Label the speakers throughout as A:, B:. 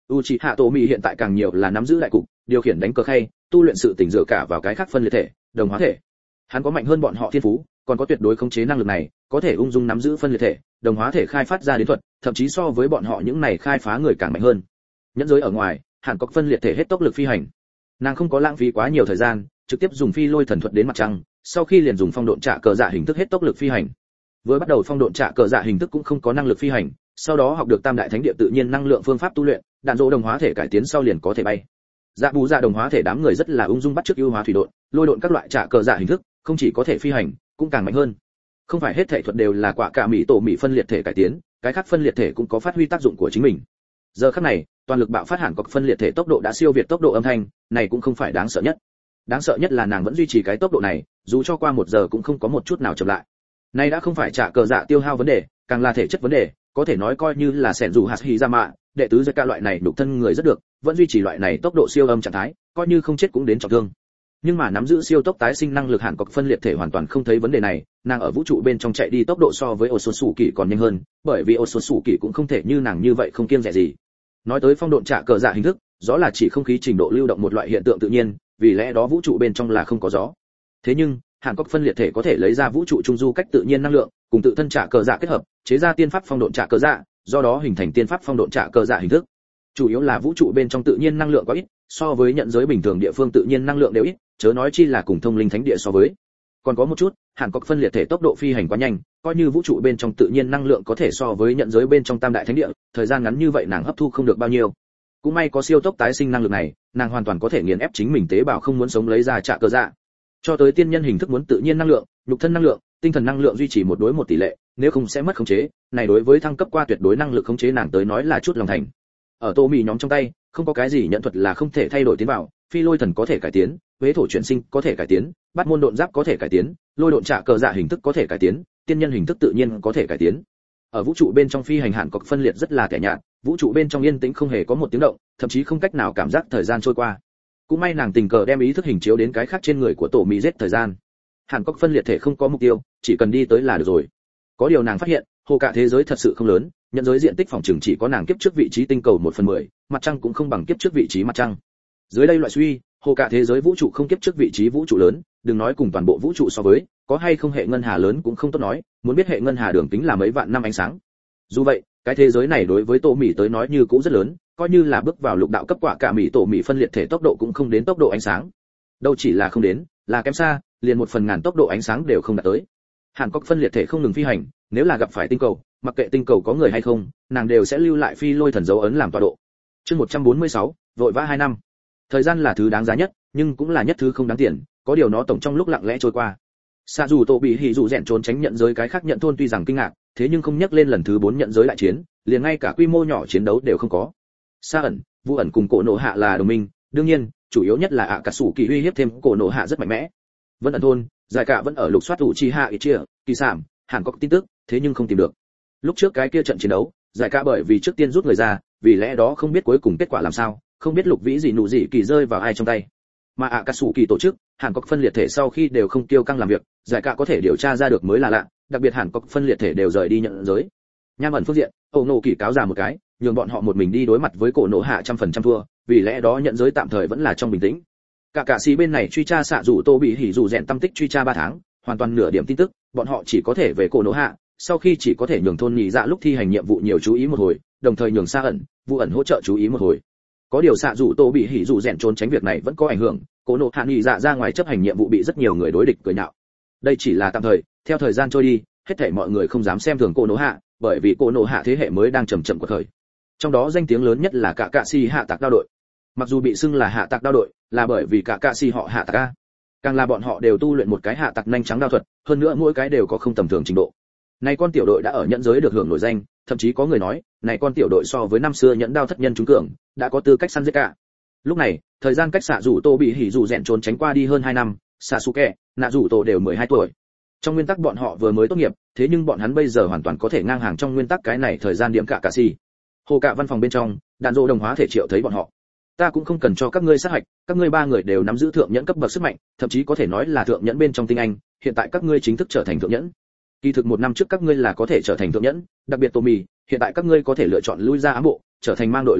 A: Uchiha Tomi hiện tại càng nhiều là nắm giữ đại cục, điều khiển đánh cờ khay, tu luyện sự tỉnh dựa cả vào cái khác phân liệt thể, đồng hóa thể. Hắn có mạnh hơn bọn họ thiên phú, còn có tuyệt đối khống chế năng lực này, có thể ung dung nắm giữ phân liệt thể, đồng hóa thể khai phát ra đến thuật, thậm chí so với bọn họ những này khai phá người càng mạnh hơn. Nhẫn giới ở ngoài, Hàn Cốc phân liệt thể hết tốc lực phi hành. Nàng không có lãng phí quá nhiều thời gian, trực tiếp dùng phi lôi thần thuật đến mặt trăng, sau khi liền dùng phong độn trạ cờ dạ hình thức hết tốc lực phi hành. Vừa bắt đầu phong độn trạ cờ dạ hình thức cũng không có năng lực phi hành, sau đó học được tam đại thánh địa tự nhiên năng lượng phương pháp tu luyện, đạn dỗ đồng hóa thể cải tiến sau liền có thể bay. Dạ bù dạ đồng hóa thể đám người rất là ung dung bắt chước ưu hóa thủy độn, lôi độn các loại trạ cờ dạ hình thức, không chỉ có thể phi hành, cũng càng mạnh hơn. Không phải hết thể thuật đều là quả cả mỹ tổ mỹ phân liệt thể cải tiến, cái khác phân liệt thể cũng có phát huy tác dụng của chính mình. Giờ khắc này, toàn lực bạo phát Hàn Cốc phân liệt thể tốc độ đã siêu việt tốc độ âm thanh, này cũng không phải đáng sợ nhất. Đáng sợ nhất là nàng vẫn duy trì cái tốc độ này, dù cho qua 1 giờ cũng không có một chút nào chậm lại. Này đã không phải trả cờ dạ tiêu hao vấn đề, càng là thể chất vấn đề, có thể nói coi như là sẻn dù hạt hỉ ra mạ, đệ tứ giai ca loại này đục thân người rất được, vẫn duy trì loại này tốc độ siêu âm trạng thái, coi như không chết cũng đến trọng thương. Nhưng mà nắm giữ siêu tốc tái sinh năng lực Hàn Cốc phân liệt thể hoàn toàn không thấy vấn đề này, nàng ở vũ trụ bên trong chạy đi tốc độ so với Otsutsuki còn nhanh hơn, bởi vì Otsutsuki cũng không thể như nàng như vậy không kiêng dè gì. Nói tới phong độn trả cờ dạ hình thức, gió là chỉ không khí trình độ lưu động một loại hiện tượng tự nhiên, vì lẽ đó vũ trụ bên trong là không có gió. Thế nhưng, Hàn Cốc phân liệt thể có thể lấy ra vũ trụ trung du cách tự nhiên năng lượng, cùng tự thân trả cờ dạ kết hợp, chế ra tiên pháp phong độn trả cờ dạ, do đó hình thành tiên pháp phong độn trả cờ dạ hình thức. Chủ yếu là vũ trụ bên trong tự nhiên năng lượng quá ít, so với nhận giới bình thường địa phương tự nhiên năng lượng đều ít, chớ nói chi là cùng thông linh thánh địa so với. Còn có một chút, Hàn Cốc phân liệt thể tốc độ phi hành quá nhanh, coi như vũ trụ bên trong tự nhiên năng lượng có thể so với nhận giới bên trong tam đại thánh địa, thời gian ngắn như vậy nàng hấp thu không được bao nhiêu. Cũng may có siêu tốc tái sinh năng lực này, nàng hoàn toàn có thể nghiền ép chính mình tế bào không muốn sống lấy ra trả cờ dạ. Cho tới tiên nhân hình thức muốn tự nhiên năng lượng, nhục thân năng lượng, tinh thần năng lượng duy trì 1 đối 1 tỷ lệ, nếu không sẽ mất khống chế, này đối với thăng cấp qua tuyệt đối năng lực khống chế nàng tới nói là chút lòng thành. Ở Tô Mị nhóm trong tay, không có cái gì nhận thuật là không thể thay đổi tiến vào, phi lôi thần có thể cải tiến, huế thổ chuyển sinh có thể cải tiến, bát môn độn giáp có thể cải tiến, lôi độn trả cờ dạ hình thức có thể cải tiến, tiên nhân hình thức tự nhiên có thể cải tiến. Ở vũ trụ bên trong phi hành Hàn Cốc phân liệt rất là tẻ nhạt, vũ trụ bên trong yên tĩnh không hề có một tiếng động, thậm chí không cách nào cảm giác thời gian trôi qua. Cũng may nàng tình cờ đem ý thức hình chiếu đến cái khác trên người của Tổ Mị giết thời gian. Hàn Cốc phân liệt thể không có mục tiêu, chỉ cần đi tới là được rồi. Có điều nàng phát hiện, hồ cả thế giới thật sự không lớn, nhận giới diện tích phòng trừng chỉ có nàng kiếp trước vị trí tinh cầu 1/10, mặt trăng cũng không bằng kiếp trước vị trí mặt trăng. Dưới đây loại suy, hồ cả thế giới vũ trụ không kiếp trước vị trí vũ trụ lớn, đừng nói cùng toàn bộ vũ trụ so với, có hay không hệ ngân hà lớn cũng không tốt nói, muốn biết hệ ngân hà đường kính là mấy vạn năm ánh sáng. Dù vậy, cái thế giới này đối với Tô Mị tới nói như cũng rất lớn, coi như là bước vào lục đạo cấp quả cả Mị Tổ Mị phân liệt thể tốc độ cũng không đến tốc độ ánh sáng. Đâu chỉ là không đến, là kém xa, liền 1/1000 tốc độ ánh sáng đều không đạt tới. Hàn Cốc phân liệt thể không ngừng phi hành, nếu là gặp phải tinh cầu, mặc kệ tinh cầu có người hay không, nàng đều sẽ lưu lại phi lôi thần dấu ấn làm tọa độ. Chương 146, vội vã 2 năm. Thời gian là thứ đáng giá nhất, nhưng cũng là nhất thứ không đáng tiền, có điều nó tổng trong lúc lặng lẽ trôi qua. Sa dù Tô bị hỉ dụ rèn trốn tránh nhận giới cái khác nhận thôn tuy rằng kinh ngạc, thế nhưng không nhắc lên lần thứ 4 nhận giới đại chiến, liền ngay cả quy mô nhỏ chiến đấu đều không có. Sa ẩn, Vu ẩn cùng Cổ Nộ Hạ là đồng minh, đương nhiên, chủ yếu nhất là ạ cả sủ kỳ uy hiếp thêm Cổ Nộ Hạ rất mạnh mẽ. Vẫn ẩn thôn, giải cả vẫn ở lục soát Uchiha Itachi, kỳ sản, Hàn Cốc tin tức, thế nhưng không tìm được. Lúc trước cái kia trận chiến đấu, giải cả bởi vì trước tiên rút người ra, vì lẽ đó không biết cuối cùng kết quả làm sao, không biết lục vĩ gì nụ gì kỳ rơi vào ai trong tay. Mà ạ cả sủ kỳ tổ chức, Hàn Cốc phân liệt thể sau khi đều không tiêu căng làm việc, giải cả có thể điều tra ra được mới là lạ, đặc biệt Hàn Cốc phân liệt thể đều rời đi nhận giới. Nham ẩn phương diện, Âu Nộ kỳ cáo ra một cái, nhường bọn họ một mình đi đối mặt với Cổ Nộ Hạ 100% thua, vì lẽ đó nhận giới tạm thời vẫn là trong bình tĩnh. Cả sĩ bên này truy tra xạ rủ Tô bị hỉ rủ rèn tâm tích truy tra 3 tháng, hoàn toàn nửa điểm tin tức, bọn họ chỉ có thể về Cổ Nộ Hạ, sau khi chỉ có thể nhường thôn nhị dạ lúc thi hành nhiệm vụ nhiều chú ý một hồi, đồng thời nhường Sa ẩn, Vu ẩn hỗ trợ chú ý một hồi. Có điều xạ rủ Tô bị hỉ rủ rèn trốn tránh việc này vẫn có ảnh hưởng, Cổ Nộ Hạ nhị dạ ra ngoài chấp hành nhiệm vụ bị rất nhiều người đối địch cười nhạo. Đây chỉ là tạm thời, theo thời gian trôi đi, hết thảy mọi người không dám xem thường Cổ Nộ Hạ, bởi vì Cổ Nộ Hạ thế hệ mới đang chậm chậm của thời. Trong đó danh tiếng lớn nhất là cả si hạ tạc đao đội. Mặc dù bị xưng là hạ tạc đao đội, là bởi vì cả si họ hạ tạc a. Càng là bọn họ đều tu luyện một cái hạ tạc nhanh trắng đao thuật, hơn nữa mỗi cái đều có không tầm thường trình độ. Này con tiểu đội đã ở nhẫn giới được hưởng nổi danh, thậm chí có người nói, này con tiểu đội so với năm xưa nhẫn đao thất nhân chúng cường, đã có tư cách săn giết cả. Lúc này, thời gian cách xạ rủ Tô bị hỉ rủ rèn trốn tránh qua đi hơn 2 năm, Sasuke, nạ rủ Tô đều 12 tuổi. Trong nguyên tắc bọn họ vừa mới tốt nghiệp, thế nhưng bọn hắn bây giờ hoàn toàn có thể ngang hàng trong nguyên tắc cái này thời gian điểm cả si. Hồ cả văn phòng bên trong, đạn dỗ đồng hóa thể triệu thấy bọn họ. Ta cũng không cần cho các ngươi sát hạch, các ngươi 3 người đều nắm giữ thượng nhẫn cấp bậc sức mạnh, thậm chí có thể nói là thượng nhẫn bên trong tinh anh, hiện tại các ngươi chính thức trở thành thượng nhẫn. Kỳ thực 1 năm trước các ngươi là có thể trở thành thượng nhẫn, đặc biệt Tô Mị, hiện tại các ngươi có thể lựa chọn lui ra ám bộ, trở thành mang đội lão sư,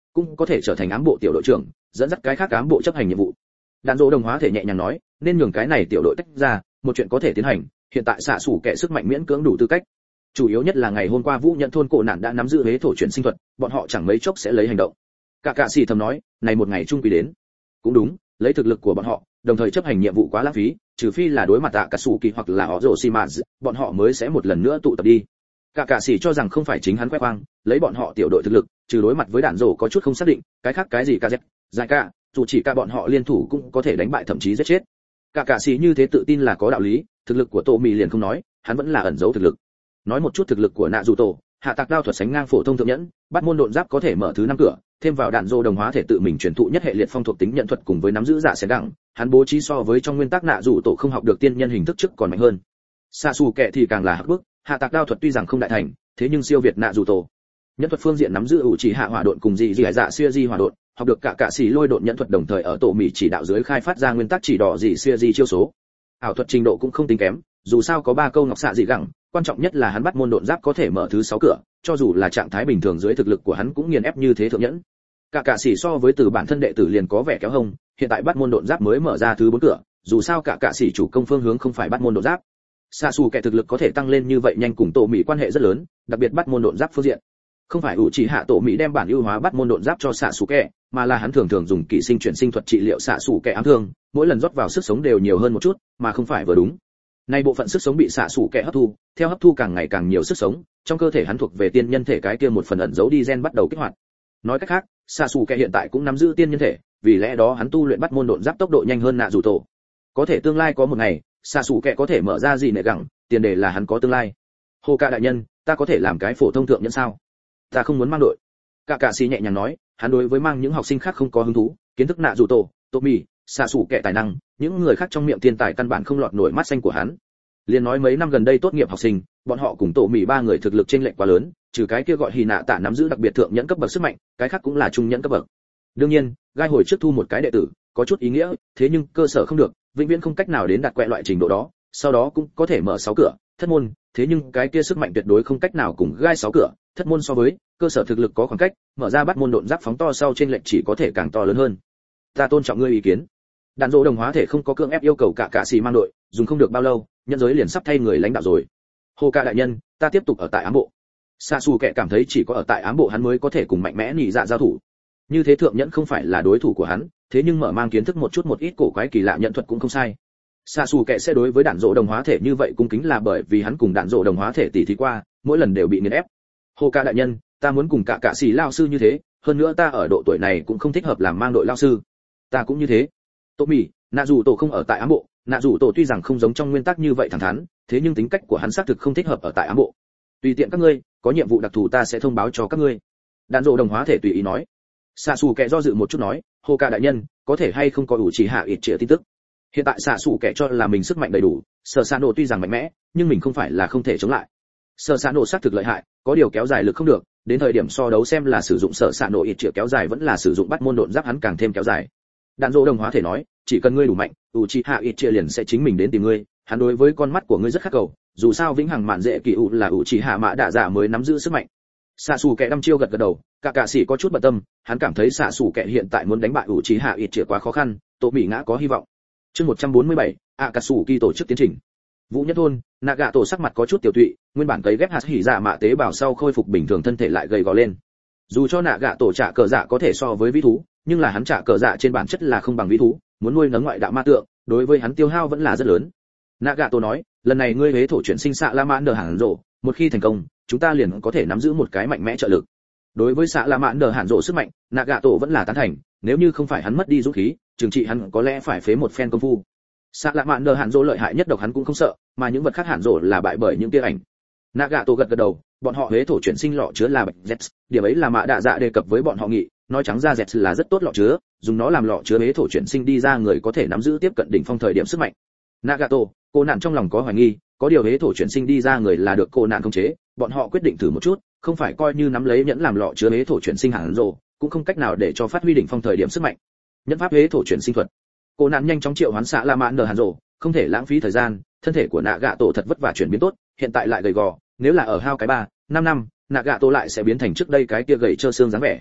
A: cũng có thể trở thành ám bộ tiểu đội trưởng, dẫn dắt cái khác ám bộ chấp hành nhiệm vụ. Đạn dỗ đồng hóa thể nhẹ nhàng nói, nên nhường cái này tiểu đội tách ra, một chuyện có thể tiến hành, hiện tại xạ sủ kẻ sức mạnh miễn cưỡng đủ tư cách. Chủ yếu nhất là ngày hôm qua Vũ Nhận thôn cổ nạn đã nắm giữ hế thổ chuyển sinh thuật, bọn họ chẳng mấy chốc sẽ lấy hành động. Cả cạ sĩ thầm nói, này một ngày chung quy đến. Cũng đúng, lấy thực lực của bọn họ, đồng thời chấp hành nhiệm vụ quá lãng phí, trừ phi là đối mặt tạ cả sủ kỳ hoặc là họ rồ xì mà, bọn họ mới sẽ một lần nữa tụ tập đi. Cả cạ sĩ cho rằng không phải chính hắn khoe khoang, lấy bọn họ tiểu đội thực lực, trừ đối mặt với đạn rổ có chút không xác định, cái khác cái gì cả dẹp, dài cả, dù chỉ cả bọn họ liên thủ cũng có thể đánh bại thậm chí giết chết. Cả cạ sĩ như thế tự tin là có đạo lý, thực lực của Tô Mị liền không nói, hắn vẫn là ẩn giấu thực lực. Nói một chút thực lực của nạ dù tổ, hạ tạc đao thuật sánh ngang phổ thông thượng nhẫn, bắt môn độn giáp có thể mở thứ 5 cửa, thêm vào đạn dô đồng hóa thể tự mình truyền thụ nhất hệ liệt phong thuộc tính nhận thuật cùng với nắm giữ dạ sẽ đẳng, hắn bố trí so với trong nguyên tắc nạ dù tổ không học được tiên nhân hình thức trước còn mạnh hơn. Sa Sù kệ thì càng là hắc bức, hạ tạc đao thuật tuy rằng không đại thành, thế nhưng siêu việt nạ dù tổ. Nhân thuật phương diện nắm giữ ủ chỉ hạ hỏa độn cùng dị dạ xưa di hỏa độn, học được cả xỉ lôi độn nhận thuật đồng thời ở tổ mỉ chỉ đạo dưới khai phát ra nguyên tắc chỉ đỏ dị xưa di chiêu số. Ảo thuật trình độ cũng không tính kém, dù sao có 3 câu ngọc xạ dị gẳng, quan trọng nhất là hắn bắt môn độn giáp có thể mở thứ 6 cửa, cho dù là trạng thái bình thường dưới thực lực của hắn cũng nghiền ép như thế thượng nhẫn. Cả sĩ so với từ bản thân đệ tử liền có vẻ kéo hông, hiện tại bắt môn độn giáp mới mở ra thứ 4 cửa, dù sao cả sĩ chủ công phương hướng không phải bắt môn độn giáp. Sa Sù kẻ thực lực có thể tăng lên như vậy nhanh cùng tổ mỹ quan hệ rất lớn, đặc biệt bắt môn độn giáp phương diện. Không phải ủ chỉ hạ tổ mỹ đem bản ưu hóa bắt môn độn giáp cho Sa Sù kẻ, mà là hắn thường thường dùng kỵ sinh chuyển sinh thuật trị liệu Sa Sù kẻ ám thương, mỗi lần rót vào sức sống đều nhiều hơn một chút, mà không phải vừa đúng. Nay bộ phận sức sống bị Sa Sù kẻ hấp thu, theo hấp thu càng ngày càng nhiều sức sống, trong cơ thể hắn thuộc về tiên nhân thể cái kia một phần ẩn giấu đi gen bắt đầu kích hoạt. Nói cách khác, Sa Sù kẻ hiện tại cũng nắm giữ tiên nhân thể, vì lẽ đó hắn tu luyện bắt môn độn giáp tốc độ nhanh hơn nạ dù tổ. Có thể tương lai có một ngày, Sa Sù kẻ có thể mở ra gì nệ gẳng, tiền đề là hắn có tương lai. Hồ Ca đại nhân, ta có thể làm cái phổ thông thượng nhân sao? Ta không muốn mang đội. Cả sĩ nhẹ nhàng nói, hắn đối với mang những học sinh khác không có hứng thú, kiến thức nạ dù tổ, tô mì, Sa Sù kẻ tài năng, những người khác trong miệng tiên tài căn bản không lọt nổi mắt xanh của hắn. Liên nói mấy năm gần đây tốt nghiệp học sinh, bọn họ cùng tổ mì 3 người thực lực chênh lệch quá lớn, trừ cái kia gọi Hỉ Nạ Tạ nắm giữ đặc biệt thượng nhẫn cấp bậc sức mạnh, cái khác cũng là trung nhẫn cấp bậc. Đương nhiên, gai hồi trước thu một cái đệ tử, có chút ý nghĩa, thế nhưng cơ sở không được, vĩnh viễn không cách nào đến đạt quẹ loại trình độ đó, sau đó cũng có thể mở 6 cửa, thất môn, thế nhưng cái kia sức mạnh tuyệt đối không cách nào cùng gai 6 cửa, thất môn so với, cơ sở thực lực có khoảng cách, mở ra bắt môn độn giáp phóng to sau trên lệch chỉ có thể càng to lớn hơn. Ta tôn trọng ngươi ý kiến. Đàn dỗ đồng hóa thể không có cưỡng ép yêu cầu cả sĩ mang đội, dùng không được bao lâu, nhân giới liền sắp thay người lãnh đạo rồi. Hồ Ca đại nhân, ta tiếp tục ở tại ám bộ. Sa Sù kẻ cảm thấy chỉ có ở tại ám bộ hắn mới có thể cùng mạnh mẽ nhị dạ giao thủ. Như thế thượng nhẫn không phải là đối thủ của hắn, thế nhưng mở mang kiến thức một ít cổ quái kỳ lạ nhận thuật cũng không sai. Sa Sù kẻ sẽ đối với đạn dỗ đồng hóa thể như vậy cung kính là bởi vì hắn cùng đạn dỗ đồng hóa thể tỉ thí qua, mỗi lần đều bị nghiền ép. Hồ Ca đại nhân, ta muốn cùng cả sĩ lao sư như thế, hơn nữa ta ở độ tuổi này cũng không thích hợp làm mang đội lao sư. Ta cũng như thế. Tô Mì, nạ dù tổ không ở tại ám bộ, nạ dù tổ tuy rằng không giống trong nguyên tắc như vậy thẳng thắn, thế nhưng tính cách của hắn xác thực không thích hợp ở tại ám bộ. Tùy tiện các ngươi, có nhiệm vụ đặc thù ta sẽ thông báo cho các ngươi. Đạn dỗ đồng hóa thể tùy ý nói. Sa Sù kẻ do dự một chút nói, Hồ Ca đại nhân, có thể hay không có đủ chỉ hạ ít trịa tin tức. Hiện tại Sa Sù kẻ cho là mình sức mạnh đầy đủ, Sở Sa Nổ tuy rằng mạnh mẽ, nhưng mình không phải là không thể chống lại. Sở Sa Nổ xác thực lợi hại, có điều kéo dài lực không được, đến thời điểm so đấu xem là sử dụng Sở Sa Nổ ít trịa kéo dài vẫn là sử dụng bắt môn độn giáp hắn càng thêm kéo dài. Đạn dỗ đồng hóa thể nói, chỉ cần ngươi đủ mạnh, Uchiha Itchia liền sẽ chính mình đến tìm ngươi, hắn đối với con mắt của ngươi rất khắc cầu, dù sao vĩnh hằng mạn dễ kỳ u là Uchiha Mã Đạ Dạ mới nắm giữ sức mạnh. Sa Sù kẻ đăm chiêu gật gật đầu, cả sĩ có chút bận tâm, hắn cảm thấy Sa Sù kẻ hiện tại muốn đánh bại Uchiha Itchia quá khó khăn, Tô Mỹ ngã có hy vọng. Chương 147, Akatsuki tổ chức tiến trình. Vũ Nhất thôn, Nagato sắc mặt có chút tiểu tụy, nguyên bản cấy ghép hạt hỉ dạ mạ tế bào sau khôi phục bình thường thân thể lại gầy gò lên. Dù cho Nagato trả cờ dạ có thể so với vĩ thú, nhưng là hắn trả cờ dạ trên bản chất là không bằng vĩ thú, muốn nuôi nấng ngoại đạo ma tượng, đối với hắn tiêu hao vẫn là rất lớn. Nagato nói, lần này ngươi hế thổ chuyển sinh xạ la mãn đờ hàn rộ, một khi thành công, chúng ta liền có thể nắm giữ một cái mạnh mẽ trợ lực. Đối với xạ la mãn đờ hàn rộ sức mạnh, Nagato vẫn là tán thành, nếu như không phải hắn mất đi dũng khí, trừng trị hắn có lẽ phải phế một phen công phu. Xạ la mãn đờ hàn rộ lợi hại nhất độc hắn cũng không sợ, mà những vật khác hàn rộ là bại bởi những tia ảnh. Nagato gật gật đầu, bọn họ hế thổ chuyển sinh lọ chứa là bạch Z, điểm ấy là Mã Đạ Dạ đề cập với bọn họ nghị, nói trắng ra Z là rất tốt lọ chứa, dùng nó làm lọ chứa hế thổ chuyển sinh đi ra người có thể nắm giữ tiếp cận đỉnh phong thời điểm sức mạnh. Nagato, cô nạn trong lòng có hoài nghi, có điều hế thổ chuyển sinh đi ra người là được cô nạn khống chế, bọn họ quyết định thử một chút, không phải coi như nắm lấy nhẫn làm lọ chứa hế thổ chuyển sinh hẳn rồ, cũng không cách nào để cho phát huy đỉnh phong thời điểm sức mạnh. Nhẫn pháp hế thổ chuyển sinh thuật. Cô nạn nhanh chóng triệu hoán xạ la mãn nở hàn rồ, không thể lãng phí thời gian, thân thể của Nagato thật vất vả chuyển biến tốt, hiện tại lại gầy gò, nếu là ở hao cái 3, 5 năm, Nagato lại sẽ biến thành trước đây cái kia gầy trơ xương dáng vẻ.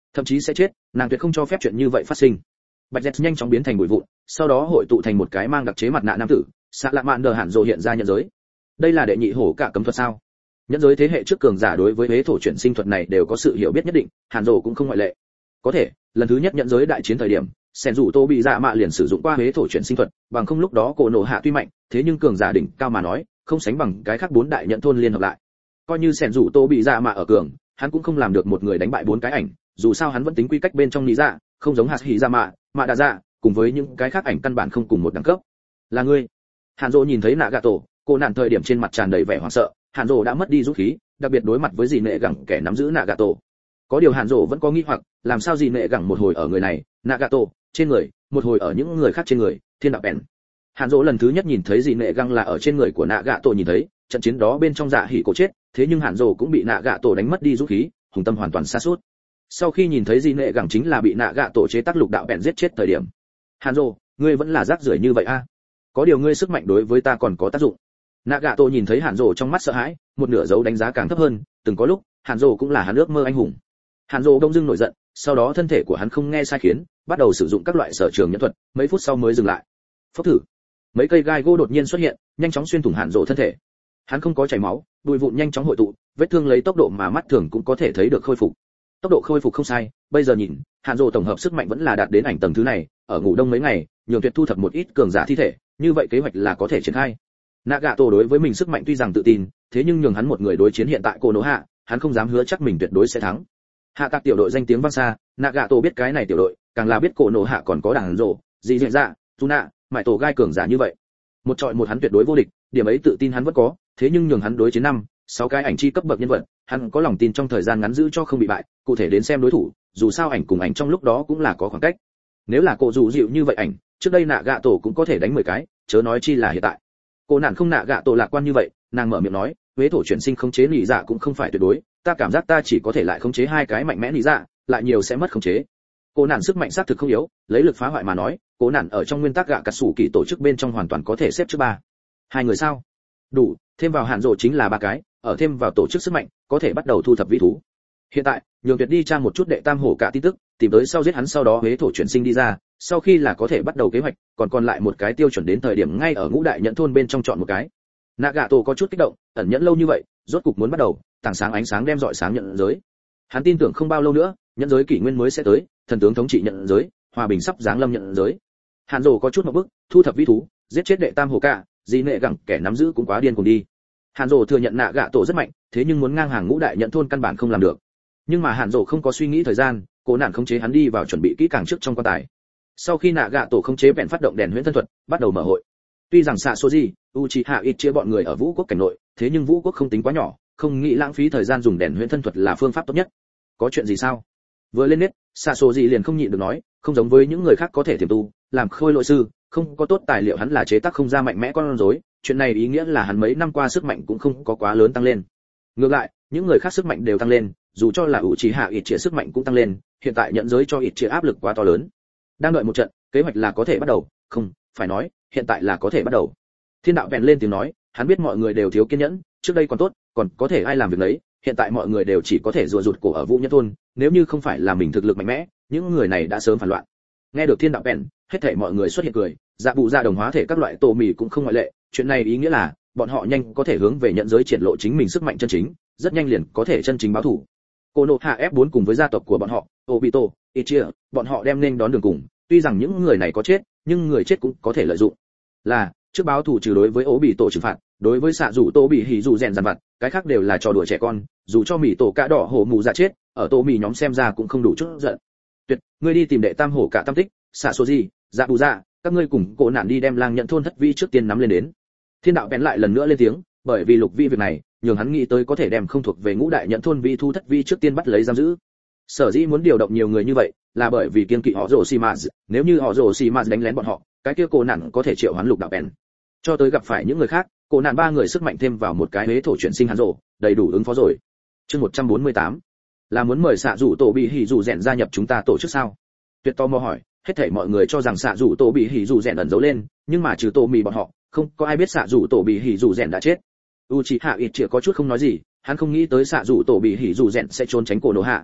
A: thậm chí sẽ chết, nàng tuyệt không cho phép chuyện như vậy phát sinh. Bạch Dẹt nhanh chóng biến thành bụi vụn, sau đó hội tụ thành một cái mang đặc chế mặt nạ nam tử, xạ lạ mạn đờ Hàn Dỗ hiện ra nhận giới. Đây là đệ nhị hổ cả cấm thuật sao? Nhận giới thế hệ trước cường giả đối với huế thổ chuyển sinh thuật này đều có sự hiểu biết nhất định, Hàn Dỗ cũng không ngoại lệ. Có thể, lần thứ nhất nhận giới đại chiến thời điểm, Sen dù Tô bị dạ mạ liền sử dụng qua huế thổ chuyển sinh thuật, bằng không lúc đó cổ nổ hạ tuy mạnh, thế nhưng cường giả đỉnh cao mà nói, không sánh bằng cái khác 4 đại nhận thôn liên hợp lại. Coi như Sen dù Tô bị dạ mạ ở cường, hắn cũng không làm được một người đánh bại 4 cái ảnh, dù sao hắn vẫn tính quy cách bên trong lý dạ, không giống hạt hỉ dạ mạ đa dạ, cùng với những cái khác ảnh căn bản không cùng một đẳng cấp. Là ngươi? Hàn Dỗ nhìn thấy Nagato, cô nạn thời điểm trên mặt tràn đầy vẻ hoảng sợ, Hàn Dỗ đã mất đi dũng khí, đặc biệt đối mặt với dì nệ gẳng kẻ nắm giữ Nagato. Có điều Hàn Dỗ vẫn có nghi hoặc, làm sao dì nệ gẳng một hồi ở người này, Nagato, trên người, một hồi ở những người khác trên người, thiên đạo bèn. Hàn Dỗ lần thứ nhất nhìn thấy dì nệ gẳng là ở trên người của Nagato nhìn thấy, trận chiến đó bên trong Dạ Hỉ cổ chết, thế nhưng Hàn Dỗ cũng bị Nagato đánh mất đi dũng khí, hùng tâm hoàn toàn sa sút. Sau khi nhìn thấy dì nệ gẳng chính là bị Nagato chế tác lục đạo bèn giết chết thời điểm. Hàn Dỗ, ngươi vẫn là rác rưởi như vậy a? Có điều ngươi sức mạnh đối với ta còn có tác dụng. Nagato nhìn thấy Hàn Dỗ trong mắt sợ hãi, một nửa dấu đánh giá càng thấp hơn, từng có lúc, Hàn Dỗ cũng là hắn ước mơ anh hùng. Hàn Dỗ đông dưng nổi giận, sau đó thân thể của hắn không nghe sai khiến, bắt đầu sử dụng các loại sở trường nhẫn thuật, mấy phút sau mới dừng lại. Phốc thử, mấy cây gai gỗ đột nhiên xuất hiện, nhanh chóng xuyên thủng Hàn Dỗ thân thể. Hắn không có chảy máu, bụi vụn nhanh chóng hội tụ, vết thương lấy tốc độ mà mắt thường cũng có thể thấy được khôi phục. Tốc độ khôi phục không sai, bây giờ nhìn, Hàn Dỗ tổng hợp sức mạnh vẫn là đạt đến ảnh tầng thứ này, ở ngủ đông mấy ngày, nhường Tuyệt thu thập một ít cường giả thi thể, như vậy kế hoạch là có thể triển khai. Nagato đối với mình sức mạnh tuy rằng tự tin, thế nhưng nhường hắn một người đối chiến hiện tại cô nỗ hạ, hắn không dám hứa chắc mình tuyệt đối sẽ thắng. Hạ tạc tiểu đội danh tiếng vang xa, Nagato biết cái này tiểu đội, càng là biết cô nỗ hạ còn có đàn rồ, gì diễn ra, Tuna, mại tổ gai cường giả như vậy. Một trọi một hắn tuyệt đối vô địch, điểm ấy tự tin hắn vẫn có, thế nhưng nhường hắn đối chiến 6 cái ảnh chi cấp bậc nhân vật, hắn có lòng tin trong thời gian ngắn giữ cho không bị bại, cụ thể đến xem đối thủ, dù sao ảnh cùng ảnh trong lúc đó cũng là có khoảng cách. Nếu là cô dù dịu như vậy ảnh, trước đây Nagato cũng có thể đánh 10 cái, chớ nói chi là hiện tại. Cô nạn không Nagato lạc quan như vậy, nàng mở miệng nói, huế thổ chuyển sinh khống chế lý dạ cũng không phải tuyệt đối, ta cảm giác ta chỉ có thể lại khống chế 2 cái mạnh mẽ lý dạ, lại nhiều sẽ mất khống chế. Cô nạn sức mạnh xác thực không yếu, lấy lực phá hoại mà nói, cô nạn ở trong nguyên tắc gạ cắt sủ kỳ tổ chức bên trong hoàn toàn có thể xếp trước 3. 2 người sao? Đủ, thêm vào Hàn Dỗ chính là 3 cái, ở thêm vào tổ chức sức mạnh, có thể bắt đầu thu thập vĩ thú. Hiện tại, nhường Tuyệt đi tra một chút đệ tam hổ cả tin tức, tìm tới sau giết hắn sau đó huế thổ chuyển sinh đi ra, sau khi là có thể bắt đầu kế hoạch, còn lại một cái tiêu chuẩn đến thời điểm ngay ở ngũ đại nhẫn thôn bên trong chọn một cái. Nagato có chút kích động, ẩn nhẫn lâu như vậy, rốt cục muốn bắt đầu, tảng sáng ánh sáng đem rọi sáng nhận giới. Hắn tin tưởng không bao lâu nữa, nhận giới kỷ nguyên mới sẽ tới, thần tướng thống trị nhận giới, hòa bình sắp giáng lâm nhận giới. Hàn Dỗ có chút một bước, thu thập vĩ thú, giết chết đệ tam hổ cả, gì nệ gẳng kẻ nắm giữ cũng quá điên cùng đi. Hàn Dỗ thừa nhận Nagato rất mạnh, thế nhưng muốn ngang hàng ngũ đại nhẫn thôn căn bản không làm được. Nhưng mà Hàn Dỗ không có suy nghĩ thời gian, cố nạn khống chế hắn đi vào chuẩn bị kỹ càng trước trong quan tài. Sau khi Nagato khống chế bèn phát động đèn huyễn thân thuật, bắt đầu mở hội. Tuy rằng Sasori, Uchiha Itchia bọn người ở Vũ quốc cảnh nội, thế nhưng Vũ quốc không tính quá nhỏ, không nghĩ lãng phí thời gian dùng đèn huyễn thân thuật là phương pháp tốt nhất. Có chuyện gì sao? Vừa lên nét, Sasori liền không nhịn được nói, không giống với những người khác có thể tiềm tu, làm khôi lỗi sư, không có tốt tài liệu hắn là chế tác không ra mạnh mẽ con rối, chuyện này ý nghĩa là hắn mấy năm qua sức mạnh cũng không có quá lớn tăng lên. Ngược lại, những người khác sức mạnh đều tăng lên, dù cho là Uchiha Itchia sức mạnh cũng tăng lên, hiện tại nhận giới cho Itchia áp lực quá to lớn. Đang đợi một trận, kế hoạch là có thể bắt đầu, không, phải nói, hiện tại là có thể bắt đầu. Thiên đạo bèn lên tiếng nói, hắn biết mọi người đều thiếu kiên nhẫn, trước đây còn tốt, còn có thể ai làm việc đấy, hiện tại mọi người đều chỉ có thể rùa rụt cổ ở Vũ Nhất thôn, nếu như không phải là mình thực lực mạnh mẽ, những người này đã sớm phản loạn. Nghe được Thiên đạo bèn, hết thảy mọi người xuất hiện cười, dạ bụ dạ đồng hóa thể các loại tổ mì cũng không ngoại lệ, chuyện này ý nghĩa là bọn họ nhanh có thể hướng về nhận giới triển lộ chính mình sức mạnh chân chính, rất nhanh liền có thể chân chính báo thù. Konoha F4 cùng với gia tộc của bọn họ, Obito, Itchia, bọn họ đem nên đón đường cùng, tuy rằng những người này có chết, nhưng người chết cũng có thể lợi dụng. Là, trước báo thù trừ đối với Obito trừng phạt, đối với xạ rủ tô bị hỉ dù rèn dằn vặt, cái khác đều là trò đùa trẻ con, dù cho mì tổ cả đỏ hổ mù dạ chết, ở tô mì nhóm xem ra cũng không đủ chút giận. Tuyệt, ngươi đi tìm đệ tam hổ cả tam tích, xạ số gì, dạ bù dạ, các ngươi cùng cổ nạn đi đem lang nhận thôn thất vi trước tiên nắm lên đến. Thiên đạo bèn lại lần nữa lên tiếng, bởi vì lục vi việc này, nhường hắn nghĩ tới có thể đem không thuộc về ngũ đại nhận thôn vi thu thất vi trước tiên bắt lấy giam giữ. Sở dĩ muốn điều động nhiều người như vậy, là bởi vì kiên kỵ họ rồ xì mạt, nếu như họ rồ xì mạt đánh lén bọn họ, cái kia cổ nạn có thể triệu hoán lục đạo bèn. Cho tới gặp phải những người khác, cổ nạn 3 người sức mạnh thêm vào một cái huế thổ chuyển sinh hắn rồ, đầy đủ ứng phó rồi. Chương 148, là muốn mời xạ rủ tổ bị hỉ rủ rèn gia nhập chúng ta tổ chức sao? Tuyệt to mò hỏi, hết thảy mọi người cho rằng xạ rủ tổ bị hỉ rủ rèn ẩn giấu lên, nhưng mà trừ tổ mì bọn họ, không có ai biết xạ rủ tổ bị hỉ rủ rèn đã chết. Uchiha Itchia có chút không nói gì, hắn không nghĩ tới xạ rủ tổ bị hỉ rủ rèn sẽ trốn tránh cổ nổ hạ.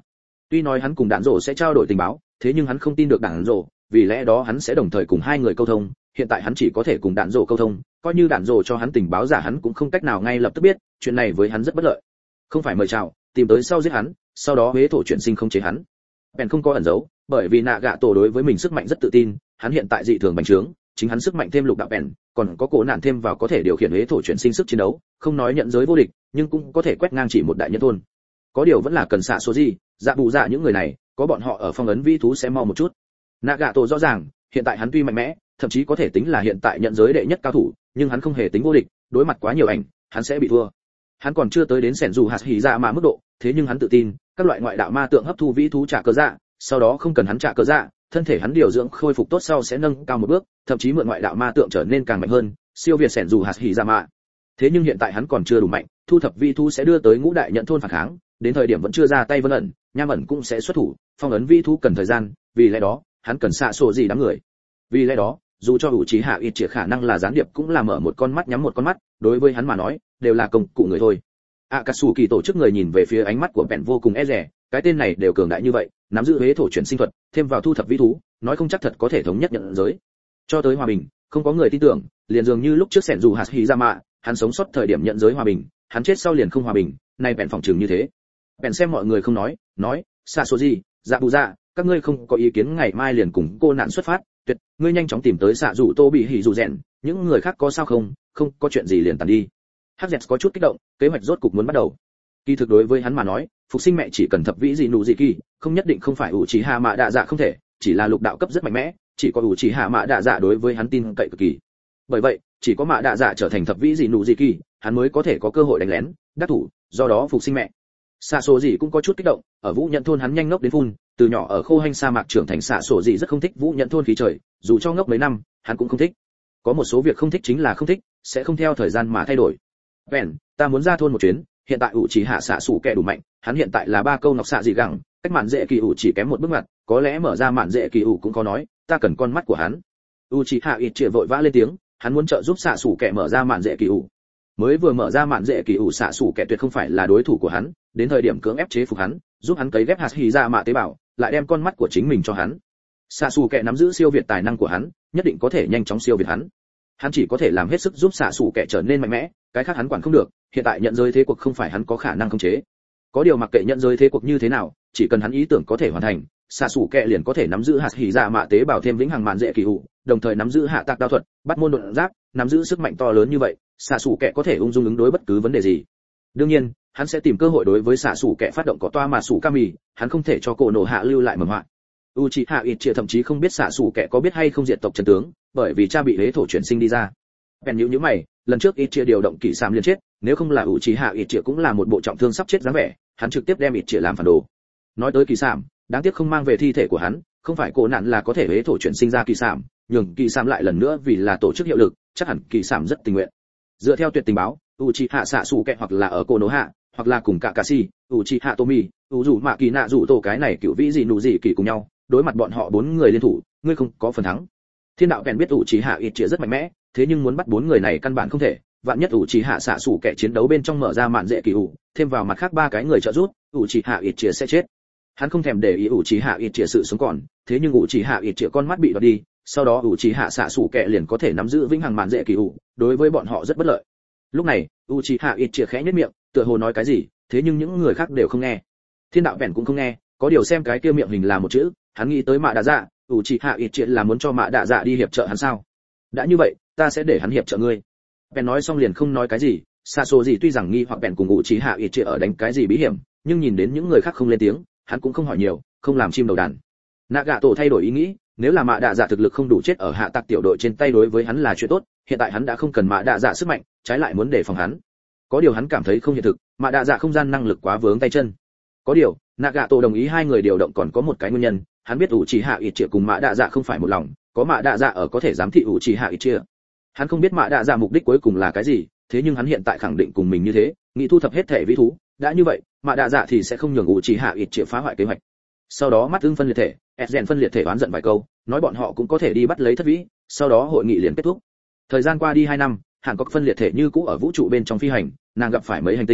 A: Tuy nói hắn cùng đạn rổ sẽ trao đổi tình báo, thế nhưng hắn không tin được đạn rổ, vì lẽ đó hắn sẽ đồng thời cùng hai người câu thông. Hiện tại hắn chỉ có thể cùng đạn rổ câu thông, coi như đạn rổ cho hắn tình báo giả hắn cũng không cách nào ngay lập tức biết, chuyện này với hắn rất bất lợi. Không phải mời chào, tìm tới sau giết hắn, sau đó huế thổ chuyển sinh không chế hắn. Bèn không có ẩn giấu, bởi vì nạ gạ tổ đối với mình sức mạnh rất tự tin, hắn hiện tại dị thường bành trướng, chính hắn sức mạnh thêm lục đạo bèn, còn có cổ nạn thêm vào có thể điều khiển huế thổ chuyển sinh sức chiến đấu, không nói nhận giới vô địch, nhưng cũng có thể quét ngang chỉ một đại nhân thôn. Có điều vẫn là cần xạ số gì, dạ bù dạ những người này, có bọn họ ở phong ấn vi thú sẽ mau một chút. Nạ gạ tổ rõ ràng, hiện tại hắn tuy mạnh mẽ, thậm chí có thể tính là hiện tại nhận giới đệ nhất cao thủ, nhưng hắn không hề tính vô địch, đối mặt quá nhiều ảnh, hắn sẽ bị thua. Hắn còn chưa tới đến sẻn dù hạt hỉ dạ mà mức độ, thế nhưng hắn tự tin, các loại ngoại đạo ma tượng hấp thu vi thú trả cờ dạ, sau đó không cần hắn trả cờ dạ, thân thể hắn điều dưỡng khôi phục tốt sau sẽ nâng cao một bước, thậm chí mượn ngoại đạo ma tượng trở nên càng mạnh hơn, siêu việt sẻn dù hạt hỉ dạ mà. Thế nhưng hiện tại hắn còn chưa đủ mạnh, thu thập vi thú sẽ đưa tới ngũ đại nhận thôn phản kháng, đến thời điểm vẫn chưa ra tay vân ẩn, nham ẩn cũng sẽ xuất thủ, phong ấn vi thú cần thời gian, vì lẽ đó hắn cần xạ sổ gì đám người. Vì lẽ đó dù cho hữu trí hạ ít chỉ khả năng là gián điệp cũng là mở một con mắt nhắm một con mắt, đối với hắn mà nói đều là công cụ người thôi. Akatsuki tổ chức người nhìn về phía ánh mắt của bèn vô cùng e dè, cái tên này đều cường đại như vậy, nắm giữ huế thổ chuyển sinh thuật, thêm vào thu thập vi thú, nói không chắc thật có thể thống nhất nhận giới. Cho tới hòa bình, không có người tin tưởng, liền dường như lúc trước sẻn dù hạt hỉ ra mạ, hắn sống sót thời điểm nhận giới hòa bình, hắn chết sau liền không hòa bình, nay bèn phòng trường như thế. Bèn xem mọi người không nói, xa số gì, dạ bù dạ, các ngươi không có ý kiến ngày mai liền cùng cô nạn xuất phát, tuyệt, ngươi nhanh chóng tìm tới xạ rủ tô bị hỉ rủ rèn, những người khác có sao không có chuyện gì liền tàn đi. Hắc Dẹt có chút kích động, kế hoạch rốt cục muốn bắt đầu. Kỳ thực đối với hắn mà nói, phục sinh mẹ chỉ cần thập vĩ gì nụ gì kỳ, không nhất định không phải ủ chỉ hạ mạ đạ dạ không thể, chỉ là lục đạo cấp rất mạnh mẽ, chỉ có ủ chỉ hạ mạ đạ dạ đối với hắn tin cậy cực kỳ. Bởi vậy, chỉ có mạ đạ dạ trở thành thập vĩ gì nụ gì kỳ, hắn mới có thể có cơ hội đánh lén, đắc thủ, do đó phục sinh mẹ. Xạ sổ gì cũng có chút kích động, ở Vũ Nhận thôn hắn nhanh ngốc đến phun, từ nhỏ ở khô hanh sa mạc trưởng thành xạ sổ gì rất không thích Vũ Nhận thôn khí trời, dù cho ngốc mấy năm, hắn cũng không thích. Có một số việc không thích chính là không thích, sẽ không theo thời gian mà thay đổi. Bèn, ta muốn ra thôn một chuyến, hiện tại ủ chỉ hạ xạ sủ kẻ đủ mạnh, hắn hiện tại là ba câu ngọc xạ gì gẳng, cách mạn dễ kỳ ủ chỉ kém một bước ngoặt, có lẽ mở ra mạn dễ kỳ ủ cũng có nói, ta cần con mắt của hắn. Uchiha Itchia vội vã lên tiếng, hắn muốn trợ giúp xạ sủ kẻ mở ra mạn dễ kỳ ủ. Mới vừa mở ra mạn dễ kỳ ủ xạ sủ kẻ tuyệt không phải là đối thủ của hắn, đến thời điểm cưỡng ép chế phục hắn, giúp hắn cấy ghép hạt hỉ ra mạ tế bào, lại đem con mắt của chính mình cho hắn. Xạ sủ kẻ nắm giữ siêu việt tài năng của hắn, nhất định có thể nhanh chóng siêu việt hắn. Hắn chỉ có thể làm hết sức giúp xạ sủ kẻ trở nên mạnh mẽ, cái khác hắn quản không được, hiện tại nhận giới thế cuộc không phải hắn có khả năng khống chế. Có điều mặc kệ nhận giới thế cuộc như thế nào, chỉ cần hắn ý tưởng có thể hoàn thành, xạ sủ kẻ liền có thể nắm giữ hạt hỉ dạ mạ tế bào thêm vĩnh hằng mạn dễ kỳ ủ, đồng thời nắm giữ hạ tạc đao thuật, bắt môn đột giáp, nắm giữ sức mạnh to lớn như vậy, xạ sủ kẻ có thể ung dung ứng đối bất cứ vấn đề gì. Đương nhiên, hắn sẽ tìm cơ hội đối với xạ sủ kẻ phát động cỏ toa mà sủ kami, hắn không thể cho cổ nổ hạ lưu lại mầm họa. Uchiha Itchia thậm chí không biết xạ sủ kẻ có biết hay không diệt tộc chân tướng, bởi vì cha bị hế thổ chuyển sinh đi ra. Bèn nhíu mày, lần trước Itchia điều động kỵ sám liền chết, nếu không là Uchiha Itchia cũng là một bộ trọng thương sắp chết dáng vẻ, hắn trực tiếp đem Itchia làm phản đồ. Nói tới kỵ sám, đáng tiếc không mang về thi thể của hắn, không phải cổ nạn là có thể hế thổ chuyển sinh ra kỵ sám, nhường kỵ sám lại lần nữa vì là tổ chức hiệu lực, chắc hẳn kỵ sám rất tình nguyện. Dựa theo tuyệt tình báo, Uchiha xạ sủ kẻ hoặc là ở cổ nổ hạ, hoặc là cùng Kakashi, Uchiha Tomi, Uzu Mạ Kỳ Nạ Dụ Tổ cái này cựu vĩ gì nụ gì kỳ cùng nhau, đối mặt bọn họ bốn người liên thủ, ngươi không có phần thắng. Thiên đạo bèn biết Uchiha Itchia rất mạnh mẽ, thế nhưng muốn bắt bốn người này căn bản không thể, vạn nhất Uchiha xạ sủ kẻ chiến đấu bên trong mở ra mạn dễ kỳ ủ, thêm vào mặt khác ba cái người trợ giúp, Uchiha Itchia sẽ chết. Hắn không thèm để ý Uchiha Itchia sự sống còn, thế nhưng Uchiha Itchia con mắt bị đoạt đi, sau đó Uchiha xạ sủ kẻ liền có thể nắm giữ vĩnh hằng mạn dễ kỳ ủ, đối với bọn họ rất bất lợi. Lúc này, Uchiha Itchia khẽ nhếch miệng, tựa hồ nói cái gì, thế nhưng những người khác đều không nghe. Thiên đạo bèn cũng không nghe, có điều xem cái kia miệng hình là một chữ, hắn nghĩ tới Mạ Đạ Dạ, Uchiha Itchia là muốn cho Mạ Đạ Dạ đi hiệp trợ hắn sao? Đã như vậy, ta sẽ để hắn hiệp trợ ngươi. Bèn nói xong liền không nói cái gì, Saso gì tuy rằng nghi hoặc bèn cùng Uchiha Itchia ở đánh cái gì bí hiểm, nhưng nhìn đến những người khác không lên tiếng, hắn cũng không hỏi nhiều, không làm chim đầu đàn. Nagato thay đổi ý nghĩ, nếu là Mạ Đạ Dạ thực lực không đủ chết ở hạ tạc tiểu đội trên tay đối với hắn là chuyện tốt, hiện tại hắn đã không cần Mạ Đạ Dạ sức mạnh, trái lại muốn đề phòng hắn. Có điều hắn cảm thấy không hiện thực, Mạ Đạ Dạ không gian năng lực quá vướng tay chân. Có điều, Nagato đồng ý hai người điều động còn có một cái nguyên nhân, hắn biết Uchiha Itchia cùng Mạ Đạ Dạ không phải một lòng, có Mạ Đạ Dạ ở có thể giám thị Uchiha Itchia. Hắn không biết Mạ Đạ Dạ mục đích cuối cùng là cái gì, thế nhưng hắn hiện tại khẳng định cùng mình như thế, nghĩ thu thập hết thể vĩ thú, đã như vậy, Mạ Đạ Dạ thì sẽ không nhường Uchiha Itchia phá hoại kế hoạch. Sau đó mắt ưng phân liệt thể, Ezen phân liệt thể oán giận vài câu, nói bọn họ cũng có thể đi bắt lấy thất vĩ, sau đó hội nghị liền kết thúc. Thời gian qua đi 2 năm, Hàn Quốc phân liệt thể như cũ ở vũ trụ bên trong phi hành, nàng gặp phải mấy hành tinh,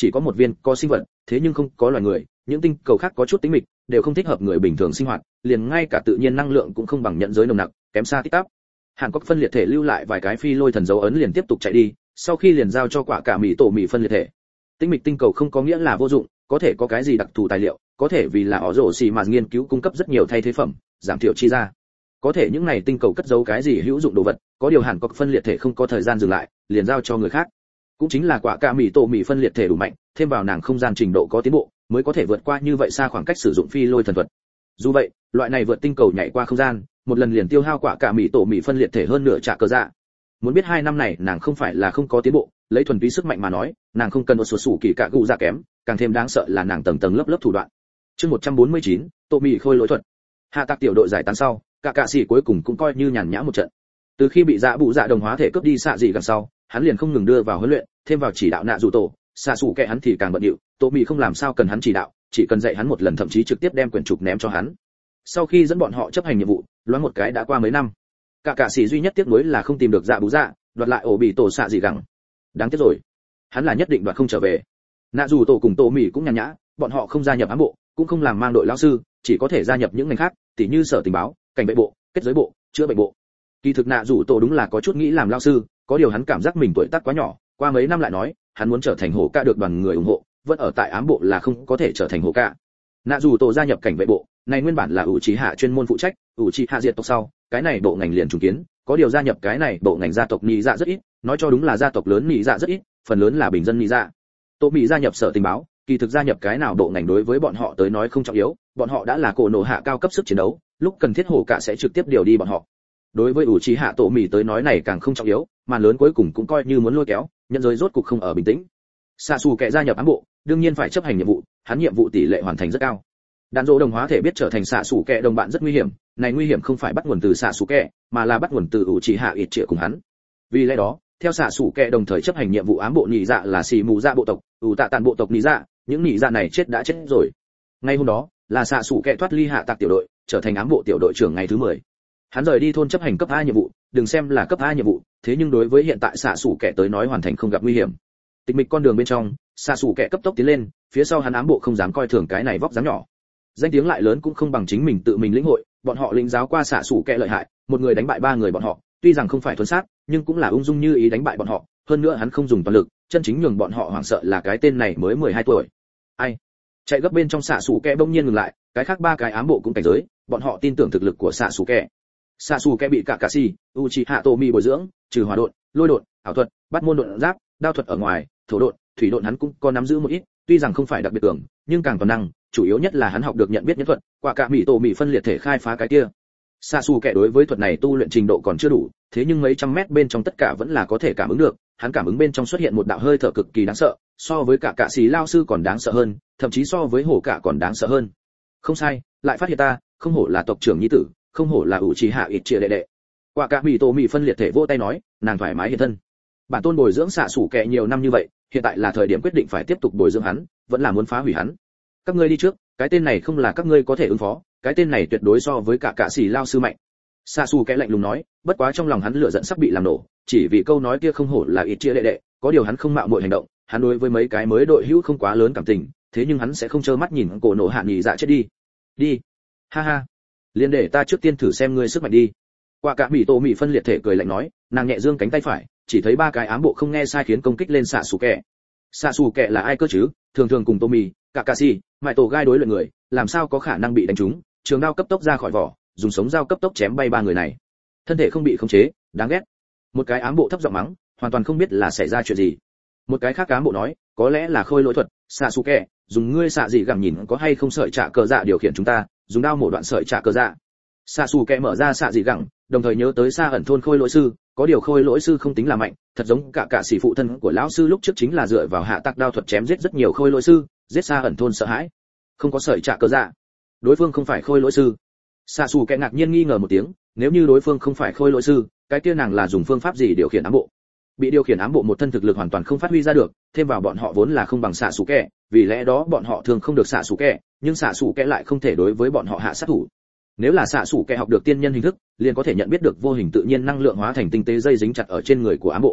A: chỉ có một viên có sinh vật, thế nhưng không có loài người, những tinh cầu khác có chút tính mịch, đều không thích hợp người bình thường sinh hoạt, liền ngay cả tự nhiên năng lượng cũng không bằng nhận giới nồng nặc, kém xa tích tắp. Hàn Quốc phân liệt thể lưu lại vài cái phi lôi thần dấu ấn liền tiếp tục chạy đi, sau khi liền giao cho quả cả mỹ tổ mỹ phân liệt thể. Tinh mịch tinh cầu không có nghĩa là vô dụng, có thể có cái gì đặc thù tài liệu, có thể vì là họ rổ xì mà nghiên cứu cung cấp rất nhiều thay thế phẩm, giảm thiểu chi ra. Có thể những này tinh cầu cất giấu cái gì hữu dụng đồ vật, có điều Hàn Quốc phân liệt thể không có thời gian dừng lại, liền giao cho người khác. Cũng chính là quả cả mỹ tổ mỹ phân liệt thể đủ mạnh, thêm vào nàng không gian trình độ có tiến bộ, mới có thể vượt qua như vậy xa khoảng cách sử dụng phi lôi thần thuật. Dù vậy, loại này vượt tinh cầu nhảy qua không gian, một lần liền tiêu hao quả cả mỹ tổ mỹ phân liệt thể hơn nửa trả cờ dạ. Muốn biết 2 năm này nàng không phải là không có tiến bộ, lấy thuần túy sức mạnh mà nói, nàng không cần một số sủ kỳ cả gù dạ kém, càng thêm đáng sợ là nàng tầng tầng lớp lớp thủ đoạn. Chương 149, tổ mỹ khôi lỗi thuật. Hạ tạc tiểu đội giải tán sau, cả sĩ cuối cùng cũng coi như nhàn nhã một trận. Từ khi bị dạ bụ dạ đồng hóa thể cướp đi xạ dị gần sau, hắn liền không ngừng đưa vào huấn luyện, thêm vào chỉ đạo nạ dù tổ, xạ sủ kẻ hắn thì càng bận điệu, tổ mỹ không làm sao cần hắn chỉ đạo, chỉ cần dạy hắn một lần thậm chí trực tiếp đem quyển trục ném cho hắn. Sau khi dẫn bọn họ chấp hành nhiệm vụ, loáng một cái đã qua mấy năm. Cả sĩ duy nhất tiếc nuối là không tìm được dạ bụ dạ, đoạt lại ổ bị tổ xạ dị gẳng. Đáng tiếc rồi, hắn là nhất định đoạt không trở về. Nạ dù tổ cùng tổ mỹ cũng nhàn nhã, bọn họ không gia nhập ám bộ, cũng không làm mang đội lão sư, chỉ có thể gia nhập những ngành khác, tỉ như sở tình báo, cảnh vệ bộ, kết giới bộ, chữa bệnh bộ. Kỳ thực nạ dù tổ đúng là có chút nghĩ làm lão sư, có điều hắn cảm giác mình tuổi tác quá nhỏ, qua mấy năm lại nói, hắn muốn trở thành hổ ca được đoàn người ủng hộ, vẫn ở tại ám bộ là không có thể trở thành hổ ca. Nạ dù tổ gia nhập cảnh vệ bộ, này nguyên bản là ủ trí hạ chuyên môn phụ trách, ủ trí hạ diệt tộc sau, cái này bộ ngành liền trùng kiến, có điều gia nhập cái này bộ ngành gia tộc nhị dạ rất ít, nói cho đúng là gia tộc lớn nhị dạ rất ít, phần lớn là bình dân nhị dạ. Tô Mỹ gia nhập sở tình báo, kỳ thực gia nhập cái nào bộ ngành đối với bọn họ tới nói không trọng yếu, bọn họ đã là cổ nổ hạ cao cấp sức chiến đấu, lúc cần thiết hổ cả sẽ trực tiếp điều đi bọn họ. Đối với ủ trí hạ tổ Mỹ tới nói này càng không trọng yếu, màn lớn cuối cùng cũng coi như muốn lôi kéo, nhân giới rốt cục không ở bình tĩnh. Xạ xù kẻ gia nhập ám bộ, đương nhiên phải chấp hành nhiệm vụ, hắn nhiệm vụ tỷ lệ hoàn thành rất cao. Đạn dỗ đồng hóa thể biết trở thành xạ xù kẻ đồng bạn rất nguy hiểm, này nguy hiểm không phải bắt nguồn từ xạ xù kẻ, mà là bắt nguồn từ ủ trí hạ ít trịa cùng hắn. Vì lẽ đó, theo xạ xù kẻ đồng thời chấp hành nhiệm vụ ám bộ nhị dạ là xì mù dạ bộ tộc, ủ tạ tàn bộ tộc nhị dạ, những nhị dạ này chết đã chết rồi. Ngay hôm đó, là xạ xù kẻ thoát ly hạ tạc tiểu đội, trở thành ám bộ tiểu đội trưởng ngày thứ 10. Hắn rời đi thôn chấp hành cấp A nhiệm vụ, đừng xem là cấp A nhiệm vụ, thế nhưng đối với hiện tại xạ xù kẻ tới nói hoàn thành không gặp nguy hiểm. Tịch mịch con đường bên trong, xạ xù kẻ cấp tốc tiến lên, phía sau hắn ám bộ không dám coi thường cái này vóc dáng nhỏ. Danh tiếng lại lớn cũng không bằng chính mình tự mình lĩnh hội, bọn họ lĩnh giáo qua xạ xù kẻ lợi hại, một người đánh bại 3 người bọn họ, tuy rằng không phải thuần sát, nhưng cũng là ung dung như ý đánh bại bọn họ, hơn nữa hắn không dùng toàn lực, chân chính nhường bọn họ hoảng sợ là cái tên này mới 12 tuổi. Ai? Chạy gấp bên trong xạ xù kẻ bỗng nhiên ngừng lại, cái khác 3 cái ám bộ cũng cảnh giới, bọn họ tin tưởng thực lực của xạ xù kẻ. Xạ xù kẻ bị cả sĩ, Uchiha Tomi bồi dưỡng, trừ hỏa độn, lôi độn, ảo thuật, bắt môn độn giáp, đao thuật ở ngoài, thổ độn, thủy độn hắn cũng có nắm giữ một ít, tuy rằng không phải đặc biệt cường, nhưng càng toàn năng, chủ yếu nhất là hắn học được nhận biết nhân thuật, quả cả mỹ tổ mỹ phân liệt thể khai phá cái kia. Xạ xù kẻ đối với thuật này tu luyện trình độ còn chưa đủ, thế nhưng mấy trăm mét bên trong tất cả vẫn là có thể cảm ứng được, hắn cảm ứng bên trong xuất hiện một đạo hơi thở cực kỳ đáng sợ, so với cả sĩ lao sư còn đáng sợ hơn, thậm chí so với hổ cả còn đáng sợ hơn. Không sai, lại phát hiện ta, không hổ là tộc trưởng nhi tử, không hổ là Uchiha Itachi đệ đệ. Quả cả mỹ tổ mỹ phân liệt thể vỗ tay nói, nàng thoải mái hiện thân. Bản tôn bồi dưỡng xạ xù kẻ nhiều năm như vậy, hiện tại là thời điểm quyết định phải tiếp tục bồi dưỡng hắn, vẫn là muốn phá hủy hắn. Các ngươi đi trước, cái tên này không là các ngươi có thể ứng phó, cái tên này tuyệt đối so với cả sĩ lao sư mạnh. Xạ xù kẻ lạnh lùng nói, bất quá trong lòng hắn lửa giận sắp bị làm nổ, chỉ vì câu nói kia không hổ là ít chia đệ đệ, có điều hắn không mạo muội hành động, hắn đối với mấy cái mới đội hữu không quá lớn cảm tình, thế nhưng hắn sẽ không trơ mắt nhìn cổ nổ hạ nhị dạ chết đi. Đi. Ha ha. Liên để ta trước tiên thử xem ngươi sức mạnh đi. Quả cả mỹ tổ mỹ phân liệt thể cười lạnh nói, nàng nhẹ dương cánh tay phải, chỉ thấy 3 cái ám bộ không nghe sai khiến công kích lên xạ xù kẻ. Xạ xù kẻ là ai cơ chứ, thường thường cùng Tommy, Kakashi, mại tổ gai đối luyện người, làm sao có khả năng bị đánh trúng, trường đao cấp tốc ra khỏi vỏ, dùng sống dao cấp tốc chém bay 3 người này. Thân thể không bị khống chế, đáng ghét. Một cái ám bộ thấp giọng mắng, hoàn toàn không biết là xảy ra chuyện gì. Một cái khác ám bộ nói, có lẽ là khôi lỗi thuật, xạ xù kẻ, dùng ngươi xạ gì gặm nhìn có hay không sợi trả cờ dạ điều khiển chúng ta, dùng đao mổ đoạn sợi trả cờ dạ. Xạ xù kẻ mở ra xạ gì gặm, đồng thời nhớ tới xa ẩn thôn khôi lỗi sư, có điều khôi lỗi sư không tính là mạnh, thật giống cả sĩ phụ thân của lão sư lúc trước chính là dựa vào hạ tạc đao thuật chém giết rất nhiều khôi lỗi sư, giết xa ẩn thôn sợ hãi. Không có sợi trả cờ dạ, đối phương không phải khôi lỗi sư. Xạ xù kẻ ngạc nhiên nghi ngờ một tiếng, nếu như đối phương không phải khôi lỗi sư, cái kia nàng là dùng phương pháp gì điều khiển ám bộ? Bị điều khiển ám bộ một thân thực lực hoàn toàn không phát huy ra được, thêm vào bọn họ vốn là không bằng xạ xù kẻ, vì lẽ đó bọn họ thường không được xạ xù kẻ, nhưng xạ xù kẻ lại không thể đối với bọn họ hạ sát thủ. Nếu là xạ xù kẻ học được tiên nhân hình thức, liền có thể nhận biết được vô hình tự nhiên năng lượng hóa thành tinh tế dây dính chặt ở trên người của ám bộ.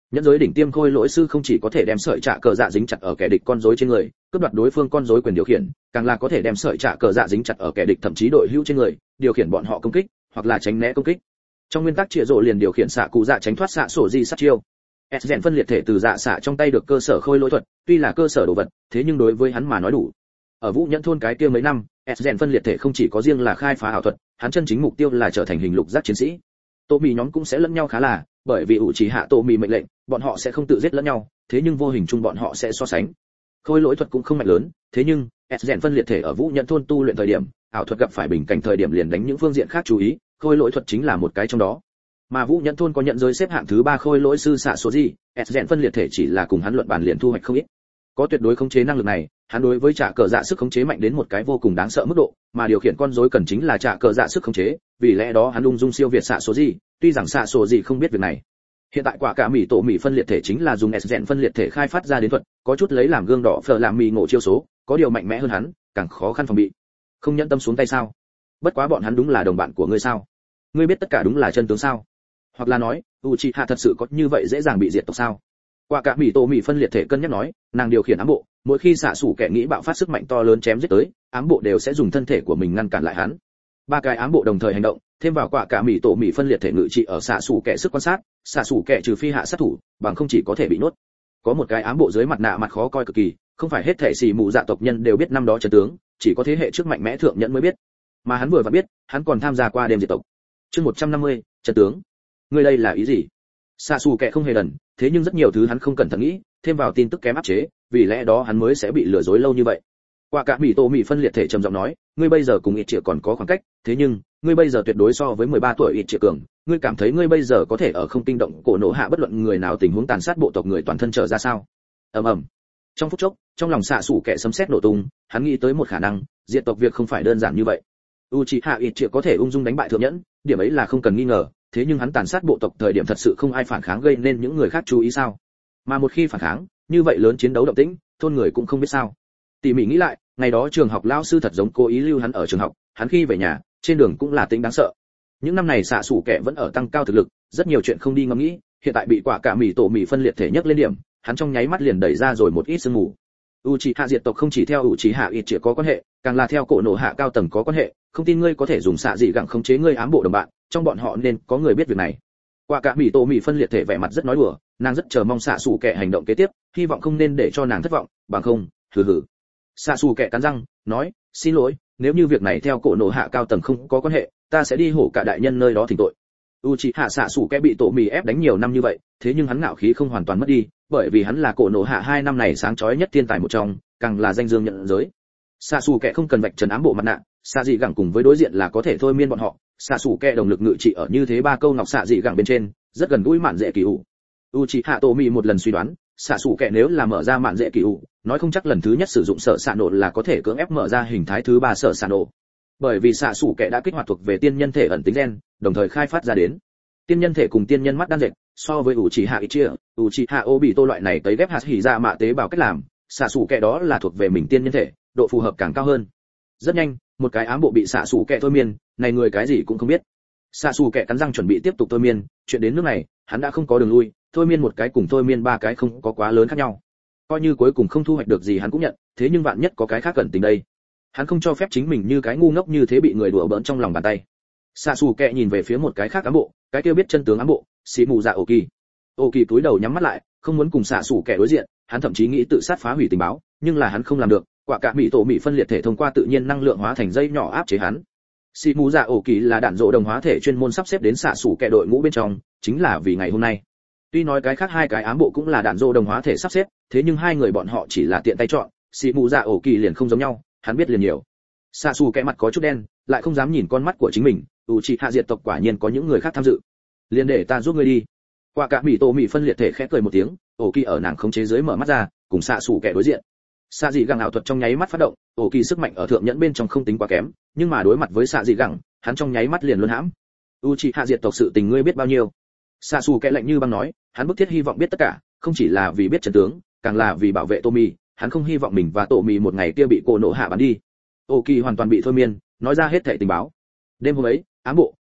A: Nhẫn giới đỉnh tiêm khôi lỗi sư không chỉ có thể đem sợi trả cờ dạ dính chặt ở kẻ địch con rối trên người, cướp đoạt đối phương con rối quyền điều khiển, càng là có thể đem sợi trả cờ dạ dính chặt ở kẻ địch thậm chí đội hữu trên người, điều khiển bọn họ công kích, hoặc là tránh né công kích. Trong nguyên tắc Chĩa Rồ liền điều khiển xạ cụ dạ tránh thoát xạ sổ di sát chiêu. Sgen phân liệt thể từ dạ xạ trong tay được cơ sở khôi lỗi thuật, tuy là cơ sở đồ vật, thế nhưng đối với hắn mà nói đủ. Ở Vũ Nhẫn thôn cái kia mấy năm, Sgen phân liệt thể không chỉ có riêng là khai phá ảo thuật, hắn chân chính mục tiêu là trở thành hình lục giác chiến sĩ. Tô Mì nhóm cũng sẽ lẫn nhau khá là, bởi vì ủ chỉ hạ Tô Mì mệnh lệnh, bọn họ sẽ không tự giết lẫn nhau, thế nhưng vô hình chung bọn họ sẽ so sánh. Khôi lỗi thuật cũng không mạnh lớn, thế nhưng Sgen phân liệt thể ở Vũ Nhẫn thôn tu luyện thời điểm, ảo thuật gặp phải bình cảnh thời điểm liền đánh những phương diện khác chú ý, khôi lỗi thuật chính là một cái trong đó. Mà Vũ Nhẫn thôn có nhận giới xếp hạng thứ 3 khôi lỗi sư xạ số gì, Sgen phân liệt thể chỉ là cùng hắn luận bàn liền thu hoạch không ít. Có tuyệt đối khống chế năng lực này, hắn đối với trả cờ dạ sức khống chế mạnh đến một cái vô cùng đáng sợ mức độ, mà điều khiển con rối cần chính là trả cờ dạ sức khống chế, vì lẽ đó hắn ung dung siêu việt xạ số gì, tuy rằng xạ số gì không biết việc này. Hiện tại quả cả mì tổ mì phân liệt thể chính là dùng Sgen phân liệt thể khai phát ra đến thuật, có chút lấy làm gương đỏ phở làm mì ngộ chiêu số, có điều mạnh mẽ hơn hắn, càng khó khăn phòng bị. Không nhẫn tâm xuống tay sao? Bất quá bọn hắn đúng là đồng bạn của ngươi sao? Ngươi biết tất cả đúng là chân tướng sao? Hoặc là nói, Uchiha thật sự có như vậy dễ dàng bị diệt tộc sao? Quả cả mì tổ mì phân liệt thể cân nhắc nói, nàng điều khiển ám bộ, mỗi khi xạ sủ kẻ nghĩ bạo phát sức mạnh to lớn chém giết tới, ám bộ đều sẽ dùng thân thể của mình ngăn cản lại hắn. Ba cái ám bộ đồng thời hành động, thêm vào quả cả mì tổ mì phân liệt thể ngự trị ở xạ sủ kẻ sức quan sát, xạ sủ kẻ trừ phi hạ sát thủ, bằng không chỉ có thể bị nuốt. Có một cái ám bộ dưới mặt nạ mặt khó coi cực kỳ, không phải hết thể xì mù dạ tộc nhân đều biết năm đó chân tướng, chỉ có thế hệ trước mạnh mẽ thượng nhẫn mới biết. Mà hắn vừa và biết, hắn còn tham gia qua đêm diệt tộc. Chương 150, chân tướng. Ngươi đây là ý gì? Xạ xù kẻ không hề đần, thế nhưng rất nhiều thứ hắn không cẩn thận nghĩ, thêm vào tin tức kém áp chế, vì lẽ đó hắn mới sẽ bị lừa dối lâu như vậy. Quả cả mì tổ mì phân liệt thể trầm giọng nói, ngươi bây giờ cùng ít triệu còn có khoảng cách, thế nhưng ngươi bây giờ tuyệt đối so với 13 tuổi ít triệu cường, ngươi cảm thấy ngươi bây giờ có thể ở không kinh động cổ nổ hạ bất luận người nào tình huống tàn sát bộ tộc người toàn thân trở ra sao? Ầm ầm. Trong phút chốc, trong lòng xạ xù kẻ sấm sét nổ tung, hắn nghĩ tới một khả năng, diệt tộc việc không phải đơn giản như vậy. Uchiha ít triệu có thể ung dung đánh bại thượng nhẫn, điểm ấy là không cần nghi ngờ, thế nhưng hắn tàn sát bộ tộc thời điểm thật sự không ai phản kháng gây nên những người khác chú ý sao? Mà một khi phản kháng, như vậy lớn chiến đấu động tĩnh, thôn người cũng không biết sao. Tỉ mỉ nghĩ lại, ngày đó trường học lão sư thật giống cố ý lưu hắn ở trường học, hắn khi về nhà, trên đường cũng là tĩnh đáng sợ. Những năm này xạ sủ kẻ vẫn ở tăng cao thực lực, rất nhiều chuyện không đi ngẫm nghĩ, hiện tại bị quả cả mì tổ mì phân liệt thể nhấc lên điểm, hắn trong nháy mắt liền đẩy ra rồi một ít sương mù. Uchiha diệt tộc không chỉ theo Uchiha ít chỉ có quan hệ, càng là theo cổ nổ hạ cao tầng có quan hệ, không tin ngươi có thể dùng xạ dị gặng khống chế ngươi ám bộ đồng bạn, trong bọn họ nên có người biết việc này. Quả cả mì tổ mì phân liệt thể vẻ mặt rất nói đùa, nàng rất chờ mong xạ xù kẻ hành động kế tiếp, hy vọng không nên để cho nàng thất vọng, bằng không, hừ. Xạ xù kẻ cắn răng, nói, xin lỗi, nếu như việc này theo cổ nổ hạ cao tầng không có quan hệ, ta sẽ đi hổ cả đại nhân nơi đó thỉnh tội. Uchiha xạ xù kẻ bị tổ mì ép đánh nhiều năm như vậy, thế nhưng hắn ngạo khí không hoàn toàn mất đi, bởi vì hắn là cổ nổ hạ 2 năm này sáng chói nhất thiên tài một trong, càng là danh dương nhận giới. Xạ xù kẻ không cần vạch trần ám bộ mặt nạ, xạ dị gẳng cùng với đối diện là có thể thôi miên bọn họ. Xạ xù kẻ đồng lực ngự trị ở như thế 3 câu ngọc xạ dị gẳng bên trên, rất gần gũi mạn dễ kỳ ủ. Uchiha Tomi một lần suy đoán, xạ xù kẻ nếu là mở ra mạn dễ kỳ ủ, nói không chắc lần thứ nhất sử dụng sở xạ nổ là có thể cưỡng ép mở ra hình thái thứ 3 sở xạ nổ. Bởi vì xạ xù kẻ đã kích hoạt thuộc về tiên nhân thể ẩn tính gen, đồng thời khai phát ra đến. Tiên nhân thể cùng tiên nhân mắt đan dệt, so với Uchiha Uchiha Obito loại này tấy ghép hạt hỉ ra mạ tế bào cách làm, xạ xù kẻ đó là thuộc về mình tiên nhân thể, độ phù hợp càng cao hơn. Rất nhanh, một cái ám bộ bị xạ xù kẻ thôi miên, này người cái gì cũng không biết. Xạ xù kẻ cắn răng chuẩn bị tiếp tục thôi miên, chuyện đến nước này, hắn đã không có đường lui, thôi miên một cái cùng thôi miên 3 cái không có quá lớn khác nhau. Coi như cuối cùng không thu hoạch được gì hắn cũng nhận, thế nhưng vạn nhất có cái khác cẩn tình đây. Hắn không cho phép chính mình như cái ngu ngốc như thế bị người đùa bỡn trong lòng bàn tay. Xạ xù kẻ nhìn về phía một cái khác ám bộ, cái kia biết chân tướng ám bộ, xì mù dạ ổ kỳ. Ổ kỳ cúi đầu nhắm mắt lại, không muốn cùng xạ xù kẻ đối diện, hắn thậm chí nghĩ tự sát phá hủy tình báo, nhưng là hắn không làm được, quả cả mỹ tổ mỹ phân liệt thể thông qua tự nhiên năng lượng hóa thành dây nhỏ áp chế hắn. Xì mù dạ ổ kỳ là đạn dộ đồng hóa thể chuyên môn sắp xếp đến xạ xù kẻ đội ngũ bên trong, chính là vì ngày hôm nay. Tuy nói cái khác 2 cái ám bộ cũng là đạn dộ đồng hóa thể sắp xếp, thế nhưng 2 người bọn họ chỉ là tiện tay chọn, xì mù dạ ổ kỳ liền không giống nhau, hắn biết liền nhiều. Xạ xù kẻ mặt có chút đen, lại không dám nhìn con mắt của chính mình, Uchiha diệt tộc quả nhiên có những người khác tham dự. Liền để ta giúp ngươi đi. Quả cả mỹ tổ mỹ phân liệt thể khẽ cười một tiếng, ổ kỳ ở nàng khống chế dưới mở mắt ra, cùng xạ xù kẻ đối diện. Xạ dị gẳng ảo thuật trong nháy mắt phát động, ổ kỳ sức mạnh ở thượng nhẫn bên trong không tính quá kém, nhưng mà đối mặt với xạ dị gẳng, hắn trong nháy mắt liền luân hãm. Uchiha diệt tộc sự tình ngươi biết bao nhiêu? Xạ xù kẻ lạnh như băng nói, hắn bức thiết hy vọng biết tất cả, không chỉ là vì biết trận tướng, càng là vì bảo vệ Tomi, hắn không hy vọng mình và Tomi một ngày kia bị cô nộ hạ bắn đi. Ổ kỳ hoàn toàn bị thôi miên, nói ra hết thảy tình báo. Đêm hôm ấy, ám bộ,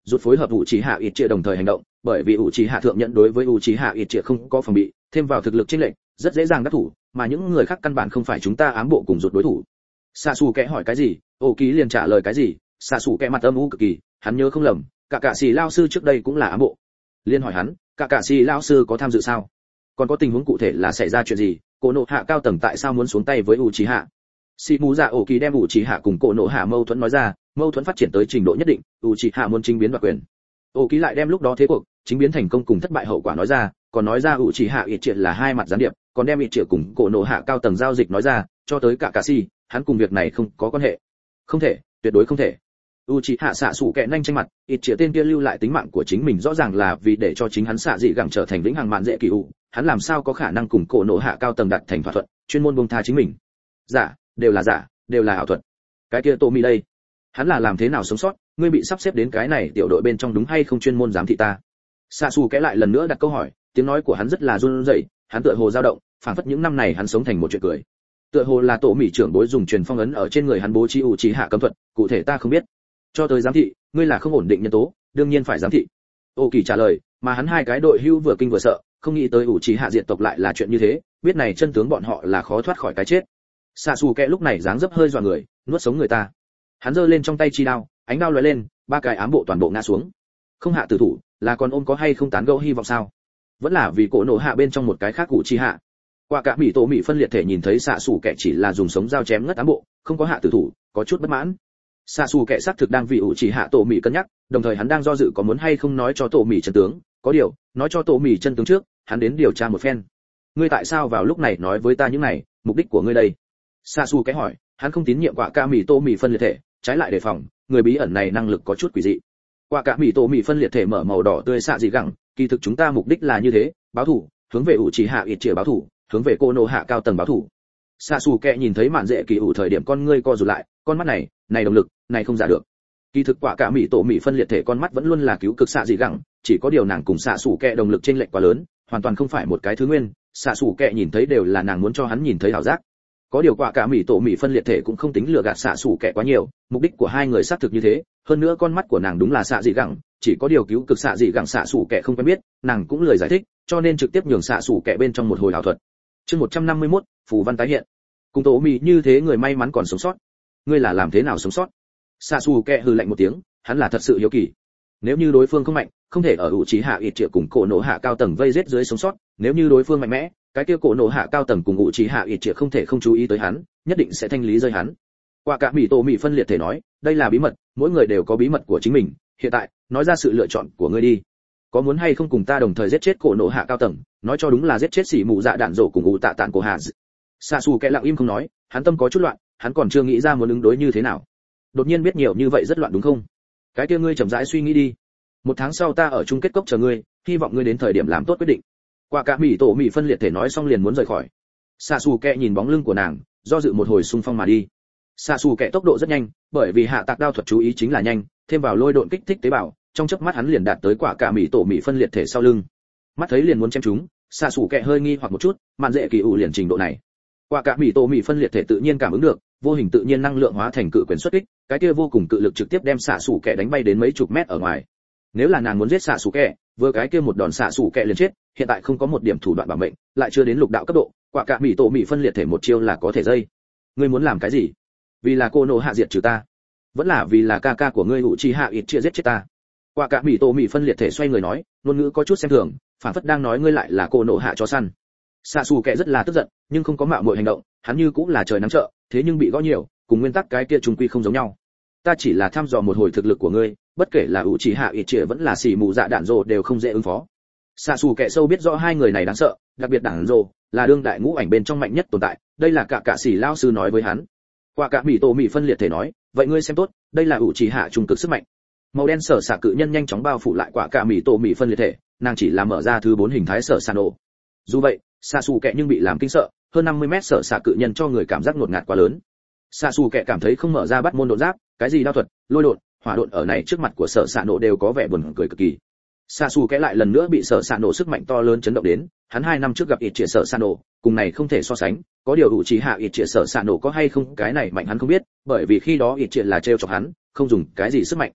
A: rút phối hợp Uchiha Itachi đồng thời hành động, bởi vì Uchiha thượng nhận đối với Uchiha Itachi không có phòng bị, thêm vào thực lực chênh lệch, rất dễ dàng đắc thủ, mà những người khác căn bản không phải chúng ta ám bộ cùng rút đối thủ. Sasuke hỏi cái gì, Oki liền trả lời cái gì. Sasuke mặt âm u cực kỳ, hắn nhớ không lầm, cả sĩ lao sư trước đây cũng là ám bộ. Liên hỏi hắn, cả sĩ lao sư có tham dự sao? Còn có tình huống cụ thể là xảy ra chuyện gì? Cổ Nộ Hạ cao tầng tại sao muốn xuống tay với Uchiha? Shimura Oki đem Uchiha cùng Cổ Nộ Hạ mâu thuẫn nói ra, mâu thuẫn phát triển tới trình độ nhất định, Uchiha muốn chính biến đoạt quyền. Oki lại đem lúc đó thế cuộc, chính biến thành công cùng thất bại hậu quả nói ra, còn nói ra Uchiha Itachi là hai mặt gián điệp, còn đem Itachi cùng Cổ Nộ Hạ cao tầng giao dịch nói ra, cho tới cả sĩ, hắn cùng việc này không có quan hệ. Không thể, tuyệt đối không thể. Uchiha xạ sủ kẹ nhanh tranh mặt, Itachi tên kia lưu lại tính mạng của chính mình rõ ràng là vì để cho chính hắn xạ dị gẳng trở thành vĩnh hằng mạn dễ kỳ ủ, hắn làm sao có khả năng cùng Cổ Nộ Hạ cao tầng đặt thành thỏa thuận, chuyên môn buông tha chính mình. Giả, đều là ảo thuật. Cái kia Tommy đây, hắn là làm thế nào sống sót, ngươi bị sắp xếp đến cái này tiểu đội bên trong đúng hay không chuyên môn giám thị ta? Xạ sủ kẹ lại lần nữa đặt câu hỏi, tiếng nói của hắn rất là run rẩy, hắn tựa hồ dao động, phảng phất những năm này hắn sống thành một chuyện cười. Tựa hồ là tổ mỹ trưởng bối dùng truyền phong ấn ở trên người hắn bố trí Uchiha cấm thuật, cụ thể ta không biết. Cho tới giám thị, ngươi là không ổn định nhân tố, đương nhiên phải giám thị. Ô Kỳ trả lời, mà hắn hai cái đội hưu vừa kinh vừa sợ, không nghĩ tới Uchiha diệt tộc lại là chuyện như thế, biết này chân tướng bọn họ là khó thoát khỏi cái chết. Sasuke lúc này dáng dấp hơi dọa người, nuốt sống người ta. Hắn giơ lên trong tay chi đao, ánh đao lóe lên, ba cái ám bộ toàn bộ ngã xuống. Không hạ tử thủ, là còn ôm có hay không tán gẫu hy vọng sao? Vẫn là vì Cổ Nộ Hạ bên trong một cái khác Uchiha. Qua cả mỹ tổ mỹ phân liệt thể nhìn thấy Sasuke chỉ là dùng sống dao chém ngất ám bộ, không có hạ tử thủ, có chút bất mãn. Sasuke xác thực đang vì Uchiha tổ mỹ cân nhắc, đồng thời hắn đang do dự có muốn hay không nói cho tổ mỹ chân tướng, có điều, nói cho tổ mỹ chân tướng trước, hắn đến điều tra một phen. Ngươi tại sao vào lúc này nói với ta những này, mục đích của ngươi đây? Sasuke hỏi, hắn không tín nhiệm Quả Cả mỹ tổ mỹ phân liệt thể, trái lại đề phòng, người bí ẩn này năng lực có chút quỷ dị. Quả Cả mỹ tổ mỹ phân liệt thể mở màu đỏ tươi xạ dị gẳng, kỳ thực chúng ta mục đích là như thế, báo thù, hướng về Uchiha Itachi báo thù, hướng về Cổ Nộ Hạ cao tầng báo thù. Sasuke nhìn thấy mạn dễ kỳ ủ thời điểm con ngươi co rụt lại, con mắt này động lực, này không giả được. Kỳ thực Quả Cả mỹ tổ mỹ phân liệt thể con mắt vẫn luôn là cứu cực xạ dị gẳng, chỉ có điều nàng cùng Sasuke động lực chênh lệch quá lớn, hoàn toàn không phải một cái thứ nguyên, Sasuke nhìn thấy đều là nàng muốn cho hắn nhìn thấy ảo giác. Có điều Quả Cả mỹ tổ mỹ phân liệt thể cũng không tính lừa gạt Sasuke quá nhiều, mục đích của hai người xác thực như thế, hơn nữa con mắt của nàng đúng là xạ dị gẳng, chỉ có điều cứu cực xạ dị gẳng Sasuke không quen biết, nàng cũng lười giải thích, cho nên trực tiếp nhường Sasuke bên trong một hồi ảo thuật. Chương 151, phù văn tái hiện. Cùng tổ mỹ như thế người may mắn còn sống sót. Ngươi là làm thế nào sống sót? Sasuke hừ lạnh một tiếng, hắn là thật sự hiếu kỳ. Nếu như đối phương không mạnh, không thể ở Uchiha Itachi cùng Cổ Nộ Hạ cao tầng vây giết dưới sống sót, nếu như đối phương mạnh mẽ, cái kia Cổ Nộ Hạ cao tầng cùng Uchiha Itachi không thể không chú ý tới hắn, nhất định sẽ thanh lý rơi hắn. Quả Cả mỹ tổ mỹ phân liệt thể nói, đây là bí mật, mỗi người đều có bí mật của chính mình, hiện tại, nói ra sự lựa chọn của ngươi đi. Có muốn hay không cùng ta đồng thời giết chết Cổ Nộ Hạ cao tầng, nói cho đúng là giết chết Sĩ Mù Dạ Đạn Dỗ cùng U Tạ Tạn của Hà. Sasuke lặng im không nói, hắn tâm có chút loạn, hắn còn chưa nghĩ ra muốn ứng đối như thế nào. Đột nhiên biết nhiều như vậy rất loạn đúng không? Cái kia ngươi chậm rãi suy nghĩ đi. Một tháng sau ta ở chung kết cốc chờ ngươi, hy vọng ngươi đến thời điểm làm tốt quyết định. Quả Cả mỹ tổ mỹ phân liệt thể nói xong liền muốn rời khỏi. Sasuke nhìn bóng lưng của nàng, do dự một hồi xung phong mà đi. Sasuke tốc độ rất nhanh, bởi vì hạ tạc đao thuật chú ý chính là nhanh, thêm vào lôi độn kích thích tế bào, trong chớp mắt hắn liền đạt tới Quả Cả mỹ tổ mỹ phân liệt thể sau lưng. Mắt thấy liền muốn chém chúng, Sasuke hơi nghi hoặc một chút, mạn dễ kỳ ủ liền trình độ này. Quả Cả mỹ tổ mỹ phân liệt thể tự nhiên cảm ứng được, vô hình tự nhiên năng lượng hóa thành cự quyền xuất kích, cái kia vô cùng cự lực trực tiếp đem Sasuke đánh bay đến mấy chục mét ở ngoài. Nếu là nàng muốn giết Sasuke, vừa cái kia một đòn Sasuke liền chết, hiện tại không có một điểm thủ đoạn bảo mệnh, lại chưa đến lục đạo cấp độ, Quả Cả mỹ tổ mỹ phân liệt thể một chiêu là có thể dây. Ngươi muốn làm cái gì? Vì là Cổ Nộ Hạ diệt trừ ta, vẫn là vì là ca ca của ngươi Uchiha Itachi giết chết ta? Quả Cả mỹ tổ mỹ phân liệt thể xoay người nói, ngôn ngữ có chút xem thường, phản phất đang nói ngươi lại là Cổ Nộ Hạ chó săn. Sasuke rất là tức giận, nhưng không có mạo muội hành động, hắn như cũng là trời nắng trợ, thế nhưng bị gõ nhiều, cùng nguyên tắc cái kia trùng quy không giống nhau. Ta chỉ là thăm dò một hồi thực lực của ngươi, bất kể là Uchiha Itachi vẫn là Sĩ Mù Dạ Đạn Dỗ đều không dễ ứng phó. Sasuke sâu biết rõ hai người này đáng sợ, đặc biệt Đạn Dỗ là đương đại ngũ ảnh bên trong mạnh nhất tồn tại, đây là cả sĩ lão sư nói với hắn. Quả Cả mỹ tổ mỹ phân liệt thể nói, vậy ngươi xem tốt, đây là Uchiha trung cực sức mạnh. Màu đen sở xạ cự nhân nhanh chóng bao phủ lại Quả Cả mỹ tổ mỹ phân liệt thể, nàng chỉ là mở ra thứ 4 hình thái sở xạ nổ. Dù vậy, Sasuke nhưng bị làm kinh sợ, hơn 50 mét sở xạ cự nhân cho người cảm giác ngột ngạt quá lớn. Sasuke cảm thấy không mở ra bắt môn độn giáp, cái gì đao thuật, lôi độn, hỏa độn ở này trước mặt của sở xạ nổ đều có vẻ buồn cười cực kỳ. Sasuke lại lần nữa bị sở xạ nổ sức mạnh to lớn chấn động đến, hắn 2 năm trước gặp ít triệt sở xạ nổ, cùng này không thể so sánh, có điều Uchiha ít triệt sở xạ nổ có hay không cái này mạnh hắn không biết, bởi vì khi đó ít triệt là trêu chọc hắn, không dùng cái gì sức mạnh.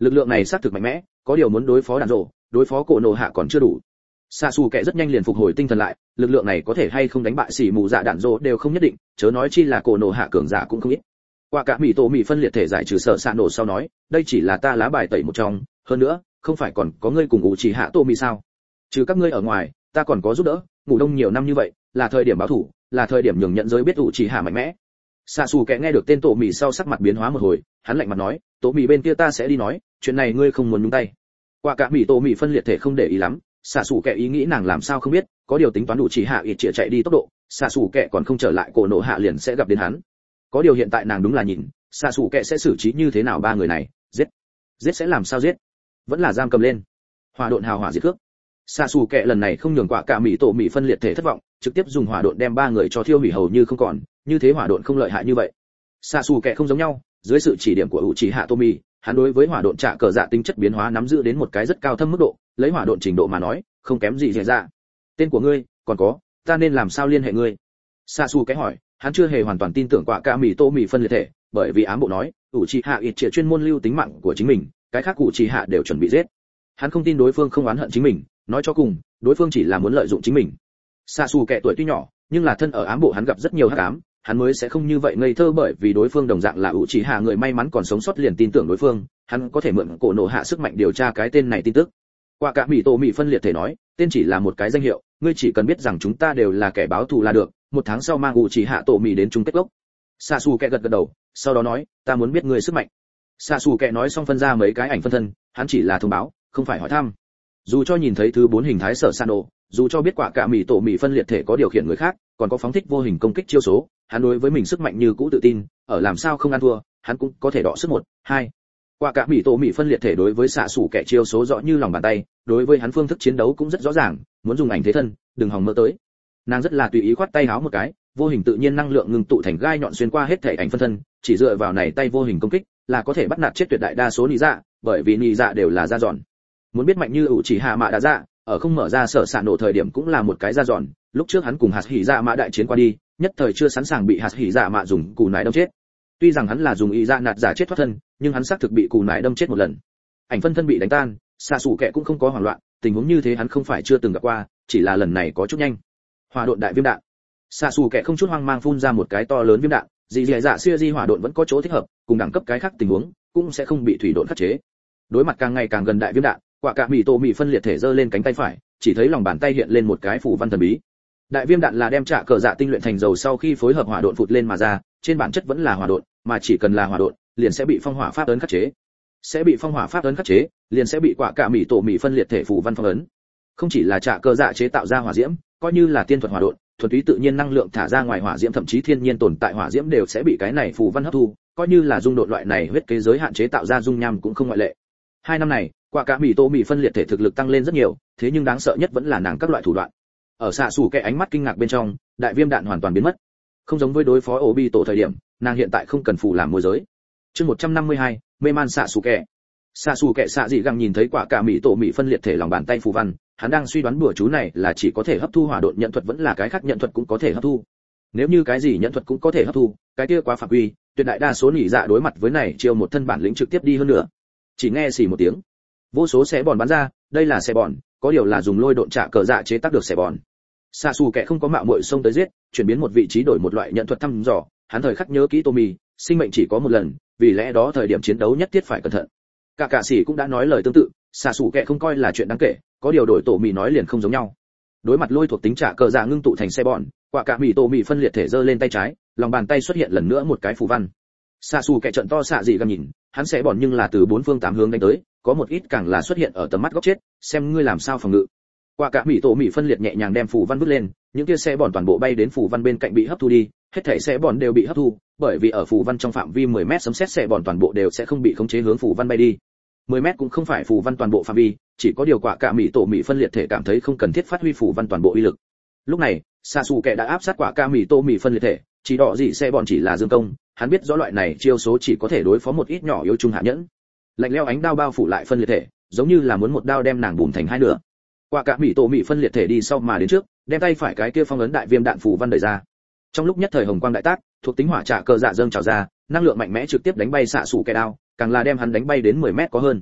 A: Lực lượng này xác thực mạnh mẽ, có điều muốn đối phó đàn rồ, đối phó cổ nổ hạ còn chưa đủ. Xạ xù kệ rất nhanh liền phục hồi tinh thần lại, lực lượng này có thể hay không đánh bại xỉ mù dạ đạn rồ đều không nhất định, chớ nói chi là cổ nổ hạ cường giả cũng không ít. Quả cả mì tổ mì phân liệt thể giải trừ sợ xạ nổ sau nói, đây chỉ là ta lá bài tẩy một trong, hơn nữa, không phải còn có ngươi cùng ngủ chỉ hạ tô mì sao? Trừ các ngươi ở ngoài, ta còn có giúp đỡ, ngủ đông nhiều năm như vậy, là thời điểm báo thủ, là thời điểm nhường nhận giới biết ủ chỉ hạ mạnh mẽ. Xạ xù kệ nghe được tên tổ mì sau sắc mặt biến hóa một hồi, hắn lạnh mặt nói, tổ mì bên kia ta sẽ đi nói, chuyện này ngươi không muốn nhúng tay. Quả cả mì tổ mì phân liệt thể không để ý lắm, xạ xù kệ ý nghĩ nàng làm sao không biết, có điều tính toán đủ chỉ hạ ít chĩa chạy đi tốc độ, xạ xù kệ còn không trở lại cổ nổ hạ liền sẽ gặp đến hắn. Có điều hiện tại nàng đúng là nhìn, xạ xù kệ sẽ xử trí như thế nào ba người này, giết sẽ làm sao giết, vẫn là giam cầm lên, hỏa độn hào hỏa diệt cước. Xạ xù kệ lần này không nhường quả cả mỹ tổ mỹ phân liệt thể thất vọng, trực tiếp dùng hỏa độn đem ba người cho thiêu hủy hầu như không còn, như thế hỏa độn không lợi hại như vậy. Xạ xù kệ không giống nhau, dưới sự chỉ điểm của Uchiha Tomi, hắn đối với hỏa độn trả cờ dạ tính chất biến hóa nắm giữ đến một cái rất cao thâm mức độ, lấy hỏa độn trình độ mà nói, không kém gì dễ dạ. Tên của ngươi, còn có, ta nên làm sao liên hệ ngươi? Xạ xù kệ hỏi, hắn chưa hề hoàn toàn tin tưởng quả cả mỹ tô mỹ phân liệt thể, bởi vì ám bộ nói, Uchiha Itchia chuyên môn lưu tính mạng của chính mình, cái khác Uchiha đều chuẩn bị giết. Hắn không tin đối phương không oán hận chính mình, nói cho cùng, đối phương chỉ là muốn lợi dụng chính mình. Xạ xù kệ tuổi tuy nhỏ, nhưng là thân ở ám bộ hắn gặp rất nhiều hắc ám, hắn mới sẽ không như vậy ngây thơ, bởi vì đối phương đồng dạng là Uchiha người may mắn còn sống sót liền tin tưởng đối phương, hắn có thể mượn cổ nổ hạ sức mạnh điều tra cái tên này tin tức. Quả cả mỹ tổ mỹ phân liệt thể nói, tên chỉ là một cái danh hiệu, ngươi chỉ cần biết rằng chúng ta đều là kẻ báo thù là được, một tháng sau mang Uchiha tổ mỹ đến chung kết gốc. Xạ xù kệ gật gật đầu, sau đó nói, ta muốn biết ngươi sức mạnh. Xạ xù kệ nói xong phân ra mấy cái ảnh phân thân, hắn chỉ là thông báo, không phải hỏi thăm. Dù cho nhìn thấy thứ 4 hình thái sở san đồ, dù cho biết quả cả mỹ tổ mỹ phân liệt thể có điều khiển người khác, còn có phóng thích vô hình công kích chiêu số, hắn đối với mình sức mạnh như cũ tự tin, ở làm sao không ăn thua, hắn cũng có thể đọ sức 1, 2. Quả cả mỹ tổ mỹ phân liệt thể đối với xạ xù kẻ chiêu số rõ như lòng bàn tay, đối với hắn phương thức chiến đấu cũng rất rõ ràng, muốn dùng ảnh thế thân, đừng hòng mơ tới. Nàng rất là tùy ý khoát tay háo một cái, vô hình tự nhiên năng lượng ngưng tụ thành gai nhọn xuyên qua hết thể ảnh phân thân, chỉ dựa vào này tay vô hình công kích, là có thể bắt nạt chết tuyệt đại đa số nị dạ, bởi vì nị dạ đều là da giòn. Muốn biết mạnh như Uchiha Mạ đã dạ, ở không mở ra sở sản nổ thời điểm cũng là một cái da giòn, lúc trước hắn cùng hạt hỉ dạ mạ đại chiến qua đi, nhất thời chưa sẵn sàng bị hạt hỉ dạ mạ dùng cù nải đâm chết. Tuy rằng hắn là dùng y dạ nạt giả chết thoát thân, nhưng hắn xác thực bị cù nải đâm chết một lần. Ảnh phân thân bị đánh tan, xạ sủ kệ cũng không có hoảng loạn, tình huống như thế hắn không phải chưa từng gặp qua, chỉ là lần này có chút nhanh. Hỏa độn đại viêm đạn. Xạ sủ kệ không chút hoang mang phun ra một cái to lớn viêm đạn, dị dạ xưa di hỏa độn vẫn có chỗ thích hợp, cùng đẳng cấp cái khác tình huống cũng sẽ không bị thủy độn khắc chế. Đối mặt càng ngày càng gần đại viêm đạn, quả cả mỹ tổ mỹ phân liệt thể giơ lên cánh tay phải, chỉ thấy lòng bàn tay hiện lên một cái phù văn thần bí. Đại viêm đạn là đem trả cờ dạ tinh luyện thành dầu sau khi phối hợp hỏa độn phụt lên mà ra, trên bản chất vẫn là hỏa độn, mà chỉ cần là hỏa độn, liền sẽ bị phong hỏa pháp ấn khắc chế. Sẽ bị phong hỏa pháp ấn khắc chế, liền sẽ bị quả cả mỹ tổ mỹ phân liệt thể phù văn phong ấn. Không chỉ là trả cờ dạ chế tạo ra hỏa diễm, coi như là tiên thuật hỏa độn, thuần túy tự nhiên năng lượng thả ra ngoài hỏa diễm, thậm chí thiên nhiên tồn tại hỏa diễm đều sẽ bị cái này phù văn hấp thu, coi như là dung độn loại này huyết kế giới hạn chế tạo ra dung nham cũng không ngoại lệ. 2 năm này, quả cả mỹ tổ mỹ phân liệt thể thực lực tăng lên rất nhiều, thế nhưng đáng sợ nhất vẫn là nàng các loại thủ đoạn. Ở xạ sủ kệ ánh mắt kinh ngạc bên trong, đại viêm đạn hoàn toàn biến mất. Không giống với đối phó Obi tổ thời điểm, nàng hiện tại không cần phù làm môi giới. Chương 152, mê man xạ sủ kệ. Xạ sủ kệ xạ dị găng nhìn thấy quả cả mỹ tổ mỹ phân liệt thể lòng bàn tay phù văn, hắn đang suy đoán bùa chú này là chỉ có thể hấp thu hỏa độn nhận thuật vẫn là cái khác nhận thuật cũng có thể hấp thu. Nếu như cái gì nhận thuật cũng có thể hấp thu, cái kia quá phạm quy, tuyệt đại đa số nhị dạ đối mặt với này chiêu một thân bản lĩnh trực tiếp đi hơn nữa. Chỉ nghe xì một tiếng, vô số xé bòn bắn ra, đây là xé bòn, có điều là dùng lôi độn trả cờ dạ chế tác được xé bòn. Xạ xù kẻ không có mạo muội xông tới giết, chuyển biến một vị trí đổi một loại nhận thuật thăm dò, hắn thời khắc nhớ kỹ Tommy, sinh mệnh chỉ có một lần, vì lẽ đó thời điểm chiến đấu nhất thiết phải cẩn thận. Cả cạ sĩ cũng đã nói lời tương tự, xạ xù kẻ không coi là chuyện đáng kể, có điều đổi tổ mì nói liền không giống nhau. Đối mặt lôi thuộc tính trả cờ dạ ngưng tụ thành xe bòn, quả cả mì tổ mì phân liệt thể giơ lên tay trái, lòng bàn tay xuất hiện lần nữa một cái phù văn. Xạ xù kẻ trận to xạ dị gầm nhìn, hắn sẽ bòn nhưng là từ 4 phương 8 hướng đánh tới, có một ít càng là xuất hiện ở tầm mắt góc chết, xem ngươi làm sao phòng ngự. Quả cả mỹ tổ mỹ phân liệt nhẹ nhàng đem phù văn vứt lên, những kia xe bòn toàn bộ bay đến phù văn bên cạnh bị hấp thu đi, hết thảy xe bòn đều bị hấp thu, bởi vì ở phù văn trong phạm vi 10 mét sấm sét xe bòn toàn bộ đều sẽ không bị khống chế hướng phù văn bay đi. 10 mét cũng không phải phù văn toàn bộ phạm vi, chỉ có điều quả cả mỹ tổ mỹ phân liệt thể cảm thấy không cần thiết phát huy phù văn toàn bộ uy lực. Lúc này, Sasuke đã áp sát quả cả mỹ tổ mỹ phân liệt thể, chỉ đỏ gì xe bòn chỉ là dương công, hắn biết rõ loại này chiêu số chỉ có thể đối phó một ít nhỏ yếu trung hạ nhẫn. Lạnh lẽo ánh đao bao phủ lại phân liệt thể, giống như là muốn một đao đem nàng bùn thành hai nửa. Quả cả mỹ tổ mỹ phân liệt thể đi sau mà đến trước, đem tay phải cái kia phong ấn đại viêm đạn phù văn đẩy ra. Trong lúc nhất thời hồng quang đại tác, thuộc tính hỏa trả cờ dạ dâng trào ra, năng lượng mạnh mẽ trực tiếp đánh bay xạ sủ kẻ đao, càng là đem hắn đánh bay đến 10 mét có hơn.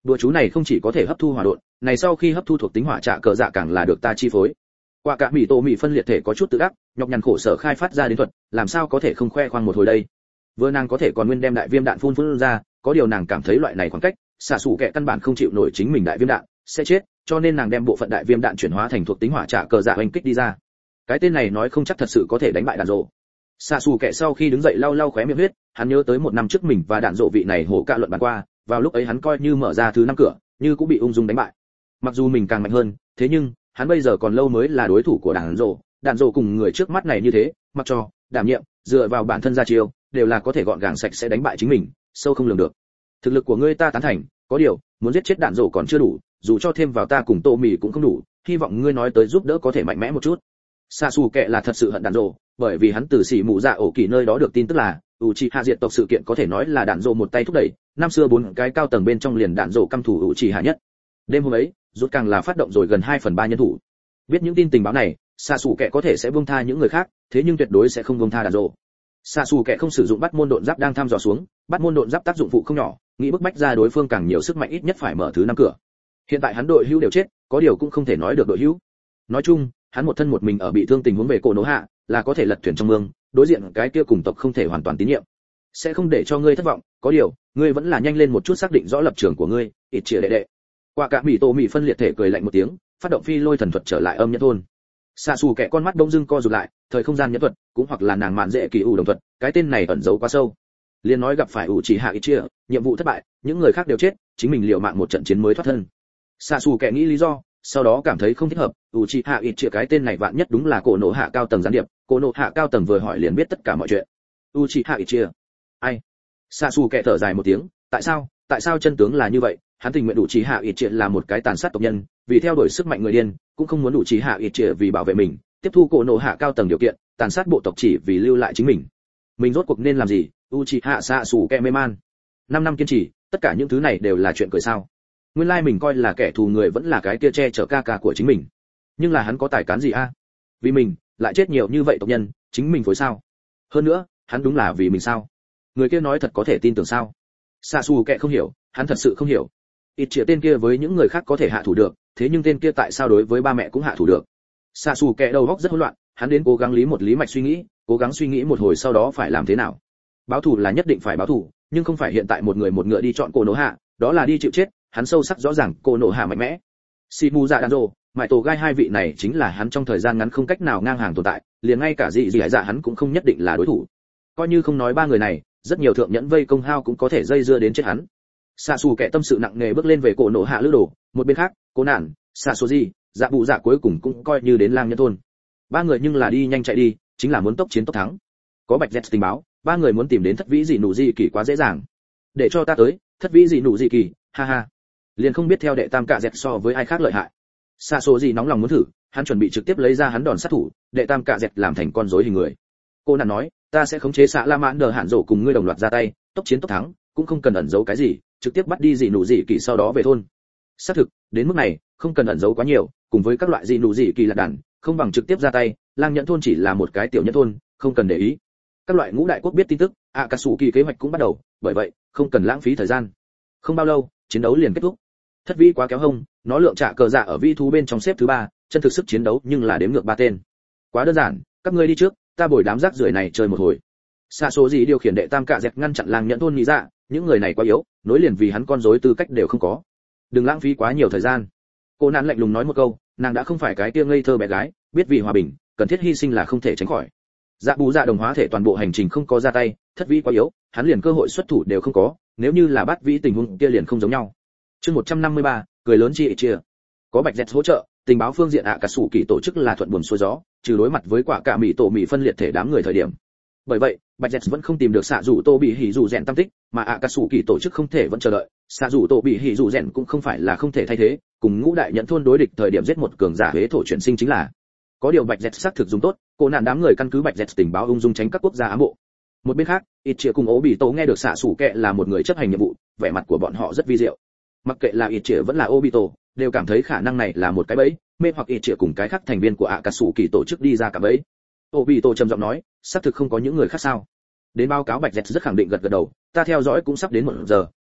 A: Đùa chú này không chỉ có thể hấp thu hỏa độn, này sau khi hấp thu thuộc tính hỏa trạ cờ dạ càng là được ta chi phối. Quả cả mì tổ mì phân liệt thể có chút tự ác, nhọc nhằn khổ sở khai phát ra đến thuật, làm sao có thể không khoe khoang một hồi đây. Vừa nàng có thể còn nguyên đem đại viêm đạn phun ra, có điều nàng cảm thấy loại này khoảng cách, xạ sủ kẹ căn bản không chịu nổi chính mình đại viêm đạn, sẽ chết, cho nên nàng đem bộ phận đại viêm đạn chuyển hóa thành thuộc tính hỏa trạ cờ dạ oanh kích đi ra. Cái tên này nói không chắc thật sự có thể đánh bại đạn rộ. Xạ sủ kẹ sau khi đứng dậy lau lau khóe miệng huyết, hắn nhớ tới một năm trước mình và đạn rộ vị này hổ cạ luận bàn qua, vào lúc ấy hắn coi như mở ra thứ 5 cửa, như cũng bị ung dung đánh bại. Mặc dù mình càng mạnh hơn, thế nhưng hắn bây giờ còn lâu mới là đối thủ của đạn rộ cùng người trước mắt này như thế, mặc cho đảm nhiệm dựa vào bản thân ra chiêu, đều là có thể gọn gàng sạch sẽ đánh bại chính mình, sâu không lường được. Thực lực của ngươi ta tán thành, có điều muốn giết chết đạn rộ còn chưa đủ, dù cho thêm vào ta cùng tô mì cũng không đủ, hy vọng ngươi nói tới giúp đỡ có thể mạnh mẽ một chút. Sa Sù Kệ là thật sự hận đạn rộ, bởi vì hắn từ xỉ mù dạ ổ kỳ nơi đó được tin tức là Uchiha diệt tộc sự kiện có thể nói là đạn rộ một tay thúc đẩy, năm xưa 4 cái cao tầng bên trong liền đạn rộ căm thủ Uchiha nhất. Đêm hôm ấy, rút càng là phát động rồi gần 2/3 nhân thủ. Biết những tin tình báo này, Sa Sù Kệ có thể sẽ buông tha những người khác, thế nhưng tuyệt đối sẽ không buông tha đạn rộ. Sa Sù Kệ không sử dụng bắt môn độn giáp đang thăm dò xuống, bắt môn độn giáp tác dụng phụ không nhỏ, nghĩ bức bách ra đối phương càng nhiều sức mạnh ít nhất phải mở thứ 5 cửa. Hiện tại hắn đội hữu đều chết, có điều cũng không thể nói được đội hữu. Nói chung, hắn một thân một mình ở bị thương tình huống về cổ nổ hạ, là có thể lật thuyền trong mương, đối diện cái kia cùng tộc không thể hoàn toàn tín nhiệm. Sẽ không để cho ngươi thất vọng, có điều, ngươi vẫn là nhanh lên một chút xác định rõ lập trường của ngươi, ít chia đệ đệ. Quả cả mì tổ mì phân liệt thể cười lạnh một tiếng, phát động phi lôi thần thuật trở lại âm nhẫn thôn. Sa Sù Kệ con mắt đông dưng co rụt lại, thời không gian nhẫn thuật, cũng hoặc là nàng mạn dễ kỳ ủ đồng thuật, cái tên này ẩn giấu quá sâu. Liên nói gặp phải Uchiha Itachi, nhiệm vụ thất bại, những người khác đều chết, chính mình liều mạng một trận chiến mới thoát thân. Sa Sù Kệ nghĩ lý do, sau đó cảm thấy không thích hợp, Uchiha Itachi cái tên này vạn nhất đúng là cổ nổ hạ cao tầng gián điệp, cổ nổ hạ cao tầng vừa hỏi liền biết tất cả mọi chuyện. Uchiha Itachi, ai? Sa Sù Kệ thở dài một tiếng, tại sao chân tướng là như vậy? Hắn tình nguyện Uchiha Itachi là một cái tàn sát tộc nhân, vì theo đuổi sức mạnh người điên, cũng không muốn Uchiha Itachi vì bảo vệ mình, tiếp thu cổ nổ hạ cao tầng điều kiện, tàn sát bộ tộc chỉ vì lưu lại chính mình. Mình rốt cuộc nên làm gì? Uchiha Sa Sù Kệ mê man. 5 năm kiên trì, tất cả những thứ này đều là chuyện cười sao? Nguyên lai mình coi là kẻ thù người vẫn là cái kia che chở ca ca của chính mình. Nhưng là hắn có tài cán gì a? Vì mình, lại chết nhiều như vậy tộc nhân, chính mình phối sao? Hơn nữa, hắn đúng là vì mình sao? Người kia nói thật có thể tin tưởng sao? Sa Sù Kệ không hiểu, hắn thật sự không hiểu. Ít triệu tên kia với những người khác có thể hạ thủ được, thế nhưng tên kia tại sao đối với ba mẹ cũng hạ thủ được? Sa Sù Kệ đầu óc rất hỗn loạn, hắn đến cố gắng lý một lý mạch suy nghĩ, cố gắng suy nghĩ một hồi sau đó phải làm thế nào. Báo thù là nhất định phải báo thù, nhưng không phải hiện tại một người một ngựa đi chọn cổ nổ hạ, đó là đi chịu chết. Hắn sâu sắc rõ ràng cổ nổ hạ mạnh mẽ. Shimu dạ đàn rồ, mại tổ gai hai vị này chính là hắn trong thời gian ngắn không cách nào ngang hàng tồn tại, liền ngay cả dị hải dạ hắn cũng không nhất định là đối thủ. Coi như không nói ba người này, rất nhiều thượng nhẫn vây công hao cũng có thể dây dưa đến chết hắn. Sa Sù Kệ tâm sự nặng nề bước lên về cổ nổ hạ lữ đồ, một bên khác, Cố Nạn, Sasoji, Dạ Bụ Dạ cuối cùng cũng coi như đến lang nhân thôn. Ba người nhưng là đi nhanh chạy đi, chính là muốn tốc chiến tốc thắng. Có Bạch Jet tình báo, ba người muốn tìm đến thất vĩ dị nụ dị kỳ quá dễ dàng. Để cho ta tới, thất vĩ dị nụ dị kỳ, ha ha. Liền không biết theo đệ tam cạ dẹt so với ai khác lợi hại. Sasoji nóng lòng muốn thử, hắn chuẩn bị trực tiếp lấy ra hắn đòn sát thủ, đệ tam cạ dẹt làm thành con rối hình người. Cô nàng nói, ta sẽ khống chế xạ La Mãn Đờ Hạn Dỗ cùng ngươi đồng loạt ra tay, tốc chiến tốc thắng, cũng không cần ẩn giấu cái gì, trực tiếp bắt đi dị nụ dị kỳ sau đó về thôn. Xác thực, đến mức này, không cần ẩn giấu quá nhiều, cùng với các loại dị nụ dị kỳ là đàn, không bằng trực tiếp ra tay, lang nhẫn thôn chỉ là một cái tiểu nhẫn thôn, không cần để ý. Các loại ngũ đại quốc biết tin tức, Akatsuki kế hoạch cũng bắt đầu, bởi vậy, không cần lãng phí thời gian. Không bao lâu, chiến đấu liền kết thúc. Thất vĩ quá kéo hông, nó lượng trả cờ dạ ở vi thú bên trong xếp thứ 3, chân thực sức chiến đấu nhưng là đếm ngược 3 tên. Quá đơn giản, các ngươi đi trước, ta bồi đám rác rưởi này chơi một hồi. Sasoji điều khiển đệ tam cạ dẹt ngăn chặn lang nhẫn thôn nghĩ dạ, những người này quá yếu, nối liền vì hắn con rối tư cách đều không có. Đừng lãng phí quá nhiều thời gian. Cô nạn lạnh lùng nói một câu, nàng đã không phải cái kia ngây thơ bé gái, biết vì hòa bình, cần thiết hy sinh là không thể tránh khỏi. Dạ Bú Dạ đồng hóa thể toàn bộ hành trình không có ra tay, thất vĩ quá yếu, hắn liền cơ hội xuất thủ đều không có, nếu như là bắt vĩ tình huống kia liền không giống nhau. Chương 153, cười lớn chi chia. Có Bạch Jet hỗ trợ, tình báo phương diện Akatsuki tổ chức là thuận buồm xuôi gió, trừ đối mặt với quả cả mì tổ mì phân liệt thể đám người thời điểm. Bởi vậy, Bạch Jet vẫn không tìm được xạ rủ tô bị hỉ rủ rèn tâm tích, mà Akatsuki tổ chức không thể vẫn chờ đợi, xạ rủ tô bị hỉ rủ rèn cũng không phải là không thể thay thế, cùng ngũ đại nhận thôn đối địch thời điểm giết một cường giả huế thổ chuyển sinh chính là. Có điều Bạch Jet xác thực dùng tốt, cô nạn đám người căn cứ Bạch Jet tình báo ung dung tránh các quốc gia ám bộ. Một bên khác, ít chia cùng ố bị tố nghe được xạ sủ kệ là một người chấp hành nhiệm vụ, vẻ mặt của bọn họ rất vi diệu. Mặc kệ là ít chia vẫn là Obito, đều cảm thấy khả năng này là một cái bẫy, mê hoặc ít chia cùng cái khác thành viên của Akatsuki tổ chức đi ra cả bẫy. Obito trầm giọng nói, xác thực không có những người khác sao? Đến báo cáo Bạch Jet rất khẳng định gật gật đầu, ta theo dõi cũng sắp đến 1 giờ,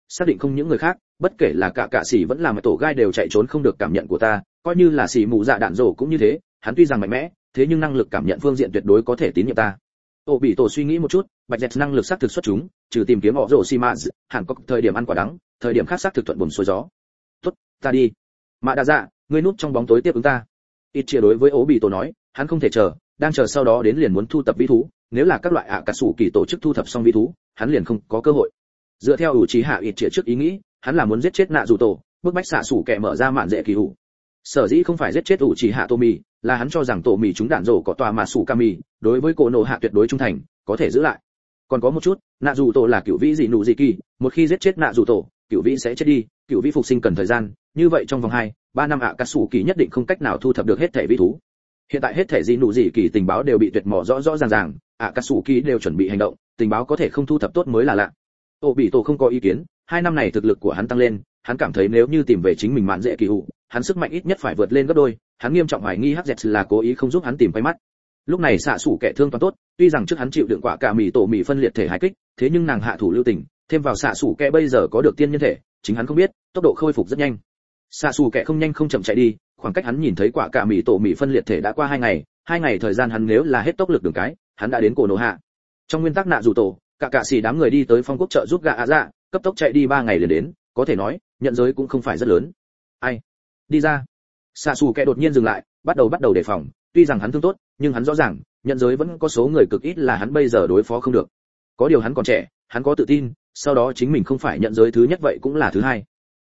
A: xác định không những người khác, bất kể là cả sĩ vẫn là mà tổ gai đều chạy trốn không được cảm nhận của ta, coi như là sĩ mù dạ đạn rổ cũng như thế, hắn tuy rằng mạnh mẽ, thế nhưng năng lực cảm nhận phương diện tuyệt đối có thể tín nhiệm ta. Ô bị tổ suy nghĩ một chút, Bạch Dẹt năng lực xác thực xuất chúng, trừ tìm kiếm họ rổ xi mã, hẳn có thời điểm ăn quả đắng, thời điểm khác xác thực thuận buồm xuôi gió. Tốt, ta đi. Mã Đa Dạ, ngươi núp trong bóng tối tiếp ứng ta. Ít chia đối với Ô bị tổ nói, hắn không thể chờ, đang chờ sau đó đến liền muốn thu tập vĩ thú, nếu là các loại ạ cà sủ kỳ tổ chức thu thập xong vĩ thú, hắn liền không có cơ hội. Dựa theo ủ trí hạ ít chia trước ý nghĩ, hắn là muốn giết chết nạ dù tổ, bức bách xạ sủ kẻ mở ra mạn dễ kỳ hữu. Sở dĩ không phải giết chết ủ trí hạ tô mì, là hắn cho rằng tổ mì chúng đạn rổ có tòa mà sủ kami, đối với cổ nổ hạ tuyệt đối trung thành, có thể giữ lại. Còn có một chút, nạ dù tổ là cửu vĩ gì nụ gì kỳ, một khi giết chết nạ dù tổ, cửu vĩ sẽ chết đi, cửu vĩ phục sinh cần thời gian, như vậy trong vòng 2-3 năm ạ cà sủ kỳ nhất định không cách nào thu thập được hết thể vĩ thú. Hiện tại hết thể gì nụ gì kỳ tình báo đều bị tuyệt mỏ rõ ràng, ạ cà sủ kỳ đều chuẩn bị hành động, tình báo có thể không thu thập tốt mới là lạ. Ô bị tổ không có ý kiến, 2 năm này thực lực của hắn tăng lên, hắn cảm thấy nếu như tìm về chính mình mạn dễ kỳ hữu, hắn sức mạnh ít nhất phải vượt lên gấp đôi, hắn nghiêm trọng hoài nghi HZ là cố ý không giúp hắn tìm quay mắt. Lúc này xạ sủ kẻ thương toàn tốt, tuy rằng trước hắn chịu đựng quả cả mì tổ mì phân liệt thể hai kích, thế nhưng nàng hạ thủ lưu tình, thêm vào xạ sủ kẻ bây giờ có được tiên nhân thể, chính hắn không biết, tốc độ khôi phục rất nhanh. Xạ sủ kẻ không nhanh không chậm chạy đi, khoảng cách hắn nhìn thấy quả cả mì tổ mì phân liệt thể đã qua 2 ngày thời gian hắn nếu là hết tốc lực đường cái, hắn đã đến cổ nổ hạ. Trong nguyên tắc nạ dù tổ, cả xì đám người đi tới phong quốc trợ giúp gạ ạ dạ, cấp tốc chạy đi 3 ngày liền đến, có thể nói, nhận giới cũng không phải rất lớn. Ai? Đi ra. Xạ xù kẻ đột nhiên dừng lại, bắt đầu đề phòng, tuy rằng hắn thương tốt, nhưng hắn rõ ràng, nhận giới vẫn có số người cực ít là hắn bây giờ đối phó không được. Có điều hắn còn trẻ, hắn có tự tin, sau đó chính mình không phải nhận giới thứ nhất vậy cũng là thứ hai.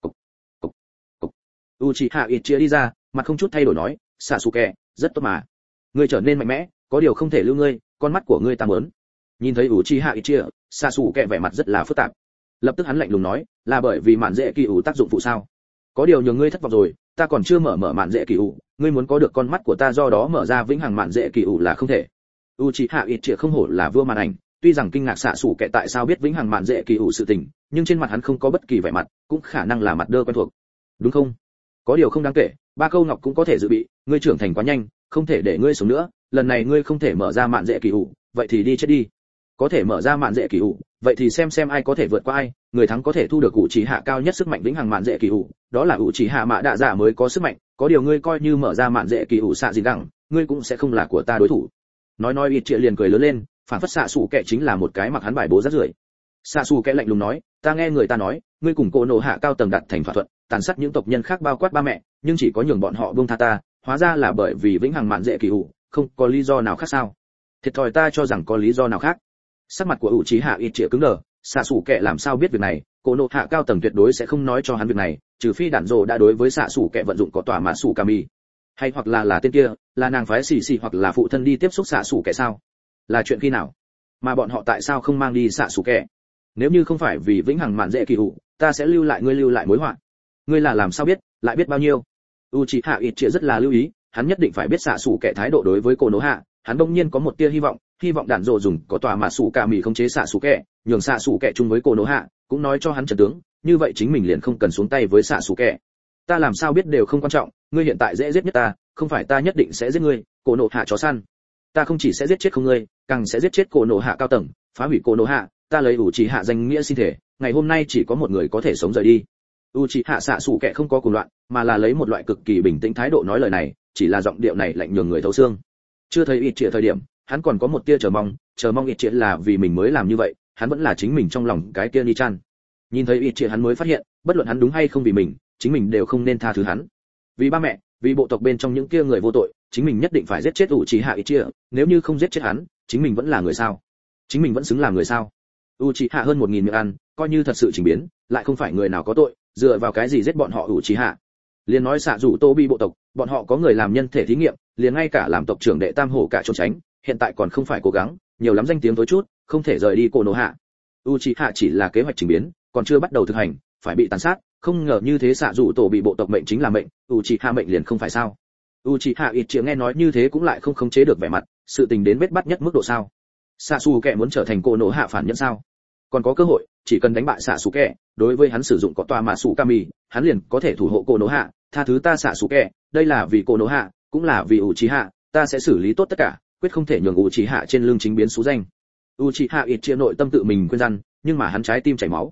A: Uchiha Itachi đi ra, mặt không chút thay đổi nói, Sasuke, rất tốt mà. Ngươi trở nên mạnh mẽ, có điều không thể lưu ngươi, con mắt của ngươi ta muốn. Nhìn thấy Uchiha Itachi, Sasuke vẻ mặt rất là phức tạp. Lập tức hắn lạnh lùng nói, là bởi vì mạn dễ kỳ ủ tác dụng phụ sao? Có điều nhường ngươi thất vọng rồi, ta còn chưa mở mạn dễ kỳ ủ, ngươi muốn có được con mắt của ta do đó mở ra vĩnh hằng mạn dễ kỳ ủ là không thể. Uchiha Itachi không hổ là vua màn ảnh, tuy rằng kinh ngạc xạ sủ kệ tại sao biết vĩnh hằng mạn dễ kỳ ủ sự tình, nhưng trên mặt hắn không có bất kỳ vẻ mặt, cũng khả năng là mặt đơ quen thuộc. Đúng không? Có điều không đáng kể, 3 câu ngọc cũng có thể dự bị, ngươi trưởng thành quá nhanh, không thể để ngươi sống nữa, lần này ngươi không thể mở ra mạn dễ kỳ ủ, vậy thì đi chết đi. Có thể mở ra mạn dễ kỳ ủ, vậy thì xem ai có thể vượt qua ai, người thắng có thể thu được ủ chỉ hạ cao nhất sức mạnh vĩnh hằng mạn dễ kỳ ủ, đó là ủ chỉ hạ mạ đạ giả mới có sức mạnh, có điều ngươi coi như mở ra mạn dễ kỳ ủ xạ gì đẳng, ngươi cũng sẽ không là của ta đối thủ. Nói ít trịa liền cười lớn lên, phản phất xạ sủ kệ chính là một cái mặc hắn bài bố rất rưởi. Xạ sủ kệ lạnh lùng nói, ta nghe người ta nói, ngươi cùng cô nổ hạ cao tầng đặt thành thỏa thuận, tàn sát những tộc nhân khác bao quát ba mẹ, nhưng chỉ có nhường bọn họ buông tha ta, hóa ra là bởi vì vĩnh hằng mạn dễ kỳ ủ, không có lý do nào khác sao? Thiệt thòi ta cho rằng có lý do nào khác. Sắc mặt của Uchiha Itachi cứng đờ, xạ sủ kệ làm sao biết việc này, cô nổ hạ cao tầng tuyệt đối sẽ không nói cho hắn việc này, trừ phi đạn rồ đã đối với xạ sủ kệ vận dụng có tỏa mã sủ kami, hay hoặc là tên kia, là nàng phái xì hoặc là phụ thân đi tiếp xúc xạ sủ kệ sao? Là chuyện khi nào? Mà bọn họ tại sao không mang đi xạ sủ kệ? Nếu như không phải vì vĩnh hằng mạn dễ kỳ ủ, ta sẽ lưu lại mối họa. Ngươi là làm sao biết, lại biết bao nhiêu? Uchiha Itachi rất là lưu ý, hắn nhất định phải biết xạ sủ kệ thái độ đối với cô nổ hạ, hắn đông nhiên có một tia hy vọng đạn rồ dùng có tòa mã sủ cả mì không chế xạ sủ kệ, nhường xạ sủ kệ chung với cô nổ hạ, cũng nói cho hắn trận tướng, như vậy chính mình liền không cần xuống tay với xạ sủ kệ. Ta làm sao biết đều không quan trọng, ngươi hiện tại dễ giết nhất ta, không phải ta nhất định sẽ giết ngươi, cô nổ hạ chó săn. Ta không chỉ sẽ giết chết không ngươi, càng sẽ giết chết cô nổ hạ cao tầng, phá hủy cô nổ hạ, ta lấy Uchiha danh nghĩa xin thể, ngày hôm nay chỉ có một người có thể sống rời đi. Uchiha xạ sủ kệ không có cuồng loạn, mà là lấy một loại cực kỳ bình tĩnh thái độ nói lời này, chỉ là giọng điệu này lạnh nhường người thấu xương. Chưa thấy ít trịa thời điểm, hắn còn có một tia chờ mong ít trịa là vì mình mới làm như vậy, hắn vẫn là chính mình trong lòng cái kia Nichan. Nhìn thấy ít trịa hắn mới phát hiện, bất luận hắn đúng hay không vì mình, chính mình đều không nên tha thứ hắn. Vì ba mẹ, vì bộ tộc bên trong những kia người vô tội, chính mình nhất định phải giết chết Uchiha Itachi, nếu như không giết chết hắn, chính mình vẫn là người sao? Chính mình vẫn xứng làm người sao? Uchiha hơn 1000 miệng ăn, coi như thật sự chỉnh biến, lại không phải người nào có tội, dựa vào cái gì giết bọn họ Uchiha? Liền nói xạ rủ Tobi bộ tộc, bọn họ có người làm nhân thể thí nghiệm, liền ngay cả làm tộc trưởng đệ tam hổ cả trốn tránh, hiện tại còn không phải cố gắng, nhiều lắm danh tiếng tối chút, không thể rời đi cổ nổ hạ. Uchiha chỉ là kế hoạch chỉnh biến, còn chưa bắt đầu thực hành, phải bị tàn sát, không ngờ như thế xạ rủ tổ bị bộ tộc mệnh chính là mệnh, Uchiha mệnh liền không phải sao? Uchiha Itachi nghe nói như thế cũng lại không khống chế được vẻ mặt, sự tình đến bết bắt nhất mức độ sao? Sasuke muốn trở thành cổ nổ hạ phản nhân sao? Còn có cơ hội, chỉ cần đánh bại Sasuke, đối với hắn sử dụng có tòa mã sủ kami, hắn liền có thể thủ hộ cổ nổ hạ, tha thứ ta Sasuke, đây là vì cổ nổ hạ, cũng là vì Uchiha, ta sẽ xử lý tốt tất cả, quyết không thể nhường Uchiha trên lưng chính biến số danh. Uchiha Itachi nội tâm tự mình khuyên răn, nhưng mà hắn trái tim chảy máu.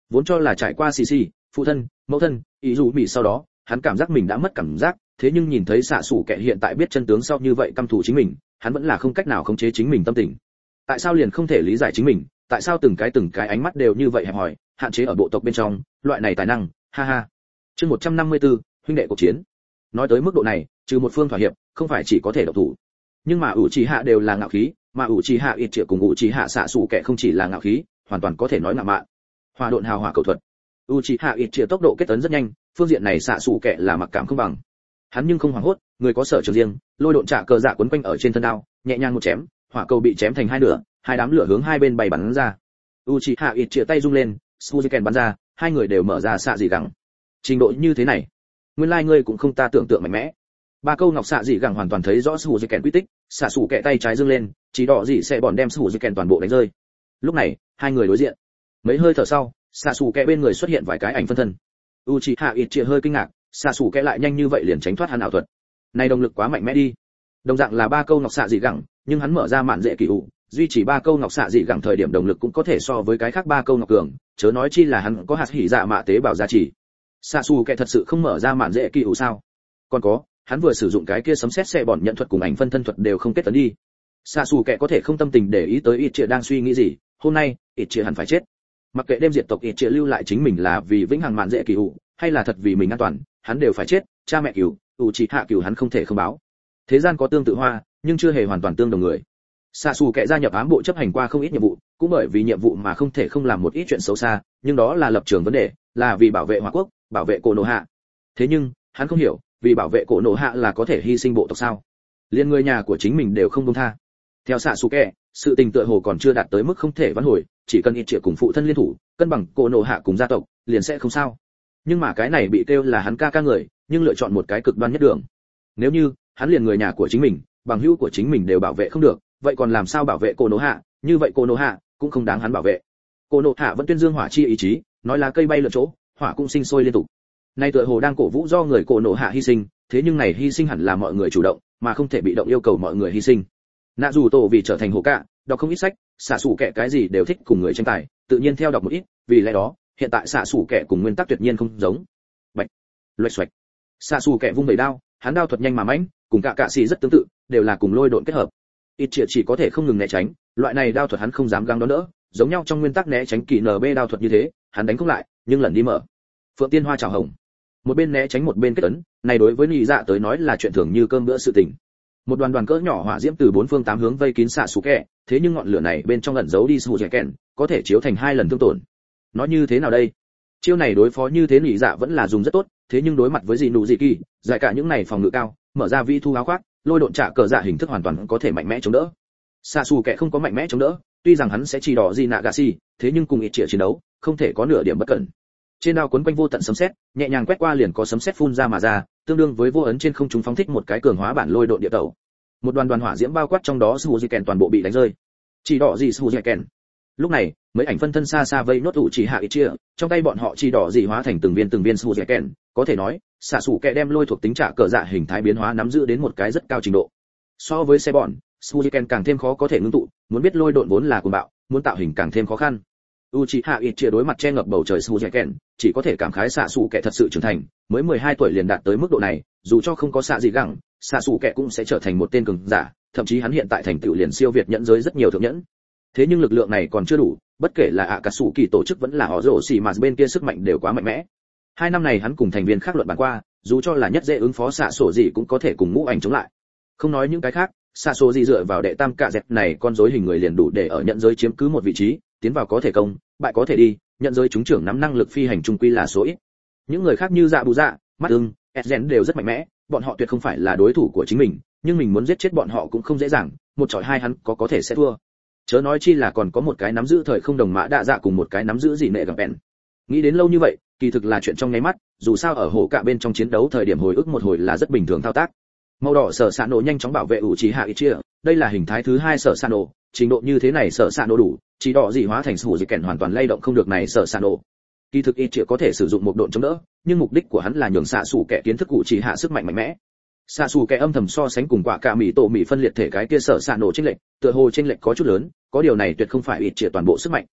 A: Vốn cho là trải qua xì xì, phụ thân, mẫu thân, ý dù mỉ sau đó, hắn cảm giác mình đã mất cảm giác, thế nhưng nhìn thấy xạ sủ kẻ hiện tại biết chân tướng sau như vậy căm thù chính mình, hắn vẫn là không cách nào khống chế chính mình tâm tình. Tại sao liền không thể lý giải chính mình, tại sao từng cái ánh mắt đều như vậy hẹp hòi, hạn chế ở bộ tộc bên trong, loại này tài năng, ha ha. Chương 154, huynh đệ cuộc chiến. Nói tới mức độ này, trừ một phương thỏa hiệp, không phải chỉ có thể động thủ. Nhưng mà Uchiha đều là ngạo khí, mà Uchiha Itachi cùng Uchiha xạ sủ kẻ không chỉ là ngạo khí, hoàn toàn có thể nói ngạo mạn. Hỏa độn hào hỏa cầu thuật. Uchiha Itachi tốc độ kết tấn rất nhanh, phương diện này xạ sủ kẻ là mặc cảm không bằng. Hắn nhưng không hoảng hốt, người có sở trường riêng, lôi độn trả cờ dạ quấn quanh ở trên thân đao, nhẹ nhàng một chém, hỏa cầu bị chém thành hai nửa, hai đám lửa hướng hai bên bay bắn ra. Uchiha Itachi tay rung lên, Suzuken bắn ra, hai người đều mở ra xạ dị gẳng. Trình độ như thế này, nguyên lai ngươi cũng không ta tưởng tượng mạnh mẽ. Ba câu ngọc xạ dị gẳng hoàn toàn thấy rõ Suzuken quy tích, xạ sủ kẻ tay trái dương lên, chỉ đỏ dị sẽ bọn đem Suzuken toàn bộ đánh rơi. Lúc này, hai người đối diện. Mấy hơi thở sau, xạ sủ kẻ bên người xuất hiện vài cái ảnh phân thân. Uchiha Itachi hơi kinh ngạc, xạ sủ kẻ lại nhanh như vậy liền tránh thoát hắn ảo thuật. Này động lực quá mạnh mẽ đi. Đồng dạng là ba câu ngọc xạ dị gẳng, nhưng hắn mở ra mạn dễ kỳ ủ, duy trì ba câu ngọc xạ dị gẳng thời điểm động lực cũng có thể so với cái khác ba câu ngọc cường, chớ nói chi là hắn có hạt hỉ dạ mạ tế bào giá trị. Xạ sủ kẻ thật sự không mở ra mạn dễ kỳ ủ sao? Còn có, hắn vừa sử dụng cái kia sấm sét xe bọn nhận thuật cùng ảnh phân thân thuật đều không kết tấn đi. Xạ sủ kẻ có thể không tâm tình để ý tới Itachi đang suy nghĩ gì, hôm nay, Itachi hẳn phải chết. Mặc kệ đêm diệt tộc Itachi lưu lại chính mình là vì vĩnh hằng mạn dễ kỳ ủ, hay là thật vì mình an toàn, hắn đều phải chết, cha mẹ cửu, Uchiha cửu hắn không thể không báo. Thế gian có tương tự hoa, nhưng chưa hề hoàn toàn tương đồng người. Xạ xù kẻ gia nhập ám bộ chấp hành qua không ít nhiệm vụ, cũng bởi vì nhiệm vụ mà không thể không làm một ít chuyện xấu xa, nhưng đó là lập trường vấn đề, là vì bảo vệ Hỏa quốc, bảo vệ cổ nổ hạ. Thế nhưng, hắn không hiểu, vì bảo vệ cổ nổ hạ là có thể hy sinh bộ tộc sao? Liên người nhà của chính mình đều không buông tha. Theo xạ xù kẻ, sự tình tựa hồ còn chưa đạt tới mức không thể vãn hồi, chỉ cần ít triệu cùng phụ thân liên thủ, cân bằng cổ nổ hạ cùng gia tộc, liền sẽ không sao. Nhưng mà cái này bị kêu là hắn ca người, nhưng lựa chọn một cái cực đoan nhất đường. Nếu như hắn liền người nhà của chính mình, bằng hữu của chính mình đều bảo vệ không được, vậy còn làm sao bảo vệ cổ nổ hạ? Như vậy cổ nổ hạ cũng không đáng hắn bảo vệ. Cổ nổ hạ vẫn tuyên dương hỏa chi ý chí, nói là cây bay lượn chỗ, hỏa cũng sinh sôi liên tục. Nay tựa hồ đang cổ vũ do người cổ nổ hạ hy sinh, thế nhưng này hy sinh hẳn là mọi người chủ động, mà không thể bị động yêu cầu mọi người hy sinh. Nạ dù tổ vì trở thành hổ cạ, đọc không ít sách, xạ sủ kẻ cái gì đều thích cùng người tranh tài, tự nhiên theo đọc một ít, vì lẽ đó, hiện tại xạ sủ kẻ cùng nguyên tắc tuyệt nhiên không giống. Bạch, loạch xoạch. Xạ sủ kẻ vung bảy đao, hắn đao thuật nhanh mà mãnh, cùng cả xì rất tương tự, đều là cùng lôi độn kết hợp. Ít chỉ có thể không ngừng né tránh, loại này đao thuật hắn không dám găng đón đỡ, giống nhau trong nguyên tắc né tránh kỳ NB đao thuật như thế, hắn đánh không lại, nhưng lần đi mở. Phượng Tiên Hoa chào hồng. Một bên né tránh một bên kết ấn, này đối với Nị Dạ tới nói là chuyện thường như cơm bữa sự tình. Một đoàn cỡ nhỏ hỏa diễm từ bốn phương tám hướng vây kín xạ sủ kẻ, thế nhưng ngọn lửa này bên trong ẩn giấu đi sủ dẻ kèn, có thể chiếu thành hai lần thương tổn. Nói như thế nào đây? Chiêu này đối phó như thế Nị Dạ vẫn là dùng rất tốt, thế nhưng đối mặt với gì nụ gì kỳ, giải cả những này phòng ngự cao, mở ra vi thu áo khoác, lôi độn trả cờ dạ hình thức hoàn toàn có thể mạnh mẽ chống đỡ. Xạ sủ kẻ không có mạnh mẽ chống đỡ, tuy rằng hắn sẽ chỉ đỏ gì nạ gà xì, thế nhưng cùng ít chia chiến đấu, không thể có nửa điểm bất cẩn. Trên đao cuốn quanh vô tận sấm sét, nhẹ nhàng quét qua liền có sấm sét phun ra mà ra, tương đương với vô ấn trên không trung phóng thích một cái cường hóa bản lôi độn địa tẩu. Một đoàn hỏa diễm bao quát trong đó Suzuken toàn bộ bị đánh rơi. Chỉ đỏ gì Suzuken. Lúc này, mấy ảnh phân thân xa xa vây nốt ủ chỉ hạ ít chia, trong tay bọn họ chỉ đỏ gì hóa thành từng viên Suzuken, có thể nói, xạ sủ kẻ đem lôi thuộc tính trả cờ dạ hình thái biến hóa nắm giữ đến một cái rất cao trình độ. So với xe bọn, Suzuken càng thêm khó có thể ngưng tụ, muốn biết lôi độn vốn là cuồng bạo, muốn tạo hình càng thêm khó khăn. Uchiha Itachi đối mặt che ngập bầu trời Suzuken, chỉ có thể cảm khái xạ sủ kẻ thật sự trưởng thành, mới 12 tuổi liền đạt tới mức độ này, dù cho không có xạ gì gẳng, xạ sủ kẻ cũng sẽ trở thành một tên cường giả, thậm chí hắn hiện tại thành tựu liền siêu việt nhẫn giới rất nhiều thượng nhẫn. Thế nhưng lực lượng này còn chưa đủ, bất kể là Akatsuki tổ chức vẫn là họ rồ xì mà bên kia sức mạnh đều quá mạnh mẽ. 2 năm này hắn cùng thành viên khác luận bàn qua, dù cho là nhất dễ ứng phó xạ sổ gì cũng có thể cùng ngũ ảnh chống lại. Không nói những cái khác, xạ sổ gì dựa vào đệ tam cạ dẹt này con rối hình người liền đủ để ở nhận giới chiếm cứ một vị trí, tiến vào có thể công, bại có thể đi, nhận giới chúng trưởng nắm năng lực phi hành trung quy là số ít. Những người khác như dạ bù dạ, mắt ưng, Ezen đều rất mạnh mẽ, bọn họ tuyệt không phải là đối thủ của chính mình, nhưng mình muốn giết chết bọn họ cũng không dễ dàng, một chọi hai hắn có thể sẽ thua. Chớ nói chi là còn có một cái nắm giữ thời không đồng mã đạ dạ cùng một cái nắm giữ dị nệ gặp bèn. Nghĩ đến lâu như vậy, kỳ thực là chuyện trong nháy mắt, dù sao ở hổ cạ bên trong chiến đấu thời điểm hồi ức một hồi là rất bình thường thao tác. Màu đỏ sở sạ nổ nhanh chóng bảo vệ ủ trí hạ ít chia, đây là hình thái thứ 2 sở sạ nổ, trình độ như thế này sở sạ nổ đủ, chỉ đỏ dị hóa thành sủ dị kèn hoàn toàn lay động không được này sở sạ nổ. Kỳ thực ít chia có thể sử dụng một độn chống đỡ, nhưng mục đích của hắn là nhường xạ sủ kẻ kiến thức cụ chỉ hạ sức mạnh mạnh mẽ. Xạ sủ kẻ âm thầm so sánh cùng quả cạ mì tổ mì phân liệt thể cái kia sở sạ nổ chênh lệch, tựa hồ chênh lệch có chút lớn, có điều này tuyệt không phải ít chia toàn bộ sức mạnh.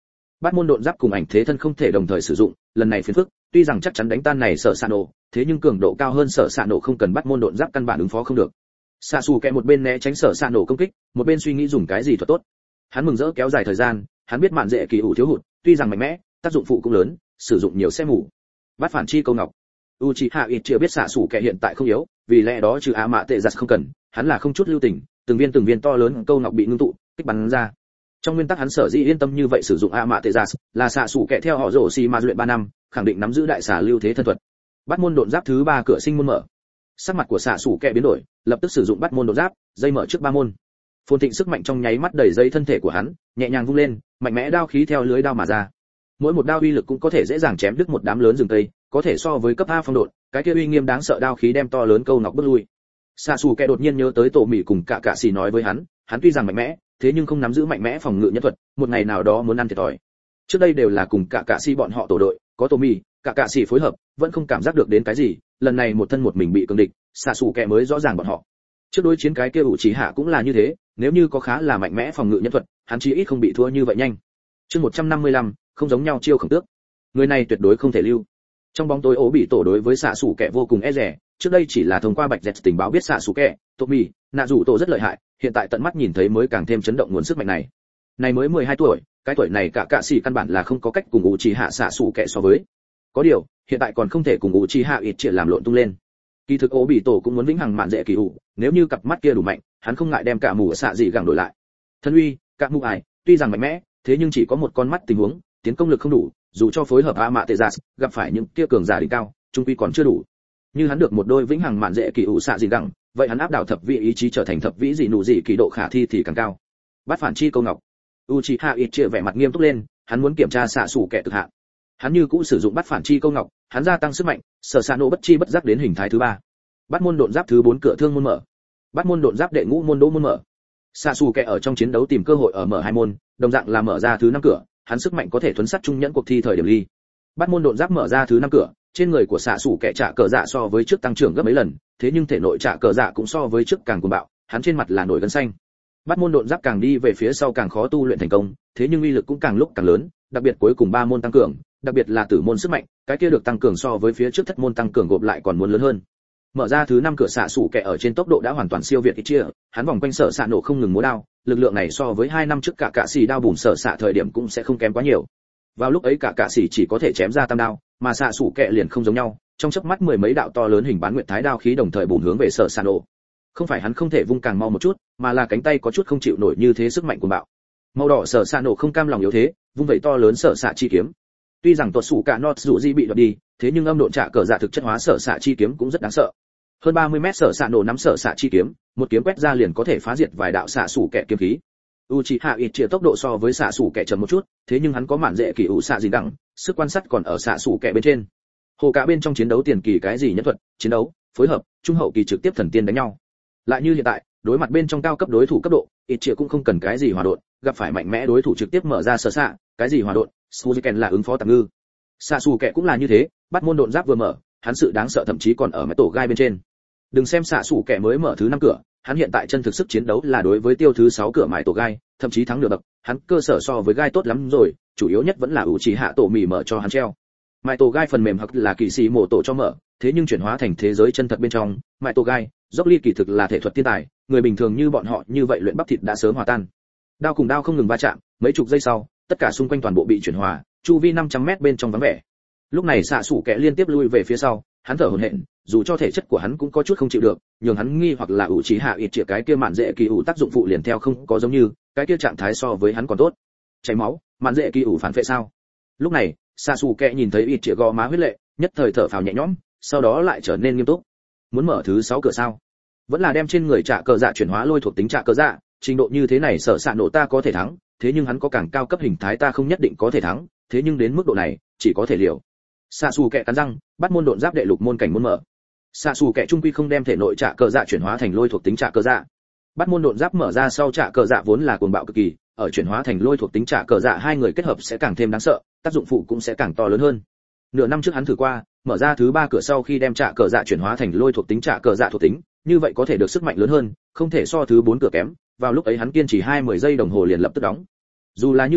A: Bát môn độn giáp cùng ảnh thế thân không thể đồng thời sử dụng, lần này phiền phức, tuy rằng chắc chắn đánh tan này sở sạ nổ, thế nhưng cường độ cao hơn sở sạ nổ không cần bát môn độn giáp căn bản ứng phó không được. Sạ sủ kẹ một bên né tránh sở sạ nổ công kích, một bên suy nghĩ dùng cái gì thuật tốt. Hắn mừng rỡ kéo dài thời gian, hắn biết mạn dễ kỳ ủ thiếu hụt, tuy rằng mạnh mẽ, tác dụng phụ cũng lớn, sử dụng nhiều sẽ mù. Bát phản chi câu ngọc. Uchiha Itachi biết xạ sủ kẻ hiện tại không yếu, vì lẽ đó trừ mạ tệ giặt không cần, hắn là không chút lưu tình, từng viên to lớn câu ngọc bị ngưng tụ, kích bắn ra. Trong nguyên tắc hắn sở dĩ yên tâm như vậy sử dụng mạ tệ giặt, là xạ sủ kẻ theo họ rổ xi ma luyện 3 năm, khẳng định nắm giữ đại xà lưu thế thân thuật. Bắt môn độn giáp thứ 3 cửa sinh môn mở. Sắc mặt của xạ sủ kẻ biến đổi, lập tức sử dụng bắt môn độn giáp, dây mở trước 3 môn. Phồn thịnh sức mạnh trong nháy mắt đẩy dây thân thể của hắn, nhẹ nhàng vung lên, mạnh mẽ đao khí theo lưới đao mà ra. Mỗi một đao uy lực cũng có thể dễ dàng chém đứt một đám lớn rừng tây, có thể so với cấp A phong độn, cái kia uy nghiêm đáng sợ đao khí đem to lớn câu ngọc bước lui. Sasuke đột nhiên nhớ tới tổ mị cùng cả xì nói với hắn tuy rằng mạnh mẽ, thế nhưng không nắm giữ mạnh mẽ phòng ngự nhân thuật, một ngày nào đó muốn ăn thiệt thòi. Trước đây đều là cùng cả xì bọn họ tổ đội, có tổ mị, cả xì phối hợp, vẫn không cảm giác được đến cái gì, lần này một thân một mình bị cường địch, Sasuke mới rõ ràng bọn họ. Trước đối chiến cái kia Uchiha cũng là như thế, nếu như có khá là mạnh mẽ phòng ngự nhân thuật, hắn chí ít không bị thua như vậy nhanh. Chương 155, không giống nhau chiêu khổng tước. Người này tuyệt đối không thể lưu. Trong bóng tối ố bị tổ đối với xạ sủ kẻ vô cùng e dè, trước đây chỉ là thông qua bạch dẹt tình báo biết xạ sủ kẻ, Tommy, nạ rủ tổ rất lợi hại, hiện tại tận mắt nhìn thấy mới càng thêm chấn động nguồn sức mạnh này. Này mới 12 tuổi, cái tuổi này cả sĩ căn bản là không có cách cùng Uchiha xạ sủ kẻ so với. Có điều, hiện tại còn không thể cùng Uchiha ít chuyện làm lộn tung lên. Kỳ thực ố bị tổ cũng muốn vĩnh hằng mạn dễ kỳ ủ, nếu như cặp mắt kia đủ mạnh, hắn không ngại đem cả mù xạ dị gẳng đổi lại. Thân uy, cả mù ải, tuy rằng mạnh mẽ, thế nhưng chỉ có một con mắt tình huống, tiến công lực không đủ, dù cho phối hợp mạ tệ giạt, gặp phải những kia cường giả đỉnh cao, trung quy còn chưa đủ. Như hắn được một đôi vĩnh hằng mạn dễ kỳ ủ xạ dị gẳng, vậy hắn áp đảo thập vị ý chí trở thành thập vĩ dị nụ dị kỳ độ khả thi thì càng cao. Bát phản chi câu ngọc. Uchiha Itachi vẻ mặt nghiêm túc lên, hắn muốn kiểm tra xạ sủ kẻ cực hạn. Hắn như cũ sử dụng bát phản chi câu ngọc, hắn gia tăng sức mạnh, sở sạ nổ bất chi bất giác đến hình thái thứ 3. Bát môn độn giáp thứ 4 cửa thương môn mở. Bát môn độn giáp đệ ngũ môn đỗ môn mở. Xạ sủ kẻ ở trong chiến đấu tìm cơ hội ở mở 2 môn, đồng dạng là mở ra thứ 5 cửa, hắn sức mạnh có thể thuấn sát trung nhẫn cuộc thi thời điểm ly. Bát môn độn giáp mở ra thứ 5 cửa, trên người của xạ sủ kẻ trả cờ dạ so với trước tăng trưởng gấp mấy lần, thế nhưng thể nội trả cờ dạ cũng so với trước càng cuồng bạo, hắn trên mặt là nổi gân xanh. Bát môn độn giáp càng đi về phía sau càng khó tu luyện thành công, thế nhưng uy lực cũng càng lúc càng lớn, đặc biệt cuối cùng 3 môn tăng cường, đặc biệt là tử môn sức mạnh, cái kia được tăng cường so với phía trước thất môn tăng cường gộp lại còn muốn lớn hơn. Mở ra thứ 5 cửa xạ sủ kẻ ở trên tốc độ đã hoàn toàn siêu việt Itachi, hắn vòng quanh sở xạ nổ không ngừng múa đao, lực lượng này so với 2 năm trước cả xì đao bùm sở xạ thời điểm cũng sẽ không kém quá nhiều. Vào lúc ấy cả xì chỉ có thể chém ra tam đao, mà xạ sủ kẻ liền không giống nhau, trong chớp mắt mười mấy đạo to lớn hình bán nguyệt thái đao khí đồng thời bùn hướng về sở xạ nổ. Không phải hắn không thể vung càng mau một chút, mà là cánh tay có chút không chịu nổi như thế sức mạnh của bạo. Màu đỏ sở xạ nổ không cam lòng yếu thế, vung vậy to lớn sở xạ chi kiếm. Tuy rằng tuột sủ cả nọt dụ di bị đoạt đi, thế nhưng âm độn trả cờ dạ thực chất hóa sở xạ chi kiếm cũng rất đáng sợ. Hơn 30 mét sở xạ nổ nắm sở xạ chi kiếm, một kiếm quét ra liền có thể phá diệt vài đạo xạ sủ kẻ kiếm khí. Uchiha Itachi tốc độ so với xạ sủ kẻ chậm một chút, thế nhưng hắn có mạn dễ kỳ ủ xạ gì đẳng, sức quan sát còn ở xạ sủ kẻ bên trên. Hồ cả bên trong chiến đấu tiền kỳ cái gì nhất thuật, chiến đấu, phối hợp, trung hậu kỳ trực tiếp thần tiên đánh nhau. Lại như hiện tại, đối mặt bên trong cao cấp đối thủ cấp độ, Itachi cũng không cần cái gì hòa độn, gặp phải mạnh mẽ đối thủ trực tiếp mở ra sở xạ, cái gì hòa độn, Suzuken là ứng phó tạm ngư. Xạ sủ kẻ cũng là như thế, bắt môn độn giáp vừa mở, hắn sự đáng sợ thậm chí còn ở mấy tổ gai bên trên. Đừng xem xạ sủ kẻ mới mở thứ 5 cửa, hắn hiện tại chân thực sức chiến đấu là đối với tiêu thứ 6 cửa mãi tổ gai, thậm chí thắng nửa bậc, hắn cơ sở so với gai tốt lắm rồi, chủ yếu nhất vẫn là Uchiha tổ mì mở cho hắn treo. Mãi tổ gai phần mềm hoặc là kỳ sĩ mổ tổ cho mở, thế nhưng chuyển hóa thành thế giới chân thật bên trong, mãi tổ gai, dốc ly kỳ thực là thể thuật thiên tài, người bình thường như bọn họ như vậy luyện bắp thịt đã sớm hòa tan. Đao cùng đao không ngừng va chạm, mấy chục giây sau, tất cả xung quanh toàn bộ bị chuyển hóa, chu vi 500m bên trong vắng vẻ. Lúc này xạ sủ kẻ liên tiếp lui về phía sau, hắn thở hổn hển, dù cho thể chất của hắn cũng có chút không chịu được, nhường hắn nghi hoặc là Uchiha Itachi cái kia mạn dễ kỳ ủ tác dụng phụ liền theo không có giống như, cái kia trạng thái so với hắn còn tốt. Chảy máu, mạn dễ kỳ ủ phản vệ sao? Lúc này, Sasuke nhìn thấy Itachi gò má huyết lệ, nhất thời thở phào nhẹ nhõm, sau đó lại trở nên nghiêm túc. Muốn mở thứ 6 cửa sao? Vẫn là đem trên người trả cờ dạ chuyển hóa lôi thuộc tính trả cờ dạ, trình độ như thế này sở sạ nổ ta có thể thắng, thế nhưng hắn có càng cao cấp hình thái ta không nhất định có thể thắng, thế nhưng đến mức độ này, chỉ có thể liều. Sasuke cắn răng, bắt môn độn giáp đệ lục môn cảnh môn mở. Sasuke trung quy không đem thể nội trả cờ dạ chuyển hóa thành lôi thuộc tính trả cờ dạ. Bắt môn độn giáp mở ra sau trả cờ dạ vốn là cuồng bạo cực kỳ, ở chuyển hóa thành lôi thuộc tính trả cờ dạ hai người kết hợp sẽ càng thêm đáng sợ, tác dụng phụ cũng sẽ càng to lớn hơn. Nửa năm trước hắn thử qua, mở ra thứ 3 cửa sau khi đem trả cờ dạ chuyển hóa thành lôi thuộc tính trả cờ dạ thuộc tính, như vậy có thể được sức mạnh lớn hơn, không thể so thứ 4 cửa kém, vào lúc ấy hắn kiên trì 20 giây đồng hồ liền lập tức đóng. Dù là như vậy,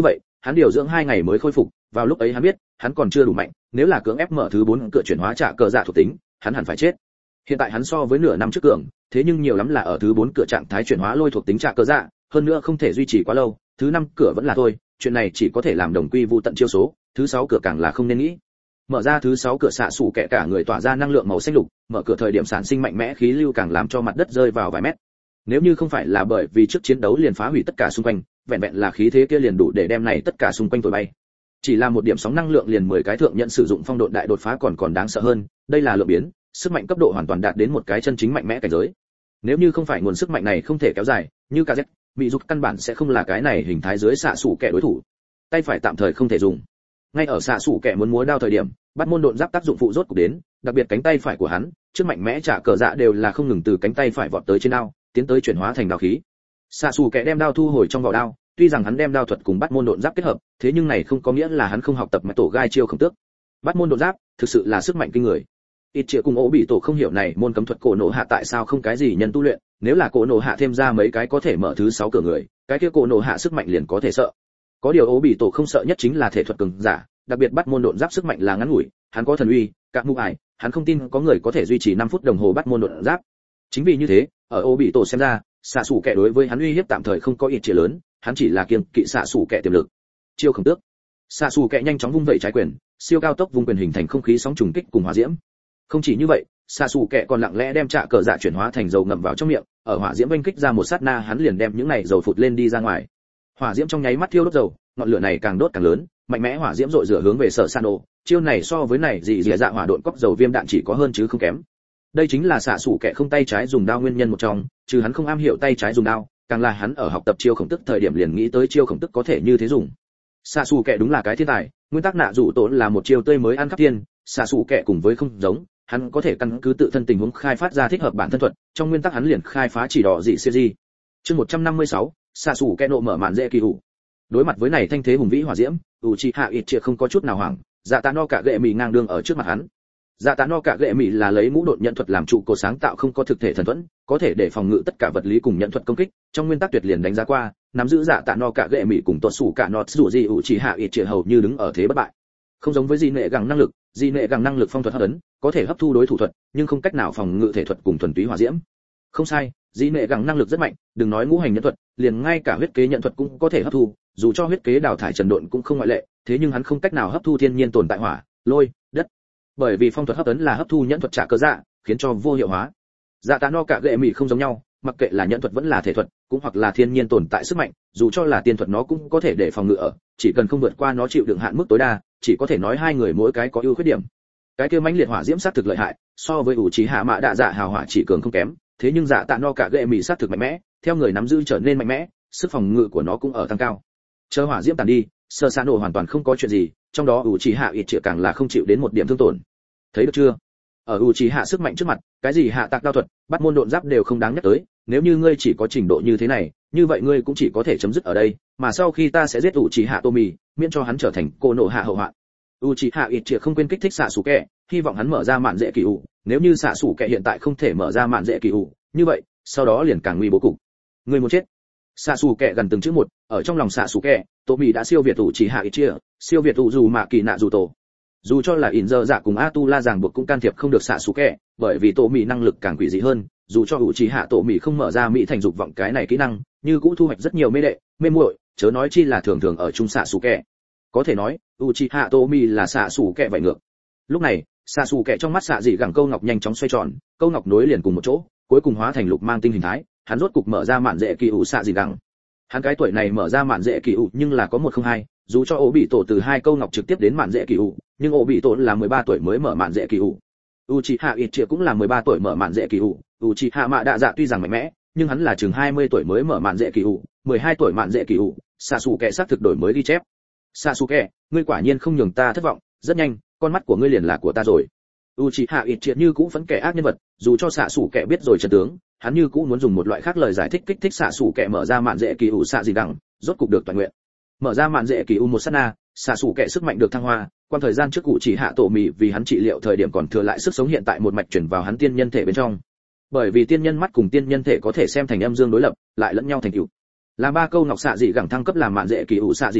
A: hắn điều dưỡng 2 ngày mới khôi phục, vào lúc ấy hắn biết, hắn còn chưa đủ mạnh, nếu là cưỡng ép mở thứ 4 cửa chuyển hóa trả cờ dạ thuộc tính, hắn hẳn phải chết. Hiện tại hắn so với nửa năm trước cường, thế nhưng nhiều lắm là ở thứ 4 cửa trạng thái chuyển hóa lôi thuộc tính trả cờ dạ, hơn nữa không thể duy trì quá lâu, thứ 5 cửa vẫn là thôi, chuyện này chỉ có thể làm đồng quy vu tận chiêu số, thứ 6 cửa càng là không nên nghĩ. Mở ra thứ 6 cửa xạ sủ kẻ cả người tỏa ra năng lượng màu xanh lục, mở cửa thời điểm sản sinh mạnh mẽ khí lưu càng làm cho mặt đất rơi vào vài mét. Nếu như không phải là bởi vì trước chiến đấu liền phá hủy tất cả xung quanh, vẹn vẹn là khí thế kia liền đủ để đem này tất cả xung quanh thổi bay. Chỉ là một điểm sóng năng lượng liền 10 cái thượng nhận sử dụng phong độn đại đột phá còn đáng sợ hơn, đây là lượng biến, sức mạnh cấp độ hoàn toàn đạt đến một cái chân chính mạnh mẽ cảnh giới. Nếu như không phải nguồn sức mạnh này không thể kéo dài, như KZ, bị dục căn bản sẽ không là cái này hình thái dưới xạ sủ kẻ đối thủ. Tay phải tạm thời không thể dùng. Ngay ở xạ sủ kẻ muốn múa đao thời điểm, bắt môn độn giáp tác dụng phụ rốt cục đến, đặc biệt cánh tay phải của hắn, trước mạnh mẽ trả cờ dạ đều là không ngừng từ cánh tay phải vọt tới trên đao, tiến tới chuyển hóa thành đao khí. Xạ sủ kẻ đem đao thu hồi trong vỏ đao, tuy rằng hắn đem đao thuật cùng bắt môn độn giáp kết hợp, thế nhưng này không có nghĩa là hắn không học tập mạch tổ gai chiêu khổng tước. Bắt môn độn giáp thực sự là sức mạnh kinh người. Ít triệu cùng ố bị tổ không hiểu này môn cấm thuật cổ nổ hạ tại sao không cái gì nhân tu luyện, nếu là cổ nổ hạ thêm ra mấy cái có thể mở thứ 6 cửa người, cái kia cổ nổ hạ sức mạnh liền có thể sợ. Có điều ố bị tổ không sợ nhất chính là thể thuật cường giả, đặc biệt bắt môn độn giáp sức mạnh là ngắn ngủi, hắn có thần uy, các mũ ải, hắn không tin có người có thể duy trì 5 phút đồng hồ bắt môn độn giáp. Chính vì như thế, ở ố bị tổ xem ra, xạ sủ kẻ đối với hắn uy hiếp tạm thời không có ít chia lớn, hắn chỉ là kiêng kỵ xạ sủ kẻ tiềm lực. Chiêu khổng tước, xạ sủ kẻ nhanh chóng vung vẩy trái quyền, siêu cao tốc vung quyền hình thành không khí sóng trùng kích cùng hỏa diễm. Không chỉ như vậy, xạ sủ kẻ còn lặng lẽ đem trạ cờ dạ chuyển hóa thành dầu ngậm vào trong miệng, ở hỏa diễm vênh kích ra một sát na hắn liền đem những này dầu phụt lên đi ra ngoài. Hỏa diễm trong nháy mắt thiêu đốt dầu, ngọn lửa này càng đốt càng lớn, mạnh mẽ hỏa diễm rọi rửa hướng về sở Sano, chiêu này so với này dị dạ hỏa độn cốc dầu viêm đạn chỉ có hơn chứ không kém. Đây chính là xạ sủ kẻ không tay trái dùng đao nguyên nhân một trong, trừ hắn không am hiểu tay trái dùng đao, càng là hắn ở học tập chiêu khổng tức thời điểm liền nghĩ tới chiêu khổng tức có thể như thế dùng. Xạ sủ kẻ đúng là cái thiên tài, nguyên tắc nạ dụ tổn là một chiêu tươi mới ăn khắp thiên, xạ sủ kẻ cùng với không giống, hắn có thể căn cứ tự thân tình huống khai phát ra thích hợp bản thân thuật, trong nguyên tắc hắn liền khai phá chỉ đỏ dị series. Chương 156, xạ sủ kẻ nộ mở màn dễ kỳ hủ. Đối mặt với này thanh thế hùng vĩ hỏa diễm, Uchiha Itchia không có chút nào hoảng, dạ tạ no cả gệ mì ngang đương ở trước mặt hắn. Dạ tạ no cả gệ mì là lấy ngũ độn nhận thuật làm trụ cột sáng tạo không có thực thể thần thuẫn, có thể để phòng ngự tất cả vật lý cùng nhận thuật công kích, trong nguyên tắc tuyệt liền đánh giá qua, nắm giữ dạ tạ no cả gệ mì cùng tuột sủ cả nọt dù gì Uchiha Itchia hầu như đứng ở thế bất bại. Không giống với di nệ gẳng năng lực phong thuật hấp ấn, có thể hấp thu đối thủ thuật, nhưng không cách nào phòng ngự thể thuật cùng thuần túy hỏa diễm. Không sai, di nệ gẳng năng lực rất mạnh, đừng nói ngũ hành nhận thuật, liền ngay cả huyết kế nhận thuật cũng có thể hấp thu, dù cho huyết kế đào thải trần độn cũng không ngoại lệ, thế nhưng hắn không cách nào hấp thu thiên nhiên tồn tại hỏa, lôi, đất. Bởi vì phong thuật hấp ấn là hấp thu nhẫn thuật trả cơ dạ, khiến cho vô hiệu hóa. Dạ tạ no cả gệ mị không giống nhau, mặc kệ là nhẫn thuật vẫn là thể thuật, cũng hoặc là thiên nhiên tồn tại sức mạnh, dù cho là tiên thuật nó cũng có thể để phòng ngự ở, chỉ cần không vượt qua nó chịu đựng hạn mức tối đa, chỉ có thể nói hai người mỗi cái có ưu khuyết điểm. Cái kia mãnh liệt hỏa diễm sát thực lợi hại, so với Uchiha Mạ Đạ Dạ hào hỏa chỉ cường không kém, thế nhưng dạ tạ no cả gệ mị sát thực mạnh mẽ, theo người nắm giữ trở nên mạnh mẽ, sức phòng ngự của nó cũng ở tăng cao. Chờ hỏa diễm tàn đi, sơ sa nổ hoàn toàn không có chuyện gì, trong đó Uchiha Itchia càng là không chịu đến một điểm thương tổn. Thấy được chưa? Ở Uchiha sức mạnh trước mặt, cái gì hạ tạc đao thuật, bắt môn độn giáp đều không đáng nhắc tới, nếu như ngươi chỉ có trình độ như thế này, như vậy ngươi cũng chỉ có thể chấm dứt ở đây, mà sau khi ta sẽ giết Uchiha Tomi, miễn cho hắn trở thành cô nổ hạ hậu họa. Uchiha Itchia không quên kích thích xạ sủ kẻ, hy vọng hắn mở ra mạn dễ kỳ ủ, nếu như xạ sủ kẻ hiện tại không thể mở ra mạn dễ kỳ ủ, như vậy, sau đó liền càng nguy bố cục. Ngươi muốn chết. Xạ sủ kẻ gần từng chữ một, ở trong lòng xạ sủ kẻ, Tomi đã siêu việt Uchiha Itchia, siêu việt dù mạ kỳ nạ dù tổ. Dù cho là ỉn giờ dạ cùng Atula ràng buộc cũng can thiệp không được xạ sủ kẻ, bởi vì Tomi năng lực càng quỷ dị hơn, dù cho Uchiha Tomi không mở ra mỹ thành dục vọng cái này kỹ năng, như cũ thu hoạch rất nhiều mê đệ, mê muội, chớ nói chi là thường thường ở chung xạ sủ kẻ. Có thể nói, Uchiha Tomi là xạ sủ kẻ vậy ngược. Lúc này, xạ sủ kẻ trong mắt xạ dị gẳng câu ngọc nhanh chóng xoay tròn, câu ngọc nối liền cùng một chỗ, cuối cùng hóa thành lục mang tinh hình thái, hắn rốt cục mở ra mạn dễ kỳ ủ xạ dị gẳng. Hắn cái tuổi này mở ra mạn dễ kỳ ủ nhưng là có 102, dù cho ổ bị tổ từ 2 câu ngọc trực tiếp đến mạn dễ kỳ ủ, nhưng ổ bị tổ là 13 tuổi mới mở mạn dễ kỳ ủ. Uchiha Itchia cũng là 13 tuổi mở mạn dễ kỳ ủ, Uchiha Mạ Đạ Dạ tuy rằng mạnh mẽ, nhưng hắn là chừng 20 tuổi mới mở mạn dễ kỳ ủ, 12 tuổi mạn dễ kỳ ủ, Sasuke xác thực đổi mới ghi chép. Sasuke, ngươi quả nhiên không nhường ta thất vọng, rất nhanh, con mắt của ngươi liền là của ta rồi. Uchiha Itchia như cũ vẫn kẻ ác nhân vật, dù cho Sasuke biết rồi trận tướng, hắn như cũ muốn dùng một loại khác lời giải thích kích thích Sasuke mở ra mạn dễ kỳ ủ xạ gì đẳng, rốt cục được toàn nguyện. Mở ra mạn dễ kỳ ủ một sát na, Sasuke sức mạnh được thăng hoa, quan thời gian trước cụ chỉ hạ tổ mì vì hắn trị liệu thời điểm còn thừa lại sức sống hiện tại một mạch chuyển vào hắn tiên nhân thể bên trong. Bởi vì tiên nhân mắt cùng tiên nhân thể có thể xem thành âm dương đối lập, lại lẫn nhau thành tựu. Làm 3 câu ngọc xạ dị gẳng thăng cấp làm mạn dễ kỳ ủ xạ dị gẳng,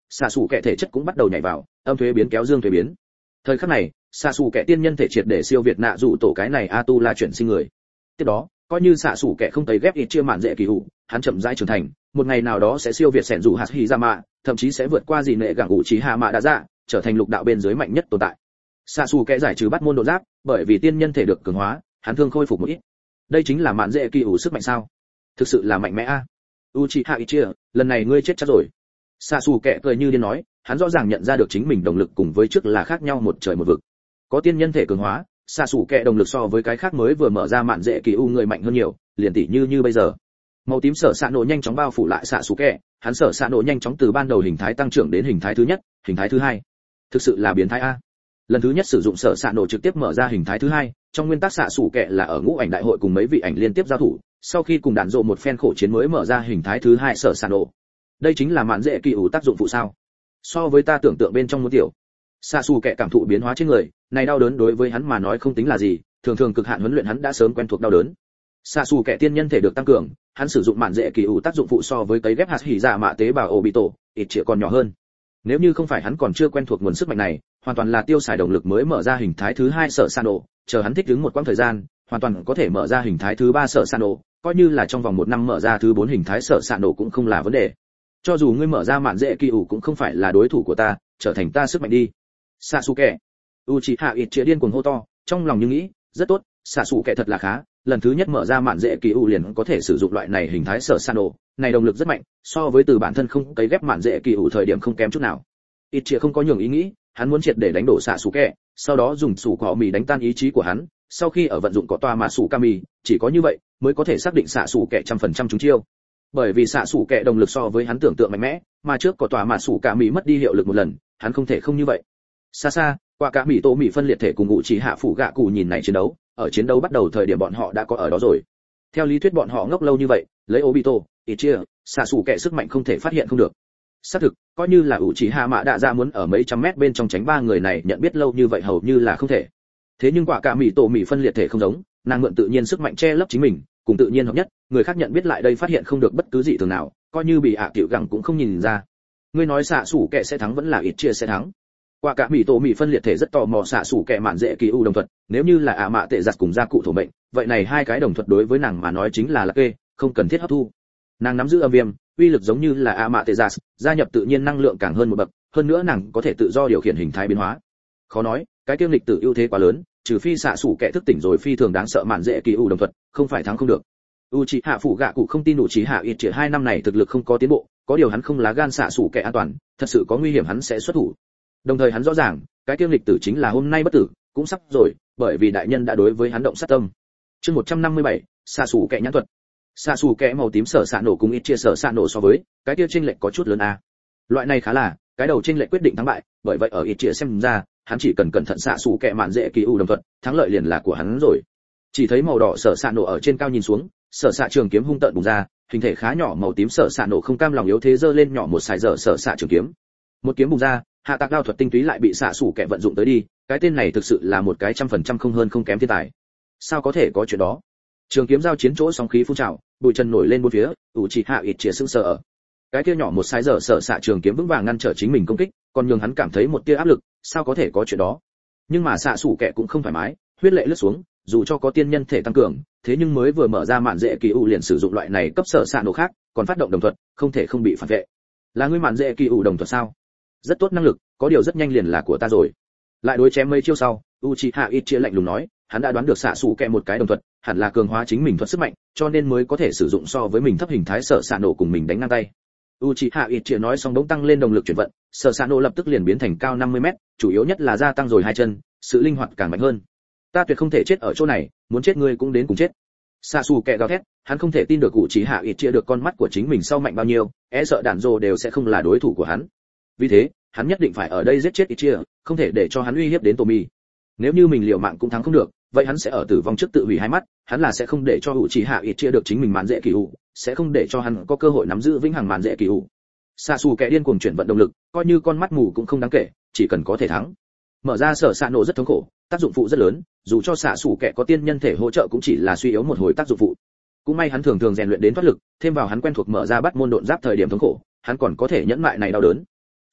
A: xạ xù kẻ thể chất cũng bắt đầu nhảy vào, âm thuế biến kéo dương thuế biến. Thời khắc này, xạ xù kẻ tiên nhân thể triệt để siêu việt nạ dụ tổ cái này Atula chuyển sinh người. Tiếp đó, coi như xạ xù kẻ không tấy ghép ít chia mạn dễ kỳ hụ, hắn chậm rãi trưởng thành, một ngày nào đó sẽ siêu việt sẻn dù hạt hy ra mạ, thậm chí sẽ vượt qua gì nệ gặng ủ trí hạ mạ đã ra, trở thành lục đạo bên dưới mạnh nhất tồn tại. Xạ xù kẻ giải trừ bắt môn độ giáp, bởi vì tiên nhân thể được cường hóa, hắn thương khôi phục một ít. Đây chính là mạn dễ kỳ hụ sức mạnh sao? Thực sự là mạnh mẽ a. Uchiha Itachi, lần này ngươi chết chắc rồi. Xạ xù kẻ cười như điên nói, hắn rõ ràng nhận ra được chính mình động lực cùng với trước là khác nhau một trời một vực. Có tiên nhân thể cường hóa, xạ xù kẻ động lực so với cái khác mới vừa mở ra mạn dễ kỳ u người mạnh hơn nhiều, liền tỷ như bây giờ. Màu tím sở xạ nổ nhanh chóng bao phủ lại xạ xù kẻ, hắn sở xạ nổ nhanh chóng từ ban đầu hình thái tăng trưởng đến hình thái thứ nhất, hình thái thứ hai. Thực sự là biến thái a. Lần thứ nhất sử dụng sở xạ nổ trực tiếp mở ra hình thái thứ hai, trong nguyên tắc xạ xù kẻ là ở ngũ ảnh đại hội cùng mấy vị ảnh liên tiếp giao thủ, sau khi cùng đạn rộ một phen khổ chiến mới mở ra hình thái thứ hai sở xạ nổ. Đây chính là mạn dễ kỳ ủ tác dụng phụ sao? So với ta tưởng tượng bên trong muốn tiểu. Xạ xù kẻ cảm thụ biến hóa trên người, này đau đớn đối với hắn mà nói không tính là gì, thường thường cực hạn huấn luyện hắn đã sớm quen thuộc đau đớn. Xạ xù kẻ tiên nhân thể được tăng cường, hắn sử dụng mạn dễ kỳ ủ tác dụng phụ so với cấy ghép hạt hỉ dạ mạ tế bào Obito, ít chỉ còn nhỏ hơn. Nếu như không phải hắn còn chưa quen thuộc nguồn sức mạnh này, hoàn toàn là tiêu xài động lực mới mở ra hình thái thứ hai sở xạ nổ, chờ hắn thích ứng một quãng thời gian, hoàn toàn có thể mở ra hình thái thứ ba sở xạ nổ, coi như là trong vòng một năm mở ra thứ bốn hình thái sở xạ nổ cũng không là vấn đề. Cho dù ngươi mở ra mạn dễ kỳ ủ cũng không phải là đối thủ của ta, trở thành ta sức mạnh đi. Sasuke. Uchiha Itachi điên cuồng hô to, trong lòng như nghĩ, rất tốt, Sasuke thật là khá, lần thứ nhất mở ra mạn dễ kỳ ủ liền có thể sử dụng loại này hình thái sở xạ nổ, này động lực rất mạnh, so với từ bản thân không cấy ghép mạn dễ kỳ ủ thời điểm không kém chút nào. Itachi không có nhường ý nghĩ, hắn muốn triệt để đánh đổ Sasuke, sau đó dùng sủ cọ mì đánh tan ý chí của hắn, sau khi ở vận dụng có toa mà sủ kami, chỉ có như vậy mới có thể xác định Sasuke 100% trúng chiêu. Bởi vì Sasuke động lực so với hắn tưởng tượng mạnh mẽ, mà trước có tòa mà sủ cả mì mất đi hiệu lực một lần, hắn không thể không như vậy. Xa xa, qua cả mì tô mì phân liệt thể cùng ngụ chỉ hạ phủ gạ cụ nhìn này chiến đấu, ở chiến đấu bắt đầu thời điểm bọn họ đã có ở đó rồi. Theo lý thuyết bọn họ ngốc lâu như vậy, lấy Obito, Itachi, Sasuke sức mạnh không thể phát hiện không được. Xác thực, coi như là Uchiha Mạ Đa Dạ muốn ở mấy trăm mét bên trong tránh ba người này nhận biết lâu như vậy hầu như là không thể. Thế nhưng quả cả mì tổ mì phân liệt thể không giống, nàng mượn tự nhiên sức mạnh che lấp chính mình, cùng tự nhiên hợp nhất, người khác nhận biết lại đây phát hiện không được bất cứ gì thường nào, coi như bị tiểu gẳng cũng không nhìn ra. Ngươi nói xạ sủ kẻ sẽ thắng vẫn là ít chia sẽ thắng. Quả cả mì tổ mì phân liệt thể rất tò mò xạ sủ kẻ mạn dễ kỳ u đồng thuật, nếu như là mạ tệ giặt cùng gia cụ thổ mệnh, vậy này hai cái đồng thuật đối với nàng mà nói chính là kê, không cần thiết hấp thu. Nàng nắm giữ âm viêm, uy lực giống như là mạ tệ giặt, gia nhập tự nhiên năng lượng càng hơn một bậc, hơn nữa nàng có thể tự do điều khiển hình thái biến hóa. Khó nói, cái kiêm lịch tử ưu thế quá lớn, trừ phi xạ sủ kẻ thức tỉnh rồi phi thường đáng sợ mạn dễ kỳ u đồng thuật, không phải thắng không được. Uchiha phụ gạ cụ không tin Uchiha Itachi 2 năm này thực lực không có tiến bộ, có điều hắn không lá gan xạ sủ kẻ an toàn, thật sự có nguy hiểm hắn sẽ xuất thủ. Đồng thời hắn rõ ràng, cái kiêm lịch tử chính là hôm nay bất tử, cũng sắp rồi, bởi vì đại nhân đã đối với hắn động sát tâm. Chương 157, xạ sủ kẻ nhãn thuật. Xạ sủ kẻ màu tím sở xạ nổ cùng Itachi sở xạ nổ so với, cái kia chênh lệch có chút lớn a. Loại này khá là, cái đầu chênh lệch quyết định thắng bại, bởi vậy ở Itachi xem ra, hắn chỉ cần cẩn thận xạ sủ kẻ mạn dễ kỳ u đồng thuật, thắng lợi liền là của hắn rồi. Chỉ thấy màu đỏ sở xạ nổ ở trên cao nhìn xuống, sở xạ trường kiếm hung tợn bùng ra, hình thể khá nhỏ màu tím sở xạ nổ không cam lòng yếu thế giơ lên nhỏ một sải dở sở xạ trường kiếm. Một kiếm bùng ra, hạ tạc đao thuật tinh túy lại bị xạ sủ kẻ vận dụng tới đi, cái tên này thực sự là một cái 100% không hơn không kém thiên tài. Sao có thể có chuyện đó? Trường kiếm giao chiến chỗ sóng khí phun trào, bụi trần nổi lên bốn phía, Uchiha Itachi sững sờ ở. Cái kia nhỏ một sải dở sở xạ trường kiếm vững vàng ngăn trở chính mình công kích, còn nhường hắn cảm thấy một tia áp lực, sao có thể có chuyện đó? Nhưng mà xạ sủ kẻ cũng không thoải mái, huyết lệ lướt xuống, dù cho có tiên nhân thể tăng cường, thế nhưng mới vừa mở ra mạn dễ kỳ u liền sử dụng loại này cấp sở xạ nổ khác, còn phát động đồng thuật, không thể không bị phản vệ. Là ngươi mạn dễ kỳ u đồng thuật sao? Rất tốt năng lực, có điều rất nhanh liền là của ta rồi. Lại đối chém mấy chiêu sau, Uchiha Itachi lạnh lùng nói, hắn đã đoán được xạ sủ kẻ một cái đồng thuật, hẳn là cường hóa chính mình thuật sức mạnh, cho nên mới có thể sử dụng so với mình thấp hình thái sở xạ nổ cùng mình đánh ngang tay. Uchiha Itachi nói xong đống tăng lên động lực chuyển vận, sở xạ nổ lập tức liền biến thành cao 50 mét, chủ yếu nhất là gia tăng rồi hai chân, sự linh hoạt càng mạnh hơn. Ta tuyệt không thể chết ở chỗ này, muốn chết ngươi cũng đến cùng chết. Sasuke gào thét, hắn không thể tin được Uchiha Itachi được con mắt của chính mình sau mạnh bao nhiêu, sợ đạn rồ đều sẽ không là đối thủ của hắn. Vì thế, hắn nhất định phải ở đây giết chết Itachi, không thể để cho hắn uy hiếp đến Tomi. Nếu như mình liều mạng cũng thắng không được, vậy hắn sẽ ở tử vong trước tự hủy hai mắt, hắn là sẽ không để cho Uchiha Itachi được chính mình mạn dễ kỳ u, sẽ không để cho hắn có cơ hội nắm giữ vĩnh hằng mạn dễ kỳ u. Sasuke điên cuồng chuyển vận động lực, coi như con mắt mù cũng không đáng kể, chỉ cần có thể thắng. Mở ra sở xạ nổ rất thống khổ, tác dụng phụ rất lớn, dù cho xạ sủ kẻ có tiên nhân thể hỗ trợ cũng chỉ là suy yếu một hồi tác dụng phụ. Cũng may hắn thường thường rèn luyện đến thoát lực, thêm vào hắn quen thuộc mở ra bắt môn độn giáp thời điểm thống khổ, hắn còn có thể nhẫn mại này đau đớn.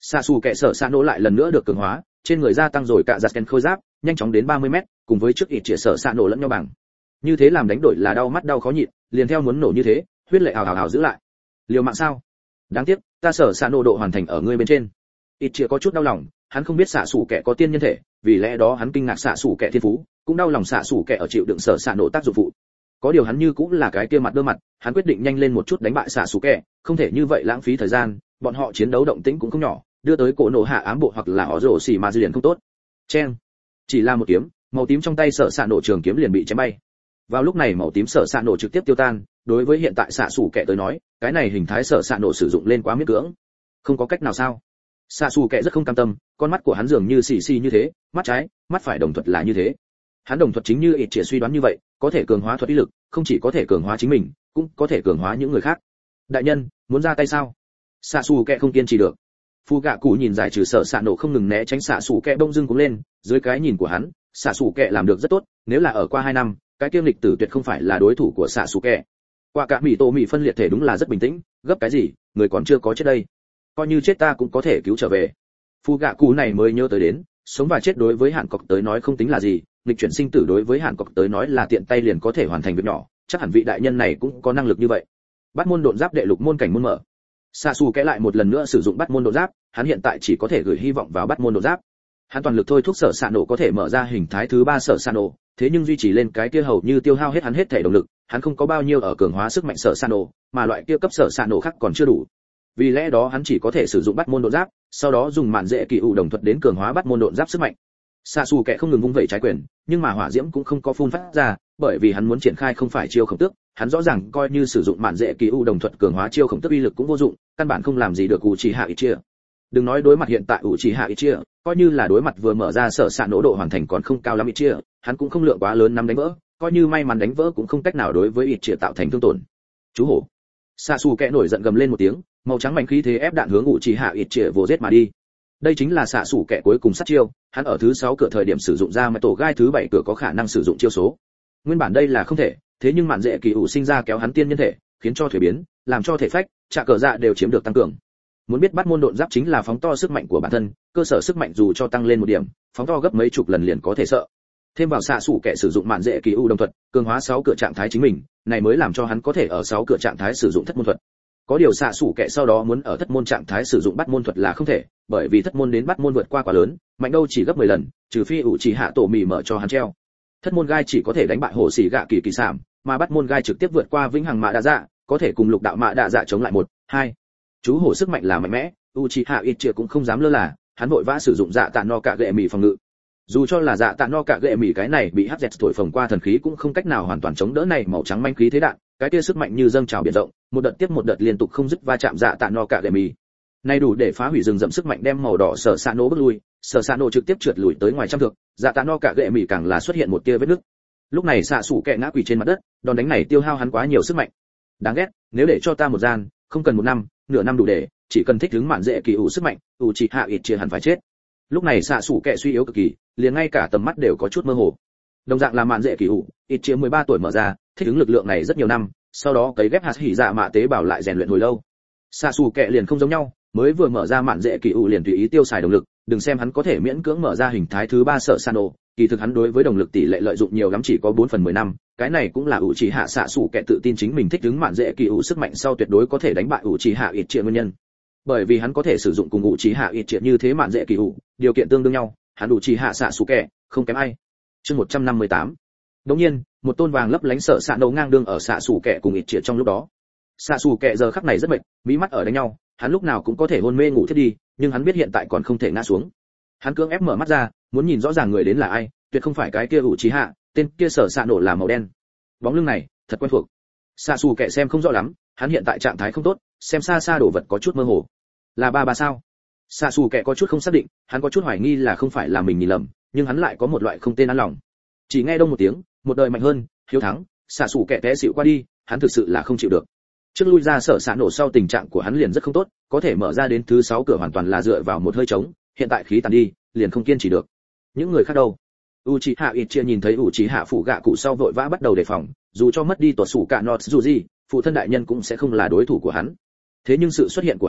A: xạ xù kẹ sở xạ nổ lại lần nữa được cường hóa, trên người gia tăng rồi cả giặt ken khôi giáp, nhanh chóng đến 30 mét, cùng với trước ít chĩa sở xạ nổ lẫn nhau bằng. Như thế làm đánh đổi là đau mắt đau khó nhịn, liền theo muốn nổ như thế, huyết lệ hào hào hào giữ lại. Liều mạng sao? Đáng tiếc, ta sở xạ nổ độ hoàn thành ở ngươi bên trên. Ít chĩa có chút đau lòng, hắn không biết xạ xù kẹ có tiên nhân thể, vì lẽ đó hắn kinh ngạc xạ xù kẹ thiên phú, cũng đau lòng xạ xù kẹ ở chịu đựng sở xạ nổ tác dụng phụ. Có điều hắn như cũng là cái kia mặt đơ mặt, hắn quyết định nhanh lên một chút đánh bại xạ xù kẹ, không thể như vậy lãng phí thời gian, bọn họ chiến đấu động tĩnh cũng không nhỏ, đưa tới cổ nổ hạ ám bộ hoặc là họ rổ xỉ mà dư liền không tốt. Chen, chỉ là một kiếm, màu tím trong tay sở xạ nổ trường kiếm liền bị chém bay. Vào lúc này màu tím sở xạ nổ trực tiếp tiêu tan, đối với hiện tại xạ xù kẹ tới nói, cái này hình thái sở xạ nổ sử dụng lên quá miễn cưỡng. Không có cách nào sao? Xạ xù kẹ rất không cam tâm, con mắt của hắn dường như xì xì như thế, mắt trái, mắt phải đồng thuật là như thế. Hắn đồng thuật chính như ít chỉ suy đoán như vậy, có thể cường hóa thuật ý lực, không chỉ có thể cường hóa chính mình, cũng có thể cường hóa những người khác. Đại nhân, muốn ra tay sao? Xạ xù kẹ không kiên trì được. Phu gạ cụ nhìn giải trừ sở xạ nổ không ngừng né tránh xạ xù kẹ bông dưng cũng lên, dưới cái nhìn của hắn, xạ xù kẹ làm được rất tốt, nếu là ở qua 2 năm, cái kiêm lịch tử tuyệt không phải là đối thủ của xạ xù kẹ. Qua cả mỉ tổ mỉ phân liệt thể đúng là rất bình tĩnh, gấp cái gì, người còn chưa có chết đây, coi như chết ta cũng có thể cứu trở về. Phu gạ cụ này mới nhớ tới đến, sống và chết đối với hạn cọc tới nói không tính là gì, lịch chuyển sinh tử đối với hạn cọc tới nói là tiện tay liền có thể hoàn thành việc nhỏ, chắc hẳn vị đại nhân này cũng có năng lực như vậy. Bắt môn độn giáp đệ lục môn cảnh môn mở. Xạ xù kẽ lại một lần nữa sử dụng bắt môn độn giáp, hắn hiện tại chỉ có thể gửi hy vọng vào bắt môn độn giáp. Hắn toàn lực thôi thúc sở xạ nổ có thể mở ra hình thái thứ 3 sở xạ nổ, thế nhưng duy trì lên cái kia hầu như tiêu hao hết hắn hết thể động lực, hắn không có bao nhiêu ở cường hóa sức mạnh sở xạ nổ, mà loại kia cấp sở xạ nổ khác còn chưa đủ. Vì lẽ đó hắn chỉ có thể sử dụng bắt môn độn giáp, sau đó dùng mạn dễ kỳ ủ đồng thuật đến cường hóa bắt môn độn giáp sức mạnh. Xạ xù kẽ không ngừng vung vẩy trái quyền, nhưng mà hỏa diễm cũng không có phun phát ra, bởi vì hắn muốn triển khai không phải chiêu khổng tước, hắn rõ ràng coi như sử dụng mạn dễ kỳ ủ đồng thuật cường hóa chiêu khổng tước uy lực cũng vô dụng, căn bản không làm gì được Uchiha Itachi. Đừng nói đối mặt hiện tại Uchiha Itachi, coi như là đối mặt vừa mở ra sở xạ nổ độ hoàn thành còn không cao lắm Itachi, hắn cũng không lượng quá lớn nắm đánh vỡ, coi như may mắn đánh vỡ cũng không cách nào đối với Itachi tạo thành thương tổn. Chú hổ. Xạ xù kẽ nổi giận gầm lên một tiếng, màu trắng mạnh khí thế ép đạn hướng Uchiha Itachi vồ giết mà đi. Đây chính là xạ xù kẻ cuối cùng sát chiêu, hắn ở thứ 6 cửa thời điểm sử dụng ra mà tổ gai thứ 7 cửa có khả năng sử dụng chiêu số. Nguyên bản đây là không thể, thế nhưng mạn dễ kỳ ủ sinh ra kéo hắn tiên nhân thể, khiến cho thủy biến, làm cho thể phách, trạ cờ dạ đều chiếm được tăng cường. Muốn biết bắt môn độn giáp chính là phóng to sức mạnh của bản thân, cơ sở sức mạnh dù cho tăng lên một điểm, phóng to gấp mấy chục lần liền có thể sợ. Thêm vào xạ xù kẻ sử dụng mạn dễ kỳ ủ đồng thuật, cường hóa 6 cửa trạng thái chính mình, này mới làm cho hắn có thể ở 6 cửa trạng thái sử dụng thất môn thuật. Có điều xạ xù kẻ sau đó muốn ở thất môn trạng thái sử dụng bắt môn thuật là không thể, bởi vì thất môn đến bắt môn vượt qua quá lớn, mạnh đâu chỉ gấp 10 lần, trừ phi Uchiha tổ mì mở cho hắn treo. Thất môn gai chỉ có thể đánh bại hồ xỉ gạ kỳ kỳ sảm, mà bắt môn gai trực tiếp vượt qua vĩnh hằng mạ đa dạ, có thể cùng lục đạo mạ đa dạ chống lại 1, 2. Chú hổ sức mạnh là mạnh mẽ, Uchiha Itachi cũng không dám lơ là, hắn vội vã sử dụng dạ tạ no cạ gệ mì phòng ngự. Dù cho là dạ tạ no cạ gệ mì cái này bị hắc dẹt thổi phồng qua thần khí cũng không cách nào hoàn toàn chống đỡ này màu trắng manh khí thế đạn, cái kia sức mạnh như dâng trào biển rộng, một đợt tiếp một đợt liên tục không dứt va chạm dạ tạ no cạ gệ mì. Này đủ để phá hủy rừng rậm sức mạnh đem màu đỏ sở xạ nổ bước lui, sở xạ nổ trực tiếp trượt lùi tới ngoài trăm thước, dạ tạ no cạ gệ mì càng là xuất hiện một tia vết nứt. Lúc này xạ sủ kẹ ngã quỳ trên mặt đất, đòn đánh này tiêu hao hắn quá nhiều sức mạnh. Đáng ghét, nếu để cho ta một gian, không cần 1 năm, nửa năm đủ để, chỉ cần thích ứng mạn dễ kỳ ủ sức mạnh, Uchiha Itachi hẳn phải chết. Lúc này xạ sủ kẹ suy yếu cực kỳ, liền ngay cả tầm mắt đều có chút mơ hồ. Đồng dạng là mạn dễ kỳ ủ, Itachi 13 tuổi mở ra, thích ứng lực lượng này rất nhiều năm, sau đó cấy ghép hạt hỉ dạ mạ tế bào lại rèn luyện hồi lâu. Xạ sủ kẹ liền không giống nhau, mới vừa mở ra mạn dễ kỳ ủ liền tùy ý tiêu xài động lực, đừng xem hắn có thể miễn cưỡng mở ra hình thái thứ 3 sở Sano, kỳ thực hắn đối với động lực tỷ lệ lợi dụng nhiều lắm chỉ có 4/10 năm, cái này cũng là Uchiha xạ sủ kẻ tự tin chính mình thích ứng mạn dễ kỳ ủ sức mạnh sau tuyệt đối có thể đánh bại Uchiha Itachi nguyên nhân. Bởi vì hắn có thể sử dụng cùng Uchiha Itachi như thế mạn dễ kỳ ủ, điều kiện tương đương nhau, hắn Uchiha xạ sủ kẻ không kém ai. Chương 158. Đương nhiên, một tôn vàng lấp lánh sở Sano ngang đương ở xạ sủ kẻ cùng Itachi trong lúc đó. Xạ sủ kẻ giờ khắc này rất mệt, mí mắt ở đánh nhau, hắn lúc nào cũng có thể hôn mê ngủ thiết đi, nhưng hắn biết hiện tại còn không thể ngã xuống. Hắn cưỡng ép mở mắt ra, muốn nhìn rõ ràng người đến là ai, tuyệt không phải cái kia Uchiha, tên kia sở xạ nổ là màu đen. Bóng lưng này, thật quen thuộc. Xạ xù kẻ xem không rõ lắm, hắn hiện tại trạng thái không tốt, xem xa xa đồ vật có chút mơ hồ. Là ba sao? Xạ xù kẻ có chút không xác định, hắn có chút hoài nghi là không phải là mình nhìn lầm, nhưng hắn lại có một loại không tên an lòng. Chỉ nghe đông một tiếng, một đời mạnh hơn, hiếu thắng, xạ xù kẻ té xỉu qua đi, hắn thực sự là không chịu được. Trước lui ra sở xạ nổ sau tình trạng của hắn liền rất không tốt, có thể mở ra đến thứ 6 cửa hoàn toàn là dựa vào một hơi trống, hiện tại khí tàn đi, liền không kiên trì được. Những người khác đâu? Uchiha Itachi nhìn thấy Uchiha phụ gạ cụ sau vội vã bắt đầu đề phòng, dù cho mất đi tuột sủ cả nọt dù gì, phụ thân đại nhân cũng sẽ không là đối thủ của hắn. Thế nhưng sự xuất hiện của hắn,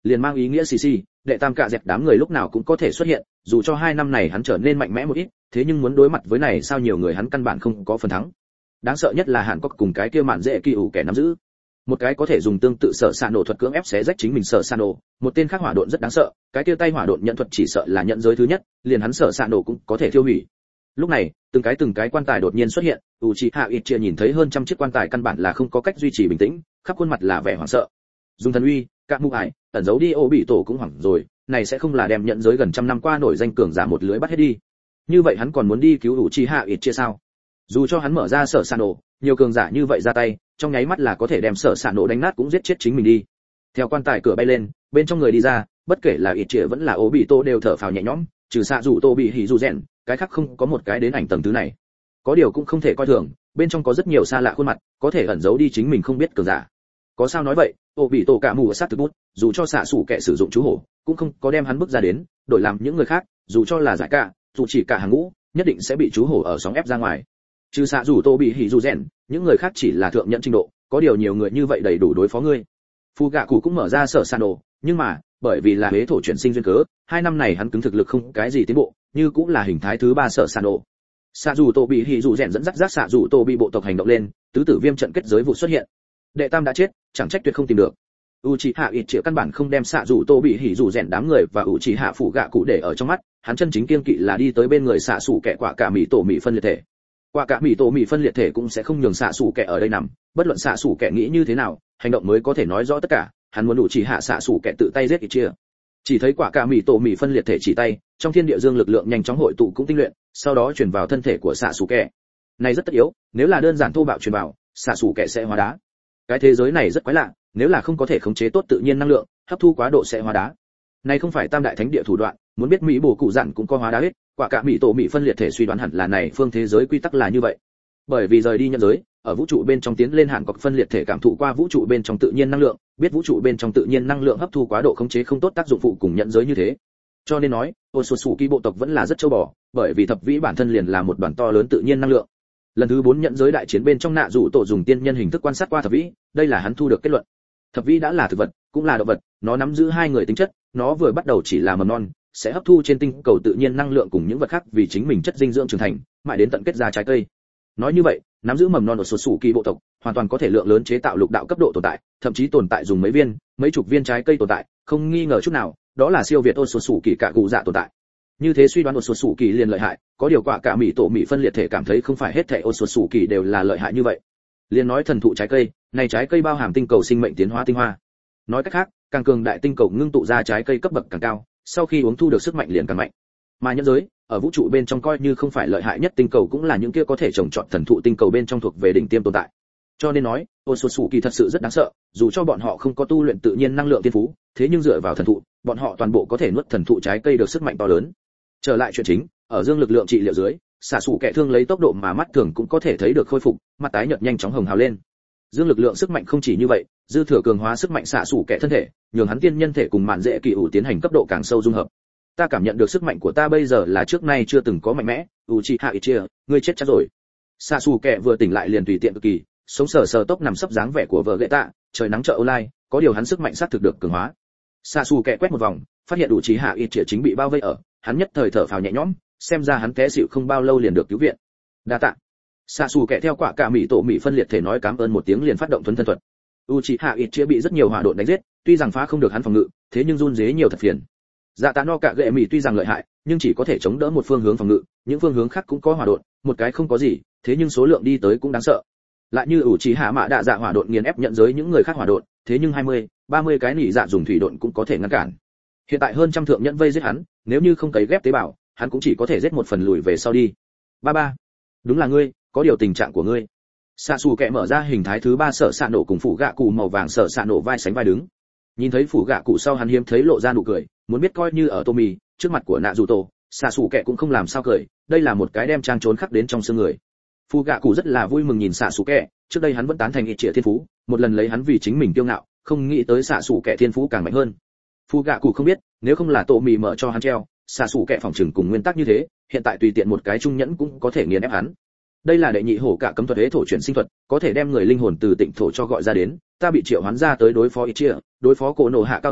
A: liền mang ý nghĩa xì đệ tam cạ dẹt đám người lúc nào cũng có thể xuất hiện, dù cho 2 năm này hắn trở nên mạnh mẽ một ít, thế nhưng muốn đối mặt với này sao nhiều người hắn căn bản không có phần thắng. Đáng sợ nhất là Hàn Quốc cùng cái kia mạn dễ kỳ ủ kẻ nắm giữ. Một cái có thể dùng tương tự sở xạ nổ thuật cưỡng ép xé rách chính mình sở xạ nổ, một tên khác hỏa độn rất đáng sợ, cái kia tay hỏa độn nhận thuật chỉ sợ là nhận giới thứ nhất, liền hắn sở xạ nổ cũng có thể tiêu hủy. Lúc này, từng cái quan tài đột nhiên xuất hiện, Uchiha Itchia nhìn thấy hơn trăm chiếc quan tài căn bản là không có cách duy trì bình tĩnh, khắp khuôn mặt là vẻ hoảng sợ. Dùng thần uy, các mụ ải, ẩn giấu đi ô bị tổ cũng hoảng rồi, này sẽ không là đem nhận giới gần trăm năm qua nổi danh cường giả một lưới bắt hết đi. Như vậy hắn còn muốn đi cứu Uchiha Itchia sao? Dù cho hắn mở ra sở xạ nổ, nhiều cường giả như vậy ra tay, trong nháy mắt là có thể đem sở xạ nổ đánh nát cũng giết chết chính mình đi. Theo quan tài cửa bay lên, bên trong người đi ra, bất kể là Itchia vẫn là Obito đều thở phào nhẹ nhõm, trừ xạ rủ tô bị hỉ dù rèn, cái khác không có một cái đến ảnh tầng thứ này. Có điều cũng không thể coi thường, bên trong có rất nhiều xa lạ khuôn mặt, có thể ẩn giấu đi chính mình không biết cường giả. Có sao nói vậy, Obito cả mù sát thực bút, dù cho xạ sủ kẻ sử dụng chú hổ, cũng không có đem hắn bước ra đến, đổi làm những người khác, dù cho là giải cả, dù chỉ cả hàng ngũ, nhất định sẽ bị chú hổ ở sóng ép ra ngoài. Trừ xạ rủ tô bị hỉ dù rèn, những người khác chỉ là thượng nhận trình độ, có điều nhiều người như vậy đầy đủ đối phó ngươi. Phu gạ cụ cũng mở ra sở san đồ, nhưng mà bởi vì là huế thổ chuyển sinh duyên cớ, 2 năm này hắn cứng thực lực không cái gì tiến bộ, như cũng là hình thái thứ 3 sở san đồ. Xạ dù tô bị hỉ dù rèn dẫn dắt giác xạ dù tô bị bộ tộc hành động lên, tứ tử viêm trận kết giới vụ xuất hiện. Đệ tam đã chết, chẳng trách tuyệt không tìm được. Uchiha Itchia căn bản không đem xạ dù tô bị hỉ dù rèn đám người và Uchiha phủ gạ cụ để ở trong mắt, hắn chân chính kiên kỵ là đi tới bên người xạ sủ kẻ quả cả mì tổ mì phân liệt thể. Quả cả mì tổ mì phân liệt thể cũng sẽ không nhường xạ sủ kẻ ở đây nằm, bất luận xạ sủ kẻ nghĩ như thế nào, hành động mới có thể nói rõ tất cả, hắn muốn Uchiha xạ sủ kẻ tự tay giết Itchia. Chỉ thấy quả cả mì tổ mì phân liệt thể chỉ tay, trong thiên địa dương lực lượng nhanh chóng hội tụ cũng tinh luyện, sau đó truyền vào thân thể của xạ sủ kẻ. Này rất tất yếu, nếu là đơn giản thô bạo truyền vào, xạ sủ kẻ sẽ hóa đá. Cái thế giới này rất quái lạ, nếu là không có thể khống chế tốt tự nhiên năng lượng, hấp thu quá độ sẽ hóa đá. Này không phải tam đại thánh địa thủ đoạn, muốn biết mỹ bổ cụ dặn cũng có hóa đá hết, quả cả mỹ tổ mỹ phân liệt thể suy đoán hẳn là này phương thế giới quy tắc là như vậy. Bởi vì rời đi nhân giới, ở vũ trụ bên trong tiến lên hạn cọc phân liệt thể cảm thụ qua vũ trụ bên trong tự nhiên năng lượng, biết vũ trụ bên trong tự nhiên năng lượng hấp thu quá độ khống chế không tốt tác dụng phụ cùng nhận giới như thế. Cho nên nói, Otsutsuki bộ tộc vẫn là rất châu bò, bởi vì thập vĩ bản thân liền là một đoàn to lớn tự nhiên năng lượng. Lần thứ 4 nhận giới đại chiến bên trong nạ dụ tổ dùng tiên nhân hình thức quan sát qua thập vĩ, đây là hắn thu được kết luận. Thập vĩ đã là thực vật, cũng là động vật, nó nắm giữ 2 người tính chất, nó vừa bắt đầu chỉ là mầm non, sẽ hấp thu trên tinh cầu tự nhiên năng lượng cùng những vật khác vì chính mình chất dinh dưỡng trưởng thành, mãi đến tận kết ra trái cây. Nói như vậy, nắm giữ mầm non của Otsutsuki bộ tộc, hoàn toàn có thể lượng lớn chế tạo lục đạo cấp độ tồn tại, thậm chí tồn tại dùng mấy viên, mấy chục viên trái cây tồn tại, không nghi ngờ chút nào, đó là siêu việt Otsutsuki cả cụ dạ tồn tại. Như thế suy đoán Otsutsuki liền lợi hại, có điều quả cả mỹ tổ mỹ phân liệt thể cảm thấy không phải hết thảy Otsutsuki đều là lợi hại như vậy. Liên nói thần thụ trái cây, này trái cây bao hàm tinh cầu sinh mệnh tiến hóa tinh hoa. Nói cách khác, càng cường đại tinh cầu ngưng tụ ra trái cây cấp bậc càng cao, sau khi uống thu được sức mạnh liền càng mạnh. Mà nhân giới, ở vũ trụ bên trong coi như không phải lợi hại nhất tinh cầu cũng là những kia có thể trồng trọt thần thụ tinh cầu bên trong thuộc về đỉnh tiêm tồn tại. Cho nên nói, Otsutsuki thật sự rất đáng sợ, dù cho bọn họ không có tu luyện tự nhiên năng lượng tiên phú, thế nhưng dựa vào thần thụ, bọn họ toàn bộ có thể nuốt thần thụ trái cây được sức mạnh to lớn. Trở lại chuyện chính, ở dương lực lượng trị liệu dưới, xạ sủ kẻ thương lấy tốc độ mà mắt thường cũng có thể thấy được khôi phục, mặt tái nhợt nhanh chóng hồng hào lên. Dương lực lượng sức mạnh không chỉ như vậy, dư thừa cường hóa sức mạnh xạ sủ kẻ thân thể, nhường hắn tiên nhân thể cùng mạn dễ kỳ ủ tiến hành cấp độ càng sâu dung hợp. Ta cảm nhận được sức mạnh của ta bây giờ là trước nay chưa từng có mạnh mẽ. Uchiha Itchia, ngươi chết chắc rồi. Xạ sủ kẻ vừa tỉnh lại liền tùy tiện cực kỳ, sống sờ sờ tốc nằm sấp dáng vẻ của vợ gậy tạ, trời nắng chợ online, có điều hắn sức mạnh sát thực được cường hóa. Xạ sủ kẻ quét một vòng, phát hiện Uchiha Itchia chính bị bao vây ở, hắn nhất thời thở phào nhẹ nhõm, xem ra hắn té xỉu không bao lâu liền được cứu viện. Đa tạ. Xạ xù kẻ theo quả cả mỹ tổ mỹ phân liệt thể nói cảm ơn một tiếng liền phát động thuần thân thuật. Uchiha Itchia bị rất nhiều hỏa độn đánh giết, tuy rằng phá không được hắn phòng ngự, thế nhưng run rế nhiều thật phiền. Dạ tạ no cả gệ mỹ tuy rằng lợi hại, nhưng chỉ có thể chống đỡ một phương hướng phòng ngự, những phương hướng khác cũng có hỏa độn, một cái không có gì, thế nhưng số lượng đi tới cũng đáng sợ. Lại như Uchiha mạ đạ dạ hỏa độn nghiền ép nhận giới những người khác hỏa độn, thế nhưng 20, 30 cái nỉ dạ dùng thủy độn cũng có thể ngăn cản. Hiện tại hơn trăm thượng nhẫn vây giết hắn, nếu như không cấy ghép tế bào, hắn cũng chỉ có thể giết một phần lùi về sau đi. Ba, đúng là ngươi, có điều tình trạng của ngươi. Xạ xù kẹ mở ra hình thái thứ 3 sở xạ nổ cùng phủ gạ cụ màu vàng sở xạ nổ vai sánh vai đứng. Nhìn thấy phủ gạ cụ sau hắn hiếm thấy lộ ra nụ cười, muốn biết coi như ở Tommy, trước mặt của nạ dù tổ, xạ xù kẹ cũng không làm sao cười, đây là một cái đem trang trốn khắc đến trong xương người. Phủ gạ cụ rất là vui mừng nhìn xạ xù kẹ, trước đây hắn vẫn tán thành Itchia thiên phú, một lần lấy hắn vì chính mình kiêu ngạo, không nghĩ tới xạ xù kẹ thiên phú càng mạnh hơn. Phủ gạ cụ không biết, nếu không là Tommy mở cho hắn treo, xạ xù kẹ phòng trừng cùng nguyên tắc như thế, hiện tại tùy tiện một cái trung nhẫn cũng có thể nghiền ép hắn. Đây là đệ nhị hổ cả cấm thuật hế thổ chuyển sinh thuật, có thể đem người linh hồn từ tịnh thổ cho gọi ra đến, ta bị triệu hoán ra tới đối phó Itchia, đối phó cổ nổ hạ cao tầng,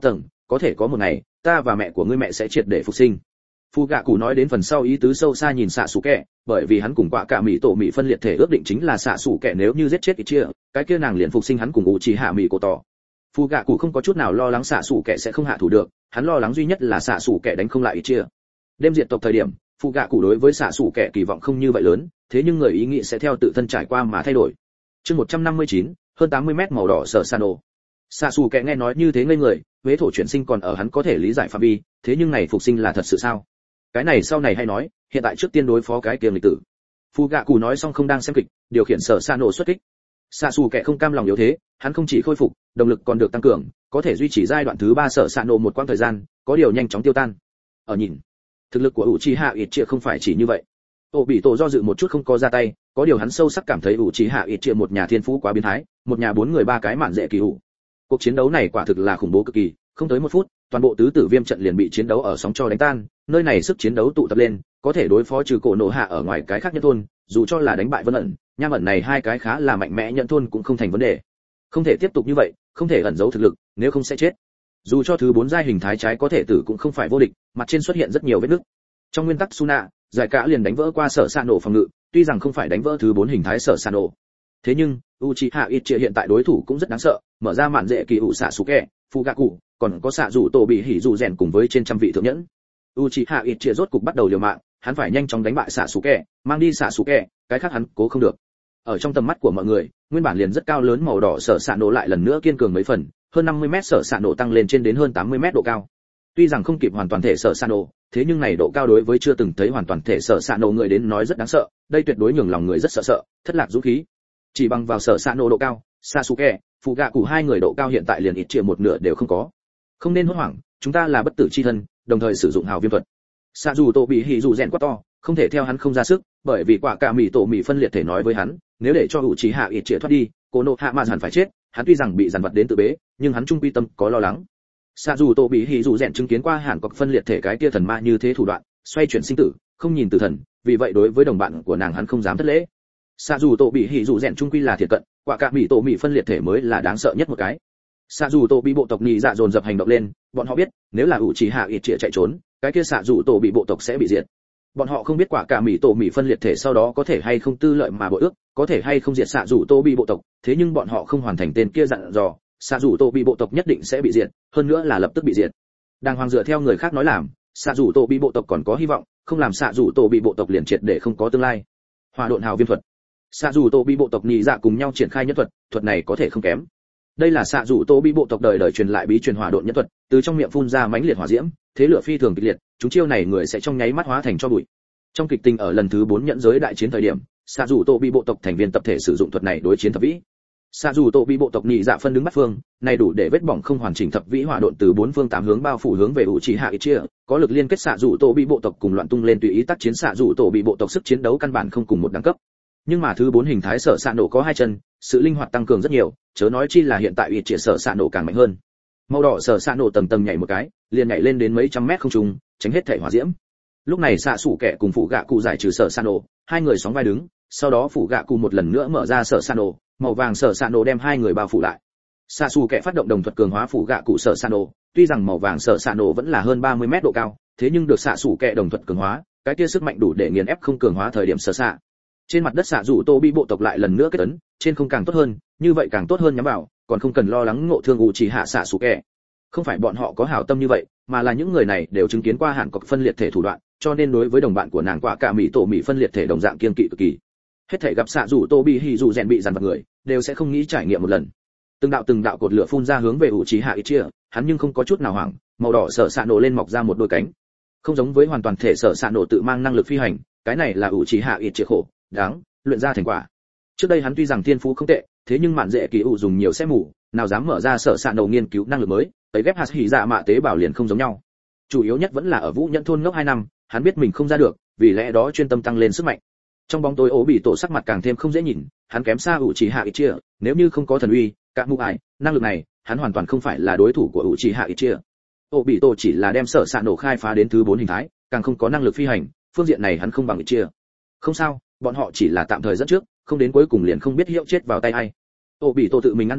A: có thể có một ngày ta và mẹ của ngươi mẹ sẽ triệt để phục sinh. Phu gạ cụ nói đến phần sau ý tứ sâu xa nhìn xạ xù kẹ, bởi vì hắn cùng quả cả mỹ tổ mỹ phân liệt thể ước định chính là xạ xù kẹ nếu như giết chết Ichia, cái kia nàng liền phục sinh hắn cùng Uchiha mỹ cổ tỏ. Phu gạ cụ không có chút nào lo lắng xạ xù kẹ sẽ không hạ thủ được, hắn lo lắng duy nhất là xạ xù kẹ đánh không lại Ichia. Đêm diệt tộc thời điểm, Phu gạ cụ đối với xạ xù kẹ kỳ vọng không như vậy lớn, thế nhưng người ý nghĩ sẽ theo tự thân trải qua mà thay đổi. Chương 159, hơn 80 mét màu đỏ sở Sano. Xạ xù kẹ nghe nói như thế ngây người, huế thổ chuyển sinh còn ở hắn có thể lý giải phạm vi, thế nhưng này phục sinh là thật sự sao? Cái này sau này hay nói, hiện tại trước tiên đối phó cái kiềm lịch tử. Phu gạ cụ nói xong không đang xem kịch, điều khiển sở Sano xuất kích. Xạ xù kẹ không cam lòng yếu thế, hắn không chỉ khôi phục, động lực còn được tăng cường, có thể duy trì giai đoạn thứ 3 sở Sano một quãng thời gian, có điều nhanh chóng tiêu tan. Ở nhìn, thực lực của Uchiha Itachi không phải chỉ như vậy. Obito do dự một chút không có ra tay, có điều hắn sâu sắc cảm thấy Uchiha Itachi một nhà thiên phú quá biến thái, một nhà 4 người 3 cái mạn dễ kỳ hữu. Cuộc chiến đấu này quả thực là khủng bố cực kỳ, không tới 1 phút, toàn bộ tứ tử viêm trận liền bị chiến đấu ở sóng cho đánh tan, nơi này sức chiến đấu tụ tập lên, có thể đối phó trừ cổ nổ hạ ở ngoài cái khác nhân thôn, dù cho là đánh bại Vân ẩn, nham ẩn này hai cái khá là mạnh mẽ nhận thôn cũng không thành vấn đề. Không thể tiếp tục như vậy, không thể ẩn giấu thực lực, nếu không sẽ chết. Dù cho thứ 4 giai hình thái trái có thể tử cũng không phải vô địch, mặt trên xuất hiện rất nhiều vết nứt. Trong nguyên tắc Suna, giải cả liền đánh vỡ qua sở Sano phòng ngự, tuy rằng không phải đánh vỡ thứ 4 hình thái sở Sano. Thế nhưng, Uchiha Itachi hiện tại đối thủ cũng rất đáng sợ, mở ra mạn dễ kỳ ủ Sasuke, Fugaku, còn có xạ rủ tổ bị hỉ rủ rèn cùng với trên trăm vị thượng nhẫn. Uchiha Itachi rốt cục bắt đầu liều mạng, hắn phải nhanh chóng đánh bại Sasuke, mang đi Sasuke, cái khác hắn cố không được. Ở trong tầm mắt của mọi người, nguyên bản liền rất cao lớn màu đỏ sở Sano lại lần nữa kiên cường mấy phần, hơn 50 mét sở Sano tăng lên trên đến hơn 80 mét độ cao. Tuy rằng không kịp hoàn toàn thể sở Sano, thế nhưng này độ cao đối với chưa từng thấy hoàn toàn thể sở Sano người đến nói rất đáng sợ, đây tuyệt đối nhường lòng người rất sợ, thất lạc dũng khí. Chỉ bằng vào sở Sano độ cao, Sasuke, Fugaku hai người độ cao hiện tại liền ít chia một nửa đều không có. Không nên hốt hoảng, chúng ta là bất tử chi thân, đồng thời sử dụng hào viêm thuật. Sạ dù tổ bị hỉ dù rèn quá to, không thể theo hắn không ra sức, bởi vì quả cả mỉ tổ mỉ phân liệt thể nói với hắn, nếu để cho Uchiha Itachi thoát đi, Cô Nô Hạ mà hẳn phải chết, hắn tuy rằng bị dằn vặt đến tự bế, nhưng hắn trung quy tâm có lo lắng. Sạ dù tổ bị hỉ dù rèn chứng kiến qua hàn cọc phân liệt thể cái kia thần ma như thế thủ đoạn, xoay chuyển sinh tử, không nhìn tử thần, vì vậy đối với đồng bạn của nàng hắn không dám thất lễ. Sạ dù tổ bị hỉ dù rèn trung quy là thiệt cận, quả cả mỉ tổ mỉ phân liệt thể mới là đáng sợ nhất một cái. Sạ dù tổ bị bộ tộc nhị dạ dồn dập hành động lên, bọn họ biết, nếu là Uchiha Itachi chạy trốn, cái kia xạ dù tổ bị bộ tộc sẽ bị diệt. Bọn họ không biết quả cả mỉ tổ mỉ phân liệt thể sau đó có thể hay không tư lợi mà bội ước, có thể hay không diệt xạ dù tổ bị bộ tộc, thế nhưng bọn họ không hoàn thành tên kia dặn dò, xạ dù tổ bị bộ tộc nhất định sẽ bị diệt, hơn nữa là lập tức bị diệt. Đàng hoàng dựa theo người khác nói làm, xạ dù tổ bị bộ tộc còn có hy vọng, không làm xạ dù tổ bị bộ tộc liền triệt để không có tương lai. Hỏa độn hào viêm thuật. Xạ dù tổ bị bộ tộc nhị dạ cùng nhau triển khai nhân thuật, thuật này có thể không kém. Đây là xạ dù tổ bị bộ tộc đời đời truyền lại bí truyền hỏa độn nhân thuật, từ trong miệng phun ra mãnh liệt hỏa diễm, thế lửa phi thường kịch liệt, chúng chiêu này người sẽ trong nháy mắt hóa thành tro bụi. Trong kịch tình ở lần thứ 4 nhận giới đại chiến thời điểm, xạ dù tổ bị bộ tộc thành viên tập thể sử dụng thuật này đối chiến thập vĩ. Xạ dù tổ bị bộ tộc nhị dạ phân đứng bắt phương, này đủ để vết bỏng không hoàn chỉnh thập vĩ hỏa độn từ 4 phương 8 hướng bao phủ hướng về Uchiha Itachi, có lực liên kết xạ dù tổ bị bộ tộc cùng loạn tung lên tùy ý tác chiến xạ dù tổ bị bộ tộc sức chiến đấu căn bản không cùng một đẳng cấp. Nhưng mà thứ 4 hình thái sở xạ nổ có 2 chân, sự linh hoạt tăng cường rất nhiều, chớ nói chi là hiện tại Itachi sở xạ nổ càng mạnh hơn. Màu đỏ sở xạ nổ tầng tầng nhảy một cái, liền nhảy lên đến mấy trăm mét không trung, tránh hết thể hỏa diễm. Lúc này xạ sủ kẻ cùng phụ gạ cụ giải trừ sở xạ nổ, hai người sóng vai đứng, sau đó phụ gạ cụ một lần nữa mở ra sở xạ nổ, màu vàng sở xạ nổ đem hai người bao phủ lại. Xạ sủ kẻ phát động đồng thuật cường hóa phụ gạ cụ sở xạ nổ, tuy rằng màu vàng sở xạ nổ vẫn là hơn 30 mét độ cao, thế nhưng được xạ sủ kẻ đồng thuật cường hóa, cái kia sức mạnh đủ để nghiền ép không cường hóa thời điểm sở xạ. Trên mặt đất xạ rủ tô bị bộ tộc lại lần nữa kết ấn, trên không càng tốt hơn, như vậy càng tốt hơn nhắm vào, còn không cần lo lắng ngộ thương Uchiha xạ sủ kẻ. Không phải bọn họ có hảo tâm như vậy, mà là những người này đều chứng kiến qua hàn cọc phân liệt thể thủ đoạn, cho nên đối với đồng bạn của nàng quả cả mỹ tổ mỹ phân liệt thể đồng dạng kiên kỵ cực kỳ. Hết thể gặp xạ rủ tô bị hỉ rủ rèn bị dằn vặt người, đều sẽ không nghĩ trải nghiệm một lần. Từng đạo cột lửa phun ra hướng về Uchiha Itachi, hắn nhưng không có chút nào hoảng, màu đỏ sở xạ nổ lên mọc ra một đôi cánh. Không giống với hoàn toàn thể sở xạ nổ tự mang năng lực phi hành, cái này là Uchiha Itachi khổ, đáng luyện ra thành quả. Trước đây hắn tuy rằng thiên phú không tệ, thế nhưng mạn dễ kỳ ủ dùng nhiều sẽ mù, nào dám mở ra sở xạ nổ nghiên cứu năng lực mới, tới ghép hạt hỉ dạ mạ tế bào liền không giống nhau. Chủ yếu nhất vẫn là ở Vũ Nhẫn thôn ngốc 2 năm, hắn biết mình không ra được, vì lẽ đó chuyên tâm tăng lên sức mạnh. Trong bóng tối ố bị tổ sắc mặt càng thêm không dễ nhìn, hắn kém xa Uchiha Itachi, nếu như không có thần uy, cả mục ải, năng lực này, hắn hoàn toàn không phải là đối thủ của Uchiha Itachi. Ố bị tổ chỉ là đem sở xạ nổ khai phá đến thứ 4 hình thái, càng không có năng lực phi hành, phương diện này hắn không bằng Itachi. Không sao, bọn họ chỉ là tạm thời dẫn trước, không đến cuối cùng liền không biết hiệu chết vào tay ai. Ố bị tổ tự mình ngăn đuổi,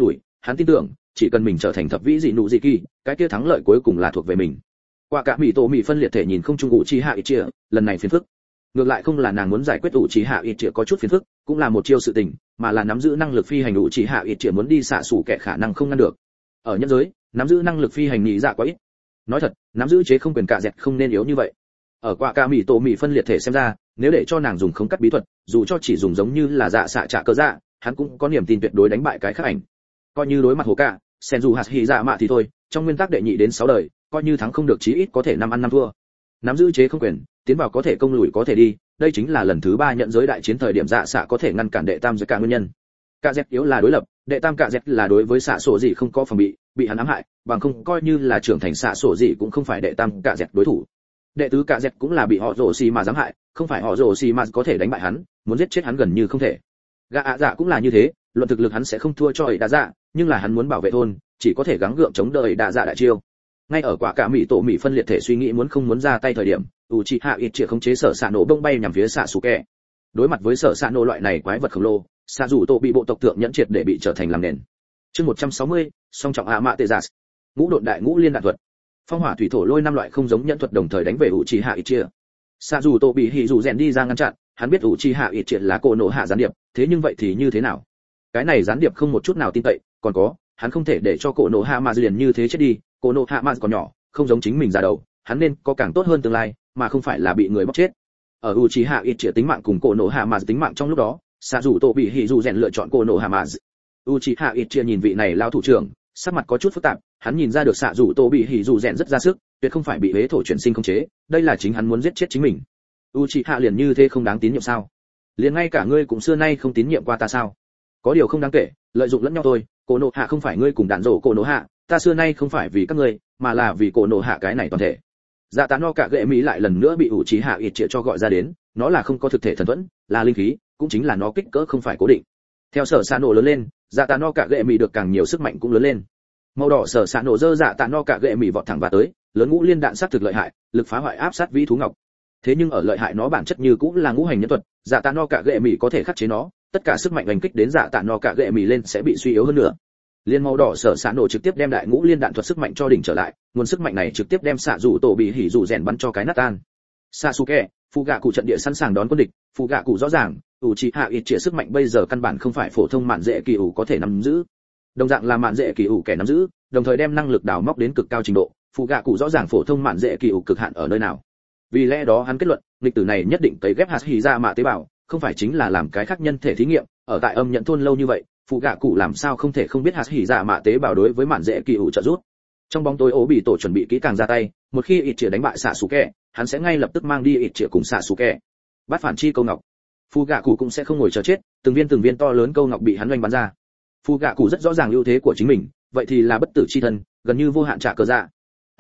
A: hắn tin tưởng chỉ cần mình trở thành thập vĩ dị nụ dị kỳ, cái kia thắng lợi cuối cùng là thuộc về mình. Quả cả mỹ tổ mỹ phân liệt thể nhìn không trung Uchiha Itachi, lần này phiền phức. Ngược lại không là nàng muốn giải quyết Uchiha Itachi có chút phiền phức, cũng là một chiêu sự tình, mà là nắm giữ năng lực phi hành Uchiha Itachi muốn đi xạ sủ kẻ khả năng không ngăn được. Ở nhân giới, nắm giữ năng lực phi hành nhị dạ quá ít. Nói thật, nắm giữ chế không quyền cạ dẹt không nên yếu như vậy. Ở quả cả mỹ tổ mỹ phân liệt thể xem ra, nếu để cho nàng dùng không cắt bí thuật, dù cho chỉ dùng giống như là dạ xạ trả cơ dạ, hắn cũng có niềm tin tuyệt đối đánh bại cái khác ảnh. Coi như đối mặt hồ cả, sen dù hạt hỉ dạ mạ thì thôi, trong nguyên tắc đệ nhị đến 6 đời, coi như thắng không được chí ít có thể 5 ăn 5 thua. Nắm giữ chế không quyền, tiến vào có thể công lùi có thể đi, đây chính là lần thứ 3 nhận giới đại chiến thời điểm dạ xạ có thể ngăn cản đệ tam giới cả nguyên nhân. Cạ dẹt yếu là đối lập, đệ tam cạ dẹt là đối với xạ sổ gì không có phòng bị hắn ám hại, bằng không coi như là trưởng thành xạ sổ gì cũng không phải đệ tam cạ dẹt đối thủ. Đệ tứ cạ dẹt cũng là bị họ rồ xì mà giáng hại, không phải họ rồ xì mà có thể đánh bại hắn, muốn giết chết hắn gần như không thể. Gã ạ dạ cũng là như thế, luận thực lực hắn sẽ không thua cho ấy đa dạ, nhưng là hắn muốn bảo vệ thôn, chỉ có thể gắng gượng chống đỡ ấy đa dạ đại chiêu. Ngay ở quả cả mỹ tổ mỹ phân liệt thể suy nghĩ muốn không muốn ra tay thời điểm, Uchiha Itachi khống chế sở xạ nổ bông bay nhằm phía Sasuke. Đối mặt với sở xạ nổ loại này quái vật khổng lồ, Sa dù tổ bị bộ tộc tượng nhẫn triệt để bị trở thành làm nền. Chương 160, song trọng Amaterasu. Ngũ độn đại ngũ liên đạn thuật. Phong hỏa thủy thổ lôi 5 loại không giống nhẫn thuật đồng thời đánh về Uchiha Itachi. Sa dù tổ bị hỉ dù rèn đi ra ngăn chặn, hắn biết Uchiha Itachi là cô nổ hạ gián điệp, thế nhưng vậy thì như thế nào? Cái này gián điệp không một chút nào tin cậy, còn có, hắn không thể để cho cô nổ hạ mà liền như thế chết đi, cô nổ hạ mà còn nhỏ, không giống chính mình già đầu, hắn nên có càng tốt hơn tương lai, mà không phải là bị người bóc chết. Ở Uchiha Itachi tính mạng cùng cô nổ hạ mà tính mạng trong lúc đó, Sa dù tổ bị hỉ dù rèn lựa chọn cô nổ hạ mà. Uchiha Itachi nhìn vị này lão thủ trưởng, sắc mặt có chút phức tạp, hắn nhìn ra được Sa dù tổ bị hỉ dù rèn rất ra sức, tuyệt không phải bị hế thổ chuyển sinh không chế, đây là chính hắn muốn giết chết chính mình. Uchiha liền như thế không đáng tín nhiệm sao? Liền ngay cả ngươi cũng xưa nay không tín nhiệm qua ta sao? Có điều không đáng kể, lợi dụng lẫn nhau thôi, cô nổ hạ không phải ngươi cùng đạn rổ cô nổ hạ, ta xưa nay không phải vì các ngươi, mà là vì cô nổ hạ cái này toàn thể. Dạ tán no cả gệ mỹ lại lần nữa bị Uchiha Itachi cho gọi ra đến, nó là không có thực thể thần thuẫn, là linh khí, cũng chính là nó kích cỡ không phải cố định. Theo sở xạ nổ lớn lên, dạ tán no cả gệ mỹ được càng nhiều sức mạnh cũng lớn lên. Màu đỏ sở xạ nổ dơ dạ tán no cả gệ mỹ vọt thẳng vào tới, lớn ngũ liên đạn sát thực lợi hại, lực phá hoại áp sát vĩ thú ngọc. Thế nhưng ở lợi hại nó bản chất như cũng là ngũ hành nhân thuật, dạ tán no cả gệ mỹ có thể khắc chế nó, tất cả sức mạnh đánh kích đến dạ tán no cả gệ mỹ lên sẽ bị suy yếu hơn nữa. Liên màu đỏ sở xạ nổ trực tiếp đem đại ngũ liên đạn thuật sức mạnh cho đỉnh trở lại, nguồn sức mạnh này trực tiếp đem xạ dù tổ bị hỉ dù rèn bắn cho cái nát tan. Sasuke, phụ gạ cụ trận địa sẵn sàng đón quân địch, phụ gạ cụ rõ ràng, Uchiha Itachi sức mạnh bây giờ căn bản không phải phổ thông mạn dễ kỳ ủ có thể nắm giữ. Đồng dạng là mạn dễ kỳ ủ kẻ nắm giữ, đồng thời đem năng lực đào móc đến cực cao trình độ, phụ gạ cụ rõ ràng phổ thông mạn dễ kỳ ủ cực hạn ở nơi nào. Vì lẽ đó hắn kết luận, nghịch tử này nhất định cấy ghép hạt hỉ ra mạ tế bào, không phải chính là làm cái khác nhân thể thí nghiệm, ở tại âm nhận thôn lâu như vậy, phụ gạ cụ làm sao không thể không biết hạt hỉ dạ mạ tế bào đối với mạn dễ kỳ ủ trợ giúp. Trong bóng tối ố bị tổ chuẩn bị kỹ càng ra tay, một khi ít chĩa đánh bại Sasuke, hắn sẽ ngay lập tức mang đi ít chĩa cùng Sasuke. Bắt phản chi câu ngọc, phụ gạ cụ cũng sẽ không ngồi chờ chết, từng viên to lớn câu ngọc bị hắn oanh bắn ra. Phụ gạ cụ rất rõ ràng ưu thế của chính mình, vậy thì là bất tử chi thân, gần như vô hạn trả cờ dạ.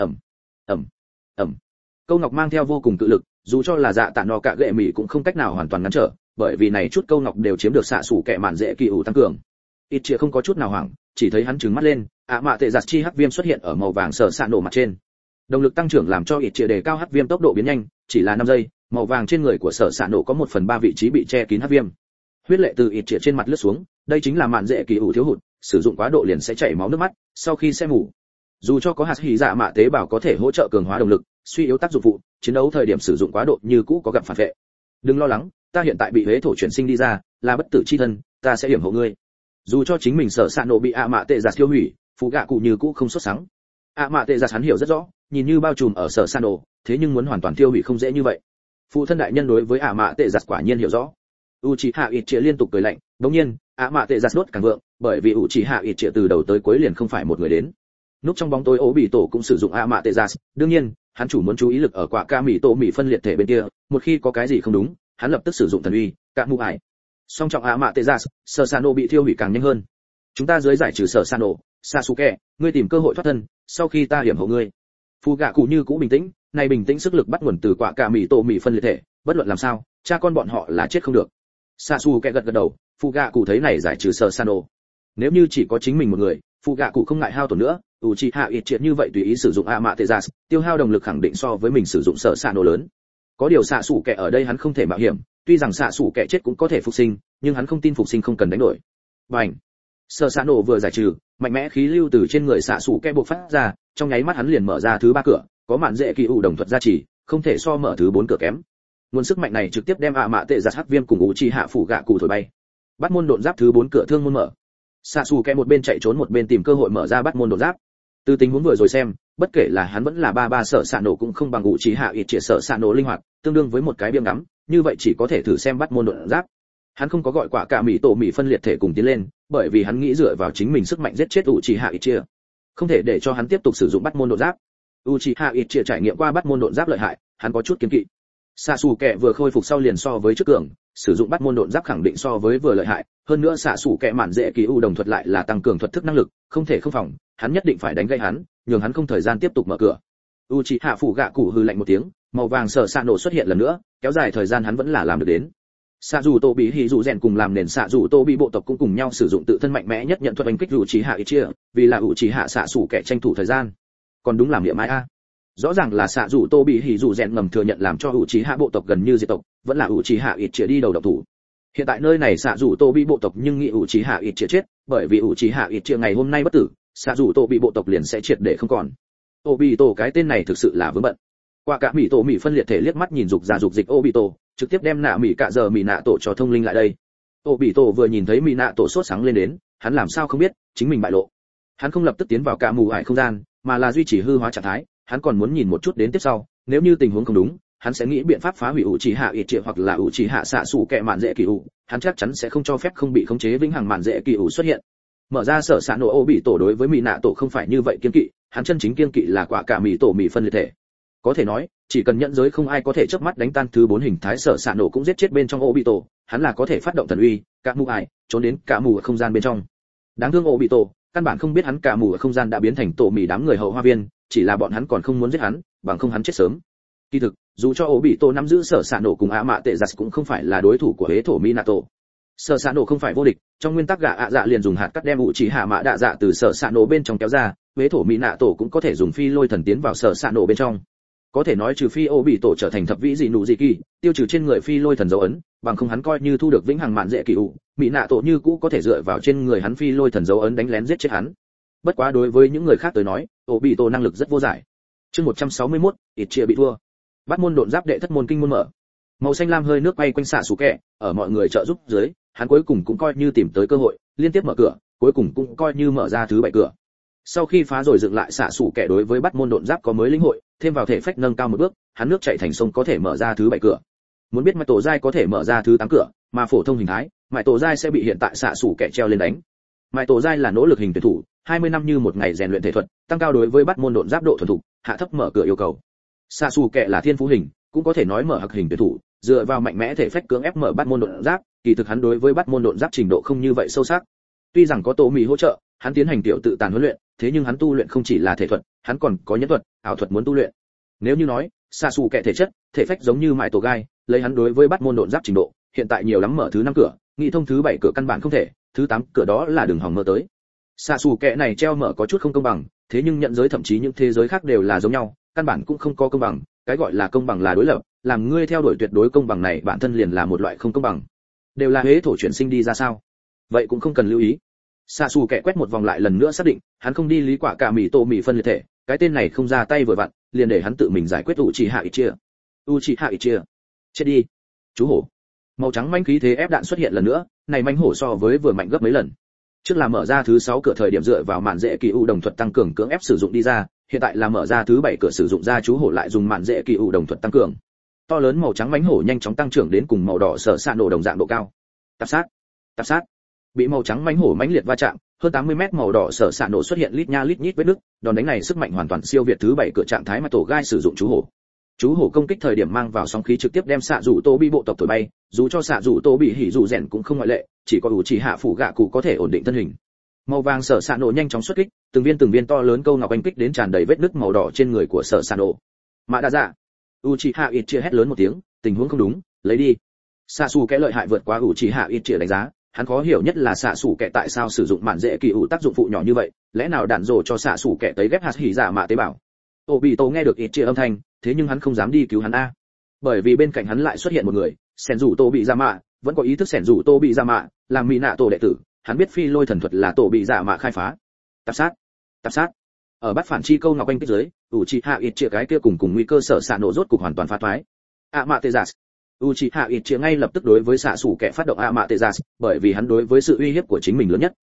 A: ầm, câu ngọc mang theo vô cùng cự lực, dù cho là dạ tạ no cả gệ mỉ cũng không cách nào hoàn toàn ngăn trở, bởi vì này chút câu ngọc đều chiếm được xạ sủ kẻ mạn dễ kỳ ủ tăng cường. Ít chĩa không có chút nào hoảng, chỉ thấy hắn trừng mắt lên, mạ tệ giặt chi hắc viêm xuất hiện ở màu vàng sở xạ nổ mặt trên. Động lực tăng trưởng làm cho ít chĩa đề cao hắc viêm tốc độ biến nhanh, chỉ là 5 giây, màu vàng trên người của sở xạ nổ có 1/3 vị trí bị che kín hắc viêm. Huyết lệ từ ít chĩa trên mặt lướt xuống, đây chính là mạn dễ kỳ ủ thiếu hụt, sử dụng quá độ liền sẽ chảy máu nước mắt, sau khi sẽ mù. Dù cho có hạt hỉ dạ mạ tế bào có thể hỗ trợ cường hóa động lực, suy yếu tác dụng phụ, chiến đấu thời điểm sử dụng quá độ như cũ có gặp phản vệ. Đừng lo lắng, ta hiện tại bị huế thổ chuyển sinh đi ra, là bất tử chi thân, ta sẽ hiểm hộ ngươi. Dù cho chính mình sở xạ nổ bị mạ tệ giặt tiêu hủy, phụ gạ cụ như cũ không xuất sáng. Mạ tệ giặt hắn hiểu rất rõ, nhìn như bao trùm ở sở xạ nổ, thế nhưng muốn hoàn toàn tiêu hủy không dễ như vậy. Phụ thân đại nhân đối với mạ tệ giặt quả nhiên hiểu rõ. Uchiha Itachi liên tục cười lạnh, đống nhiên, mạ tệ giặt đốt càng vượng, bởi vì Uchiha Itachi từ đầu tới cuối liền không phải một người đến. Núp trong bóng tối ố bị tổ cũng sử dụng mạ tệ giặt, đương nhiên, hắn chủ muốn chú ý lực ở quả ca mỹ tổ mỹ phân liệt thể bên kia, một khi có cái gì không đúng, hắn lập tức sử dụng thần uy, cạ mù ải. Song trọng mạ tệ giặt, sở sano bị thiêu hủy càng nhanh hơn. Chúng ta dưới giải trừ sở sano, Sasuke, ngươi tìm cơ hội thoát thân, sau khi ta hiểm hộ ngươi. Phu gạ cụ như cũ bình tĩnh, này bình tĩnh sức lực bắt nguồn từ quả ca mỹ tổ mỹ phân liệt thể, bất luận làm sao, cha con bọn họ là chết không được. Sasuke gật gật đầu, phu gạ cụ thấy này giải trừ sở sano. Nếu như chỉ có chính mình một người, phu gạ cụ không ngại hao tổn nữa. Uchiha Itachi như vậy tùy ý sử dụng Amaterasu, tiêu hao động lực khẳng định so với mình sử dụng sở xạ nổ lớn. Có điều xạ sủ kẻ ở đây hắn không thể mạo hiểm, tuy rằng xạ sủ kẻ chết cũng có thể phục sinh, nhưng hắn không tin phục sinh không cần đánh đổi. Bành! Sở Sạ Nổ vừa giải trừ, mạnh mẽ khí lưu từ trên người xạ sủ kẹ bộc phát ra, trong nháy mắt hắn liền mở ra thứ 3 cửa, có mạn dễ kỳ ủ đồng thuật gia trì, không thể so mở thứ 4 cửa kém. Nguồn sức mạnh này trực tiếp đem ạ mạ tệ giặt hắc viêm cùng ủ trì hạ phủ gạ cụ thổi bay. Bắt môn độn giáp thứ 4 cửa thương môn mở. Xạ sủ kẹ một bên chạy trốn một bên tìm cơ hội mở ra bắt môn độn giáp. Từ tình huống vừa rồi xem, bất kể là hắn vẫn là ba Sở Sạ Nổ cũng không bằng ủ trì hạ ít triệt Sở Sạ Nổ linh hoạt, tương đương với một cái biêm ngắm, như vậy chỉ có thể thử xem bắt môn độn giáp. Hắn không có gọi quả cả mỹ tổ mỹ phân liệt thể cùng tiến lên, bởi vì hắn nghĩ dựa vào chính mình sức mạnh giết chết Uchiha Itchia, không thể để cho hắn tiếp tục sử dụng bắt môn độn giáp. Uchiha Itchia trải nghiệm qua bắt môn độn giáp lợi hại, hắn có chút kiêng kỵ. Sasuke vừa khôi phục sau liền so với trước cường, sử dụng bắt môn độn giáp khẳng định so với vừa lợi hại, hơn nữa Sasuke mạn dễ kỳ u đồng thuật lại là tăng cường thuật thức năng lực, không thể không phòng, hắn nhất định phải đánh gãy hắn, nhường hắn không thời gian tiếp tục mở cửa. Uchiha phủ gạ cụ hừ lạnh một tiếng, màu vàng Sở Sạ Nổ xuất hiện lần nữa, kéo dài thời gian hắn vẫn là làm được đến. Xạ dù Tô Bị Hỉ dù rèn cùng làm nền xạ dù Tô Bị bộ tộc cũng cùng nhau sử dụng tự thân mạnh mẽ nhất nhận thuật đánh kích Uchiha Itchia, vì là Uchiha xạ sủ kẻ tranh thủ thời gian. Còn đúng làm niệm ai a. Rõ ràng là xạ dù Tô Bị Hỉ dù rèn ngầm thừa nhận làm cho Uchiha bộ tộc gần như diệt tộc, vẫn là Uchiha Itchia đi đầu động thủ. Hiện tại nơi này xạ dù Tô Bị bộ tộc nhưng nghĩ Uchiha Itchia chết, bởi vì Uchiha Itchia ngày hôm nay bất tử, xạ dù Tô Bị bộ tộc liền sẽ triệt để không còn. Obito cái tên này thực sự là vướng bận. Qua cả mỹ tổ mỹ phân liệt thể liếc mắt nhìn dục ra dục dịch Obito, trực tiếp đem nạ mỹ cả giờ mỹ nạ tổ cho thông linh lại đây. Obito vừa nhìn thấy mỹ nạ tổ sốt sáng lên đến, hắn làm sao không biết chính mình bại lộ. Hắn không lập tức tiến vào cả mù ải không gian, mà là duy trì hư hóa trạng thái, hắn còn muốn nhìn một chút đến tiếp sau, nếu như tình huống không đúng, hắn sẽ nghĩ biện pháp phá hủy Uchiha Itchia hoặc là Uchiha xạ sủ kẻ mạn dễ kỳ ủ, hắn chắc chắn sẽ không cho phép không bị khống chế vĩnh hằng mạn dễ kỳ ủ xuất hiện. Mở ra Sở Sạ Nổ Obito đối với mỹ nạ tổ không phải như vậy kiên kỵ, hắn chân chính kiên kỵ là quả cả mỹ tổ mỹ phân liệt thể. Có thể nói, chỉ cần nhẫn giới không ai có thể chớp mắt đánh tan thứ 4 hình thái Sở Sạ Nổ cũng giết chết bên trong Obito, hắn là có thể phát động thần uy, cả mù ải, trốn đến cả mù ở không gian bên trong. Đáng thương Obito, căn bản không biết hắn cả mù ở không gian đã biến thành tổ mì đám người hậu hoa viên, chỉ là bọn hắn còn không muốn giết hắn, bằng không hắn chết sớm. Kỳ thực, dù cho Obito nắm giữ Sở Sạ Nổ cùng ạ mạ tệ giặt cũng không phải là đối thủ của hế thổ Minato. Sở Sạ Nổ không phải vô địch, trong nguyên tắc gã ạ dạ liền dùng hạt cắt đem Uchiha mạ đạ dạ từ Sở Sạ Nổ bên trong kéo ra, hế thổ Minato cũng có thể dùng phi lôi thần tiến vào Sở Sạ Nổ bên trong. Có thể nói trừ phi Obito trở thành thập vĩ dị nụ dị kỳ, tiêu trừ trên người phi lôi thần dấu ấn, bằng không hắn coi như thu được vĩnh hằng mạn dễ kỳ ủ, Minato như cũ có thể dựa vào trên người hắn phi lôi thần dấu ấn đánh lén giết chết hắn. Bất quá đối với những người khác tới nói, Obito năng lực rất vô giải. Chương 161, Itchia bị thua. Bắt môn độn giáp đệ thất môn kinh môn mở. Màu xanh lam hơi nước quay quanh xạ sủ kẹ, ở mọi người trợ giúp dưới, hắn cuối cùng cũng coi như tìm tới cơ hội, liên tiếp mở cửa, cuối cùng cũng coi như mở ra thứ 7 cửa. Sau khi phá rồi dựng lại xạ sủ kẹ đối với bắt môn độn giáp có mới lĩnh hội, thêm vào thể phách nâng cao một bước, hắn nước chảy thành sông có thể mở ra thứ 7 cửa. Muốn biết Mai Tổ Giai có thể mở ra thứ 8 cửa, mà phổ thông hình thái, Mai Tổ Giai sẽ bị hiện tại xạ sủ kẹ treo lên đánh. Mai Tổ Giai là nỗ lực hình tuyển thủ, 20 năm như một ngày rèn luyện thể thuật, tăng cao đối với bắt môn độn giáp độ thuần thục, hạ thấp mở cửa yêu cầu. Xạ sủ kẹ là thiên phú hình, cũng có thể nói mở hặc hình tuyển thủ, dựa vào mạnh mẽ thể phách cưỡng ép mở bắt môn độn giáp, kỳ thực hắn đối với bắt môn độn giáp trình độ không như vậy sâu sắc. Tuy rằng có Tô Mì hỗ trợ, hắn tiến hành tiểu tự tàn huấn luyện, thế nhưng hắn tu luyện không chỉ là thể thuật, hắn còn có nhân thuật, ảo thuật muốn tu luyện. Nếu như nói, xạ xù kẻ thể chất, thể phách giống như Mại Tổ Gai, lấy hắn đối với bắt môn độn giáp trình độ, hiện tại nhiều lắm mở thứ 5 cửa, nghĩ thông thứ 7 cửa căn bản không thể, thứ 8 cửa đó là đường hỏng mơ tới. Xạ xù kẻ này treo mở có chút không công bằng, thế nhưng nhận giới thậm chí những thế giới khác đều là giống nhau, căn bản cũng không có công bằng, cái gọi là công bằng là đối lập, làm ngươi theo đuổi tuyệt đối công bằng này bản thân liền là một loại không công bằng. Đều là hế thổ chuyển sinh đi ra sao? Vậy cũng không cần lưu ý. Xạ xù kẻ quét một vòng lại lần nữa xác định, hắn không đi lý quả cả mì tô mì phân liệt thể, cái tên này không ra tay vừa vặn, liền để hắn tự mình giải quyết Uchiha Itchia. Uchiha Itchia, chết đi. Chú hổ. Màu trắng manh khí thế ép đạn xuất hiện lần nữa, này manh hổ so với vừa mạnh gấp mấy lần. Trước là mở ra thứ 6 cửa thời điểm dựa vào mạn dễ kỳ u đồng thuật tăng cường cưỡng ép sử dụng đi ra, hiện tại là mở ra thứ 7 cửa sử dụng ra chú hổ lại dùng mạn dễ kỳ u đồng thuật tăng cường. To lớn màu trắng mánh hổ nhanh chóng tăng trưởng đến cùng màu đỏ Sở Sạ Nổ đồng dạng độ cao. Tạp sát. Bị màu trắng mánh hổ mãnh liệt va chạm, hơn 80 mét màu đỏ Sở Sạ Nổ xuất hiện lít nha lít nhít vết nứt, đòn đánh này sức mạnh hoàn toàn siêu việt thứ 7 cửa trạng thái mà Tổ Gai sử dụng chú hổ. Chú hổ công kích thời điểm mang vào sóng khí trực tiếp đem xạ rủ Tô Bị bộ tộc thổi bay, dù cho xạ rủ Tô Bị hỉ rủ rèn cũng không ngoại lệ, chỉ có Uchiha phủ gạ cụ có thể ổn định thân hình. Màu vàng Sở Sạ Nổ nhanh chóng xuất kích, từng viên to lớn câu ngọc anh kích đến tràn đầy vết nứt màu đỏ trên người của Sở Sạ Nổ. Mã đa dạ. Uchiha Itchia hét lớn một tiếng, tình huống không đúng, lấy đi. Xạ xù kẻ lợi hại vượt quá Uchiha Itchia đánh giá, hắn khó hiểu nhất là xạ xù kẻ tại sao sử dụng mạn dễ kỳ ủ tác dụng phụ nhỏ như vậy, lẽ nào đạn rồ cho xạ xù kẻ tấy ghép hạt hỉ giả mạ tế bào. Obito nghe được Itchia âm thanh, thế nhưng hắn không dám đi cứu hắn a, bởi vì bên cạnh hắn lại xuất hiện một người, Senju Tô bị ra mạ, vẫn có ý thức Senju Tô bị ra mạ, làm mỹ nạ tổ đệ tử, hắn biết phi lôi thần thuật là tổ bị dạ mạ khai phá. Tạp sát. Ở bắt phản chi câu ngọc anh kích dưới, Uchiha Itachi cái kia cùng nguy cơ sở xạ nổ rốt cục hoàn toàn phá thoái. Amaterasu. Uchiha Itachi ngay lập tức đối với xạ sủ kẻ phát động Amaterasu, bởi vì hắn đối với sự uy hiếp của chính mình lớn nhất.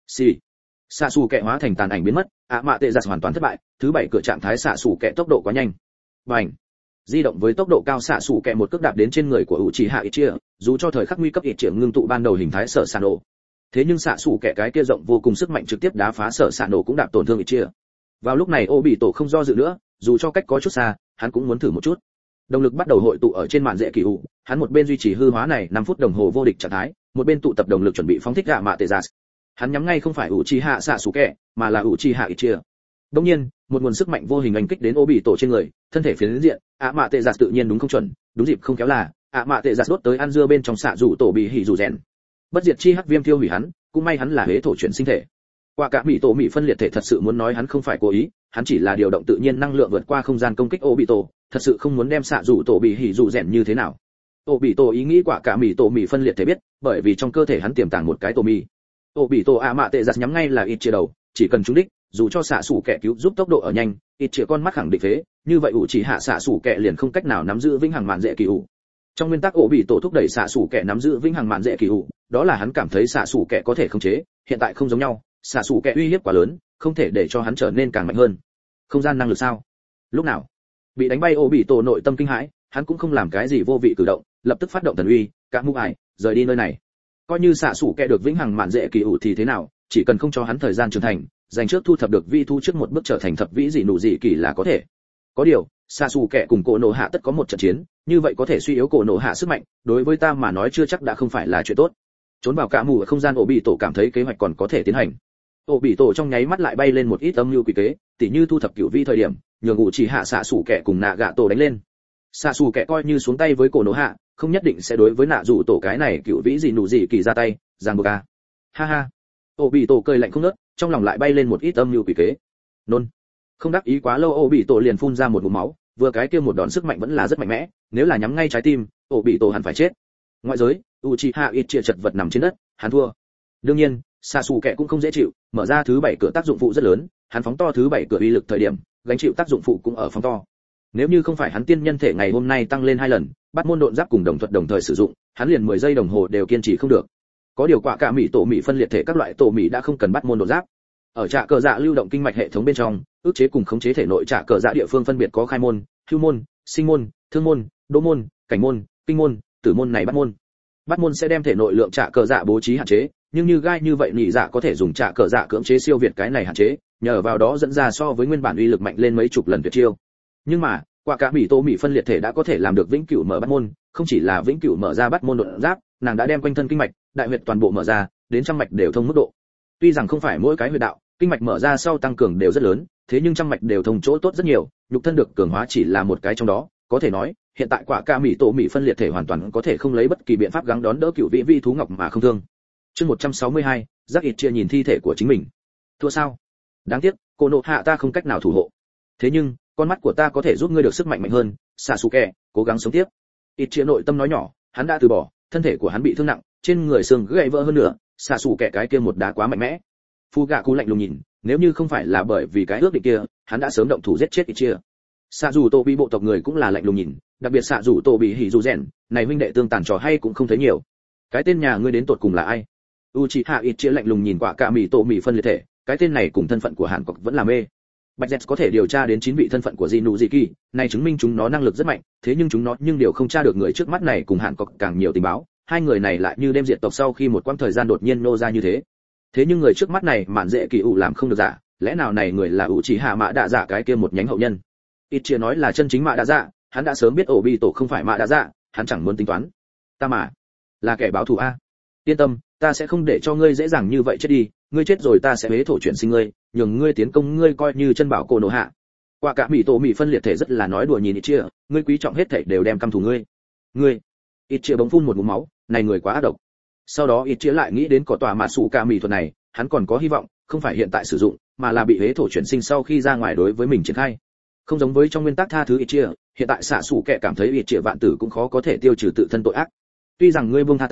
A: Xạ sủ kẻ hóa thành tàn ảnh biến mất, Amaterasu hoàn toàn thất bại, thứ 7 cửa trạng thái xạ sủ kẻ tốc độ quá nhanh. Bành. Di động với tốc độ cao xạ sủ kẻ một cước đạp đến trên người của Uchiha Itachi, dù cho thời khắc nguy cấp Itachi ngưng tụ ban đầu hình thái sở xạ nổ. Thế nhưng xạ sủ kẻ cái kia rộng vô cùng sức mạnh trực tiếp đá phá sở xạ nổ cũng đạp tổn thương Itachi. Vào lúc này Obito không do dự nữa, dù cho cách có chút xa, hắn cũng muốn thử một chút. Động lực bắt đầu hội tụ ở trên màn dễ kỳ ủ, hắn một bên duy trì hư hóa này 5 phút đồng hồ vô địch trạng thái, một bên tụ tập động lực chuẩn bị phóng thích Amaterasu. Hắn nhắm ngay không phải Uchiha Sasuke, mà là Uchiha Itachi. Đương nhiên, một nguồn sức mạnh vô hình anh kích đến Obito trên người, thân thể phiến diện, Amaterasu tự nhiên đúng không chuẩn, đúng dịp không kéo là, Amaterasu đốt tới ăn dưa bên trong xạ rủ tổ bị hỉ rủ rèn. Bất diệt chi hắc viêm tiêu hủy hắn, cũng may hắn là hế thổ chuyển sinh thể. Quả cả mỹ tổ mỹ phân liệt thể thật sự muốn nói hắn không phải cố ý, hắn chỉ là điều động tự nhiên năng lượng vượt qua không gian công kích Obito, thật sự không muốn đem xạ rủ tổ bị hỉ rủ rèn như thế nào. Obito ý nghĩ quả cả mỹ tổ mỹ phân liệt thể biết, bởi vì trong cơ thể hắn tiềm tàng một cái tổ mì. Obito Amaterasu nhắm ngay là Itachi đầu, chỉ cần trúng đích, dù cho xạ sủ kẻ cứu giúp tốc độ ở nhanh, Itachi con mắt khẳng định phế, như vậy chỉ hạ xạ sủ kẻ liền không cách nào nắm giữ vĩnh hằng mạn dễ kỳ ủ. Trong nguyên tắc Obito thúc đẩy xạ sủ kẻ nắm giữ vĩnh hằng mạn dễ kỳ ủ, đó là hắn cảm thấy xạ sủ kẻ có thể khống chế, hiện tại không giống nhau, xạ sủ kẻ uy hiếp quá lớn, không thể để cho hắn trở nên càng mạnh hơn. Không gian năng lực sao? Lúc nào bị đánh bay Obito nội tâm kinh hãi, hắn cũng không làm cái gì vô vị cử động, lập tức phát động thần uy, cả mũ ải, rời đi nơi này. Coi như xạ sủ kẻ được vĩnh hằng mạn dễ kỳ ủ thì thế nào, chỉ cần không cho hắn thời gian trưởng thành, dành trước thu thập được vi thu trước một bước trở thành thập vĩ dị nụ dị kỳ là có thể. Có điều, xạ sủ kẻ cùng cổ nổ hạ tất có một trận chiến, như vậy có thể suy yếu cổ nổ hạ sức mạnh, đối với ta mà nói chưa chắc đã không phải là chuyện tốt. Trốn vào cả mù ở không gian Obito cảm thấy kế hoạch còn có thể tiến hành. Obito trong nháy mắt lại bay lên một ít âm mưu quỷ kế, tỉ như thu thập cửu vi thời điểm, nhường ngụ chỉ hạ xạ sủ kẻ cùng nạ gạ tổ đánh lên. Xạ sủ kẻ coi như xuống tay với cổ nổ hạ, không nhất định sẽ đối với nạ dụ tổ cái này cửu vĩ dị nụ dị kỳ ra tay, giang buộc a. Ha ha. Obito cười lạnh không ngớt, trong lòng lại bay lên một ít âm mưu quỷ kế. Nôn. Không đắc ý quá lâu Obito liền phun ra một ngụm máu, vừa cái kia một đòn sức mạnh vẫn là rất mạnh mẽ, nếu là nhắm ngay trái tim, Obito hẳn phải chết. Ngoại giới, Uchiha Itachi chật vật nằm trên đất, hắn thua. Đương nhiên, Sasuke cũng không dễ chịu, mở ra thứ 7 cửa tác dụng phụ rất lớn, hắn phóng to thứ 7 cửa uy lực thời điểm, gánh chịu tác dụng phụ cũng ở phóng to. Nếu như không phải hắn tiên nhân thể ngày hôm nay tăng lên 2 lần, bắt môn độn giáp cùng đồng thuật đồng thời sử dụng, hắn liền 10 giây đồng hồ đều kiên trì không được. Có điều quả cả mỹ tổ mỹ phân liệt thể các loại tổ mỹ đã không cần bắt môn độn giáp. Ở trạ cờ dạ lưu động kinh mạch hệ thống bên trong, ức chế cùng khống chế thể nội trạ cờ dạ địa phương phân biệt có khai môn, hưu môn, sinh môn, thương môn, đỗ môn, cảnh môn, kinh môn, tử môn này bắt môn. Bắt môn sẽ đem thể nội lượng trạ cờ dạ bố trí hạn chế, nhưng như gai như vậy nhị dạ có thể dùng trạ cờ dạ cưỡng chế siêu việt cái này hạn chế, nhờ vào đó dẫn ra so với nguyên bản uy lực mạnh lên mấy chục lần tuyệt chiêu. Nhưng mà, quả cả mỹ tô mỹ phân liệt thể đã có thể làm được vĩnh cửu mở bắt môn, không chỉ là vĩnh cửu mở ra bắt môn đột giáp, nàng đã đem quanh thân kinh mạch, đại huyệt toàn bộ mở ra, đến trăm mạch đều thông mức độ. Tuy rằng không phải mỗi cái huyệt đạo, kinh mạch mở ra sau tăng cường đều rất lớn, thế nhưng trăm mạch đều thông chỗ tốt rất nhiều, nhục thân được cường hóa chỉ là một cái trong đó, có thể nói, hiện tại quả cả mỹ tổ mỹ phân liệt thể hoàn toàn có thể không lấy bất kỳ biện pháp gắng đón đỡ cửu vị vi thú ngọc mà không thương. Chương 162, Giác Ít chia nhìn thi thể của chính mình. Thua sao? Đáng tiếc, cô nộ hạ ta không cách nào thủ hộ. Thế nhưng, con mắt của ta có thể giúp ngươi được sức mạnh mạnh hơn, Sasuke, cố gắng sống tiếp. Ít chia nội tâm nói nhỏ, hắn đã từ bỏ, thân thể của hắn bị thương nặng, trên người xương gãy vỡ hơn nữa, Sasuke cái kia một đá quá mạnh mẽ. Fugaku lạnh lùng nhìn, nếu như không phải là bởi vì cái ước định kia, hắn đã sớm động thủ giết chết Ít chia. Sạ dù Tô bị bộ tộc người cũng là lạnh lùng nhìn, đặc biệt Sạ dù Tô bị hỉ dù rèn, này huynh đệ tương tàn trò hay cũng không thấy nhiều. Cái tên nhà ngươi đến tột cùng là ai? Uchiha Itachi lạnh lùng nhìn quả cả mỹ tổ mỹ phân liệt thể, cái tên này cùng thân phận của Hàn Quốc vẫn là mê. Bạch Dẹt có thể điều tra đến 9 vị thân phận của Jinu Jiki, này chứng minh chúng nó năng lực rất mạnh, thế nhưng chúng nó điều không tra được người trước mắt này cùng Hàn Quốc càng nhiều tình báo, hai người này lại như đêm diệt tộc sau khi một quãng thời gian đột nhiên nô ra như thế. Thế nhưng người trước mắt này mạn dễ kỳ ủ làm không được giả, lẽ nào này người là Uchiha Mạ Đa Dạ cái kia một nhánh hậu nhân? Itachi nói là chân chính Mạ Đa Dạ, hắn đã sớm biết Obito không phải Mạ Đa Dạ, hắn chẳng muốn tính toán. Ta mà là kẻ báo thù a. Yên tâm, ta sẽ không để cho ngươi dễ dàng như vậy chết đi, ngươi chết rồi ta sẽ hế thổ chuyển sinh ngươi, nhường ngươi tiến công ngươi coi như chân bảo cổ nổ hạ. Quả cả mỹ tổ mỹ phân liệt thể rất là nói đùa nhìn Itachi, ngươi quý trọng hết thảy đều đem căm thù ngươi. Ngươi. Itachi bỗng phun một ngụm máu, này người quá ác độc. Sau đó Itachi lại nghĩ đến có tòa mạ sủ ca mỹ thuật này, hắn còn có hy vọng, không phải hiện tại sử dụng, mà là bị hế thổ chuyển sinh sau khi ra ngoài đối với mình triển khai. Không giống với trong nguyên tắc tha thứ Itachi, hiện tại xạ sủ kẻ cảm thấy Itachi vạn tử cũng khó có thể tiêu trừ tự thân tội ác. Tuy rằng ngươi buông tha ta,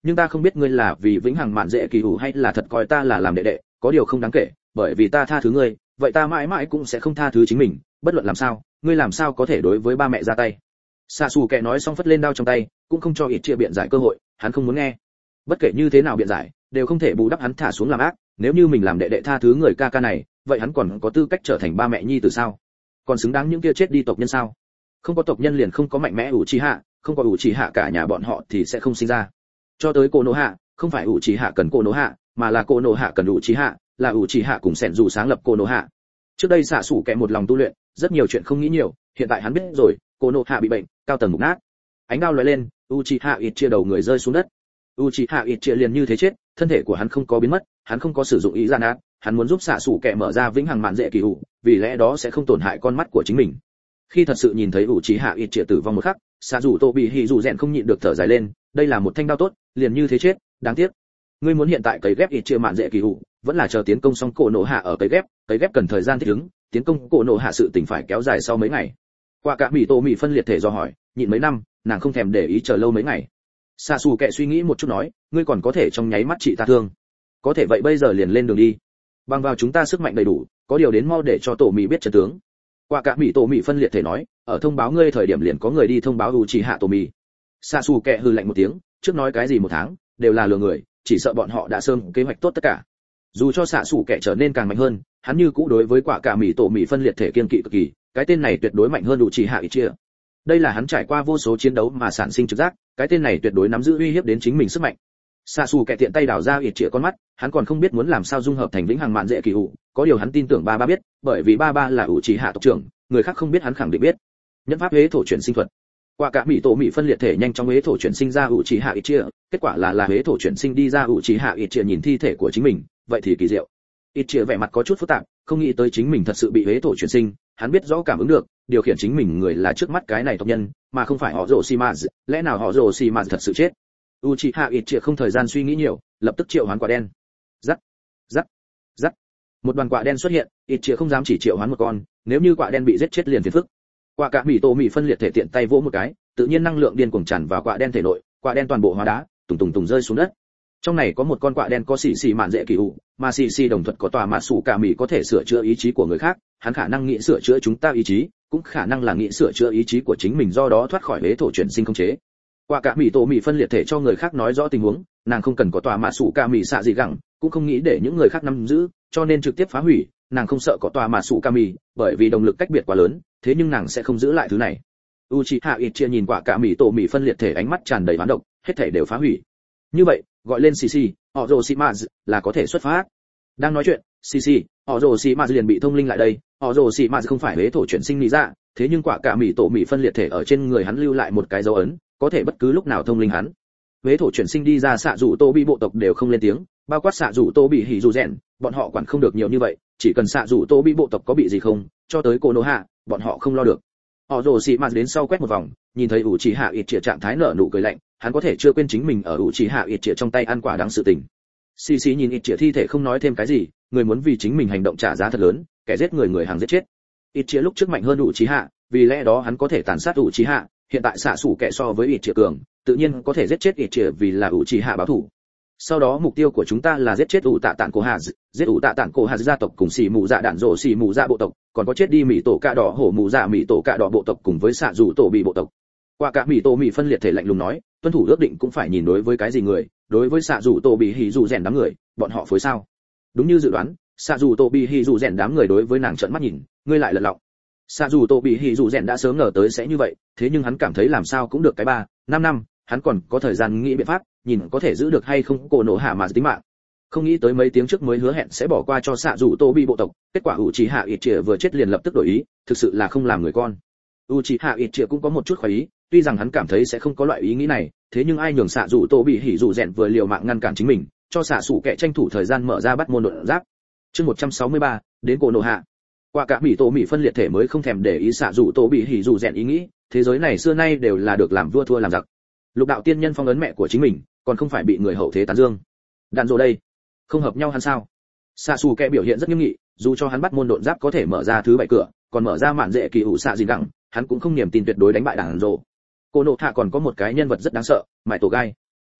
A: nhưng ta không biết ngươi là vì vĩnh hằng mạn dễ kỳ hủ hay là thật coi ta là làm đệ đệ, có điều không đáng kể, bởi vì ta tha thứ ngươi, vậy ta mãi mãi cũng sẽ không tha thứ chính mình, bất luận làm sao, ngươi làm sao có thể đối với ba mẹ ra tay. Xạ xù kẻ nói xong phất lên đao trong tay, cũng không cho ít chia biện giải cơ hội, hắn không muốn nghe. Bất kể như thế nào biện giải, đều không thể bù đắp hắn thả xuống làm ác, nếu như mình làm đệ đệ tha thứ người ca ca này, vậy hắn còn có tư cách trở thành ba mẹ nhi tử sao? Còn xứng đáng những kia chết đi tộc nhân sao? Không có tộc nhân liền không có mạnh mẽ Uchiha, không có Uchiha cả nhà bọn họ thì sẽ không sinh ra. Cho tới Konoha, không phải Uchiha cần Konoha, mà là Konoha cần Uchiha, là Uchiha cùng Sẻn dù sáng lập Konoha. Trước đây xạ sủ kẻ một lòng tu luyện, rất nhiều chuyện không nghĩ nhiều, hiện tại hắn biết rồi, Konoha bị bệnh, cao tầng mục nát. Ánh đao lóe lên, Uchiha ít chia đầu người rơi xuống đất. Uchiha ít chia liền như thế chết, thân thể của hắn không có biến mất, hắn không có sử dụng ý gian ác, hắn muốn giúp xạ sủ kẻ mở ra vĩnh hằng mạn dễ kỳ hủ, vì lẽ đó sẽ không tổn hại con mắt của chính mình. Khi thật sự nhìn thấy Uchiha ít chia tử vong một khắc, xạ rủ tô bị hỉ rủ rèn không nhịn được thở dài lên, đây là một thanh đao tốt, liền như thế chết, đáng tiếc. Ngươi muốn hiện tại cấy ghép ít chia mạn dễ kỳ hủ, vẫn là chờ tiến công xong cổ nổ hạ ở cấy ghép cần thời gian thích ứng, tiến công cổ nổ hạ sự tình phải kéo dài sau mấy ngày. Qua cả mỉ tổ mỉ phân liệt thể do hỏi, nhịn mấy năm, nàng không thèm để ý chờ lâu mấy ngày. Sa Sù kệ suy nghĩ một chút nói, ngươi còn có thể trong nháy mắt trị ta thương. Có thể vậy bây giờ liền lên đường đi. Bằng vào chúng ta sức mạnh đầy đủ, có điều đến mau để cho tổ mỉ biết trận tướng. Qua cả mỉ tổ mỉ phân liệt thể nói, ở thông báo ngươi thời điểm liền có người đi thông báo Uchiha tổ mỉ. Sa Sù kệ hừ lạnh một tiếng, trước nói cái gì một tháng, đều là lừa người, chỉ sợ bọn họ đã sớm kế hoạch tốt tất cả. Dù cho Sa Sù kệ trở nên càng mạnh hơn, hắn như cũ đối với quả cả mỉ tổ mỉ phân liệt thể kiên kỵ cực kỳ, cái tên này tuyệt đối mạnh hơn Uchiha Itachi. Đây là hắn trải qua vô số chiến đấu mà sản sinh trực giác, cái tên này tuyệt đối nắm giữ uy hiếp đến chính mình sức mạnh. Sa Sù kẻ tiện tay đào ra Itachi con mắt, hắn còn không biết muốn làm sao dung hợp thành vĩnh hằng mạn dễ kỳ hủ, có điều hắn tin tưởng ba ba biết, bởi vì ba ba là Uchiha tộc trưởng, người khác không biết hắn khẳng định biết. Nhân pháp hế thổ chuyển sinh thuật. Quả cả mỉ tổ mỉ phân liệt thể nhanh trong hế thổ chuyển sinh ra Uchiha Itachi, kết quả là hế thổ chuyển sinh đi ra Uchiha Itachi nhìn thi thể của chính mình, vậy thì kỳ diệu. Itachi vẻ mặt có chút phức tạp, không nghĩ tới chính mình thật sự bị hế thổ chuyển sinh, hắn biết rõ cảm ứng được, điều khiển chính mình người là trước mắt cái này tộc nhân, mà không phải họ Orochimaru, lẽ nào họ Orochimaru thật sự chết? Uchiha Itachi không thời gian suy nghĩ nhiều, lập tức triệu hoán quả đen. Rắc, rắc, rắc. Một đoàn quả đen xuất hiện, Itachi không dám chỉ triệu hoán một con, nếu như quả đen bị giết chết liền phiền phức. Quả cả mỉ tổ mỉ phân liệt thể tiện tay vỗ một cái, tự nhiên năng lượng điên cuồng tràn vào quả đen thể nội, quả đen toàn bộ hóa đá, tùng tùng rơi xuống đất. Trong này có một con quạ đen có xì mạn dễ kỳ hủ, mà xì đồng thuật có tòa mạt sủ cả mỉ có thể sửa chữa ý chí của người khác, hắn khả năng nghĩ sửa chữa chúng ta ý chí, cũng khả năng là nghĩ sửa chữa ý chí của chính mình do đó thoát khỏi hế thổ chuyển sinh không chế. Quả cả mỉ tổ mỉ phân liệt thể cho người khác nói rõ tình huống, nàng không cần có tòa mạt sủ cả mỉ xạ gì gẳng, cũng không nghĩ để những người khác nắm giữ, cho nên trực tiếp phá hủy, nàng không sợ có tòa mạt sủ cả mỉ, bởi vì động lực cách biệt quá lớn, thế nhưng nàng sẽ không giữ lại thứ này. Uchiha Itachi nhìn quả cả mỉ tổ mỉ phân liệt thể ánh mắt tràn đầy hoán độc, hết thảy đều phá hủy. Như vậy, gọi lên Sisi, Orochimaru là có thể xuất phát. Đang nói chuyện, Sisi, Orochimaru liền bị thông linh lại đây, Orochimaru không phải hế thổ chuyển sinh lý ra, thế nhưng quả cả mỉ tổ mỉ phân liệt thể ở trên người hắn lưu lại một cái dấu ấn, có thể bất cứ lúc nào thông linh hắn. Hế thổ chuyển sinh đi ra xạ rủ tô bị bộ tộc đều không lên tiếng, bao quát xạ rủ tô bị hỉ rủ rèn, bọn họ quản không được nhiều như vậy, chỉ cần xạ rủ tô bị bộ tộc có bị gì không, cho tới Konoha, bọn họ không lo được. Orochimaru đến sau quét một vòng, nhìn thấy Uchiha Itachi trạng thái nở nụ cười lạnh, hắn có thể chưa quên chính mình ở Uchiha Itachi trong tay ăn quả đáng sự tình. Sisi nhìn Itachi thi thể không nói thêm cái gì, người muốn vì chính mình hành động trả giá thật lớn, kẻ giết người hàng giết chết. Itachi lúc trước mạnh hơn Uchiha, vì lẽ đó hắn có thể tàn sát Uchiha, hiện tại xạ sủ kẻ so với Itachi cường, tự nhiên có thể giết chết Itachi vì là Uchiha báo thù. Sau đó mục tiêu của chúng ta là giết chết Tạ Tản Cổ Hà, giết Tạ Tản Cổ Hà gia tộc cùng xì mù dạ đạn rổ xì mù dạ bộ tộc, còn có chết đi mỉ tổ cạ đỏ hổ mù dạ mỉ tổ cạ đỏ bộ tộc cùng với xạ rủ tổ bị bộ tộc. Qua cả mỉ tổ mỉ phân liệt thể lạnh lùng nói, tuân thủ ước định cũng phải nhìn đối với cái gì người, đối với xạ rủ tổ bị hỉ rủ rèn đám người, bọn họ phối sao? Đúng như dự đoán, xạ rủ tổ bị hỉ rủ rèn đám người đối với nàng trợn mắt nhìn, ngươi lại lật lọng. Xạ rủ tổ bị hỉ rủ rèn đã sớm ngờ tới sẽ như vậy, thế nhưng hắn cảm thấy làm sao cũng được cái 3-5 năm, hắn còn có thời gian nghĩ biện pháp, nhìn có thể giữ được hay không cổ nổ hạ mà tính mạng. Không nghĩ tới mấy tiếng trước mới hứa hẹn sẽ bỏ qua cho xạ rủ tô bị bộ tộc, kết quả Uchiha Itachi vừa chết liền lập tức đổi ý, thực sự là không làm người con. Uchiha Itachi cũng có một chút khoái ý, tuy rằng hắn cảm thấy sẽ không có loại ý nghĩ này, thế nhưng ai nhường xạ rủ tô bị hỉ rủ rèn vừa liều mạng ngăn cản chính mình, cho xạ sủ kẻ tranh thủ thời gian mở ra bắt môn đột giáp. Chương 163, đến cổ nổ hạ. Qua cả mỉ tổ mỉ phân liệt thể mới không thèm để ý xạ rủ tô bị hỉ rủ rèn ý nghĩ, thế giới này xưa nay đều là được làm vua thua làm giặc. Lục đạo tiên nhân phong ấn mẹ của chính mình, còn không phải bị người hậu thế tán dương. Đạn rồ đây, không hợp nhau hắn sao? Xạ xù kẻ biểu hiện rất nghiêm nghị, dù cho hắn bắt môn độn giáp có thể mở ra thứ 7 cửa, còn mở ra mạn dễ kỳ hữu xạ gì đẳng, hắn cũng không niềm tin tuyệt đối đánh bại đạn rồ. Cô nộ hạ còn có một cái nhân vật rất đáng sợ, mại tổ gai.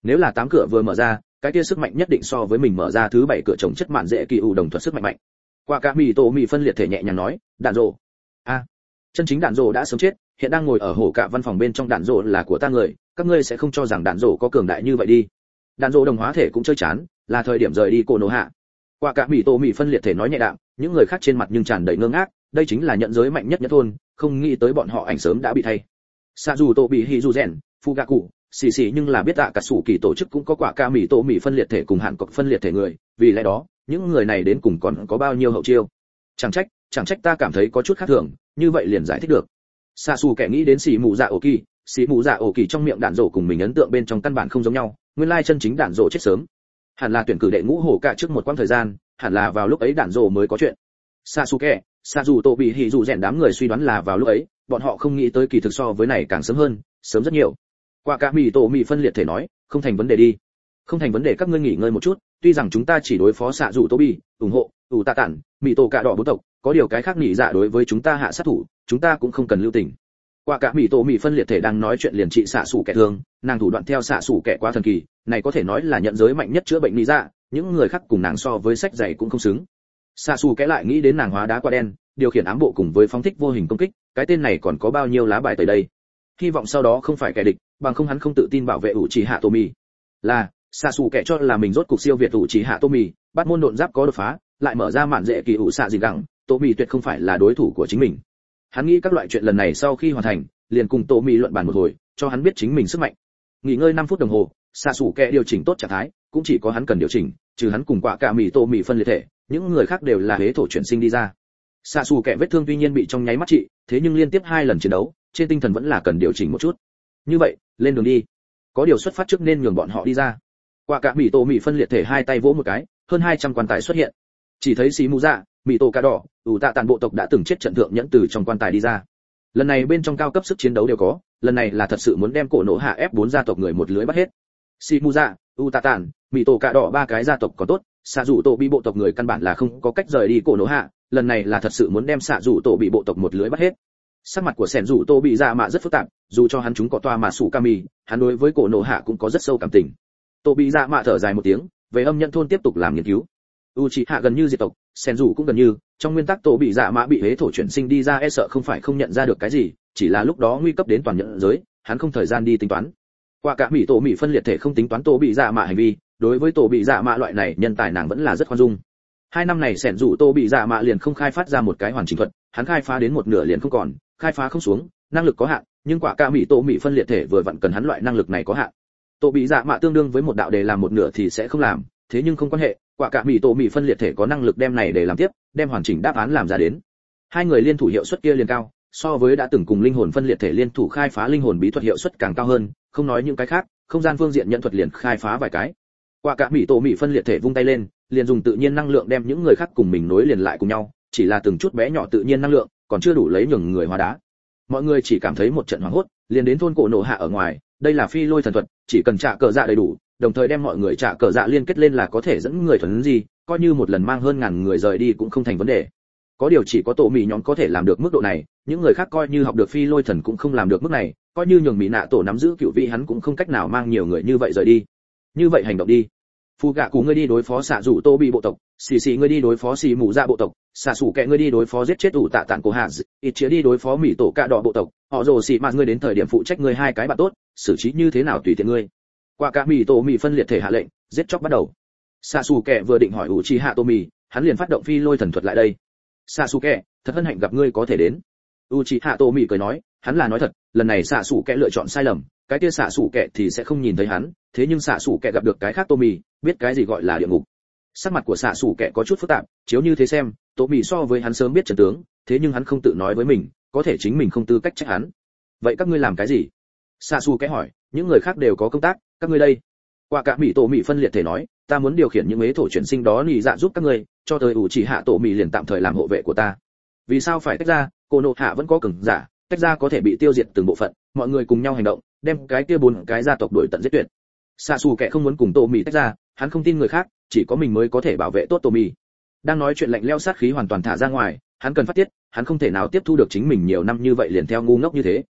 A: Nếu là 8 cửa vừa mở ra, cái kia sức mạnh nhất định so với mình mở ra thứ 7 cửa trồng chất mạn dễ kỳ ủ đồng thuật sức mạnh mạnh. Quả cả mì tổ mì phân liệt thể nhẹ nhàng nói, đạn rồ. Chân chính đạn rồ đã sớm chết, hiện đang ngồi ở hổ cả văn phòng bên trong. Đạn rồ là của ta người, các ngươi sẽ không cho rằng đạn rồ có cường đại như vậy đi. Đạn rồ đồng hóa thể cũng chơi chán, là thời điểm rời đi cổ nổ hạ. Quả cả mì tổ mì phân liệt thể nói nhẹ đạm, những người khác trên mặt nhưng tràn đầy ngơ ngác, đây chính là nhận giới mạnh nhất nhất thôn, không nghĩ tới bọn họ ảnh sớm đã bị thay. Sa dù tổ bị hỉ dù rèn, Fugaku, xì xì nhưng là biết tạ cả sủ kỳ tổ chức cũng có quả ca mì tổ mì phân liệt thể cùng hạn cọc phân liệt thể người, vì lẽ đó những người này đến cùng còn có bao nhiêu hậu chiêu. Chẳng trách ta cảm thấy có chút khác thường, như vậy liền giải thích được. Sa su kẻ nghĩ đến xì mù dạ ổ kỳ trong miệng đạn rổ cùng mình ấn tượng bên trong căn bản không giống nhau, nguyên lai chân chính đạn rổ chết sớm, hẳn là tuyển cử đệ ngũ hổ cả trước một quãng thời gian, hẳn là vào lúc ấy đạn rổ mới có chuyện. Sasuke, Sa dù tổ bị hỉ dù rèn đám người suy đoán là vào lúc ấy, bọn họ không nghĩ tới kỳ thực so với này càng sớm hơn, sớm rất nhiều. Quả cả mì tổ mì phân liệt thể nói, không thành vấn đề đi, không thành vấn đề, các ngươi nghỉ ngơi một chút, tuy rằng chúng ta chỉ đối phó xạ dù tô bi ủng hộ ủ tạ tản mì tổ cạ đỏ bốn tộc, có điều cái khác nghỉ dạ đối với chúng ta hạ sát thủ, chúng ta cũng không cần lưu tình. Quả cả mì tổ mì phân liệt thể đang nói chuyện liền trị xạ sủ kẻ thương, nàng thủ đoạn theo xạ sủ kẻ quá thần kỳ, này có thể nói là nhận giới mạnh nhất chữa bệnh nghỉ dạ, những người khác cùng nàng so với sách dày cũng không xứng. Xạ sủ kẻ lại nghĩ đến nàng hóa đá quả đen, điều khiển ám bộ cùng với phóng thích vô hình công kích, cái tên này còn có bao nhiêu lá bài tẩy đây. Hy vọng sau đó không phải kẻ địch, bằng không hắn không tự tin bảo vệ Uchiha Tomi. Là, Sasuke cho là mình rốt cục siêu việt Uchiha Tomi, bắt môn độn giáp có đột phá, lại mở ra mạn dễ kỳ ủ xạ gì gẳng, Tomi tuyệt không phải là đối thủ của chính mình. Hắn nghĩ các loại chuyện lần này sau khi hoàn thành, liền cùng Tomi luận bàn một hồi, cho hắn biết chính mình sức mạnh. Nghỉ ngơi 5 phút đồng hồ, Sasuke điều chỉnh tốt trạng thái, cũng chỉ có hắn cần điều chỉnh, trừ hắn cùng quả cả mì Tomi phân liệt thể, những người khác đều là hế thổ chuyển sinh đi ra. Sasuke vết thương tuy nhiên bị trong nháy mắt trị, thế nhưng liên tiếp 2 lần chiến đấu, trên tinh thần vẫn là cần điều chỉnh một chút. Như vậy, lên đường đi. Có điều xuất phát trước nên nhường bọn họ đi ra. Quả cả mì tổ mì phân liệt thể hai tay vỗ một cái, hơn 200 quan tài xuất hiện. Chỉ thấy xí mù dạ, mì tổ cà đỏ, ủ tạ tàn bộ tộc đã từng chết trận thượng nhẫn từ trong quan tài đi ra. Lần này bên trong cao cấp sức chiến đấu đều có, lần này là thật sự muốn đem cổ nổ hạ F4 gia tộc người một lưới bắt hết. Xí mù dạ, ủ tạ tàn, mì tổ cà đỏ ba cái gia tộc có tốt, xạ rủ tổ bị bộ tộc người căn bản là không có cách rời đi cổ nổ hạ, lần này là thật sự muốn đem xạ rủ tổ bị bộ tộc một lưới bắt hết. Sắc mặt của sẻn rủ tô bị dạ mạ rất phức tạp, dù cho hắn chúng có toa mà sủ kami, hắn đối với cổ nổ hạ cũng có rất sâu cảm tình. Tô bị dạ mạ thở dài một tiếng, về âm nhận thôn tiếp tục làm nghiên cứu. Uchiha gần như diệt tộc, sẻn rủ cũng gần như, trong nguyên tắc tô bị dạ mạ bị hế thổ chuyển sinh đi ra e sợ không phải không nhận ra được cái gì, chỉ là lúc đó nguy cấp đến toàn nhận giới, hắn không thời gian đi tính toán. Qua cả mỹ tổ mỹ phân liệt thể không tính toán tô bị dạ mạ hành vi, đối với tô bị dạ mạ loại này nhân tài nàng vẫn là rất khoan dung. 2 năm này sẻn rủ tô bị dạ mạ liền không khai phát ra một cái hoàn chỉnh thuật, hắn khai phá đến một nửa liền không còn, khai phá không xuống, năng lực có hạn, nhưng quả cả mỹ tổ mỹ phân liệt thể vừa vặn cần hắn loại năng lực này có hạn. Tô bị dạ mạ tương đương với một đạo đề làm một nửa thì sẽ không làm, thế nhưng không quan hệ, quả cả mỹ tổ mỹ phân liệt thể có năng lực đem này để làm tiếp, đem hoàn chỉnh đáp án làm ra đến. Hai người liên thủ hiệu suất kia liền cao, so với đã từng cùng linh hồn phân liệt thể liên thủ khai phá linh hồn bí thuật hiệu suất càng cao hơn, không nói những cái khác, không gian phương diện nhận thuật liền khai phá vài cái. Quả cả mỹ tổ mỹ phân liệt thể vung tay lên, liền dùng tự nhiên năng lượng đem những người khác cùng mình nối liền lại cùng nhau, chỉ là từng chút bé nhỏ tự nhiên năng lượng, còn chưa đủ lấy nhường người hóa đá. Mọi người chỉ cảm thấy một trận hoảng hốt, liền đến thôn cổ nổ hạ ở ngoài, đây là phi lôi thần thuật, chỉ cần trả cờ dạ đầy đủ, đồng thời đem mọi người trả cờ dạ liên kết lên là có thể dẫn người thuần gì, coi như một lần mang hơn ngàn người rời đi cũng không thành vấn đề. Có điều chỉ có tổ mì nhóm có thể làm được mức độ này, những người khác coi như học được phi lôi thần cũng không làm được mức này, coi như nhường mỹ nạ tổ nắm giữ cựu vị hắn cũng không cách nào mang nhiều người như vậy rời đi. Như vậy hành động đi. Phu gạ cụ ngươi đi đối phó xạ rủ tô bị bộ tộc, xì xì ngươi đi đối phó xì mù dạ bộ tộc, xạ sủ kẹ ngươi đi đối phó giết chết ủ tạ tản cổ hạ, ít chĩa đi đối phó mỹ tổ cạ đỏ bộ tộc, họ rồ xì mà ngươi đến thời điểm phụ trách ngươi hai cái bạn tốt, xử trí như thế nào tùy tiện ngươi. Qua cả mỹ tổ mỹ phân liệt thể hạ lệnh, giết chóc bắt đầu. Xạ sủ kẹ vừa định hỏi Uchiha Tomi, hắn liền phát động phi lôi thần thuật lại đây. Xạ sủ kẹ, thật hân hạnh gặp ngươi có thể đến. Uchiha Tomi cười nói, hắn là nói thật, lần này xạ sủ kẹ lựa chọn sai lầm, cái kia xạ sủ kẹ thì sẽ không nhìn thấy hắn, thế nhưng xạ sủ kẹ gặp được cái khác Tomi, biết cái gì gọi là địa ngục. Sắc mặt của xạ sủ kẹ có chút phức tạp, chiếu như thế xem, Tomi so với hắn sớm biết trận tướng, thế nhưng hắn không tự nói với mình, có thể chính mình không tư cách trách hắn. Vậy các ngươi làm cái gì? Xạ sủ kẹ hỏi, những người khác đều có công tác, các ngươi đây? Qua cả mỹ tổ mỹ phân liệt thể nói, ta muốn điều khiển những ế thổ chuyển sinh đó nhị dạ giúp các ngươi, cho tới ủ chỉ hạ tổ mỹ liền tạm thời làm hộ vệ của ta. Vì sao phải tách ra? Cô nộ hạ vẫn có cường giả, tách ra có thể bị tiêu diệt từng bộ phận, mọi người cùng nhau hành động, đem cái kia 4 cái gia tộc đuổi tận giết tuyệt. Xạ xù kẻ không muốn cùng tổ mỹ tách ra, hắn không tin người khác, chỉ có mình mới có thể bảo vệ tốt tổ mỹ. Đang nói chuyện lạnh lẽo sát khí hoàn toàn thả ra ngoài, hắn cần phát tiết, hắn không thể nào tiếp thu được chính mình nhiều năm như vậy liền theo ngu ngốc như thế.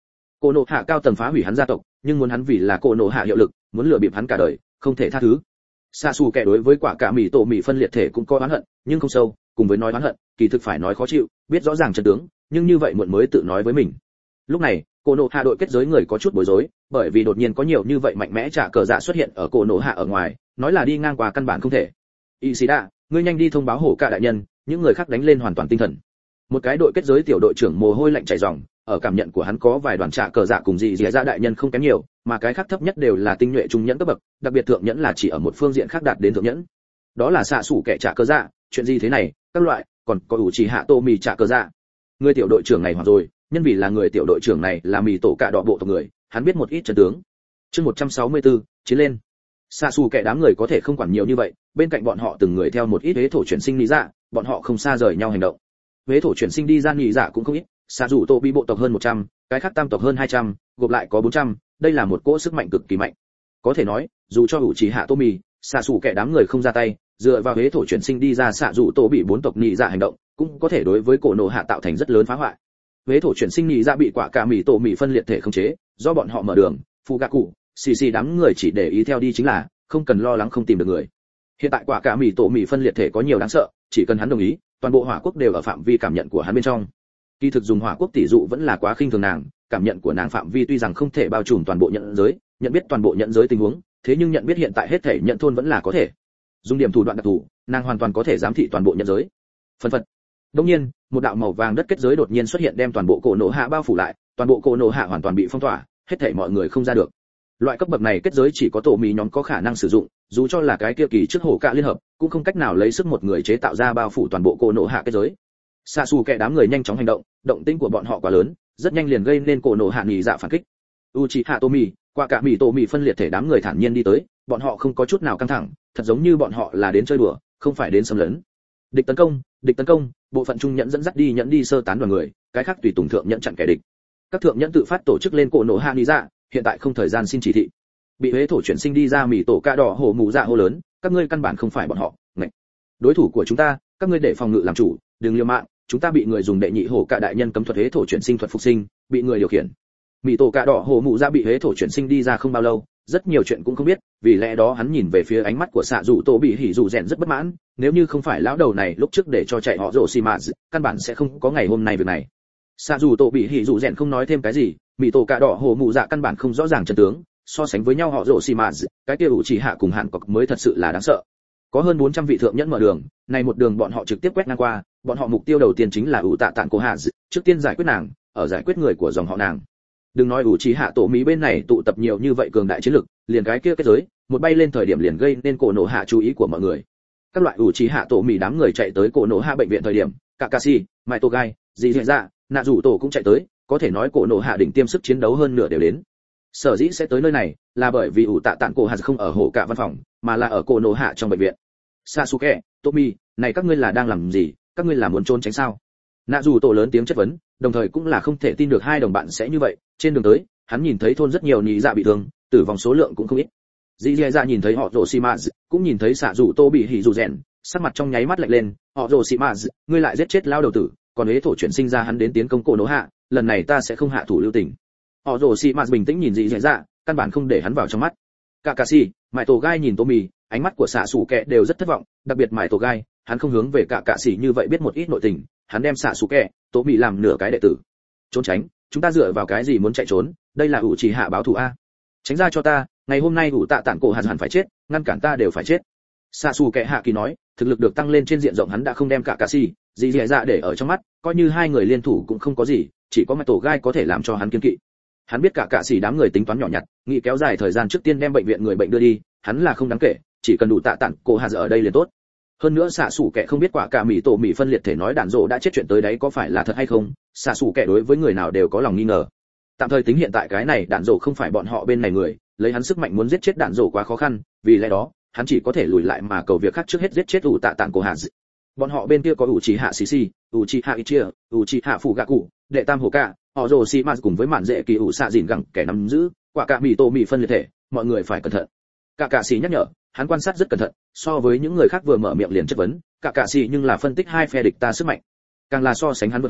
A: Cổ nộ hạ cao tầng phá hủy hắn gia tộc, nhưng muốn hắn vì là cổ nộ hạ hiệu lực, muốn lừa bịp hắn cả đời, không thể tha thứ. Sasuke đối với quả cả mì tổ mì phân liệt thể cũng có oán hận, nhưng không sâu, cùng với nói oán hận, kỳ thực phải nói khó chịu, biết rõ ràng chân tướng, nhưng như vậy muộn mới tự nói với mình. Lúc này, cổ nộ hạ đội kết giới người có chút bối rối, bởi vì đột nhiên có nhiều như vậy mạnh mẽ trả cờ dạ xuất hiện ở cổ nộ hạ ở ngoài, nói là đi ngang qua căn bản không thể. Ishida, ngươi nhanh đi thông báo hổ cả đại nhân, những người khác đánh lên hoàn toàn tinh thần. Một cái đội kết giới tiểu đội trưởng mồ hôi lạnh chảy ròng, ở cảm nhận của hắn có vài đoàn trả cờ dạ cùng gì dìa ra đại nhân không kém nhiều, mà cái khác thấp nhất đều là tinh nhuệ trung nhẫn cấp bậc, đặc biệt thượng nhẫn là chỉ ở một phương diện khác đạt đến thượng nhẫn. Đó là xạ sủ kẻ trả cờ dạ, chuyện gì thế này, các loại, còn có ủ chỉ hạ tô mì trả cờ dạ. Người tiểu đội trưởng này hoặc rồi, nhân vì là người tiểu đội trưởng này là mì tổ cả đỏ bộ tộc người, hắn biết một ít chân tướng. Chương 164, chiến lên. Xạ sủ kẻ đám người có thể không quản nhiều như vậy, bên cạnh bọn họ từng người theo một ít hế thổ chuyển sinh lý dạ, bọn họ không xa rời nhau hành động. Hế thổ chuyển sinh đi ra nhị dạ cũng không ít, xạ dù tô bị bộ tộc hơn 100, cái khác tam tộc hơn 200, gộp lại có 400, đây là một cỗ sức mạnh cực kỳ mạnh. Có thể nói, dù cho ủ chỉ hạ tô mì, xạ dù kẻ đám người không ra tay, dựa vào hế thổ chuyển sinh đi ra xạ dù tô bị 4 tộc nhị dạ hành động, cũng có thể đối với cổ nộ hạ tạo thành rất lớn phá hoại. Hế thổ chuyển sinh nhị dạ bị quả cả mì tổ mì phân liệt thể khống chế, do bọn họ mở đường, phụ gạ cụ, xì đám người chỉ để ý theo đi chính là, không cần lo lắng không tìm được người. Hiện tại quả cả mì tổ mì phân liệt thể có nhiều đáng sợ, chỉ cần hắn đồng ý, toàn bộ hỏa quốc đều ở phạm vi cảm nhận của hắn bên trong. Kỳ thực dùng hỏa quốc tỷ dụ vẫn là quá khinh thường nàng, cảm nhận của nàng phạm vi tuy rằng không thể bao trùm toàn bộ nhận giới, nhận biết toàn bộ nhận giới tình huống, thế nhưng nhận biết hiện tại hết thể nhận thôn vẫn là có thể. Dùng điểm thủ đoạn đặc thù, nàng hoàn toàn có thể giám thị toàn bộ nhận giới. Phân phật. Đương nhiên, một đạo màu vàng đất kết giới đột nhiên xuất hiện đem toàn bộ cổ nổ hạ bao phủ lại, toàn bộ cổ nổ hạ hoàn toàn bị phong tỏa, hết thảy mọi người không ra được. Loại cấp bậc này kết giới chỉ có tổ mì nhóm có khả năng sử dụng, dù cho là cái kia kỳ trước hổ cạ liên hợp, cũng không cách nào lấy sức một người chế tạo ra bao phủ toàn bộ cổ nổ hạ kết giới. Xạ xù kẻ đám người nhanh chóng hành động, động tĩnh của bọn họ quá lớn, rất nhanh liền gây nên cổ nổ hạ nghỉ dạ phản kích. Uchiha Tomi, qua cả mì tổ mì phân liệt thể đám người thản nhiên đi tới, bọn họ không có chút nào căng thẳng, thật giống như bọn họ là đến chơi đùa, không phải đến xâm lấn. Địch tấn công, bộ phận trung nhẫn dẫn dắt đi nhẫn đi sơ tán đoàn người, cái khác tùy tùng thượng nhẫn chặn kẻ địch. Các thượng nhẫn tự phát tổ chức lên cổ nổ hạ nghỉ dạ, hiện tại không thời gian xin chỉ thị. Bị huế thổ chuyển sinh đi ra mì tổ ca đỏ hổ mù dạ hô lớn, các ngươi căn bản không phải bọn họ, ngạch. Đối thủ của chúng ta, các ngươi để phòng ngự làm chủ, đừng liều mạng, chúng ta bị người dùng đệ nhị hổ cả đại nhân cấm thuật huế thổ chuyển sinh thuật phục sinh, bị người điều khiển. Mì tổ ca đỏ hổ mù dạ bị huế thổ chuyển sinh đi ra không bao lâu, rất nhiều chuyện cũng không biết, vì lẽ đó hắn nhìn về phía ánh mắt của xạ dụ tổ bị hỉ dụ rèn rất bất mãn, nếu như không phải lão đầu này lúc trước để cho chạy họ rổ xì mà căn bản sẽ không có ngày hôm nay việc này. Xạ dụ tổ bị hỉ dụ rèn không nói thêm cái gì, mì tổ ca đỏ hổ mù dạ căn bản không rõ ràng chân tướng, so sánh với nhau họ rổ xì mà cái kia ủ chỉ hạ cùng hạn cọc mới thật sự là đáng sợ. Có hơn 400 vị thượng nhẫn mở đường, này một đường bọn họ trực tiếp quét ngang qua, bọn họ mục tiêu đầu tiên chính là ủ tạ tạn cô hạ, trước tiên giải quyết nàng, ở giải quyết người của dòng họ nàng. Đừng nói ủ chỉ hạ tổ mỹ bên này tụ tập nhiều như vậy cường đại chiến lực, liền cái kia kết giới, một bay lên thời điểm liền gây nên cổ nổ hạ chú ý của mọi người. Các loại ủ chỉ hạ tổ mỹ đám người chạy tới cổ nổ hạ bệnh viện thời điểm, Kakashi, Mai Togai, Dị Dạ, Nạ Dụ Tổ cũng chạy tới, có thể nói cổ nổ hạ đỉnh tiêm sức chiến đấu hơn nửa đều đến. Sở dĩ sẽ tới nơi này là bởi vì ủ tạ tạn cổ hạ không ở hổ cả văn phòng, mà là ở cổ nổ hạ trong bệnh viện. Sasuke, Tomi, này các ngươi là đang làm gì, các ngươi là muốn trốn tránh sao? Nạ Dụ Tổ lớn tiếng chất vấn, đồng thời cũng là không thể tin được hai đồng bạn sẽ như vậy. Trên đường tới, hắn nhìn thấy thôn rất nhiều nhị dạ bị thương, tử vong số lượng cũng không ít. Dị Dạ nhìn thấy họ rồ xì mã, cũng nhìn thấy xạ Dụ Tô bị hỉ dù rèn, sắc mặt trong nháy mắt lạnh lên. Họ rồ xì mã, ngươi lại giết chết lao đầu tử, còn hế thổ chuyển sinh ra hắn đến tiến công cổ nổ hạ, lần này ta sẽ không hạ thủ lưu tình. Họ rồ xì mã bình tĩnh nhìn Dị Dạ, căn bản không để hắn vào trong mắt. Kakashi, Mai Togai nhìn Tomi, ánh mắt của xạ sủ kẹ đều rất thất vọng, đặc biệt Mai Togai, hắn không hướng về Kakashi như vậy biết một ít nội tình, hắn đem xạ sủ kẹ, Tomi làm nửa cái đệ tử. Trốn tránh, chúng ta dựa vào cái gì muốn chạy trốn, đây là ủ chỉ hạ báo thù a. Tránh ra cho ta, ngày hôm nay ủ tạ tản cổ hẳn phải chết, ngăn cản ta đều phải chết. Xạ sủ kẹ hạ kỳ nói, thực lực được tăng lên trên diện rộng hắn đã không đem Kakashi, Dị Dạ để ở trong mắt, coi như hai người liên thủ cũng không có gì, chỉ có Mai Togai có thể làm cho hắn kiên kỵ. Hắn biết cả sĩ đám người tính toán nhỏ nhặt, nghĩ kéo dài thời gian trước tiên đem bệnh viện người bệnh đưa đi, hắn là không đáng kể, chỉ cần đủ tạ tản cổ hạ ở đây liền tốt. Hơn nữa xạ sủ kẻ không biết quả cả mì tổ mì phân liệt thể nói đạn rồ đã chết chuyện tới đấy có phải là thật hay không, xạ sủ kẻ đối với người nào đều có lòng nghi ngờ. Tạm thời tính hiện tại cái này đạn rồ không phải bọn họ bên này người, lấy hắn sức mạnh muốn giết chết đạn rồ quá khó khăn, vì lẽ đó hắn chỉ có thể lùi lại mà cầu việc khác trước hết giết chết ủ tạ tản cổ hạ. Bọn họ bên kia có ủ trì hạ xì xì, ủ trì hạ Ichia, ủ trì hạ phụ gạ cụ, đệ tam hồ cả, họ rồ xì mạt cùng với mạn dễ kỳ ủ xạ dìn gẳng kẻ nắm giữ quả cả mì tổ mì phân liệt thể, mọi người phải cẩn thận. Cả sĩ nhắc nhở, hắn quan sát rất cẩn thận, so với những người khác vừa mở miệng liền chất vấn, cả sĩ nhưng là phân tích hai phe địch ta sức mạnh, càng là so sánh hắn vượt hoảng,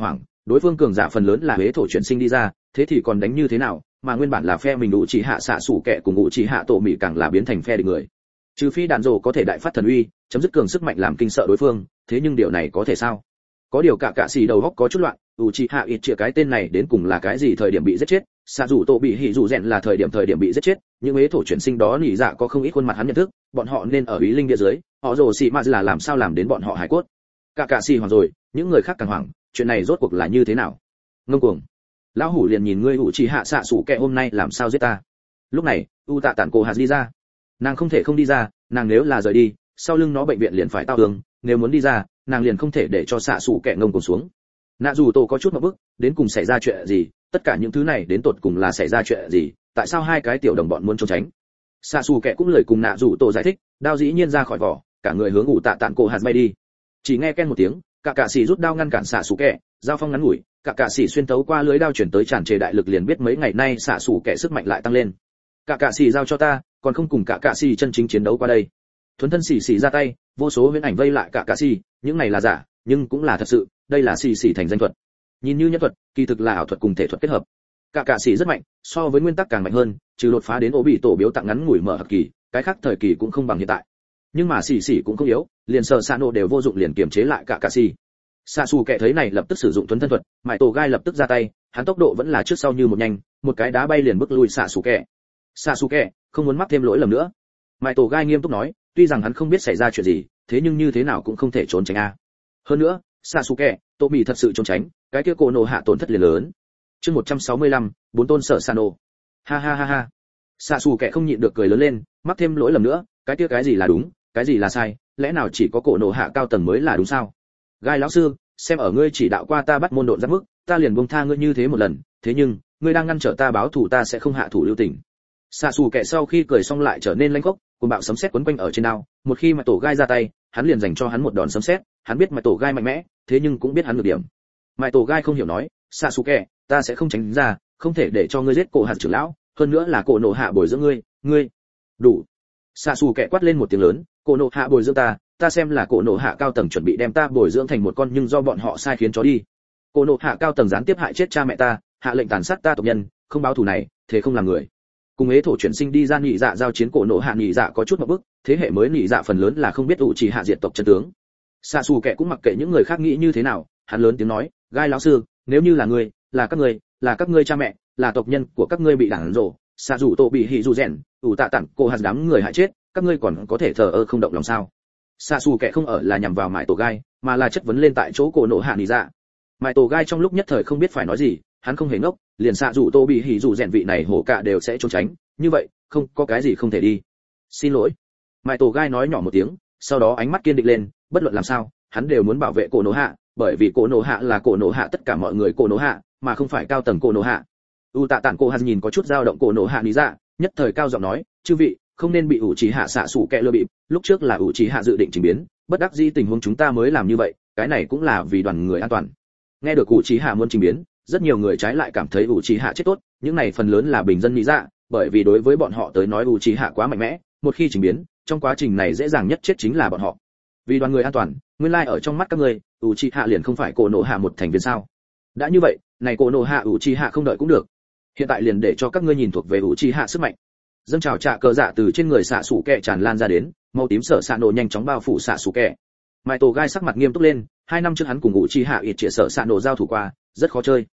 A: đối phương cường giả phần lớn là huế thổ chuyển sinh đi ra, thế thì còn đánh như thế nào, mà nguyên bản là phe mình đủ chỉ hạ xạ sủ kẻ cùng ngũ chỉ hạ tổ mị càng là biến thành phe địch người. Trừ phi đạn rồ có thể đại phát thần uy, chấm dứt cường sức mạnh làm kinh sợ đối phương, thế nhưng điều này có thể sao? Có điều cả xì đầu óc có chút loạn, chỉ hạ ít chia cái tên này đến cùng là cái gì thời điểm bị giết chết, xạ rủ tổ bị hỉ rủ rèn là thời điểm bị giết chết, những huế thổ chuyển sinh đó nỉ dạ có không ít khuôn mặt hắn nhận thức, bọn họ nên ở ý linh địa dưới, họ rồ xì mà là làm sao làm đến bọn họ hải cốt. Cả xì hoảng rồi, những người khác càng hoảng, chuyện này rốt cuộc là như thế nào? Ngông cuồng. Lão hủ liền nhìn ngươi chỉ hạ xạ sủ kẻ hôm nay làm sao giết ta. Lúc này, tạ tản cô hạt đi ra. Nàng không thể không đi ra, nàng nếu là rời đi, sau lưng nó bệnh viện liền phải tao tường, nếu muốn đi ra, nàng liền không thể để cho xạ sủ kẻ ngông cuồng xuống. Nạ dù tổ có chút một bức, đến cùng xảy ra chuyện gì, tất cả những thứ này đến tột cùng là xảy ra chuyện gì, tại sao hai cái tiểu đồng bọn muốn trốn tránh? Xạ sủ kẻ cũng lời cùng nạ dù tổ giải thích, đao dĩ nhiên ra khỏi vỏ, cả người hướng tạ tản cô hạt bay đi. Chỉ nghe ken một tiếng, cả xì rút đao ngăn cản xạ sủ kẻ, giao phong ngắn ngủi, cả xì xuyên tấu qua lưới đao chuyển tới tràn trề đại lực liền biết mấy ngày nay xạ sủ kẻ sức mạnh lại tăng lên. Cả xì giao cho ta, còn không cùng cả xì chân chính chiến đấu qua đây. Thuấn thân xì ra tay, vô số huyễn ảnh vây lại cả xì, những này là giả, nhưng cũng là thật sự, đây là xì thành danh thuật. Nhìn như nhân thuật, kỳ thực là ảo thuật cùng thể thuật kết hợp. Cả xì rất mạnh, so với nguyên tắc càng mạnh hơn, trừ đột phá đến ổ bị tổ biếu tặng ngắn ngủi mở hợp kỳ, cái khác thời kỳ cũng không bằng hiện tại. Nhưng mà xì cũng không yếu, liền sợ Sano đều vô dụng liền kiềm chế lại cả xì. Xạ xù kẻ thấy này lập tức sử dụng thuấn thân thuật, mại tổ gai lập tức ra tay, hắn tốc độ vẫn là trước sau như một nhanh, một cái đá bay liền bước lui xạ xù kẻ. Xạ xù kẻ không muốn mắc thêm lỗi lầm nữa. Mại tổ gai nghiêm túc nói, tuy rằng hắn không biết xảy ra chuyện gì, thế nhưng như thế nào cũng không thể trốn tránh a. Hơn nữa, xạ xù kẻ, tô mì thật sự trốn tránh, cái kia cổ nổ hạ tổn thất liền lớn. Chương 165, bốn tôn sợ Sano. Ha ha ha ha. Xạ xù kẻ không nhịn được cười lớn lên, mắc thêm lỗi lầm nữa, cái kia cái gì là đúng, cái gì là sai, lẽ nào chỉ có cổ nổ hạ cao tầng mới là đúng sao? Gai lão sư, xem ở ngươi chỉ đạo qua ta bắt môn độn giáp mức, ta liền buông tha ngươi như thế một lần, thế nhưng ngươi đang ngăn trở ta báo thù, ta sẽ không hạ thủ lưu tình. Xạ xù kẻ sau khi cười xong lại trở nên lanh khốc, cuồng bạo sấm sét quấn quanh ở trên đao, một khi mà tổ gai ra tay, hắn liền dành cho hắn một đòn sấm sét, hắn biết mà tổ gai mạnh mẽ, thế nhưng cũng biết hắn nhược điểm. Mà tổ gai không hiểu nói, xạ xù kẻ, ta sẽ không tránh ra, không thể để cho ngươi giết cổ hạt trưởng lão, hơn nữa là cổ nổ hạ bồi dưỡng ngươi. Đủ. Xạ xù kẻ quát lên một tiếng lớn, cổ nổ hạ bồi dưỡng ta xem là cổ nổ hạ cao tầng chuẩn bị đem ta bồi dưỡng thành một con nhưng do bọn họ sai khiến chó đi. Cổ nổ hạ cao tầng gián tiếp hại chết cha mẹ ta, hạ lệnh tàn sát ta tộc nhân, không báo thù này, thế không làm người. Cùng ế thổ chuyển sinh đi ra nhị dạ giao chiến, cổ nổ hạ nhị dạ có chút một bước, thế hệ mới nhị dạ phần lớn là không biết chỉ hạ diệt tộc chân tướng. Xạ xù kẻ cũng mặc kệ những người khác nghĩ như thế nào, hắn lớn tiếng nói, gai lão sư, nếu như là ngươi, là các ngươi cha mẹ, là tộc nhân của các ngươi bị đảng rồ, xạ rủ tổ bị hỉ rủ rèn, tạ tặng cô hạt đám người hại chết, các ngươi còn có thể thờ ơ không động lòng sao? Xạ xù kẻ không ở là nhằm vào mại tổ gai, mà là chất vấn lên tại chỗ cổ nổ hạ nhị dạ. Mại tổ gai trong lúc nhất thời không biết phải nói gì, hắn không hề ngốc, liền xạ rủ tô bị hỉ rủ rèn vị này hổ cả đều sẽ trốn tránh, như vậy không có cái gì không thể đi. Xin lỗi. Mại tổ gai nói nhỏ một tiếng, sau đó ánh mắt kiên định lên, bất luận làm sao hắn đều muốn bảo vệ cổ nổ hạ, bởi vì cổ nổ hạ là cổ nổ hạ tất cả mọi người cổ nổ hạ, mà không phải cao tầng cổ nổ hạ. Tạ tản cô hạt nhìn có chút dao động cổ nổ hạ nhị dạ, nhất thời cao giọng nói, chư vị không nên bị ủ trí hạ xạ sủ kẹ lừa bịp, lúc trước là ủ trí hạ dự định trình biến, bất đắc dĩ tình huống chúng ta mới làm như vậy, cái này cũng là vì đoàn người an toàn. Nghe được ủ trí hạ muốn trình biến, rất nhiều người trái lại cảm thấy ủ trí hạ chết tốt, những này phần lớn là bình dân nhị dạ, bởi vì đối với bọn họ tới nói ủ trí hạ quá mạnh mẽ, một khi trình biến, trong quá trình này dễ dàng nhất chết chính là bọn họ. Vì đoàn người an toàn, nguyên lai ở trong mắt các ngươi, ủ trí hạ liền không phải cổ nổ hạ một thành viên sao? Đã như vậy, này cổ nổ hạ ủ trí hạ không đợi cũng được. Hiện tại liền để cho các ngươi nhìn thuộc về ủ trí hạ sức mạnh. Dâng trào trạ cờ dạ từ trên người xạ sủ kẹ tràn lan ra đến, màu tím sở xạ nổ nhanh chóng bao phủ xạ sủ kẹ. Mai tổ gai sắc mặt nghiêm túc lên, 2 năm trước hắn cùng ngụ chi hạ ít triệt sở xạ nổ giao thủ qua, rất khó chơi.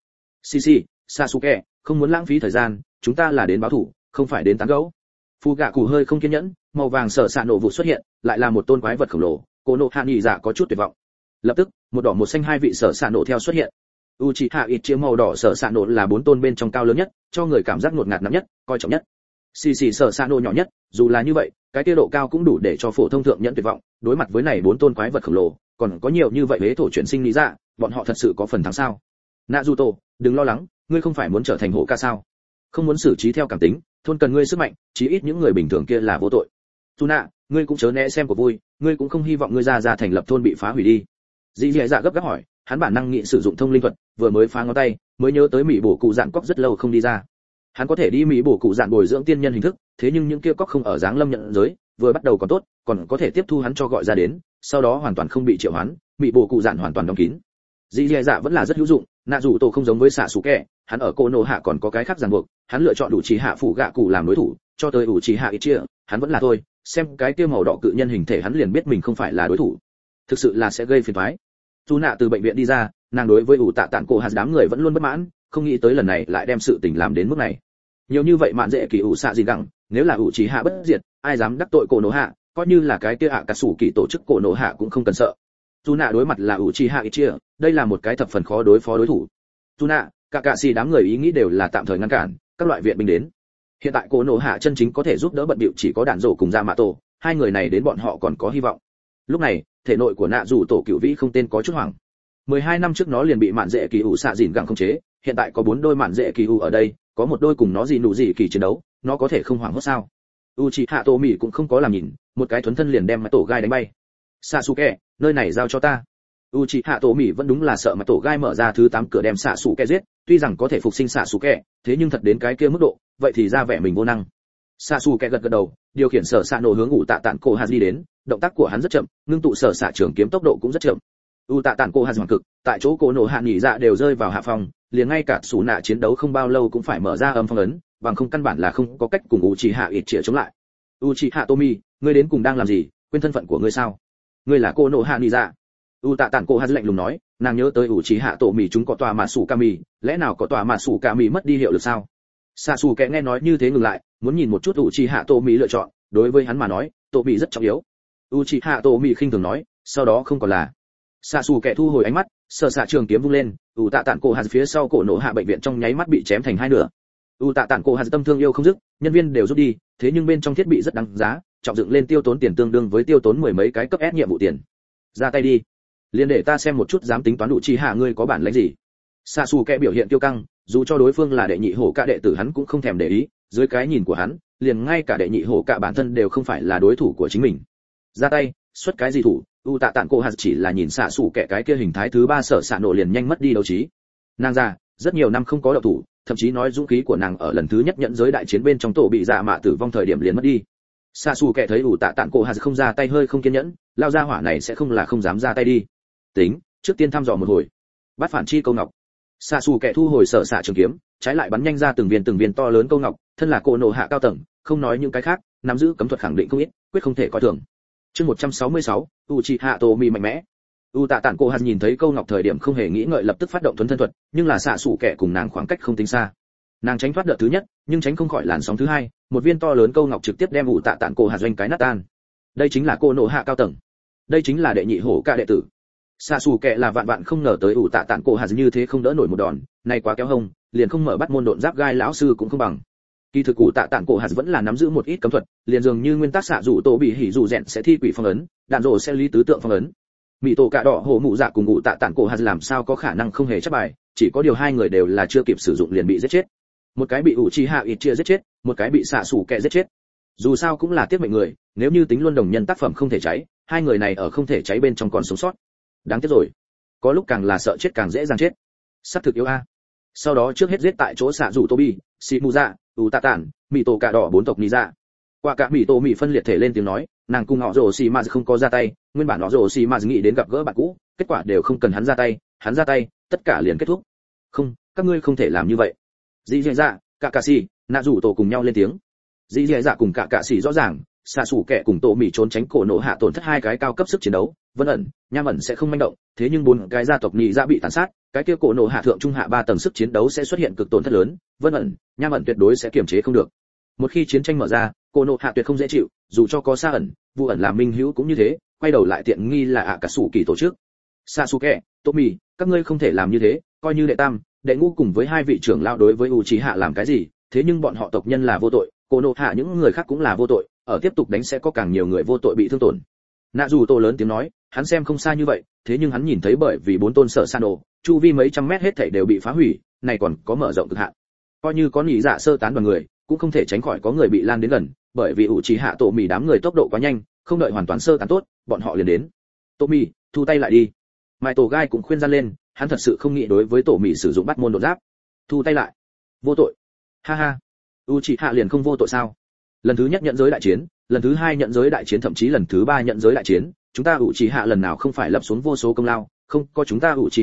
A: Xạ sủ kẹ, không muốn lãng phí thời gian, chúng ta là đến báo thủ, không phải đến tán gẫu. Phu gạ cụ hơi không kiên nhẫn, màu vàng sở xạ nổ vụ xuất hiện, lại là một tôn quái vật khổng lồ, cô nộ hạ nhị dạ có chút tuyệt vọng. Lập tức, một đỏ một xanh 2 vị sở xạ nổ theo xuất hiện. Uchiha ít chia màu đỏ sở xạ nổ là 4 tôn bên trong cao lớn nhất, cho người cảm giác ngột ngạt nặng nhất, coi trọng nhất. Sở xạ nổ nhỏ nhất, dù là như vậy, cái tiêu độ cao cũng đủ để cho phổ thông thượng nhẫn tuyệt vọng, đối mặt với này 4 tôn quái vật khổng lồ, còn có nhiều như vậy hế thổ chuyển sinh lý dạ, bọn họ thật sự có phần thắng sao? Naruto, đừng lo lắng, ngươi không phải muốn trở thành hộ ca sao? Không muốn xử trí theo cảm tính, thôn cần ngươi sức mạnh, chí ít những người bình thường kia là vô tội. Tuna, ngươi cũng chớ né xem của vui, ngươi cũng không hy vọng ngươi ra thành lập thôn bị phá hủy đi. Dĩ dạ gấp gáp hỏi, hắn bản năng nghĩ sử dụng thông linh thuật, vừa mới phá ngón tay, mới nhớ tới mỹ bổ cụ dạn cóc rất lâu không đi ra. Hắn có thể đi mỹ bổ cụ dạn bồi dưỡng tiên nhân hình thức, thế nhưng những kia cóc không ở dáng lâm nhận giới, vừa bắt đầu còn tốt, còn có thể tiếp thu hắn cho gọi ra đến, sau đó hoàn toàn không bị triệu hoán, mỹ bổ cụ dạn hoàn toàn đóng kín. Dĩ dạ vẫn là rất hữu dụng, Nạ dù tổ không giống với xạ xù kẹ, hắn ở cô nô hạ còn có cái khác ràng buộc, hắn lựa chọn đủ chỉ hạ phủ gạ cụ làm đối thủ, cho tới đủ chỉ hạ ít chia, hắn vẫn là thôi, xem cái kia màu đỏ cự nhân hình thể hắn liền biết mình không phải là đối thủ, thực sự là sẽ gây phiền toái. Dù nạ từ bệnh viện đi ra, nàng đối với ủ tạ tản cổ hạt đám người vẫn luôn bất mãn, không nghĩ tới lần này lại đem sự tình làm đến mức này. Nhiều như vậy mạn dễ kỳ ủ xạ gì gặng, nếu là ủ chỉ hạ bất diệt, ai dám đắc tội cổ nổ hạ, coi như là cái kia ạ cả sủ kỳ tổ chức cổ nổ hạ cũng không cần sợ. Dù nạ đối mặt là ủ chỉ hạ ít chia, đây là một cái thập phần khó đối phó đối thủ. Dù nạ, cả cạ xì đám người ý nghĩ đều là tạm thời ngăn cản các loại viện binh đến. Hiện tại cổ nổ hạ chân chính có thể giúp đỡ bận bịu chỉ có đạn rổ cùng Dạ Mạ Tổ, hai người này đến bọn họ còn có hy vọng. Lúc này, thể nội của nạ dù tổ cửu vĩ không tên có chút hoảng. 12 năm trước nó liền bị mạn dễ kỳ ủ xạ dìn gặng khống chế, hiện tại có 4 đôi mạn dễ kỳ ủ ở đây, có một đôi cùng nó gì nụ gì kỳ chiến đấu, nó có thể không hoảng hốt sao? Uchiha Tomi cũng không có làm nhìn, một cái thuấn thân liền đem Mã Tổ Gai đánh bay. Sasuke, nơi này giao cho ta. Uchiha Tomi vẫn đúng là sợ Mã Tổ Gai mở ra thứ 8 cửa đem Sasuke giết, tuy rằng có thể phục sinh Sasuke, thế nhưng thật đến cái kia mức độ, vậy thì ra vẻ mình vô năng. Sasuke gật gật đầu, điều khiển sở xạ nổ hướng ủ tạ tản cổ hạt đi đến, động tác của hắn rất chậm, ngưng tụ sở xạ trường kiếm tốc độ cũng rất chậm. U tạ tản cổ hạt hoàng cực, tại chỗ cổ nổ hạ nghỉ dạ đều rơi vào hạ phòng, liền ngay cả sủ nạ chiến đấu không bao lâu cũng phải mở ra âm phong ấn, bằng không căn bản là không có cách cùng Uchiha ít triệu chống lại. Uchiha Tomi, ngươi đến cùng đang làm gì, quên thân phận của ngươi sao? Ngươi là cổ nổ hạ nghỉ dạ. U tạ tản cổ hạt lạnh lùng nói, nàng nhớ tới Uchiha Tomi chúng có tòa mà sủ kami, lẽ nào có tòa mà sủ kami mất đi hiệu lực sao? Sasuke nghe nói như thế ngừng lại, muốn nhìn một chút Uchiha Tomi lựa chọn, đối với hắn mà nói, Tomi rất trọng yếu. Uchiha Tomi khinh thường nói, sau đó không còn là. Sasuke thu hồi ánh mắt, sở xạ trường kiếm vung lên, U tạ tản cổ hạt phía sau cổ nổ hạ bệnh viện trong nháy mắt bị chém thành hai nửa. U tạ tản cổ hạt tâm thương yêu không dứt, nhân viên đều rút đi, thế nhưng bên trong thiết bị rất đáng giá, trọng dựng lên tiêu tốn tiền tương đương với tiêu tốn mười mấy cái cấp S nhiệm vụ tiền. Ra tay đi, liền để ta xem một chút dám tính toán Uchiha ngươi có bản lĩnh gì. Sasuke biểu hiện kiêu căng, dù cho đối phương là đệ nhị hổ cả đệ tử hắn cũng không thèm để ý, dưới cái nhìn của hắn, liền ngay cả đệ nhị hổ cả bản thân đều không phải là đối thủ của chính mình. Ra tay, xuất cái gì thủ? U tạ tản cổ hạt chỉ là nhìn xạ sủ kẻ cái kia hình thái thứ 3 sở xạ nổ liền nhanh mất đi đấu trí. Nàng già, rất nhiều năm không có động thủ, thậm chí nói dũng khí của nàng ở lần thứ nhất nhận giới đại chiến bên trong tổ bị dạ mạ tử vong thời điểm liền mất đi. Xạ sủ kẻ thấy U tạ tản cổ hạt không ra tay hơi không kiên nhẫn, lao ra hỏa này sẽ không là không dám ra tay đi. Tính, trước tiên thăm dò một hồi. Bắt phản chi câu ngọc. Xạ sủ kẻ thu hồi sở xạ trường kiếm, trái lại bắn nhanh ra từng viên to lớn câu ngọc, thân là cổ nổ hạ cao tầng, không nói những cái khác, nắm giữ cấm thuật khẳng định không ít, quyết không thể coi thường. Chương 166, Uchiha Tomi mạnh mẽ. U tạ tản cổ hạt nhìn thấy câu ngọc thời điểm không hề nghĩ ngợi lập tức phát động thuấn thân thuật, nhưng là xạ sủ kẻ cùng nàng khoảng cách không tính xa. Nàng tránh thoát đợt thứ nhất, nhưng tránh không khỏi làn sóng thứ hai, một viên to lớn câu ngọc trực tiếp đem U tạ tản cổ hạt doanh cái nát tan. Đây chính là cô nổ hạ cao tầng. Đây chính là đệ nhị hổ ca đệ tử. Xạ sủ kẻ là vạn vạn không ngờ tới U tạ tản cổ hạt như thế không đỡ nổi một đòn, này quá kéo hông, liền không mở bắt môn độn giáp gai lão sư cũng không bằng. Kỳ thực cụ tạ tản cổ hạt vẫn là nắm giữ một ít cấm thuật, liền dường như nguyên tắc xạ dụ tổ bị hỉ dụ rèn sẽ thi quỷ phong ấn, đạn rồ sẽ lý tứ tượng phong ấn. Mị tổ cạ đỏ hồ mụ dạ cùng cụ tạ tản cổ hạt làm sao có khả năng không hề chấp bài, chỉ có điều hai người đều là chưa kịp sử dụng liền bị giết chết. Một cái bị Uchiha Itachi giết chết, một cái bị xạ sủ kẹ giết chết. Dù sao cũng là tiết mệnh người, nếu như tính luân đồng nhân tác phẩm không thể cháy, hai người này ở không thể cháy bên trong còn sống sót. Đáng tiếc rồi, có lúc càng là sợ chết càng dễ dàng chết. Sắp thực yếu a. Sau đó trước hết giết tại chỗ xạ dụ Tobi, Shimuza, U tạ tản, Mị tổ cạ đỏ bốn tộc nị dạ. Qua cả Mị tổ Mị phân liệt thể lên tiếng nói, nàng cùng họ rồ xì mà không có ra tay, nguyên bản họ rồ xì mà nghĩ đến gặp gỡ bạn cũ, kết quả đều không cần hắn ra tay, tất cả liền kết thúc. Không, các ngươi không thể làm như vậy. Dì dì dạ, cả cả xì, nạ rủ tổ cùng nhau lên tiếng. Dì dì dạ cùng cả cả xì rõ ràng, xạ sủ kẻ cùng tổ Mị trốn tránh cổ nổ hạ tổn thất hai cái cao cấp sức chiến đấu, Vân ẩn, Nham ẩn sẽ không manh động, thế nhưng bốn cái gia tộc nị dạ bị tàn sát, cái kia cổ nổ hạ thượng trung hạ 3 tầng sức chiến đấu sẽ xuất hiện cực tổn thất lớn, Vân ẩn, Nham ẩn tuyệt đối sẽ kiềm chế không được. Một khi chiến tranh mở ra, cổ nổ hạ tuyệt không dễ chịu, dù cho có Sa ẩn, Vu ẩn làm minh hữu cũng như thế, quay đầu lại tiện nghi là ạ cả sủ kỳ tổ chức. Sasuke, Tomi, các ngươi không thể làm như thế, coi như đệ tam, đệ ngũ cùng với hai vị trưởng lão đối với Uchiha làm cái gì, thế nhưng bọn họ tộc nhân là vô tội, cổ nổ hạ những người khác cũng là vô tội, ở tiếp tục đánh sẽ có càng nhiều người vô tội bị thương tổn. Nạ dù tổ lớn tiếng nói, hắn xem không xa như vậy, thế nhưng hắn nhìn thấy bởi vì 4 tôn sở san đồ, chu vi mấy trăm mét hết thảy đều bị phá hủy, này còn có mở rộng cực hạn. Coi như có nhị dạ sơ tán đoàn người, cũng không thể tránh khỏi có người bị lan đến gần, bởi vì Uchiha tổ mì đám người tốc độ quá nhanh, không đợi hoàn toàn sơ tán tốt, bọn họ liền đến. Tomi, thu tay lại đi. Mai tổ gai cũng khuyên gian lên, hắn thật sự không nghĩ đối với tổ mì sử dụng bắt môn đột giáp. Thu tay lại. Vô tội. Ha ha. Uchiha liền không vô tội sao? Lần thứ nhất nhận giới đại chiến, lần thứ hai nhận giới đại chiến thậm chí lần thứ 3 nhận giới đại chiến, chúng ta Uchiha lần nào không phải lập xuống vô số công lao, không có chúng ta Uchiha,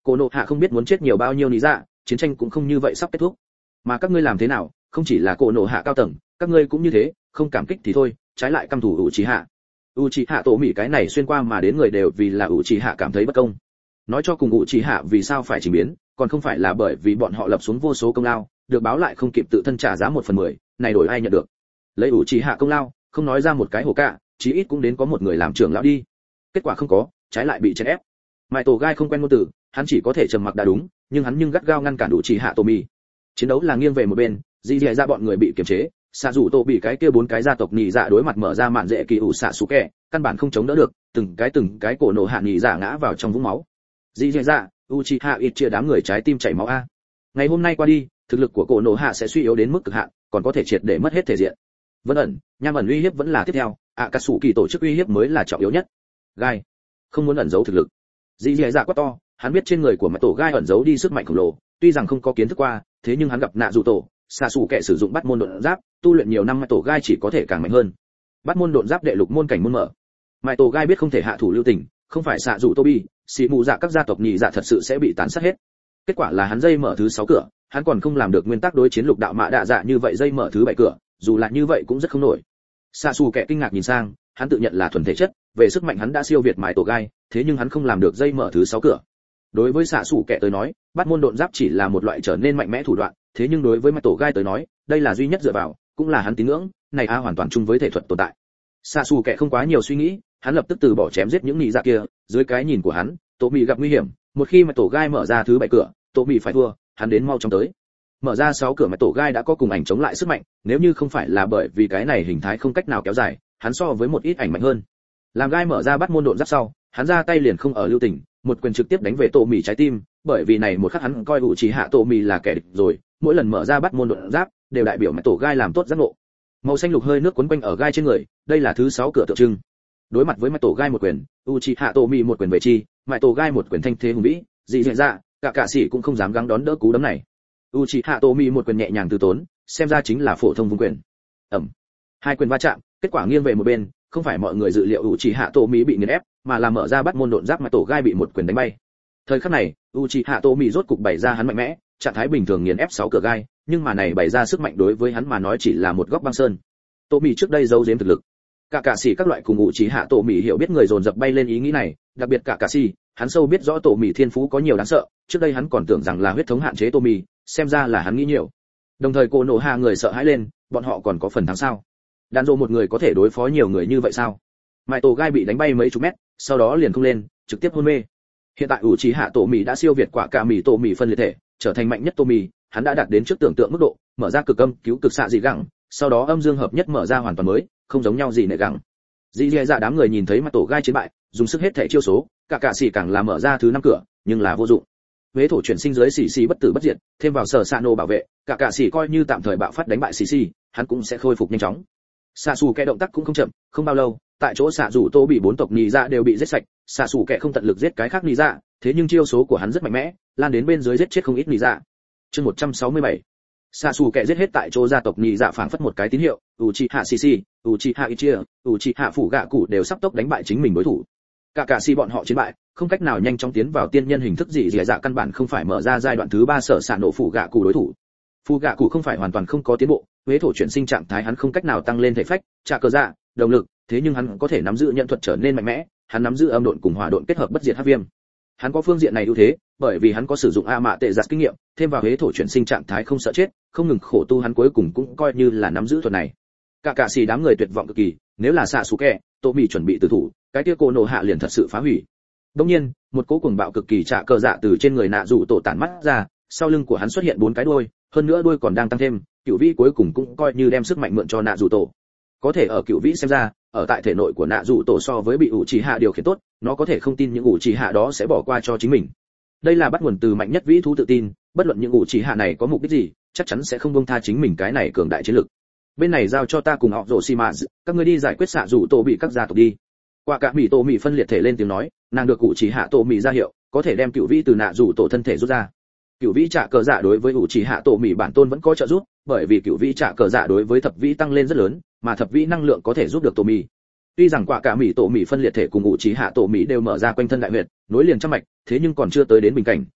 A: Cổ Nộ Hạ không biết muốn chết nhiều bao nhiêu lý dạ, chiến tranh cũng không như vậy sắp kết thúc. Mà các ngươi làm thế nào, không chỉ là Cổ Nộ Hạ cao tầng, các ngươi cũng như thế, không cảm kích thì thôi, trái lại căm thù Uchiha. Uchiha Tổ Mị cái này xuyên qua mà đến người đều vì là Uchiha cảm thấy bất công. Nói cho cùng Uchiha vì sao phải chỉnh biến, còn không phải là bởi vì bọn họ lập xuống vô số công lao, được báo lại không kịp tự thân trả giá 1/10, này đổi ai nhận được. Lấy Uchiha công lao, không nói ra một cái hổ cả, chí ít cũng đến có một người làm trưởng lão đi. Kết quả không có, trái lại bị chèn ép. Mai Tổ Gai không quen ngôn từ, hắn chỉ có thể trầm mặc đã đúng, nhưng hắn gắt gao ngăn cản Uchiha Tổ Mị. Chiến đấu là nghiêng về một bên, Dị Dạ ra bọn người bị kiềm chế, xạ rủ Tổ bị cái kia 4 cái gia tộc nhị dạ đối mặt mở ra mạn dễ kỳ ủ xạ sủ kẹ, căn bản không chống đỡ được, từng cái Cổ Nộ Hạ nhị dạ ngã vào trong vũng máu. Dị Dạ, Uchiha ít chia đám người trái tim chảy máu a. Ngày hôm nay qua đi, thực lực của Cổ Nộ Hạ sẽ suy yếu đến mức cực hạn, còn có thể triệt để mất hết thể diện. Vân ẩn, nham ẩn uy hiếp vẫn là tiếp theo, Akatsuki tổ chức uy hiếp mới là trọng yếu nhất. Gai, không muốn ẩn giấu thực lực. Dị Dạ quát to, hắn biết trên người của Mật Tổ Gai ẩn giấu đi sức mạnh khổng lồ, tuy rằng không có kiến thức qua, thế nhưng hắn gặp nạ dù tổ, xạ xù kẻ sử dụng bắt môn độn giáp, tu luyện nhiều năm Mật Tổ Gai chỉ có thể càng mạnh hơn. Bắt môn độn giáp đệ lục môn cảnh môn mở. Mật Tổ Gai biết không thể hạ thủ lưu tình, không phải xạ dù Tobi, xì mù dạ các gia tộc nhị dạ thật sự sẽ bị tàn sát hết. Kết quả là hắn dây mở thứ 6 cửa, hắn còn không làm được nguyên tắc đối chiến lục đạo mạ đạ dạ như vậy dây mở thứ 7 cửa, dù là như vậy cũng rất không nổi. Xạ xù kẻ kinh ngạc nhìn sang, hắn tự nhận là thuần thể chất, về sức mạnh hắn đã siêu việt Mật Tổ Gai, thế nhưng hắn không làm được dây mở thứ 6 cửa. Đối với xạ xù kẻ tới nói, bắt môn độn giáp chỉ là một loại trở nên mạnh mẽ thủ đoạn, thế nhưng đối với Mật Tổ Gai tới nói, đây là duy nhất dựa vào, cũng là hắn tín ngưỡng, này hoàn toàn chung với thể thuật tồn tại. Xạ xù kẻ không quá nhiều suy nghĩ, hắn lập tức từ bỏ chém giết những nhị dạ kia, dưới cái nhìn của hắn, Tổ Mị gặp nguy hiểm, một khi Mật Tổ Gai mở ra thứ 7 cửa, Tổ Mị phải thua, hắn đến mau chóng tới. Mở ra 6 cửa Mật Tổ Gai đã có cùng ảnh chống lại sức mạnh, nếu như không phải là bởi vì cái này hình thái không cách nào kéo dài, hắn so với một ít ảnh mạnh hơn. Làm Gai mở ra bắt môn độn giáp sau, hắn ra tay liền không ở lưu tình, một quyền trực tiếp đánh về Tổ Mị trái tim, bởi vì này một khắc hắn coi Uchiha Tổ Mị là kẻ địch rồi, mỗi lần mở ra bắt môn độn giáp, đều đại biểu Mật Tổ Gai làm tốt giác ngộ. Màu xanh lục hơi nước quấn quanh ở Gai trên người, đây là thứ 6 cửa tượng trưng. Đối mặt với Mật Tổ Gai một quyền, Uchiha Tổ Mị một quyền về chi, Mật Tổ Gai một quyền thanh thế hùng vĩ, Dị Dạ, cả sĩ cũng không dám gắng đón đỡ cú đấm này. Uchiha Tổ Mị một quyền nhẹ nhàng từ tốn, xem ra chính là phổ thông vung quyền. Ầm. Hai quyền va chạm, kết quả nghiêng về một bên, không phải mọi người dự liệu Uchiha Tổ Mị bị nghiền ép, mà là mở ra bắt môn độn giáp Mật Tổ Gai bị một quyền đánh bay. Thời khắc này, Uchiha Tổ Mị rốt cục bày ra hắn mạnh mẽ, trạng thái bình thường nghiền ép 6 cửa Gai, nhưng mà này bày ra sức mạnh đối với hắn mà nói chỉ là một góc băng sơn. Tổ Mị trước đây giấu giếm thực lực. Cả sĩ các loại cùng Uchiha Tổ Mị hiểu biết người dồn dập bay lên ý nghĩ này, đặc biệt cả sĩ, hắn sâu biết rõ Tổ Mị thiên phú có nhiều đáng sợ, trước đây hắn còn tưởng rằng là huyết thống hạn chế Tổ Mị, xem ra là hắn nghĩ nhiều. Đồng thời Cổ Nộ Hạ người sợ hãi lên, bọn họ còn có phần thắng sao? Đàn rồ một người có thể đối phó nhiều người như vậy sao? Mại Tổ Gai bị đánh bay mấy chục mét, sau đó liền không lên, trực tiếp hôn mê. Hiện tại Uchiha Tổ Mị đã siêu việt quả cả mì Tổ Mị phân liệt thể, trở thành mạnh nhất Tổ Mị, hắn đã đạt đến trước tưởng tượng mức độ, mở ra cực âm cứu cực xạ dị gẳng, sau đó âm dương hợp nhất mở ra hoàn toàn mới, không giống nhau gì nệ gẳng. Dị dạ đám người nhìn thấy Mại Tổ Gai chiến bại, dùng sức hết thể chiêu số, cả sĩ càng là mở ra thứ 5 cửa, nhưng là vô dụng. Huế thổ chuyển sinh dưới xì bất tử bất diệt, thêm vào sở Sano bảo vệ, cả sĩ coi như tạm thời bạo phát đánh bại xì, hắn cũng sẽ khôi phục nhanh chóng. Xạ xù kẻ động tác cũng không chậm, không bao lâu, tại chỗ xạ rủ tô bị 4 tộc nị dạ đều bị giết sạch, xạ xù kẻ không tận lực giết cái khác nị dạ, thế nhưng chiêu số của hắn rất mạnh mẽ, lan đến bên dưới giết chết không ít nị dạ. Chương 167. Xạ xù kẻ giết hết tại chỗ gia tộc nị dạ phảng phất một cái tín hiệu, Uchiha Shishi, Uchiha Itachi, Uchiha Phủ Gạ Cụ đều sắp tốc đánh bại chính mình đối thủ. Cả sĩ bọn họ chiến bại, không cách nào nhanh chóng tiến vào tiên nhân hình thức gì dạ căn bản không phải mở ra giai đoạn thứ 3 sở sản nổ Phủ Gạ Cụ đối thủ. Phủ Gạ Cụ không phải hoàn toàn không có tiến bộ, huế thổ chuyển sinh trạng thái hắn không cách nào tăng lên thể phách, trả cờ dạ, động lực, thế nhưng hắn có thể nắm giữ nhận thuật trở nên mạnh mẽ, hắn nắm giữ âm độn cùng hỏa độn kết hợp bất diệt hắc viêm. Hắn có phương diện này ưu thế, bởi vì hắn có sử dụng a mạ tệ giặt kinh nghiệm, thêm vào huế thổ chuyển sinh trạng thái không sợ chết, không ngừng khổ tu hắn cuối cùng cũng coi như là nắm giữ thuật này. Cả sĩ đám người tuyệt vọng cực kỳ, nếu là xạ sủ kẻ, Tô Mị chuẩn bị tử thủ, cái kia Cổ Nộ Hạ liền thật sự phá hủy. Đương nhiên, một cỗ cuồng bạo cực kỳ trả cờ dạ từ trên người nạ rủ tổ tản mắt ra, sau lưng của hắn xuất hiện 4 cái đuôi, hơn nữa đuôi còn đang tăng thêm, Cửu Vĩ cuối cùng cũng coi như đem sức mạnh mượn cho nạ rủ tổ. Có thể ở Cửu Vĩ xem ra, ở tại thể nội của nạ rủ tổ so với bị Uchiha điều khiển tốt, nó có thể không tin những Uchiha đó sẽ bỏ qua cho chính mình. Đây là bắt nguồn từ mạnh nhất vĩ thú tự tin, bất luận những Uchiha này có mục đích gì, chắc chắn sẽ không buông tha chính mình cái này cường đại chiến lực. Bên này giao cho ta cùng họ Orochimaru, các ngươi đi giải quyết xạ rủ tổ bị các gia tộc đi. Quả cả Mị Tổ Mị phân liệt thể lên tiếng nói, nàng được Uchiha Tổ Mị ra hiệu, có thể đem Cửu Vĩ từ nạ rủ tổ thân thể rút ra. Cửu Vĩ trả cờ dạ đối với Uchiha Tổ Mị bản tôn vẫn có trợ giúp, bởi vì Cửu Vĩ trả cờ dạ đối với thập vĩ tăng lên rất lớn, mà thập vĩ năng lượng có thể giúp được Tổ Mị. Tuy rằng quả cả Mị Tổ Mị phân liệt thể cùng Uchiha Tổ Mị đều mở ra quanh thân đại huyệt, nối liền trăm mạch, thế nhưng còn chưa tới đến bình cảnh,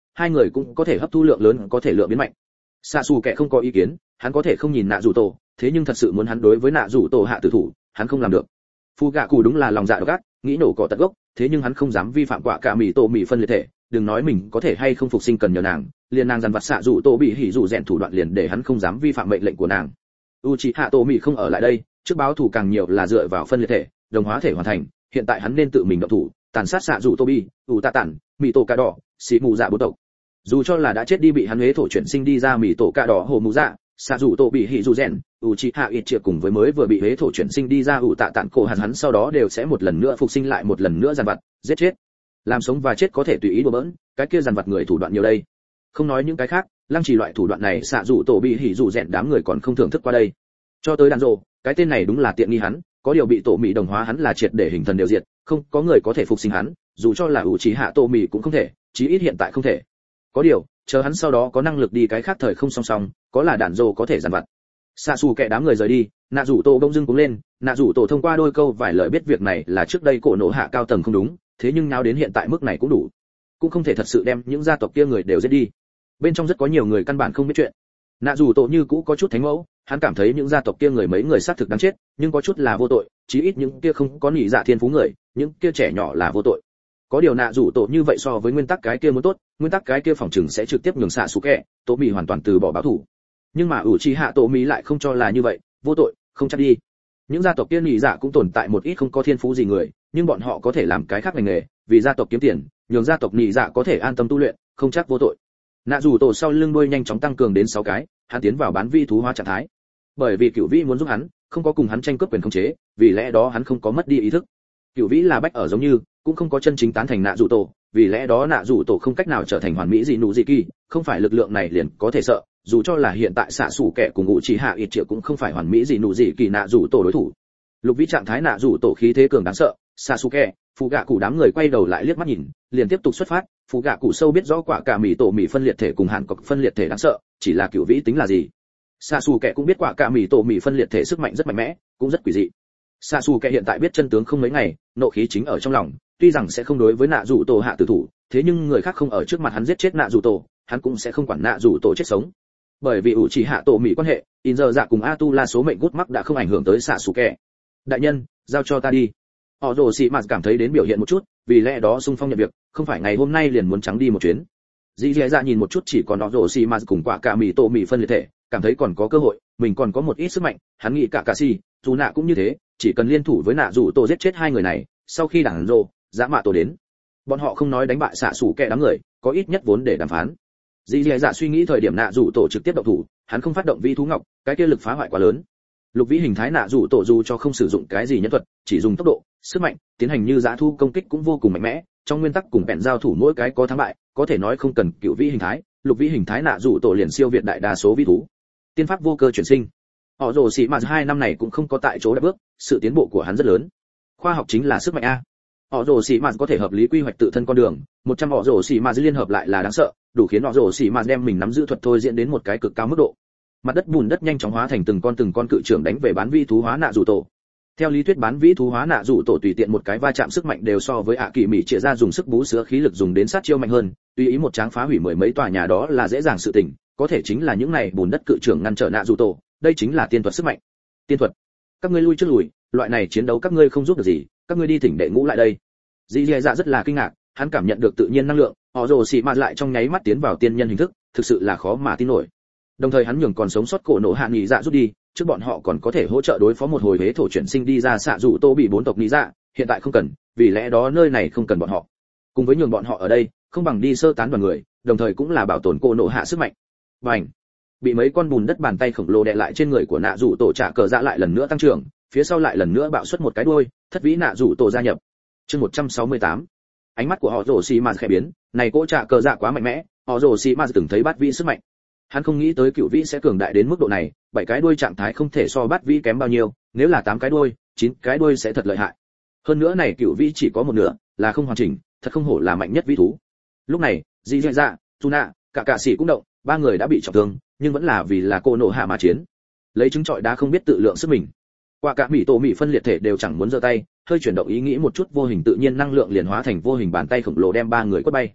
A: hai người cũng có thể hấp thu lượng lớn có thể lượng biến mạnh. Xạ xù kẻ không có ý kiến, hắn có thể không nhìn nạ rủ tổ, thế nhưng thật sự muốn hắn đối với nạ rủ tổ hạ tử thủ, hắn không làm được. Phu gạ cụ đúng là lòng dạ độc ác, nghĩ nổ cỏ tận gốc, thế nhưng hắn không dám vi phạm quả cả mì tổ mì phân liệt thể, đừng nói mình có thể hay không phục sinh cần nhờ nàng, liền nàng dằn vặt xạ rủ tổ bị hỉ rủ rèn thủ đoạn liền để hắn không dám vi phạm mệnh lệnh của nàng. Uchiha Tomi không ở lại đây, trước báo thủ càng nhiều là dựa vào phân liệt thể, đồng hóa thể hoàn thành, hiện tại hắn nên tự mình động thủ, tàn sát xạ rủ Tobi, tạ tản, mì tổ cà đỏ, xì mù dạ bố tộc. Dù cho là đã chết đi bị hắn huế thổ chuyển sinh đi ra mì tổ cà đỏ hồ mù dạ, xạ rủ tổ bị hỉ rủ rèn, Uchiha Itchia cùng với mới vừa bị huế thổ chuyển sinh đi ra tạ tản cổ hắn sau đó đều sẽ một lần nữa phục sinh lại một lần nữa giàn vặt, giết chết. Làm sống và chết có thể tùy ý đùa bỡn, cái kia giàn vặt người thủ đoạn nhiều đây. Không nói những cái khác, lăng trì loại thủ đoạn này xạ rủ tổ bị hỉ rủ rèn đám người còn không thưởng thức qua đây. Cho tới đàn rồ, cái tên này đúng là tiện nghi hắn, có điều bị tổ mì đồng hóa hắn là triệt để hình thần đều diệt, không có người có thể phục sinh hắn, dù cho là Uchiha tổ mì cũng không thể, chí ít hiện tại không thể. Có điều, chờ hắn sau đó có năng lực đi cái khác thời không song song, có là đàn rồ có thể giàn vặt. Xạ xù kẻ đám người rời đi, nạ rủ tổ bỗng dưng cũng lên, nạ rủ tổ thông qua đôi câu vài lời biết việc này là trước đây cổ nổ hạ cao tầng không đúng, thế nhưng nào đến hiện tại mức này cũng đủ, cũng không thể thật sự đem những gia tộc kia người đều giết đi. Bên trong rất có nhiều người căn bản không biết chuyện. Nạ rủ tổ như cũ có chút thánh mẫu, hắn cảm thấy những gia tộc kia người mấy người xác thực đáng chết, nhưng có chút là vô tội, chí ít những kia không có nhị dạ thiên phú người, những kia trẻ nhỏ là vô tội. Có điều nạ rủ tổ như vậy so với nguyên tắc cái kia muốn tốt, nguyên tắc cái kia phòng trừng sẽ trực tiếp nhường xạ sủ kẹ, tổ mì hoàn toàn từ bỏ báo thủ. Nhưng mà Uchiha tổ mì lại không cho là như vậy, vô tội, không chắc đi. Những gia tộc kia nhị dạ cũng tồn tại một ít không có thiên phú gì người, nhưng bọn họ có thể làm cái khác ngành nghề, vì gia tộc kiếm tiền, nhường gia tộc nhị dạ có thể an tâm tu luyện, không chắc vô tội. Nạ rủ tổ sau lưng đuôi nhanh chóng tăng cường đến 6 cái, hắn tiến vào bán vi thú hóa trạng thái. Bởi vì Cửu Vĩ muốn giúp hắn, không có cùng hắn tranh cướp quyền khống chế, vì lẽ đó hắn không có mất đi ý thức. Cửu Vĩ là bách ở giống như, cũng không có chân chính tán thành nạ rủ tổ, vì lẽ đó nạ rủ tổ không cách nào trở thành hoàn mỹ gì nụ gì kỳ, không phải lực lượng này liền có thể sợ, dù cho là hiện tại xạ sủ kẻ cùng ngụ chỉ hạ ít triệu cũng không phải hoàn mỹ gì nụ gì kỳ nạ rủ tổ đối thủ. Lục Vĩ trạng thái nạ rủ tổ khí thế cường đáng sợ, xạ sủ kẻ, phụ gạ cụ đám người quay đầu lại liếc mắt nhìn, liền tiếp tục xuất phát. Phụ gạ cụ sâu biết rõ quả cả mì tổ mì phân liệt thể cùng hàn cọc phân liệt thể đáng sợ, chỉ là Cửu Vĩ tính là gì. Xạ xù kẻ cũng biết quả cả mì tổ mì phân liệt thể sức mạnh rất mạnh mẽ, cũng rất quỷ dị. Xạ xù kẻ hiện tại biết chân tướng không mấy ngày, nộ khí chính ở trong lòng, tuy rằng sẽ không đối với nạ rủ tổ hạ tử thủ, thế nhưng người khác không ở trước mặt hắn giết chết nạ rủ tổ, hắn cũng sẽ không quản nạ rủ tổ chết sống. Bởi vì ủ chỉ hạ tổ mì quan hệ, in giờ dạ cùng Atula số mệnh gút mắc đã không ảnh hưởng tới xạ xù kẻ. Đại nhân, giao cho ta đi. Họ rồ xì mạt cảm thấy đến biểu hiện một chút, vì lẽ đó xung phong nhận việc, không phải ngày hôm nay liền muốn trắng đi một chuyến. Dĩ dẻ dạ nhìn một chút chỉ còn họ rồ xì mạt cùng quả cả mì tổ mì phân liệt thể, cảm thấy còn có cơ hội, mình còn có một ít sức mạnh, hắn nghĩ cả si, dù nạ cũng như thế, chỉ cần liên thủ với nạ rủ tổ giết chết hai người này, sau khi đảng rồ, dã mạ tổ đến, bọn họ không nói đánh bại xạ sủ kẻ đám người, có ít nhất vốn để đàm phán. Dĩ dẻ dạ suy nghĩ thời điểm nạ rủ tổ trực tiếp động thủ, hắn không phát động vi thú ngọc, cái kia lực phá hoại quá lớn. Lục Vĩ hình thái nạ rủ tổ dù cho không sử dụng cái gì nhân thuật, chỉ dùng tốc độ, sức mạnh, tiến hành như dã thu công kích cũng vô cùng mạnh mẽ, trong nguyên tắc cùng bèn giao thủ mỗi cái có thắng bại, có thể nói không cần Cửu Vĩ hình thái, Lục Vĩ hình thái nạ rủ tổ liền siêu việt đại đa số vi thú. Tiên pháp vô cơ chuyển sinh. Họ rồ xì mà 2 năm này cũng không có tại chỗ đã bước, sự tiến bộ của hắn rất lớn. Khoa học chính là sức mạnh a. Họ rồ xì mà có thể hợp lý quy hoạch tự thân con đường, 100 họ rồ xì mà liên hợp lại là đáng sợ, đủ khiến họ rồ xì mà đem mình nắm giữ thuật thôi diễn đến một cái cực cao mức độ. Mặt đất bùn đất nhanh chóng hóa thành từng con cự trưởng đánh về bán vi thú hóa nạ rủ tổ. Theo lý thuyết bán vĩ thú hóa nạ rủ tổ tùy tiện một cái va chạm sức mạnh đều so với ạ kỳ mỹ chia ra dùng sức bú sữa khí lực dùng đến sát chiêu mạnh hơn, tùy ý một tráng phá hủy mười mấy tòa nhà đó là dễ dàng sự tình, có thể chính là những này bùn đất cự trưởng ngăn trở nạ rủ tổ, đây chính là tiên thuật sức mạnh. Tiên thuật, các ngươi lui trước lùi, loại này chiến đấu các ngươi không giúp được gì, các ngươi đi thỉnh đệ ngũ lại đây. Dĩ Dẻ Dạ rất là kinh ngạc, hắn cảm nhận được tự nhiên năng lượng, họ rồ xì mạt lại trong nháy mắt tiến vào tiên nhân hình thức, thực sự là khó mà tin nổi. Đồng thời hắn nhường còn sống sót cổ nổ hạ nhị dạ rút đi, trước bọn họ còn có thể hỗ trợ đối phó một hồi huế thổ chuyển sinh đi ra xạ rủ tô bị 4 tộc nhị dạ, hiện tại không cần, vì lẽ đó nơi này không cần bọn họ. Cùng với nhường bọn họ ở đây, không bằng đi sơ tán đoàn người, đồng thời cũng là bảo tồn cổ nổ hạ sức mạnh. Bành! Bị mấy con bùn đất bàn tay khổng lồ đè lại trên người của nạ rủ tổ trả cờ dạ lại lần nữa tăng trưởng, phía sau lại lần nữa bạo xuất một cái đuôi, thất vĩ nạ rủ tổ gia nhập. Chương 168. Ánh mắt của họ rồ xì mạt khẽ biến, này cỗ trả cờ dạ quá mạnh mẽ, họ rồ xì mạt từng thấy bát vĩ sức mạnh. Hắn không nghĩ tới cựu vĩ sẽ cường đại đến mức độ này, 7 cái đuôi trạng thái không thể so bát vĩ kém bao nhiêu, nếu là 8 cái đuôi, 9 cái đuôi sẽ thật lợi hại. Hơn nữa này cựu vĩ chỉ có một nửa, là không hoàn chỉnh, thật không hổ là mạnh nhất vĩ thú. Lúc này, Dị Dạ Dạ, Tuna, cả sĩ cũng động, ba người đã bị trọng thương, nhưng vẫn là vì là cô nổ hạ mà chiến. Lấy trứng trọi đá không biết tự lượng sức mình. Qua cả mỹ tổ mỹ phân liệt thể đều chẳng muốn giơ tay, hơi chuyển động ý nghĩ một chút vô hình tự nhiên năng lượng liền hóa thành vô hình bàn tay khổng lồ đem ba người quất bay.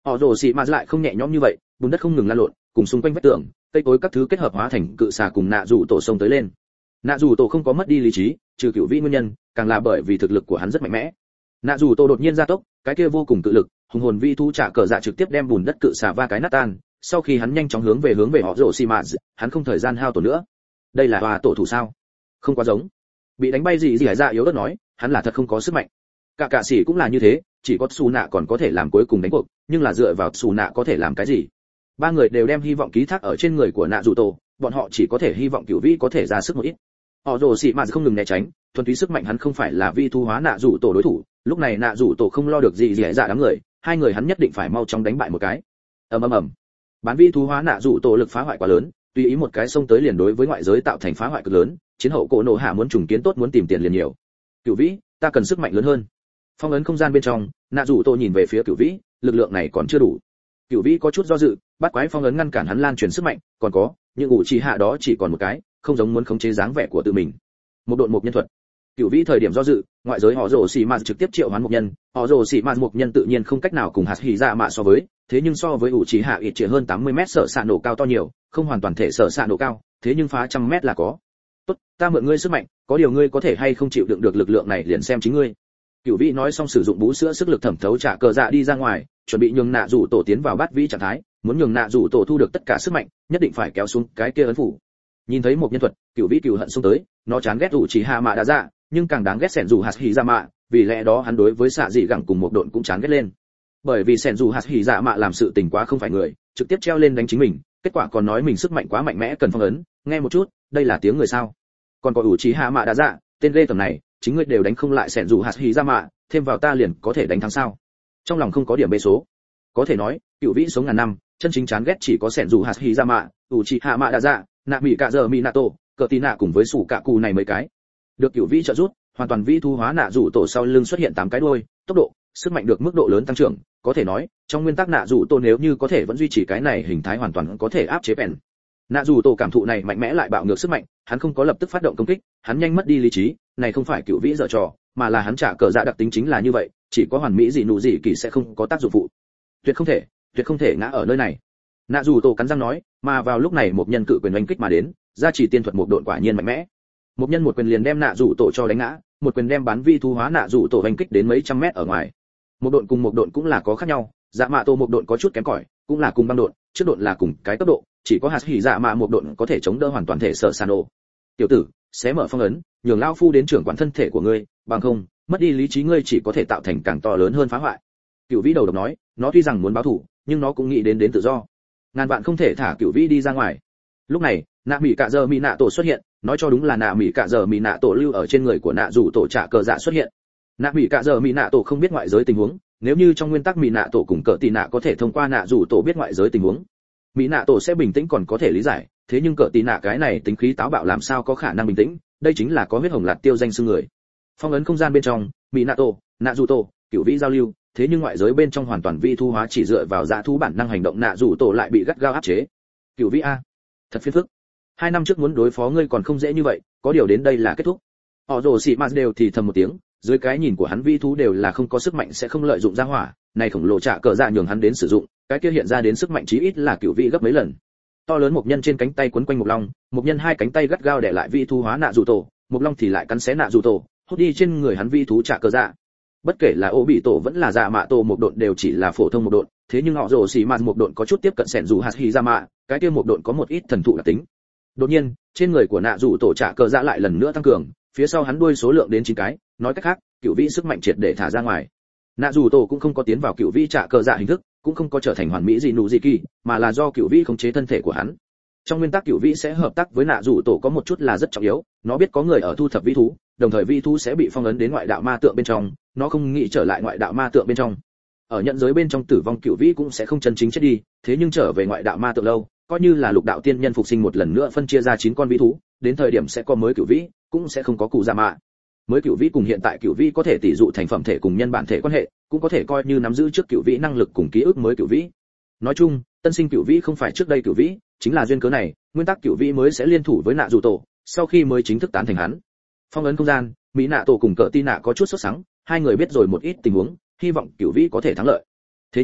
A: Họ rồ xì mà lại không nhẹ nhõm như vậy, bùn đất không ngừng lan lộn, cùng xung quanh vách tường, cây cối các thứ kết hợp hóa thành cự xà cùng nạ rủ tổ sông tới lên. Nạ rủ tổ không có mất đi lý trí, trừ cửu vĩ nguyên nhân, càng là bởi vì thực lực của hắn rất mạnh mẽ. Nạ rủ tổ đột nhiên gia tốc, cái kia vô cùng cự lực, hùng hồn vi thú trả cờ dạ trực tiếp đem bùn đất cự xà va cái nát tan. Sau khi hắn nhanh chóng hướng về họ rồ xì mà, hắn không thời gian hao tổn nữa. Đây là hòa tổ thủ sao? Không quá giống. Bị đánh bay gì hải dạ yếu ớt nói, hắn là thật không có sức mạnh. Cả sĩ cũng là như thế, chỉ có Su Nạ còn có thể làm cuối cùng đánh cuộc, nhưng là dựa vào Su Nạ có thể làm cái gì? Ba người đều đem hy vọng ký thác ở trên người của Nạ Dụ Tổ, bọn họ chỉ có thể hy vọng Cửu Vĩ có thể ra sức một ít. Họ rồ xì mà không ngừng né tránh, thuần túy sức mạnh hắn không phải là vi thu hóa Nạ Dụ Tổ đối thủ, lúc này Nạ Dụ Tổ không lo được gì dễ dạ đám người, hai người hắn nhất định phải mau chóng đánh bại một cái. Ầm. Bán vi thu hóa Nạ Dụ Tổ lực phá hoại quá lớn, tùy ý một cái xông tới liền đối với ngoại giới tạo thành phá hoại cực lớn, chiến hậu cổ nổ hạ muốn trùng kiến tốt muốn tìm tiền liền nhiều. Cửu Vĩ, ta cần sức mạnh lớn hơn. Phong ấn không gian bên trong, Nạ Dụ Tổ nhìn về phía Cửu Vĩ, lực lượng này còn chưa đủ. Cửu Vĩ có chút do dự, bắt quái phong ấn ngăn cản hắn lan truyền sức mạnh, còn có, nhưng ủ trì hạ đó chỉ còn một cái, không giống muốn khống chế dáng vẻ của tự mình. Một độn một nhân thuật. Cửu Vĩ thời điểm do dự, ngoại giới họ rồ xì mạt trực tiếp triệu hoán một nhân, họ rồ xì mạt một nhân tự nhiên không cách nào cùng hạt hỉ dạ mạ so với, thế nhưng so với ủ trì hạ ít chỉ hơn 80 mét sở xạ nổ cao to nhiều, không hoàn toàn thể sở xạ nổ cao, thế nhưng phá 100 mét là có. Tốt, ta mượn ngươi sức mạnh, có điều ngươi có thể hay không chịu đựng được lực lượng này liền xem chính ngươi. Cửu Vĩ nói xong sử dụng bú sữa sức lực thẩm thấu trả cờ dạ đi ra ngoài, chuẩn bị nhường Nạ Dụ Tổ tiến vào bát vĩ trạng thái, muốn nhường Nạ Dụ Tổ thu được tất cả sức mạnh, nhất định phải kéo xuống cái kia ấn phủ. Nhìn thấy một nhân thuật, Cửu Vĩ cừu hận xông tới, nó chán ghét ủ chỉ hạ mạ đã dạ, nhưng càng đáng ghét sẻn dù hạt hỉ dạ mạ, vì lẽ đó hắn đối với xạ dị gẳng cùng một độn cũng chán ghét lên. Bởi vì sẻn dù hạt hỉ dạ mạ làm sự tình quá không phải người, trực tiếp treo lên đánh chính mình, kết quả còn nói mình sức mạnh quá mạnh mẽ cần phong ấn, nghe một chút, đây là tiếng người sao? Còn có ủ chỉ hạ mạ đã dạ, tên lê tầm này, chính ngươi đều đánh không lại sẻn dù hạt hỉ dạ mạ, thêm vào ta liền có thể đánh thắng sao? Trong lòng không có điểm bê số. Có thể nói, Cửu Vĩ sống ngàn năm, chân chính chán ghét chỉ có sẻn dù hạt hỉ dạ mạ, ủ chỉ hạ mạ đã dạ, nạ mỹ cả giờ mỹ nạ tổ, cờ tí nạ cùng với sủ cả cù này mấy cái. Được Cửu Vĩ trợ giúp, hoàn toàn vi thu hóa Nạ Dụ Tổ sau lưng xuất hiện 8 cái đuôi, tốc độ, sức mạnh được mức độ lớn tăng trưởng, có thể nói, trong nguyên tắc Nạ Dụ Tổ nếu như có thể vẫn duy trì cái này hình thái hoàn toàn có thể áp chế bèn. Nạ Dụ Tổ cảm thụ này mạnh mẽ lại bạo ngược sức mạnh, hắn không có lập tức phát động công kích, hắn nhanh mất đi lý trí, này không phải Cửu Vĩ giở trò, mà là hắn trả cờ dạ đặc tính chính là như vậy, chỉ có hoàn mỹ dị nụ dị kỳ sẽ không có tác dụng phụ. Tuyệt không thể ngã ở nơi này. Nạ Dụ Tổ cắn răng nói, mà vào lúc này một nhân cự quyền oanh kích mà đến, gia chỉ tiên thuật một độn quả nhiên mạnh mẽ. Một nhân một quyền liền đem Nạ Dụ Tổ cho đánh ngã, một quyền đem bán vi thu hóa Nạ Dụ Tổ oanh kích đến mấy trăm mét ở ngoài. Một độn cùng một độn cũng là có khác nhau, dạ mạ tổ một độn có chút kém cỏi, cũng là cùng băng độn, trước độn là cùng cái tốc độ, chỉ có hạt hỉ dạ mạ một độn có thể chống đỡ hoàn toàn thể sở san ô. Tiểu tử, xé mở phong ấn, nhường lão phu đến trưởng quản thân thể của ngươi, bằng không, mất đi lý trí ngươi chỉ có thể tạo thành càng to lớn hơn phá hoại. Cửu Vĩ đầu độc nói, nó tuy rằng muốn báo thù, nhưng nó cũng nghĩ đến tự do. Ngàn vạn không thể thả Cửu Vĩ đi ra ngoài. Lúc này, nạ mỹ cạ giờ mỹ nạ tổ xuất hiện, nói cho đúng là nạ mỹ cạ giờ mỹ nạ tổ lưu ở trên người của Nạ Dụ Tổ trả cờ dạ xuất hiện. Nạ mỹ cạ giờ mỹ nạ tổ không biết ngoại giới tình huống, nếu như trong nguyên tắc mỹ nạ tổ cùng cờ tì nạ có thể thông qua Nạ Dụ Tổ biết ngoại giới tình huống, mỹ nạ tổ sẽ bình tĩnh còn có thể lý giải, thế nhưng cờ tì nạ cái này tính khí táo bạo làm sao có khả năng bình tĩnh, đây chính là có huyết hồng lạt tiêu danh xưng người. Phong ấn không gian bên trong, mỹ nạ tổ, Nạ Dụ Tổ, Cửu Vĩ giao lưu, thế nhưng ngoại giới bên trong hoàn toàn vi thu hóa chỉ dựa vào dã thú bản năng hành động Nạ Dụ Tổ lại bị gắt gao áp chế. Cửu Vĩ a, thật phiền phức. 2 năm trước muốn đối phó ngươi còn không dễ như vậy, có điều đến đây là kết thúc. Họ rồ xì mạt đều thì thầm một tiếng, dưới cái nhìn của hắn vi thú đều là không có sức mạnh sẽ không lợi dụng ra hỏa, này khổng lồ trả cờ dạ nhường hắn đến sử dụng, cái kia hiện ra đến sức mạnh chí ít là Cửu Vĩ gấp mấy lần. To lớn một nhân trên cánh tay quấn quanh một long, một nhân 2 cánh tay gắt gao để lại vi thú hóa Nạ Dụ Tổ, một long thì lại cắn xé Nạ Dụ Tổ, hút đi trên người hắn vi thú trả cờ dạ. Bất kể là ô bị tổ vẫn là dạ mạ tổ một độn đều chỉ là phổ thông một độn, thế nhưng họ rồ xì mạt một độn có chút tiếp cận sẻn dù hạt hỉ dạ mạ, cái kia một độn có một ít thần thụ đặc tính. Đột nhiên, trên người của Nạ Dụ Tổ trả cờ dạ lại lần nữa tăng cường, phía sau hắn đuôi số lượng đến 9 cái, nói cách khác, Cửu Vĩ sức mạnh triệt để thả ra ngoài. Nạ Dụ Tổ cũng không có tiến vào Cửu Vĩ trả cờ dạ hình thức, cũng không có trở thành hoàn mỹ dị nụ dị kỳ, mà là do Cửu Vĩ khống chế thân thể của hắn. Trong nguyên tắc Cửu Vĩ sẽ hợp tác với Nạ Dụ Tổ có một chút là rất trọng yếu, nó biết có người ở thu thập vĩ thú, đồng thời vĩ thú sẽ bị phong ấn đến ngoại đạo ma tượng bên trong, nó không nghĩ trở lại ngoại đạo ma tượng bên trong. Ở nhận giới bên trong tử vong Cửu Vĩ cũng sẽ không chân chính chết đi, thế nhưng trở về ngoại đạo ma tượng lâu, coi như là lục đạo tiên nhân phục sinh một lần nữa phân chia ra 9 con vĩ thú, đến thời điểm sẽ có mới Cửu Vĩ, cũng sẽ không có cụ dạ mạ. Mới Cửu Vĩ cùng hiện tại Cửu Vĩ có thể tỷ dụ thành phẩm thể cùng nhân bản thể quan hệ, cũng có thể coi như nắm giữ trước Cửu Vĩ năng lực cùng ký ức mới Cửu Vĩ. Nói chung, tân sinh Cửu Vĩ không phải trước đây Cửu Vĩ, chính là duyên cớ này, nguyên tắc Cửu Vĩ mới sẽ liên thủ với Nạ Dụ Tổ, sau khi mới chính thức tán thành hắn. Phong ấn không gian, mỹ nạ tổ cùng cờ tin nạ có chút sốt sắng, hai người biết rồi một ít tình huống, hy vọng Cửu Vĩ có thể thắng lợi. Thế nhưng,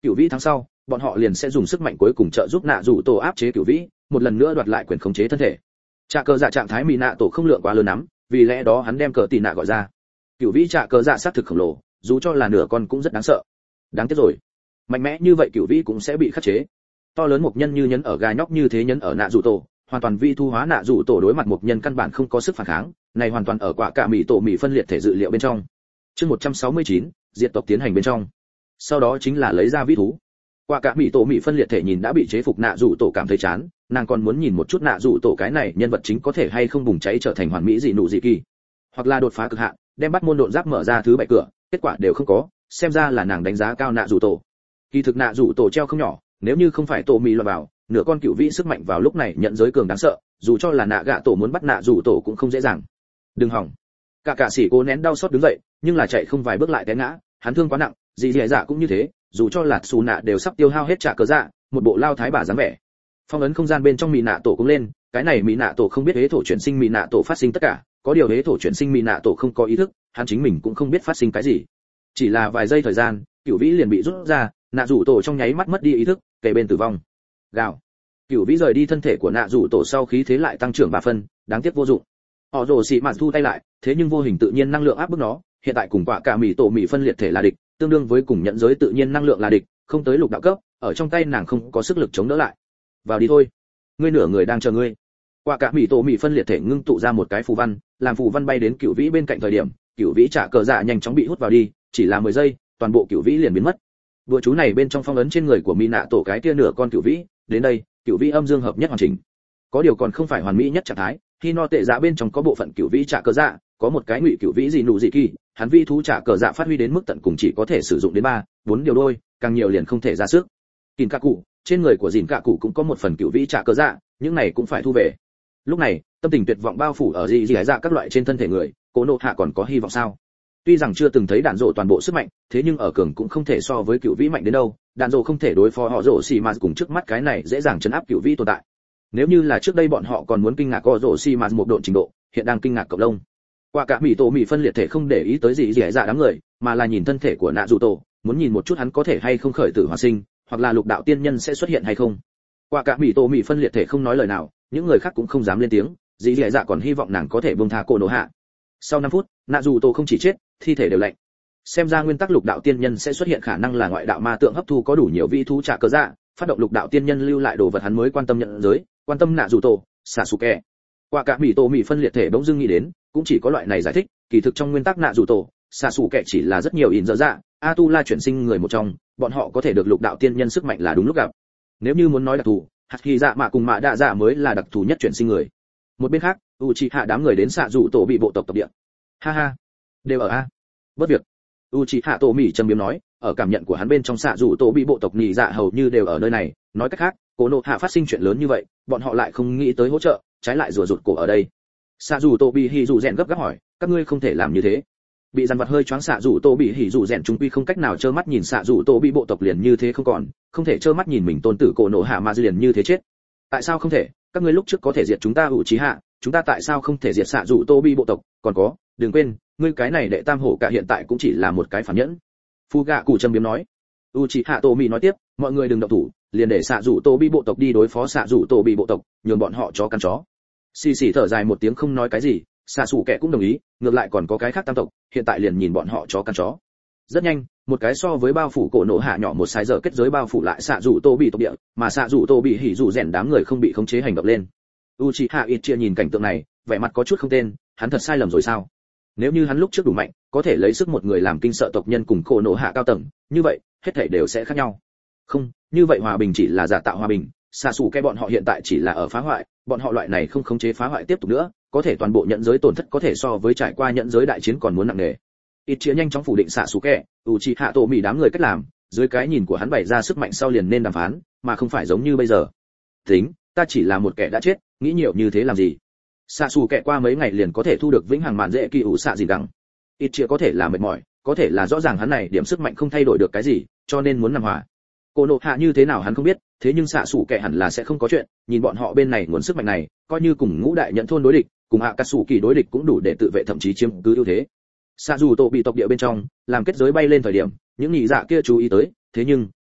A: Cửu vĩ tháng sau, bọn họ liền sẽ dùng sức mạnh cuối cùng trợ giúp nạ rủ tổ áp chế Cửu vĩ, một lần nữa đoạt lại quyền khống chế thân thể. Trả cờ dạ trạng thái mỹ nạ tổ không lượng quá lớn lắm, vì lẽ đó hắn đem cờ tì nạ gọi ra. Cửu vĩ trả cờ dạ sát thực khổng lồ, dù cho là nửa con cũng rất đáng sợ. Đáng tiếc rồi, mạnh mẽ như vậy Cửu vĩ cũng sẽ bị khắc chế. To lớn một nhân như nhấn ở gai nhóc như thế nhấn ở nạ rủ tổ, hoàn toàn vi thu hóa nạ rủ tổ đối mặt một nhân căn bản không có sức phản kháng, này hoàn toàn ở quả cả mỹ tổ mỹ phân liệt thể dự liệu bên trong. Chương 169, diệt tộc tiến hành bên trong. Sau đó chính là lấy ra vĩ thú. Quả cả mỹ tổ mỹ phân liệt thể nhìn đã bị chế phục nạ rủ tổ cảm thấy chán, nàng còn muốn nhìn một chút nạ rủ tổ cái này nhân vật chính có thể hay không bùng cháy trở thành hoàn mỹ dị nụ dị kỳ, hoặc là đột phá cực hạn, đem bắt môn độn giáp mở ra thứ 7 cửa, kết quả đều không có, xem ra là nàng đánh giá cao nạ rủ tổ. Kỳ thực nạ rủ tổ treo không nhỏ, nếu như không phải tổ mỹ lọt vào, nửa con cựu vĩ sức mạnh vào lúc này nhận giới cường đáng sợ, dù cho là nạ gạ tổ muốn bắt nạ rủ tổ cũng không dễ dàng. Đừng hỏng. Cả sĩ cố nén đau xót đứng dậy, nhưng là chạy không vài bước lại té ngã, hắn thương quá nặng, dị dạ cũng như thế, dù cho là xù nạ đều sắp tiêu hao hết trả cớ dạ, một bộ lao thái bà dáng vẻ. Phong ấn không gian bên trong mỹ nạ tổ cũng lên, cái này mỹ nạ tổ không biết hế thổ chuyển sinh mỹ nạ tổ phát sinh tất cả, có điều hế thổ chuyển sinh mỹ nạ tổ không có ý thức, hắn chính mình cũng không biết phát sinh cái gì. Chỉ là vài giây thời gian, cựu vĩ liền bị rút ra, nạ rủ tổ trong nháy mắt mất đi ý thức, kề bên tử vong. Gào. Cửu vĩ rời đi thân thể của nạ rủ tổ sau khí thế lại tăng trưởng 3 phân, đáng tiếc vô dụng. Họ rồ xì mạt thu tay lại, thế nhưng vô hình tự nhiên năng lượng áp bức nó, hiện tại cùng quả cả mỹ tổ mỹ phân liệt thể là địch, tương đương với cùng nhận giới tự nhiên năng lượng là địch, không tới lục đạo cấp, ở trong tay nàng không có sức lực chống đỡ lại. Vào đi thôi, ngươi nửa người đang chờ ngươi. Quả cả mỹ tổ mỹ phân liệt thể ngưng tụ ra một cái phù văn, làm phù văn bay đến cửu vĩ bên cạnh thời điểm, cửu vĩ trả cờ dạ nhanh chóng bị hút vào đi, chỉ là 10 giây, toàn bộ cửu vĩ liền biến mất. Đùa chú này bên trong phong ấn trên người của mỹ nạ tổ cái kia nửa con cửu vĩ, đến đây, cửu vĩ âm dương hợp nhất hoàn chỉnh. Có điều còn không phải hoàn mỹ nhất trạng thái, khi no tệ dạ bên trong có bộ phận cửu vĩ trả cờ dạ, có một cái ngụy cửu vĩ gì nụ gì kỳ, hắn vi thú trả cờ dạ phát huy đến mức tận cùng chỉ có thể sử dụng đến 3, 4 điều đôi, càng nhiều liền không thể ra sức. Kìn cả cụ, trên người của Dìn cả cụ cũng có một phần cửu vĩ trả cờ dạ, những này cũng phải thu về. Lúc này, tâm tình tuyệt vọng bao phủ ở dị dạ các loại trên thân thể người, Cố Nộ Hạ còn có hy vọng sao? Tuy rằng chưa từng thấy đạn rộ toàn bộ sức mạnh, thế nhưng ở cường cũng không thể so với cựu vĩ mạnh đến đâu, đạn rộ không thể đối phó họ rộ xì mà cùng trước mắt cái này dễ dàng chấn áp cựu vĩ tồn tại. Nếu như là trước đây bọn họ còn muốn kinh ngạc họ rộ xì mà một độ trình độ, hiện đang kinh ngạc cộng đồng. Qua cả mỹ tổ mỹ phân liệt thể không để ý tới gì dẻ dạ đám người, mà là nhìn thân thể của nạ dù tổ, muốn nhìn một chút hắn có thể hay không khởi tử hoàn sinh, hoặc là lục đạo tiên nhân sẽ xuất hiện hay không. Qua cả mỹ tổ mỹ phân liệt thể không nói lời nào, những người khác cũng không dám lên tiếng, dì dẻ dạ còn hy vọng nàng có thể buông tha Cố Nộ Hạ. Sau 5 phút, nạ dù tổ không chỉ chết, thi thể đều lạnh. Xem ra nguyên tắc lục đạo tiên nhân sẽ xuất hiện khả năng là ngoại đạo ma tượng hấp thu có đủ nhiều vi thú trả cờ dạ, phát động lục đạo tiên nhân lưu lại đồ vật hắn mới quan tâm nhận giới, quan tâm nạ dù tổ, Sasuke. Qua cả mỹ tổ mỹ phân liệt thể bỗng dưng nghĩ đến, cũng chỉ có loại này giải thích, kỳ thực trong nguyên tắc nạ dù tổ, Sasuke chỉ là rất nhiều ỉn dở dạ, Atula chuyển sinh người một trong, bọn họ có thể được lục đạo tiên nhân sức mạnh là đúng lúc gặp. Nếu như muốn nói đặc thù, Haki dạ mạ cùng mạ đa dạ mới là đặc thù nhất chuyển sinh người. Một bên khác, Uchiha đám người đến xạ dù tổ bị bộ tộc tộc địa. Ha ha, đều ở a. Bất việc. Uchiha Tổ Mỉ trầm biếm nói, ở cảm nhận của hắn bên trong xạ dù tổ bị bộ tộc nhị dạ hầu như đều ở nơi này, nói cách khác, Cố Nộ Hạ phát sinh chuyện lớn như vậy, bọn họ lại không nghĩ tới hỗ trợ, trái lại rùa rụt cổ ở đây. Xạ dù tổ bị hỉ dù rèn gấp gáp hỏi, các ngươi không thể làm như thế. Bị dằn vặt hơi choáng xạ dù tổ bị hỉ dù rèn chúng quy không cách nào trơ mắt nhìn xạ dù tổ bị bộ tộc liền như thế không còn, không thể trơ mắt nhìn mình tôn tử Cố Nộ Hạ mà liền như thế chết. Tại sao không thể? Các ngươi lúc trước có thể diệt chúng ta Uchiha, chúng ta tại sao không thể diệt xạ dù tô bi bộ tộc? Còn có, đừng quên, ngươi cái này đệ tam hổ cả hiện tại cũng chỉ là một cái phản nhẫn. Phu gạ cụ trầm biếm nói. Uchiha Tomi nói tiếp, mọi người đừng động thủ, liền để xạ dù tô bi bộ tộc đi đối phó xạ dù tô bi bộ tộc, nhường bọn họ chó cắn chó. Xì xì thở dài một tiếng không nói cái gì, xạ xù kẻ cũng đồng ý, ngược lại còn có cái khác tam tộc, hiện tại liền nhìn bọn họ chó cắn chó. Rất nhanh, một cái so với bao phủ Cổ Nộ Hạ nhỏ một sai giờ kết giới bao phủ lại xạ dù tô bị tộc địa, mà xạ dù tô bị hỉ dù rèn đám người không bị khống chế hành động lên. Uchiha Itchia nhìn cảnh tượng này, vẻ mặt có chút không tên, hắn thật sai lầm rồi sao? Nếu như hắn lúc trước đủ mạnh, có thể lấy sức một người làm kinh sợ tộc nhân cùng Cổ Nộ Hạ cao tầng, như vậy, hết thảy đều sẽ khác nhau. Không, như vậy hòa bình chỉ là giả tạo hòa bình, Sasuke bọn họ hiện tại chỉ là ở phá hoại, bọn họ loại này không khống chế phá hoại tiếp tục nữa, có thể toàn bộ nhận giới tổn thất có thể so với trải qua nhận giới đại chiến còn muốn nặng nề. Itchia nhanh chóng phủ định Sasuke, Uchiha Tomi đám người cách làm, dưới cái nhìn của hắn bày ra sức mạnh sau liền nên đàm phán, mà không phải giống như bây giờ. Tính, ta chỉ là một kẻ đã chết, nghĩ nhiều như thế làm gì? Sasuke qua mấy ngày liền có thể thu được vĩnh hằng mạn dễ kỳ ủ xạ gì đằng. Itchia có thể là mệt mỏi, có thể là rõ ràng hắn này điểm sức mạnh không thay đổi được cái gì, cho nên muốn nằm hòa. Cô Nộ Hạ như thế nào hắn không biết, thế nhưng Sasuke hẳn là sẽ không có chuyện, nhìn bọn họ bên này nguồn sức mạnh này, coi như cùng ngũ đại nhận thôn đối địch, cùng Akatsuki đối địch cũng đủ để tự vệ thậm chí chiếm cứ ưu thế. Xạ dù tổ bị tộc địa bên trong làm kết giới bay lên thời điểm, những nhị dạ kia chú ý tới, thế nhưng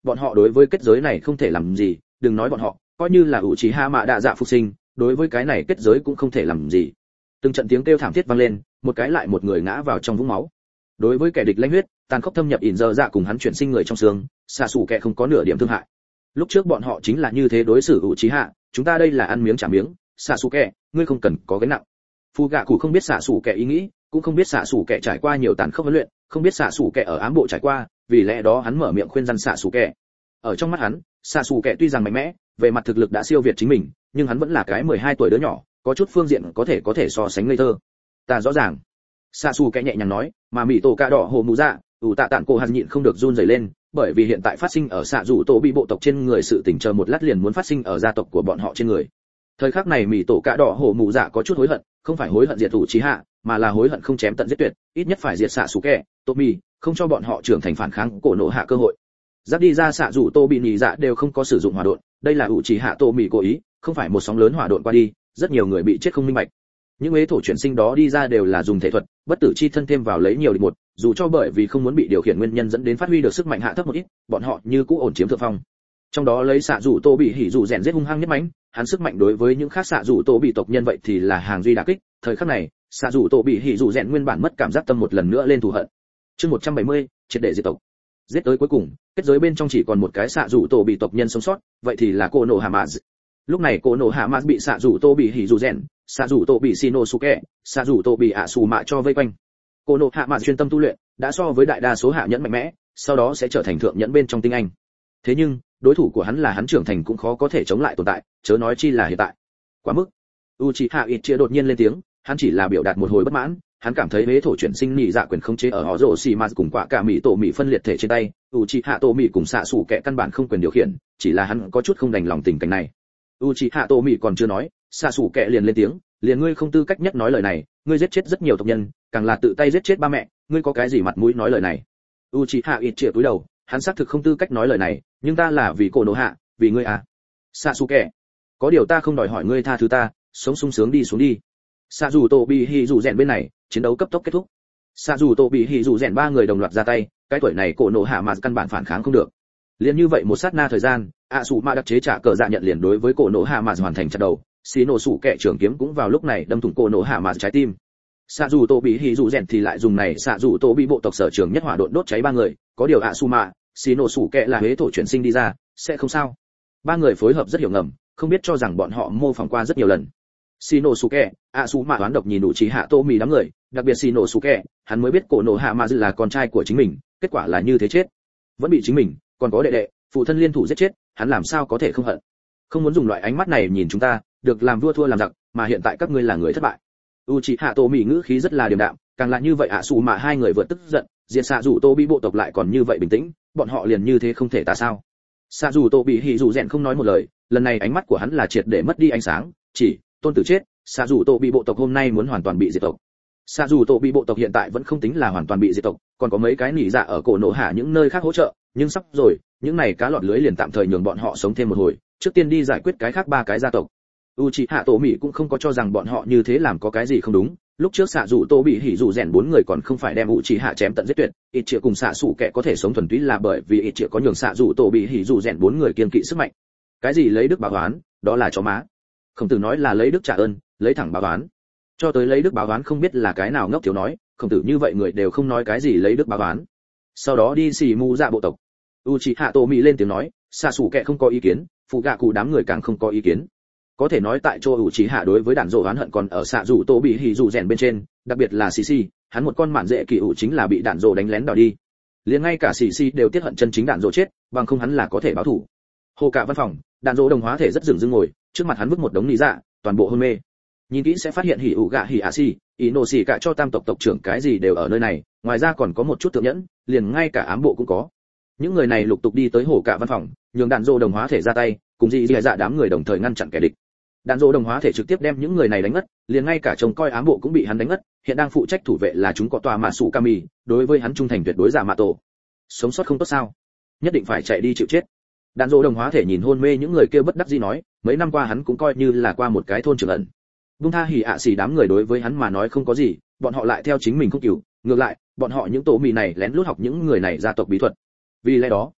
A: bọn họ đối với kết giới này không thể làm gì, đừng nói bọn họ, coi như là Uchiha Mạ Đạ Dạ phục sinh, đối với cái này kết giới cũng không thể làm gì. Từng trận tiếng kêu thảm thiết vang lên, một cái lại một người ngã vào trong vũng máu. Đối với kẻ địch lãnh huyết, tàn khốc thâm nhập ỉn giờ dạ cùng hắn chuyển sinh người trong xương, xạ sủ kẻ không có nửa điểm thương hại. Lúc trước bọn họ chính là như thế đối xử Uchiha, chúng ta đây là ăn miếng trả miếng, xạ sủ kẻ, ngươi không cần có gánh nặng. Phu gạ cụ không biết xạ sủ kẻ ý nghĩ, cũng không biết xạ sủ kẻ trải qua nhiều tàn khốc huấn luyện, không biết xạ sủ kẻ ở ám bộ trải qua, vì lẽ đó hắn mở miệng khuyên răn xạ sủ kẻ. Ở trong mắt hắn, xạ sủ kẻ tuy rằng mạnh mẽ, về mặt thực lực đã siêu việt chính mình, nhưng hắn vẫn là cái 12 tuổi đứa nhỏ, có chút phương diện có thể so sánh ngây thơ. Ta rõ ràng. Xạ sủ kẻ nhẹ nhàng nói, mà mỹ tổ cạ đỏ hồ mù dạ, tạ tản cô hắn nhịn không được run rẩy lên, bởi vì hiện tại phát sinh ở xạ rủ tổ bị bộ tộc trên người sự tình chờ một lát liền muốn phát sinh ở gia tộc của bọn họ trên người. Thời khắc này mỹ tổ cạ đỏ hồ mù dạ có chút hối hận, không phải hối hận diệt thủ chí hạ, mà là hối hận không chém tận giết tuyệt, ít nhất phải diệt xạ sủ kẻ, tô mì, không cho bọn họ trưởng thành phản kháng cổ nổ hạ cơ hội. Giáp đi ra xạ rủ tô bị nhị dạ đều không có sử dụng hỏa độn, đây là ủ chỉ hạ tô mì cố ý, không phải một sóng lớn hỏa độn qua đi, rất nhiều người bị chết không minh bạch. Những ế thổ chuyển sinh đó đi ra đều là dùng thể thuật, bất tử chi thân thêm vào lấy nhiều địch một, dù cho bởi vì không muốn bị điều khiển nguyên nhân dẫn đến phát huy được sức mạnh hạ thấp một ít, bọn họ như cũ ổn chiếm thượng phong. Trong đó lấy xạ rủ tô bị hỉ rủ rèn giết hung hăng nhất mãnh, hắn sức mạnh đối với những khác xạ rủ tô bị tộc nhân vậy thì là hàng duy đả kích. Thời khắc này, xạ rủ tô bị hỉ rủ rèn nguyên bản mất cảm giác tâm một lần nữa lên thù hận. Chương 170, triệt để diệt tộc. Giết tới cuối cùng, kết giới bên trong chỉ còn một cái xạ rủ tô bị tộc nhân sống sót, vậy thì là cô nổ hạ mã. Lúc này cô nổ hạ mã bị xạ rủ tô bị hỉ rủ rèn, xạ rủ tô bị shinosuke, xạ rủ tô bị ạ xù mạ cho vây quanh. Cô nổ hạ mã chuyên tâm tu luyện, đã so với đại đa số hạ nhẫn mạnh mẽ, sau đó sẽ trở thành thượng nhẫn bên trong tinh anh. Thế nhưng, đối thủ của hắn là hắn trưởng thành cũng khó có thể chống lại tồn tại, chớ nói chi là hiện tại. Quá mức. Uchiha Itachi đột nhiên lên tiếng, hắn chỉ là biểu đạt một hồi bất mãn, hắn cảm thấy hế thổ chuyển sinh nhị dạ quyền khống chế ở họ rồ xì mà cùng quả cả mỹ tổ mỹ phân liệt thể trên tay, Uchiha Tô Mỹ cùng xạ sủ kẻ căn bản không quyền điều khiển, chỉ là hắn có chút không đành lòng tình cảnh này. Uchiha Tô Mỹ còn chưa nói, xạ sủ kẻ liền lên tiếng, liền ngươi không tư cách nhất nói lời này, ngươi giết chết rất nhiều tộc nhân, càng là tự tay giết chết ba mẹ, ngươi có cái gì mặt mũi nói lời này? Uchiha Itachi cúi đầu, hắn xác thực không tư cách nói lời này, nhưng ta là vì cổ nổ hạ, vì ngươi à. Sasuke, có điều ta không đòi hỏi ngươi tha thứ ta, sống sung sướng đi xuống đi. Sạ dù tổ bị hỉ dù rèn bên này, chiến đấu cấp tốc kết thúc. Sạ dù tổ bị hỉ dù rèn ba người đồng loạt ra tay, cái tuổi này cổ nổ hạ mà căn bản phản kháng không được. Liền như vậy một sát na thời gian, ạ sủ ma đặc chế trả cờ dạ nhận liền đối với cổ nổ hạ mà hoàn thành chặt đầu, xí nổ sủ kẻ trưởng kiếm cũng vào lúc này đâm thủng cổ nổ hạ mà trái tim. Sạ dù tổ bị hỉ dù rèn thì lại dùng này sạ dù tổ bị bộ tộc sở trưởng nhất hỏa độn đốt cháy ba người, có điều ạ su mạ, xí nổ sủ kẻ là hế thổ chuyển sinh đi ra, sẽ không sao. Ba người phối hợp rất hiểu ngầm, không biết cho rằng bọn họ mô phỏng qua rất nhiều lần. Shinosuke, Asuma đoán độc nhìn đủ trí hạ Tô Mì đám người, đặc biệt Shinosuke, hắn mới biết cổ nổ hạ mà là con trai của chính mình, kết quả là như thế chết. Vẫn bị chính mình, còn có đệ đệ, phụ thân liên thủ giết chết, hắn làm sao có thể không hận. Không muốn dùng loại ánh mắt này nhìn chúng ta, được làm vua thua làm giặc, mà hiện tại các ngươi là người thất bại. Uchiha Tô Mì ngữ khí rất là điềm đạm, càng là như vậy Asuma hai người vượt tức giận, diệt xạ rủ Tô Bị bộ tộc lại còn như vậy bình tĩnh, bọn họ liền như thế không thể ta sao? Xạ rủ Tô Bị hỉ dù rèn không nói một lời, lần này ánh mắt của hắn là triệt để mất đi ánh sáng, chỉ tôn tử chết, xạ dù tổ bị bộ tộc hôm nay muốn hoàn toàn bị diệt tộc. Xạ dù tổ bị bộ tộc hiện tại vẫn không tính là hoàn toàn bị diệt tộc, còn có mấy cái nỉ dạ ở cổ nổ hạ những nơi khác hỗ trợ, nhưng sắp rồi, những này cá lọt lưới liền tạm thời nhường bọn họ sống thêm một hồi, trước tiên đi giải quyết cái khác ba cái gia tộc. Uchiha Tô Mỹ cũng không có cho rằng bọn họ như thế làm có cái gì không đúng, lúc trước xạ dù tô bị hỉ dù rèn bốn người còn không phải đem Uchiha chém tận giết tuyệt, ít triệu cùng xạ sủ kẻ có thể sống thuần túy là bởi vì ít triệu có nhường xạ dù tô bị hỉ dù rèn bốn người kiên kỵ sức mạnh. Cái gì lấy đức báo oán, đó là chó má. Khổng Tử nói là lấy đức trả ơn, lấy thẳng báo oán. Cho tới lấy đức báo oán không biết là cái nào ngốc thiếu nói, Khổng Tử như vậy người đều không nói cái gì lấy đức báo oán. Sau đó đi xì mu dạ bộ tộc. Uchiha Tô Mỹ lên tiếng nói, xạ sủ kẻ không có ý kiến, phụ gạ cụ đám người càng không có ý kiến. Có thể nói tại chỗ Uchiha đối với đàn rồ oán hận còn ở xạ dù Tô bị hỉ dù rèn bên trên, đặc biệt là Xì, hắn một con mạn dễ kỳ ủ chính là bị đạn rồ đánh lén đào đi. Liền ngay cả Xì đều tiếc hận chân chính đạn rồ chết, bằng không hắn là có thể báo thù. Hồ cả văn phòng, đạn rồ đồng hóa thể rất dửng dưng ngồi, trước mặt hắn vứt một đống nị dạ, toàn bộ hôn mê. Nhìn kỹ sẽ phát hiện hỉ ủ gạ hỉ ạ xì, ý nổ xì cả cho tam tộc tộc trưởng cái gì đều ở nơi này, ngoài ra còn có một chút thượng nhẫn, liền ngay cả ám bộ cũng có. Những người này lục tục đi tới hồ cả văn phòng, nhường đạn rồ đồng hóa thể ra tay, cùng dị dạ đám người đồng thời ngăn chặn kẻ địch. Đạn rồ đồng hóa thể trực tiếp đem những người này đánh ngất, liền ngay cả trông coi ám bộ cũng bị hắn đánh ngất, hiện đang phụ trách thủ vệ là chúng có tòa mạ sủ kami, đối với hắn trung thành tuyệt đối giả mạ tổ. Sống sót không tốt sao? Nhất định phải chạy đi chịu chết. Đạn rồ đồng hóa thể nhìn hôn mê những người kia bất đắc dĩ nói, mấy năm qua hắn cũng coi như là qua một cái thôn trưởng ẩn. Bung tha hỉ ạ xì đám người đối với hắn mà nói không có gì, bọn họ lại theo chính mình không chịu, ngược lại, bọn họ những tổ mì này lén lút học những người này gia tộc bí thuật. Vì lẽ đó,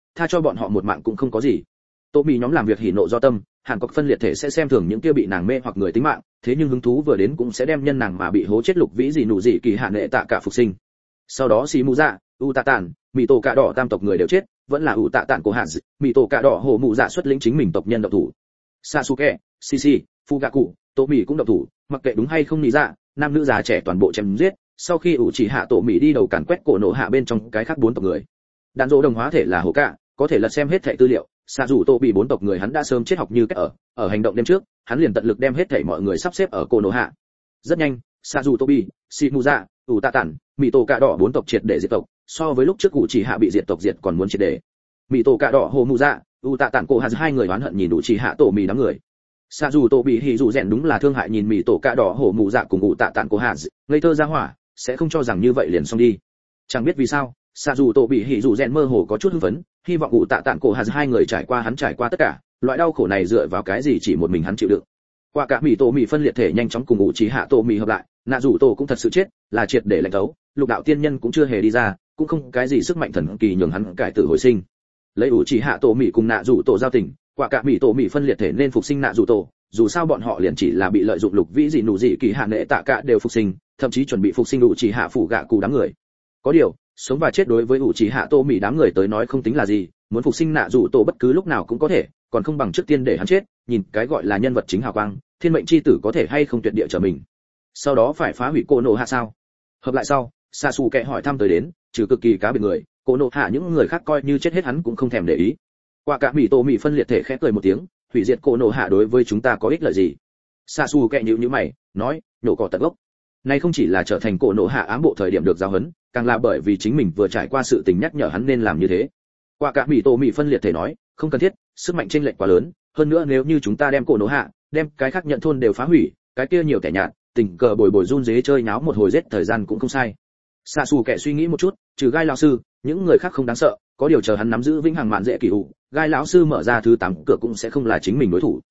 A: tha cho bọn họ một mạng cũng không có gì. Tô Mị nhóm làm việc hỉ nộ do tâm, Hàn Quốc phân liệt thể sẽ xem thường những kia bị nàng mê hoặc người tính mạng, thế nhưng hứng thú vừa đến cũng sẽ đem nhân nàng mà bị hố chết lục vĩ gì nụ gì kỳ hạn nệ tạ cả phục sinh. Sau đó xì mù dạ, u tạ tản, mị tổ cạ đỏ tam tộc người đều chết, vẫn là u tạ tản của Hàn, mị tổ cạ đỏ hồ mụ dạ xuất lĩnh chính mình tộc nhân động thủ. Sasuke, Shishi, Fugaku, Tô Mị cũng động thủ, mặc kệ đúng hay không nghĩ dạ, nam nữ già trẻ toàn bộ chém giết. Sau khi ủ chỉ hạ Tô Mị đi đầu càn quét cổ nổ hạ bên trong cái khác 4 tộc người. Đàn dỗ đồng hóa thể là hổ cạ, có thể lật xem hết thảy tư liệu, xạ dù Tô bị 4 tộc người hắn đã sớm chết học như cách ở hành động đêm trước, hắn liền tận lực đem hết thảy mọi người sắp xếp ở cổ nổ hạ. Rất nhanh, xạ dù Tô bị, Shimuza, ủ tạ tản, mị tổ cạ đỏ 4 tộc triệt để diệt tộc, so với lúc trước ủ chỉ hạ bị diệt tộc diệt còn muốn triệt để. Mị tổ cạ đỏ hồ mù dạ, ủ tạ tản cổ hạt hai người oán hận nhìn ủ chỉ hạ Tổ mì đám người. Xạ dù Tô bị hỉ dù rèn đúng là thương hại nhìn mị tổ cạ đỏ hồ mù dạ cùng ủ tạ tản cổ hạt, ngây thơ ra hỏa, sẽ không cho rằng như vậy liền xong đi. Chẳng biết vì sao, xạ dù Tô bị hỉ dù rèn mơ hồ có chút hưng phấn, hy vọng ủ tạ tản cổ hạt hai người trải qua hắn trải qua tất cả, loại đau khổ này dựa vào cái gì chỉ một mình hắn chịu đựng. Qua cả mì tổ mì phân liệt thể nhanh chóng cùng ủ chỉ hạ Tổ mì hợp lại, nạ dù Tổ cũng thật sự chết, là triệt để lạnh thấu, lục đạo tiên nhân cũng chưa hề đi ra, cũng không cái gì sức mạnh thần kỳ nhường hắn cải tử hồi sinh. Lấy ủ chỉ hạ Tổ mì cùng nạ dù Tổ giao tình, qua cả mì tổ mì phân liệt thể nên phục sinh nạ dù Tổ, dù sao bọn họ liền chỉ là bị lợi dụng lục vĩ gì nụ gì kỳ hạ nệ tạ cả đều phục sinh, thậm chí chuẩn bị phục sinh ủ chỉ hạ phủ gạ cụ đám người. Có điều, sống và chết đối với ủ chỉ hạ Tô mì đám người tới nói không tính là gì, muốn phục sinh nạ dù Tổ bất cứ lúc nào cũng có thể, còn không bằng trước tiên để hắn chết, nhìn cái gọi là nhân vật chính hào quang, thiên mệnh chi tử có thể hay không tuyệt địa trở mình. Sau đó phải phá hủy cô nổ hạ sao? Hợp lại sau, Sasuke hỏi thăm tới đến, trừ cực kỳ cá biệt người, cô nổ hạ những người khác coi như chết hết hắn cũng không thèm để ý. Qua cả mì tổ mì phân liệt thể khẽ cười một tiếng, hủy diệt cô nổ hạ đối với chúng ta có ích lợi gì? Sasuke nhíu mày, nói, nhổ cỏ tận gốc. Này không chỉ là trở thành cô nổ hạ ám bộ thời điểm được giáo huấn, càng là bởi vì chính mình vừa trải qua sự tình nhắc nhở hắn nên làm như thế. Qua cả mì tổ mì phân liệt thể nói, không cần thiết, sức mạnh chênh lệch quá lớn, hơn nữa nếu như chúng ta đem cổ nổ hạ, đem cái khác nhận thôn đều phá hủy, cái kia nhiều kẻ nhạt, tình cờ bồi run dế chơi náo một hồi giết thời gian cũng không sai. Sasuke suy nghĩ một chút, trừ Gai lão sư, những người khác không đáng sợ, có điều chờ hắn nắm giữ vĩnh hằng mạn dễ kỳ hữu, Gai lão sư mở ra thứ 8 cửa cũng sẽ không là chính mình đối thủ.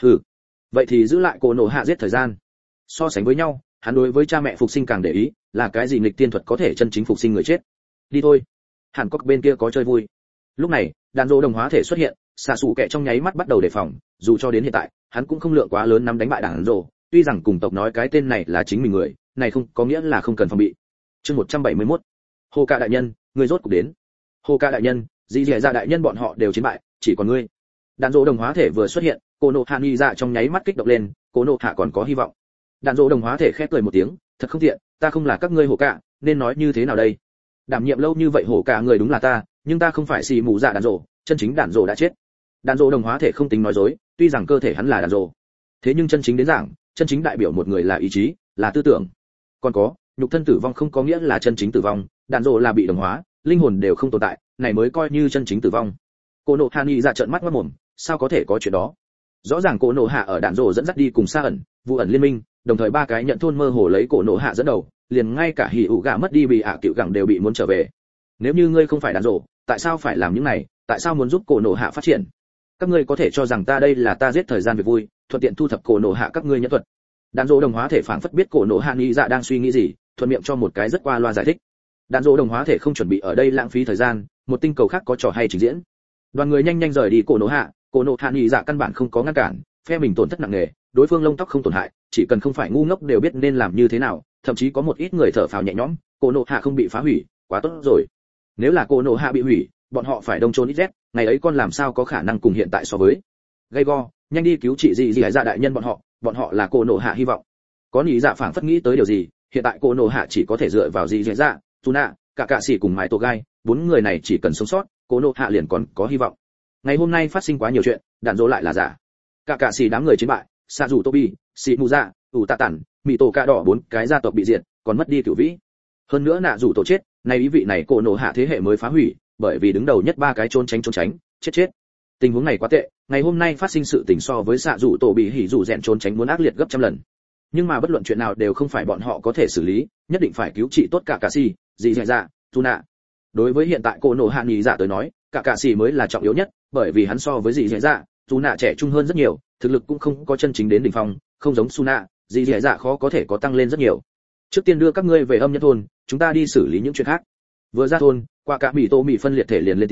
A: Vậy thì giữ lại cổ nổ hạ giết thời gian. So sánh với nhau, hắn đối với cha mẹ phục sinh càng để ý, là cái gì nghịch tiên thuật có thể chân chính phục sinh người chết. Đi thôi. Hàn Quốc bên kia có chơi vui. Lúc này, đàn dỗ đồng hóa thể xuất hiện, Sasuke trong nháy mắt bắt đầu đề phòng, dù cho đến hiện tại, hắn cũng không lượng quá lớn nắm đánh bại đàn dỗ, tuy rằng cùng tộc nói cái tên này là chính mình người, này không có nghĩa là không cần phòng bị. Chương 171. Hồ Ca đại nhân, ngươi rốt cục đến. Hồ Ca đại nhân, dĩ dẻ ra đại nhân bọn họ đều chiến bại, chỉ còn ngươi. Đàn dỗ đồng hóa thể vừa xuất hiện, Cô Nộ Hạ Nhi dạ trong nháy mắt kích động lên, Cô Nộ Hạ còn có hy vọng. Đàn dỗ đồng hóa thể khẽ cười một tiếng, thật không tiện, ta không là các ngươi Hồ Ca, nên nói như thế nào đây? Đảm nhiệm lâu như vậy Hồ Ca người đúng là ta, nhưng ta không phải xì mù dạ đàn dỗ, chân chính đàn dỗ đã chết. Đàn dỗ đồng hóa thể không tính nói dối, tuy rằng cơ thể hắn là đàn dỗ, thế nhưng chân chính đến giảng, chân chính đại biểu một người là ý chí, là tư tưởng. Còn có, nhục thân tử vong không có nghĩa là chân chính tử vong, đàn dỗ là bị đồng hóa, linh hồn đều không tồn tại, này mới coi như chân chính tử vong. Cô Nộ Hạ Nhi dạ trợn mắt ngoác mồm, sao có thể có chuyện đó? Rõ ràng Cô Nộ Hạ ở đàn dỗ dẫn dắt đi cùng Sa ẩn, Vu ẩn liên minh, đồng thời ba cái nhận thôn mơ hồ lấy Cô Nộ Hạ dẫn đầu, liền ngay cả hỉ ủ gạ mất đi bị cựu gẳng đều bị muốn trở về. Nếu như ngươi không phải đàn dỗ, tại sao phải làm những này, tại sao muốn giúp Cô Nộ Hạ phát triển? Các ngươi có thể cho rằng ta đây là ta giết thời gian việc vui, thuận tiện thu thập Cô Nộ Hạ các ngươi nhẫn thuật. Đàn dỗ đồng hóa thể phảng phất biết Cô Nộ Hạ Nhi dạ đang suy nghĩ gì, thuận miệng cho một cái rất qua loa giải thích. Đàn dỗ đồng hóa thể không chuẩn bị ở đây lãng phí thời gian, một tinh cầu khác có trò hay trình diễn. Đoàn người nhanh nhanh rời đi Cô Nộ Hạ Nhi dạ căn bản không có ngăn cản, phe mình tổn thất nặng nề, đối phương lông tóc không tổn hại, chỉ cần không phải ngu ngốc đều biết nên làm như thế nào, thậm chí có một ít người thở phào nhẹ nhõm, Cô Nộ Hạ không bị phá hủy, quá tốt rồi. Nếu là Cô Nộ Hạ bị hủy, bọn họ phải đông trốn ít rét, ngày ấy con làm sao có khả năng cùng hiện tại so với. Gay go, nhanh đi cứu trị gì dạ đại nhân bọn họ là Cô Nộ Hạ hy vọng. Có nhị dạ phảng phất nghĩ tới điều gì, hiện tại Cô Nộ Hạ chỉ có thể dựa vào gì dạ, Tuna, cả cạ sĩ cùng Mai Tô Gai, 4 người này chỉ cần sống sót, Cô Nộ Hạ liền còn có hy vọng. Ngày hôm nay phát sinh quá nhiều chuyện, đàn dỗ lại là giả. Cả cạ sĩ đám người chiến bại, Sa dù Tobi, Shimuza, Tạ Tản, Mị Tổ Cạ Đỏ 4 cái gia tộc bị diệt, còn mất đi cửu vĩ. Hơn nữa nạ dù tổ chết, nay ý vị này Cô Nộ Hạ thế hệ mới phá hủy, bởi vì đứng đầu nhất 3 cái trốn tránh, chết. Tình huống này quá tệ, ngày hôm nay phát sinh sự tình so với Sa dù Tổ bị hỉ dù rèn trốn tránh muốn ác liệt gấp trăm lần. Nhưng mà bất luận chuyện nào đều không phải bọn họ có thể xử lý, nhất định phải cứu trị tốt cả cạ sĩ, gì dạ, Tuna. Đối với hiện tại Cô Nộ Hạ Nhi dạ tới nói, cả cạ sĩ mới là trọng yếu nhất, bởi vì hắn so với gì dạ, Tuna trẻ trung hơn rất nhiều, thực lực cũng không có chân chính đến đỉnh phong, không giống Suna, gì dạ khó có thể có tăng lên rất nhiều. Trước tiên đưa các ngươi về âm nhân thôn, chúng ta đi xử lý những chuyện khác. Vừa ra thôn, qua cả Mị Tô Mị phân liệt thể liền lên tiếng,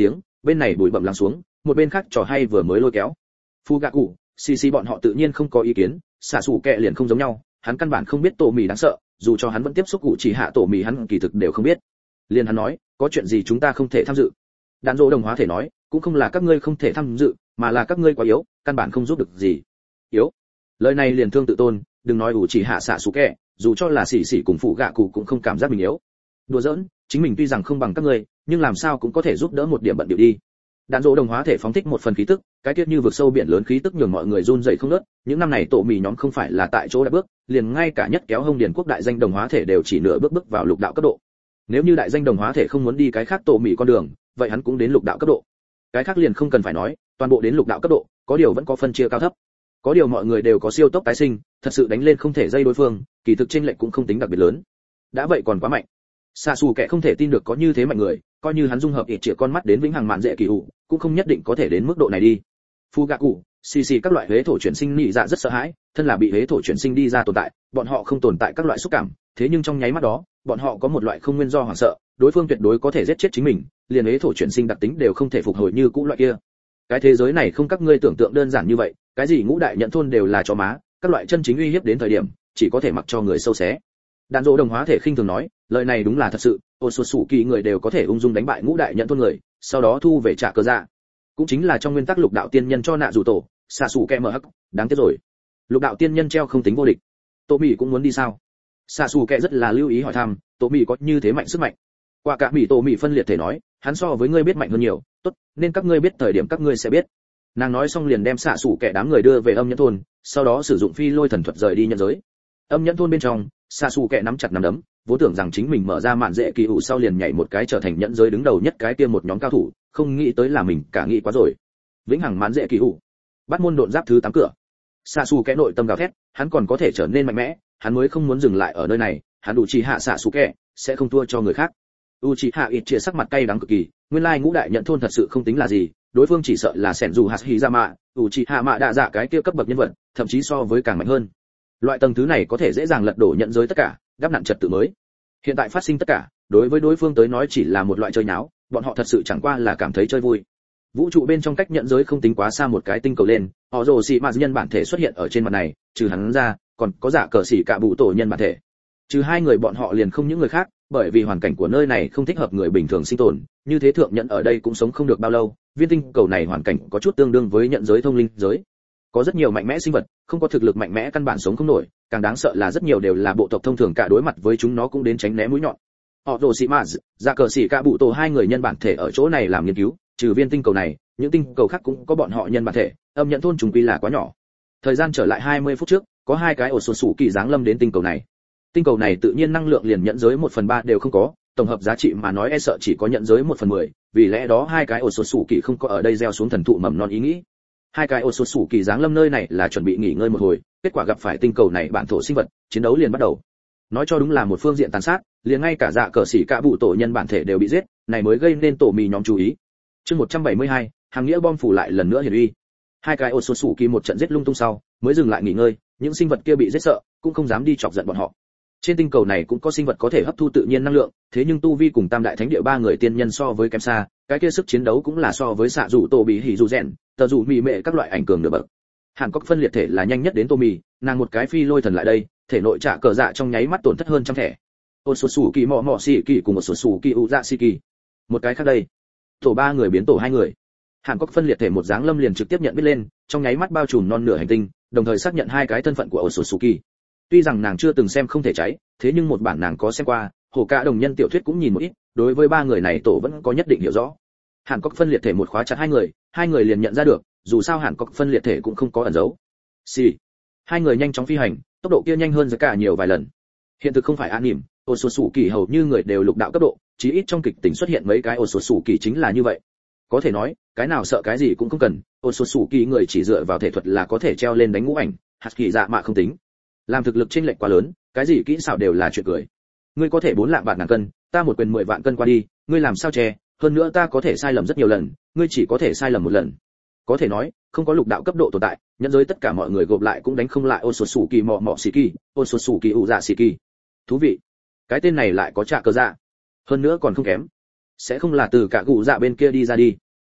A: bên này bụi bặm lắng xuống, một bên khác trò hay vừa mới lôi kéo. Fugaku, CC bọn họ tự nhiên không có ý kiến, xạ sủ kẹ liền không giống nhau, hắn căn bản không biết tổ mì đáng sợ, dù cho hắn vẫn tiếp xúc cụ chỉ hạ tổ mì hắn kỳ thực đều không biết. Liền hắn nói, có chuyện gì chúng ta không thể tham dự. Đạn dỗ đồng hóa thể nói, cũng không là các ngươi không thể tham dự, mà là các ngươi quá yếu, căn bản không giúp được gì. Yếu? Lời này liền thương tự tôn, đừng nói ủ chỉ hạ xạ sủ kẹ, dù cho là xỉ xỉ cùng phụ gạ cụ cũng không cảm giác mình yếu. Đùa giỡn, chính mình tuy rằng không bằng các ngươi, nhưng làm sao cũng có thể giúp đỡ một điểm bận điệu đi. Đạn dỗ đồng hóa thể phóng thích một phần khí tức, cái tiết như vực sâu biển lớn khí tức nhường mọi người run rẩy không ngớt. Những năm này tổ mì nhóm không phải là tại chỗ đã bước, liền ngay cả nhất kéo hông điển quốc đại danh đồng hóa thể đều chỉ nửa bước vào lục đạo cấp độ. Nếu như đại danh đồng hóa thể không muốn đi cái khác tổ mì con đường, vậy hắn cũng đến lục đạo cấp độ. Cái khác liền không cần phải nói, toàn bộ đến lục đạo cấp độ, có điều vẫn có phân chia cao thấp. Có điều mọi người đều có siêu tốc tái sinh, thật sự đánh lên không thể dây đối phương, kỳ thực chênh lệch cũng không tính đặc biệt lớn. Đã vậy còn quá mạnh. Xạ xù kẻ không thể tin được có như thế mạnh người, coi như hắn dung hợp ít triệu con mắt đến vĩnh hằng mạn dễ kỳ hữu, cũng không nhất định có thể đến mức độ này đi. Fugaku, CC các loại huế thổ chuyển sinh nhị dạ rất sợ hãi, thân là bị huế thổ chuyển sinh đi ra tồn tại, bọn họ không tồn tại các loại xúc cảm, thế nhưng trong nháy mắt đó, bọn họ có một loại không nguyên do hoảng sợ, đối phương tuyệt đối có thể giết chết chính mình, liền huế thổ chuyển sinh đặc tính đều không thể phục hồi như cũ loại kia. Cái thế giới này không các ngươi tưởng tượng đơn giản như vậy, cái gì ngũ đại nhận thôn đều là chó má, các loại chân chính uy hiếp đến thời điểm, chỉ có thể mặc cho người sâu xé. Đàn dỗ đồng hóa thể khinh thường nói, lời này đúng là thật sự, Otsutsuki người đều có thể ung dung đánh bại ngũ đại nhận thôn người, sau đó thu về trả cơ dạ. Cũng chính là trong nguyên tắc lục đạo tiên nhân cho nạ dù tổ, xạ sủ kẹ mở hắc, đáng tiếc rồi. Lục đạo tiên nhân treo không tính vô địch. Tô Mị cũng muốn đi sao? Xạ sủ kẹ rất là lưu ý hỏi thăm, Tô Mị có như thế mạnh sức mạnh. Qua cả Mị Tô Mị phân liệt thể nói, hắn so với ngươi biết mạnh hơn nhiều, tốt, nên các ngươi biết thời điểm các ngươi sẽ biết. Nàng nói xong liền đem xạ sủ kẹ đám người đưa về âm nhẫn thôn, sau đó sử dụng phi lôi thần thuật rời đi nhân giới. Âm nhẫn thôn bên trong, xạ sủ kẹ nắm chặt nắm đấm, vốn tưởng rằng chính mình mở ra mạn dễ kỳ hữu sau liền nhảy một cái trở thành nhẫn giới đứng đầu nhất cái kia một nhóm cao thủ, không nghĩ tới là mình cả nghĩ quá rồi. Vĩnh hằng mạn dễ kỳ hữu, bắt môn độn giáp thứ 8 cửa. Xạ sủ kẹ nội tâm gào thét, hắn còn có thể trở nên mạnh mẽ, hắn mới không muốn dừng lại ở nơi này, hắn đủ chỉ hạ xạ sủ kẹ sẽ không thua cho người khác. Uchiha Itchia sắc mặt cay đắng cực kỳ, nguyên lai ngũ đại nhận thôn thật sự không tính là gì, đối phương chỉ sợ là Senju Hashirama, Uchiha Mạ Đa Dạ cái kia cấp bậc nhân vật, thậm chí so với càng mạnh hơn. Loại tầng thứ này có thể dễ dàng lật đổ nhận giới tất cả, đắp nặn trật tự mới. Hiện tại phát sinh tất cả, đối với đối phương tới nói chỉ là một loại chơi nháo, bọn họ thật sự chẳng qua là cảm thấy chơi vui. Vũ trụ bên trong cách nhận giới không tính quá xa một cái tinh cầu lên, họ rồ xì mà nhân bản thể xuất hiện ở trên mặt này, trừ hắn ra, còn có giả cờ xỉ cả bụ tổ nhân bản thể. Trừ hai người bọn họ liền không những người khác, bởi vì hoàn cảnh của nơi này không thích hợp người bình thường sinh tồn, như thế thượng nhận ở đây cũng sống không được bao lâu, viên tinh cầu này hoàn cảnh có chút tương đương với nhận giới thông linh giới. Có rất nhiều mạnh mẽ sinh vật, không có thực lực mạnh mẽ căn bản sống không nổi, càng đáng sợ là rất nhiều đều là bộ tộc thông thường cả đối mặt với chúng nó cũng đến tránh né mũi nhọn. Họ Rồ Sĩ Maz, Dạ Cờ Sĩ Cả Bụ Tổ hai người nhân bản thể ở chỗ này làm nghiên cứu, trừ viên tinh cầu này, những tinh cầu khác cũng có bọn họ nhân bản thể, âm nhận thôn trùng quy là quá nhỏ. Thời gian trở lại 20 phút trước, có hai cái ổ sột sủ kỳ giáng lâm đến tinh cầu này. Tinh cầu này tự nhiên năng lượng liền nhận giới 1/3 đều không có, tổng hợp giá trị mà nói e sợ chỉ có nhận giới 1/10, vì lẽ đó hai cái ổ sột sủ kỳ không có ở đây gieo xuống thần thụ mầm non ý nghĩ. Hai cái ổ sột sủ kỳ giáng lâm nơi này là chuẩn bị nghỉ ngơi một hồi, kết quả gặp phải tinh cầu này bản thổ sinh vật, chiến đấu liền bắt đầu. Nói cho đúng là một phương diện tàn sát, liền ngay cả Dạ Cờ Sĩ Cả Bụ Tổ nhân bản thể đều bị giết, này mới gây nên tổ mì nhóm chú ý. Chương 172, hàng nghĩa bom phủ lại lần nữa hiển uy. Hai cái ổ sột sủ kỳ một trận giết lung tung sau, mới dừng lại nghỉ ngơi, những sinh vật kia bị giết sợ, cũng không dám đi chọc giận bọn họ. Trên tinh cầu này cũng có sinh vật có thể hấp thu tự nhiên năng lượng, thế nhưng tu vi cùng Tam đại thánh địa ba người tiên nhân so với kém xa, cái kia sức chiến đấu cũng là so với xạ rủ tổ bị hỉ rủ rèn, tờ rủ mì mệ các loại ảnh cường nửa bậc. Hàn Quốc phân liệt thể là nhanh nhất đến Tô Mì, nàng một cái phi lôi thần lại đây, thể nội trả cờ dạ trong nháy mắt tổn thất hơn trăm thẻ. Ôn sột sủ kỳ mọ mọ xì kỳ cùng một sột sủ kỳ u dạ xì kỳ. Một cái khác đây, tổ ba người biến tổ hai người. Hàn Quốc phân liệt thể một dáng lâm liền trực tiếp nhận biết lên, trong nháy mắt bao trùm non nửa hành tinh, đồng thời xác nhận hai cái thân phận của ôn sột sủ kỳ. Tuy rằng nàng chưa từng xem không thể cháy, thế nhưng một bản nàng có xem qua, hồ cả đồng nhân tiểu thuyết cũng nhìn một ít, đối với ba người này tổ vẫn có nhất định hiểu rõ. Hàn Quốc phân liệt thể một khóa chặt hai người liền nhận ra được, dù sao Hàn Quốc phân liệt thể cũng không có ẩn giấu. Xì. Hai người nhanh chóng phi hành, tốc độ kia nhanh hơn rất cả nhiều vài lần. Hiện thực không phải an nỉm, ổ sột sủ kỳ hầu như người đều lục đạo cấp độ, chí ít trong kịch tính xuất hiện mấy cái ổ sột sủ kỳ chính là như vậy. Có thể nói, cái nào sợ cái gì cũng không cần, ổ sột sủ kỳ người chỉ dựa vào thể thuật là có thể treo lên đánh ngũ ảnh, hạt kỳ dạ mạ không tính. Làm thực lực chênh lệch quá lớn, cái gì kỹ xảo đều là chuyện cười. Ngươi có thể 4 lạng bạc ngàn cân, ta một quyền 10 vạn cân qua đi, ngươi làm sao che, hơn nữa ta có thể sai lầm rất nhiều lần, ngươi chỉ có thể sai lầm một lần. Có thể nói, không có lục đạo cấp độ tồn tại, nhân giới tất cả mọi người gộp lại cũng đánh không lại ôn sột sủ kỳ mọ mọ xì kỳ, ôn sột sủ kỳ ủ dạ xì kỳ. Thú vị. Cái tên này lại có trả cơ dạ. Hơn nữa còn không kém. Sẽ không là từ cả cụ dạ bên kia đi ra đi.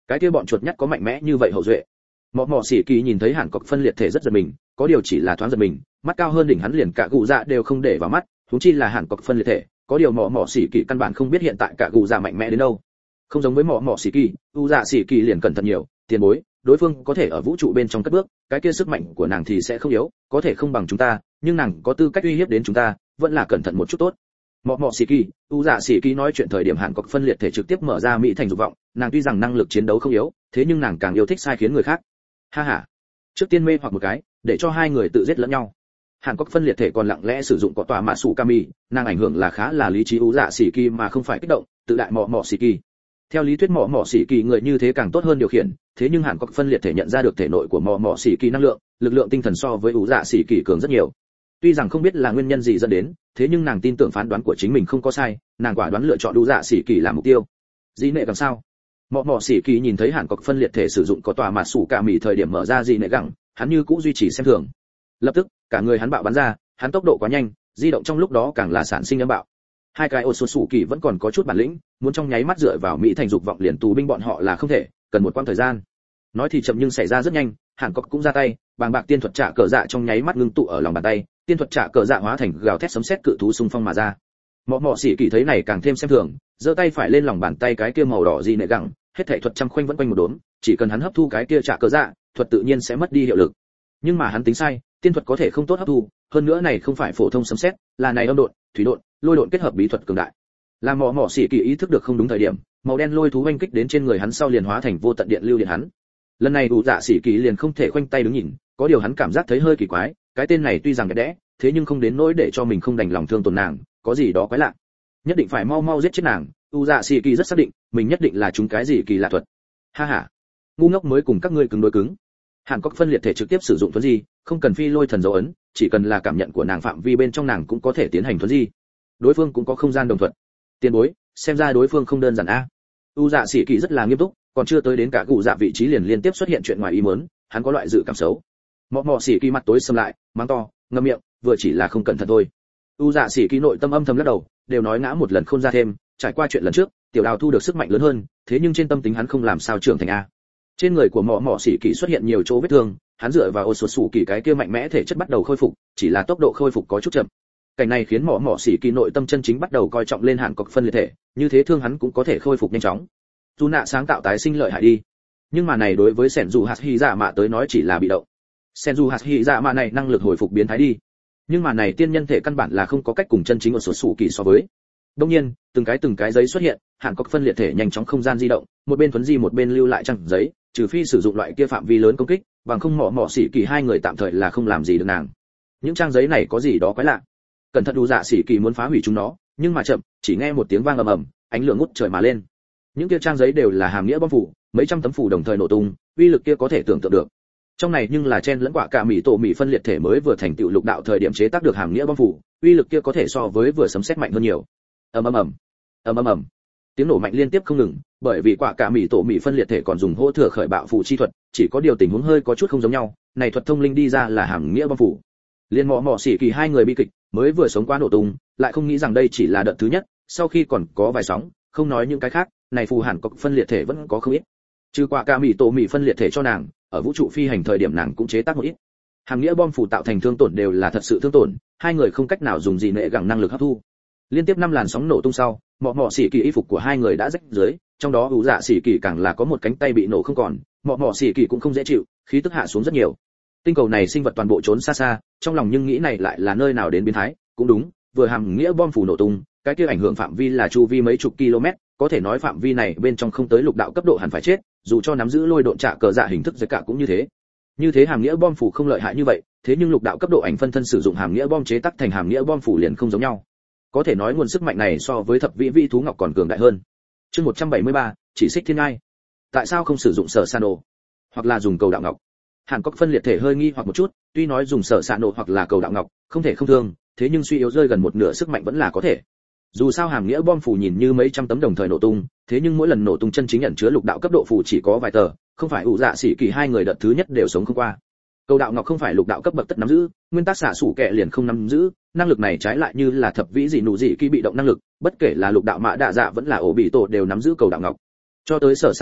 A: Cái kia bọn chuột nhắt có mạnh mẽ như vậy hậu duệ. Mọ mọ xỉ kỳ nhìn thấy hàn cọc phân liệt thể rất giật mình, có điều chỉ là thoáng giật mình, mắt cao hơn đỉnh hắn liền cả gù dạ đều không để vào mắt, huống chi là hàn cọc phân liệt thể, có điều mọ mọ xỉ kỳ căn bản không biết hiện tại cả gù dạ mạnh mẽ đến đâu. Không giống với mọ mọ xỉ kỳ, u dạ xỉ kỳ liền cẩn thận nhiều, tiền bối, đối phương có thể ở vũ trụ bên trong cất bước, cái kia sức mạnh của nàng thì sẽ không yếu, có thể không bằng chúng ta, nhưng nàng có tư cách uy hiếp đến chúng ta, vẫn là cẩn thận một chút tốt. Mọ mọ xỉ kỳ, u dạ xỉ kỳ nói chuyện thời điểm hàn cọc phân liệt thể trực tiếp mở ra mỹ thành dục vọng, nàng tuy rằng năng lực chiến đấu không yếu, thế nhưng nàng càng yêu thích sai khiến người khác. Ha ha, trước tiên mê hoặc một cái, để cho hai người tự giết lẫn nhau. Hàn Quốc phân liệt thể còn lặng lẽ sử dụng cọ tòa mạ sủ kami, nàng ảnh hưởng là khá là lý trí u dạ xỉ kỳ mà không phải kích động, tự đại mọ mọ xỉ kỳ. Theo lý thuyết mọ mọ xỉ kỳ người như thế càng tốt hơn điều khiển, thế nhưng Hàn Quốc phân liệt thể nhận ra được thể nội của mọ mọ xỉ kỳ năng lượng, lực lượng tinh thần so với u dạ xỉ kỳ cường rất nhiều. Tuy rằng không biết là nguyên nhân gì dẫn đến, thế nhưng nàng tin tưởng phán đoán của chính mình không có sai, nàng quả đoán lựa chọn u dạ xỉ kỳ làm mục tiêu. Dĩ nệ càng sao? Mọ mọ xỉ kỳ nhìn thấy Hàn Quốc phân liệt thể sử dụng cọ tòa mạ sủ kami thời điểm mở ra dĩ nệ gẳng, hắn như cũ duy trì xem thường. Lập tức, cả người hắn bạo bắn ra, hắn tốc độ quá nhanh, di động trong lúc đó càng là sản sinh âm bạo. Hai cái ô số sủ kỳ vẫn còn có chút bản lĩnh, muốn trong nháy mắt dựa vào mỹ thành dục vọng liền tù binh bọn họ là không thể, cần một quãng thời gian. Nói thì chậm nhưng xảy ra rất nhanh, Hàn Quốc cũng ra tay, bàng bạc tiên thuật trả cờ dạ trong nháy mắt ngưng tụ ở lòng bàn tay, tiên thuật trả cờ dạ hóa thành gào thét sấm sét cự thú xung phong mà ra. Mọ mọ xỉ kỳ thấy này càng thêm xem thường, giơ tay phải lên lòng bàn tay cái kia màu đỏ gì nệ gẳng, hết thảy thuật trăm khoanh vẫn quanh một đốn, chỉ cần hắn hấp thu cái kia trả cờ dạ, thuật tự nhiên sẽ mất đi hiệu lực. Nhưng mà hắn tính sai, tiên thuật có thể không tốt hấp thu, hơn nữa này không phải phổ thông sấm sét, là này âm độn, thủy độn, lôi độn kết hợp bí thuật cường đại. Làm mọ mọ xỉ kỳ ý thức được không đúng thời điểm, màu đen lôi thú oanh kích đến trên người hắn sau liền hóa thành vô tận điện lưu điện hắn. Lần này đủ dạ xỉ kỳ liền không thể khoanh tay đứng nhìn, có điều hắn cảm giác thấy hơi kỳ quái, cái tên này tuy rằng đẹp đẽ, thế nhưng không đến nỗi để cho mình không đành lòng thương tổn nàng, có gì đó quái lạ. Nhất định phải mau mau giết chết nàng, đủ dạ xỉ kỳ rất xác định, mình nhất định là chúng cái gì kỳ lạ thuật. Ha ha, ngu ngốc mới cùng các ngươi cứng đối cứng. Hàn Quốc phân liệt thể trực tiếp sử dụng thuấn di, không cần phi lôi thần dấu ấn, chỉ cần là cảm nhận của nàng phạm vi bên trong nàng cũng có thể tiến hành thuấn di. Đối phương cũng có không gian đồng thuận. Tiền bối, xem ra đối phương không đơn giản a. U Dạ Sĩ Kỳ rất là nghiêm túc, còn chưa tới đến cả cụ dạ vị trí liền liên tiếp xuất hiện chuyện ngoài ý muốn, hắn có loại dự cảm xấu. Mọ mọ Sĩ Kỳ mặt tối sầm lại, mắng to, ngậm miệng, vừa chỉ là không cẩn thận thôi. U Dạ Sĩ Kỳ nội tâm âm thầm lắc đầu, đều nói ngã một lần không ra thêm, trải qua chuyện lần trước, tiểu đào thu được sức mạnh lớn hơn, thế nhưng trên tâm tính hắn không làm sao trưởng thành a. Trên người của mọ mọ Sĩ Kỳ xuất hiện nhiều chỗ vết thương, hắn dựa vào ô sột sủ kỳ cái kia mạnh mẽ thể chất bắt đầu khôi phục, chỉ là tốc độ khôi phục có chút chậm. Cảnh này khiến mọ mọ Sĩ Kỳ nội tâm chân chính bắt đầu coi trọng lên Hàn Cốc phân liệt thể, như thế thương hắn cũng có thể khôi phục nhanh chóng. Dù nạ sáng tạo tái sinh lợi hại đi, nhưng mà này đối với Sẻn Dù Hạt Hy Dạ Mạ tới nói chỉ là bị động. Sẻn Dù Hạt Hy Dạ Mạ này năng lực hồi phục biến thái đi, nhưng mà này tiên nhân thể căn bản là không có cách cùng chân chính ô sột sủ kỳ so với. Đương nhiên, từng cái giấy xuất hiện, Hàn Cốc phân liệt thể nhanh chóng không gian di động, một bên thuấn di một bên lưu lại trang giấy, trừ phi sử dụng loại kia phạm vi lớn công kích, bằng không mọ mọ Sĩ Kỳ hai người tạm thời là không làm gì được nàng. Những trang giấy này có gì đó quái lạ. Cẩn thận đủ dạ Sĩ Kỳ muốn phá hủy chúng nó, nhưng mà chậm, chỉ nghe một tiếng vang ầm ầm, ánh lửa ngút trời mà lên. Những kia trang giấy đều là hàm nghĩa bom phủ, mấy trăm tấm phủ đồng thời nổ tung, uy lực kia có thể tưởng tượng được. Trong này nhưng là chen lẫn quả cả mỹ tổ mỹ phân liệt thể mới vừa thành tựu lục đạo thời điểm chế tác được hàm nghĩa bom phủ, uy lực kia có thể so với vừa sấm sét mạnh hơn nhiều. Ầm ầm ầm, ầm ầm ầm. Tiếng nổ mạnh liên tiếp không ngừng, bởi vì quả cả mỹ tổ mỹ phân liệt thể còn dùng hỗ thừa khởi bạo phủ chi thuật, chỉ có điều tình huống hơi có chút không giống nhau, này thuật thông linh đi ra là hàm nghĩa bom phủ. Liên mọ mọ Sĩ Kỳ hai người bi kịch, mới vừa sống qua nổ tung, lại không nghĩ rằng đây chỉ là đợt thứ nhất, sau khi còn có vài sóng, không nói những cái khác, này phù Hàn Cốc phân liệt thể vẫn có không ít. Trừ quả cả mỹ tổ mỹ phân liệt thể cho nàng, ở vũ trụ phi hành thời điểm nàng cũng chế tác một ít. Hàm nghĩa bom phủ tạo thành thương tổn đều là thật sự thương tổn, hai người không cách nào dùng gì nệ gẳng năng lực hấp thu. Liên tiếp 5 làn sóng nổ tung sau, mọ mọ Sĩ Kỳ y phục của hai người đã rách dưới, trong đó ủ dạ Sĩ Kỳ càng là có một cánh tay bị nổ không còn, mọ mọ Sĩ Kỳ cũng không dễ chịu, khí tức hạ xuống rất nhiều. Tinh cầu này sinh vật toàn bộ trốn xa xa, trong lòng nhưng nghĩ này lại là nơi nào đến biến thái, cũng đúng, vừa hàm nghĩa bom phủ nổ tung, cái kia ảnh hưởng phạm vi là chu vi mấy chục km, có thể nói phạm vi này bên trong không tới lục đạo cấp độ hẳn phải chết, dù cho nắm giữ lôi độn trả cờ dạ hình thức giới cả cũng như thế. Như thế hàm nghĩa bom phủ không lợi hại như vậy, thế nhưng lục đạo cấp độ ảnh phân thân sử dụng hàm nghĩa bom chế tác thành hàm nghĩa bom phủ liền không giống nhau. Có thể nói nguồn sức mạnh này so với thập vĩ vĩ thú ngọc còn cường đại hơn. Chương 173, chỉ xích thiên ngai. Tại sao không sử dụng sở san nổ, hoặc là dùng cầu đạo ngọc? Hàn Cốc phân liệt thể hơi nghi hoặc một chút, tuy nói dùng sở san nổ hoặc là cầu đạo ngọc, không thể không thương, thế nhưng suy yếu rơi gần một nửa sức mạnh vẫn là có thể. Dù sao hàm nghĩa bom phủ nhìn như mấy trăm tấm đồng thời nổ tung, thế nhưng mỗi lần nổ tung chân chính ẩn chứa lục đạo cấp độ phủ chỉ có vài tờ, không phải ủ dạ Sĩ Kỳ hai người đợt thứ nhất đều sống không qua. Cầu đạo ngọc không phải lục đạo cấp bậc tất nắm giữ, nguyên tắc xả sủ kệ liền không nắm giữ, năng lực này trái lại như là thập vĩ dị nụ dị kỳ bị động năng lực, bất kể là lục đạo mã đạ dạ vẫn là ổ bị tổ đều nắm giữ cầu đạo ngọc. Cho tới sở san đồ,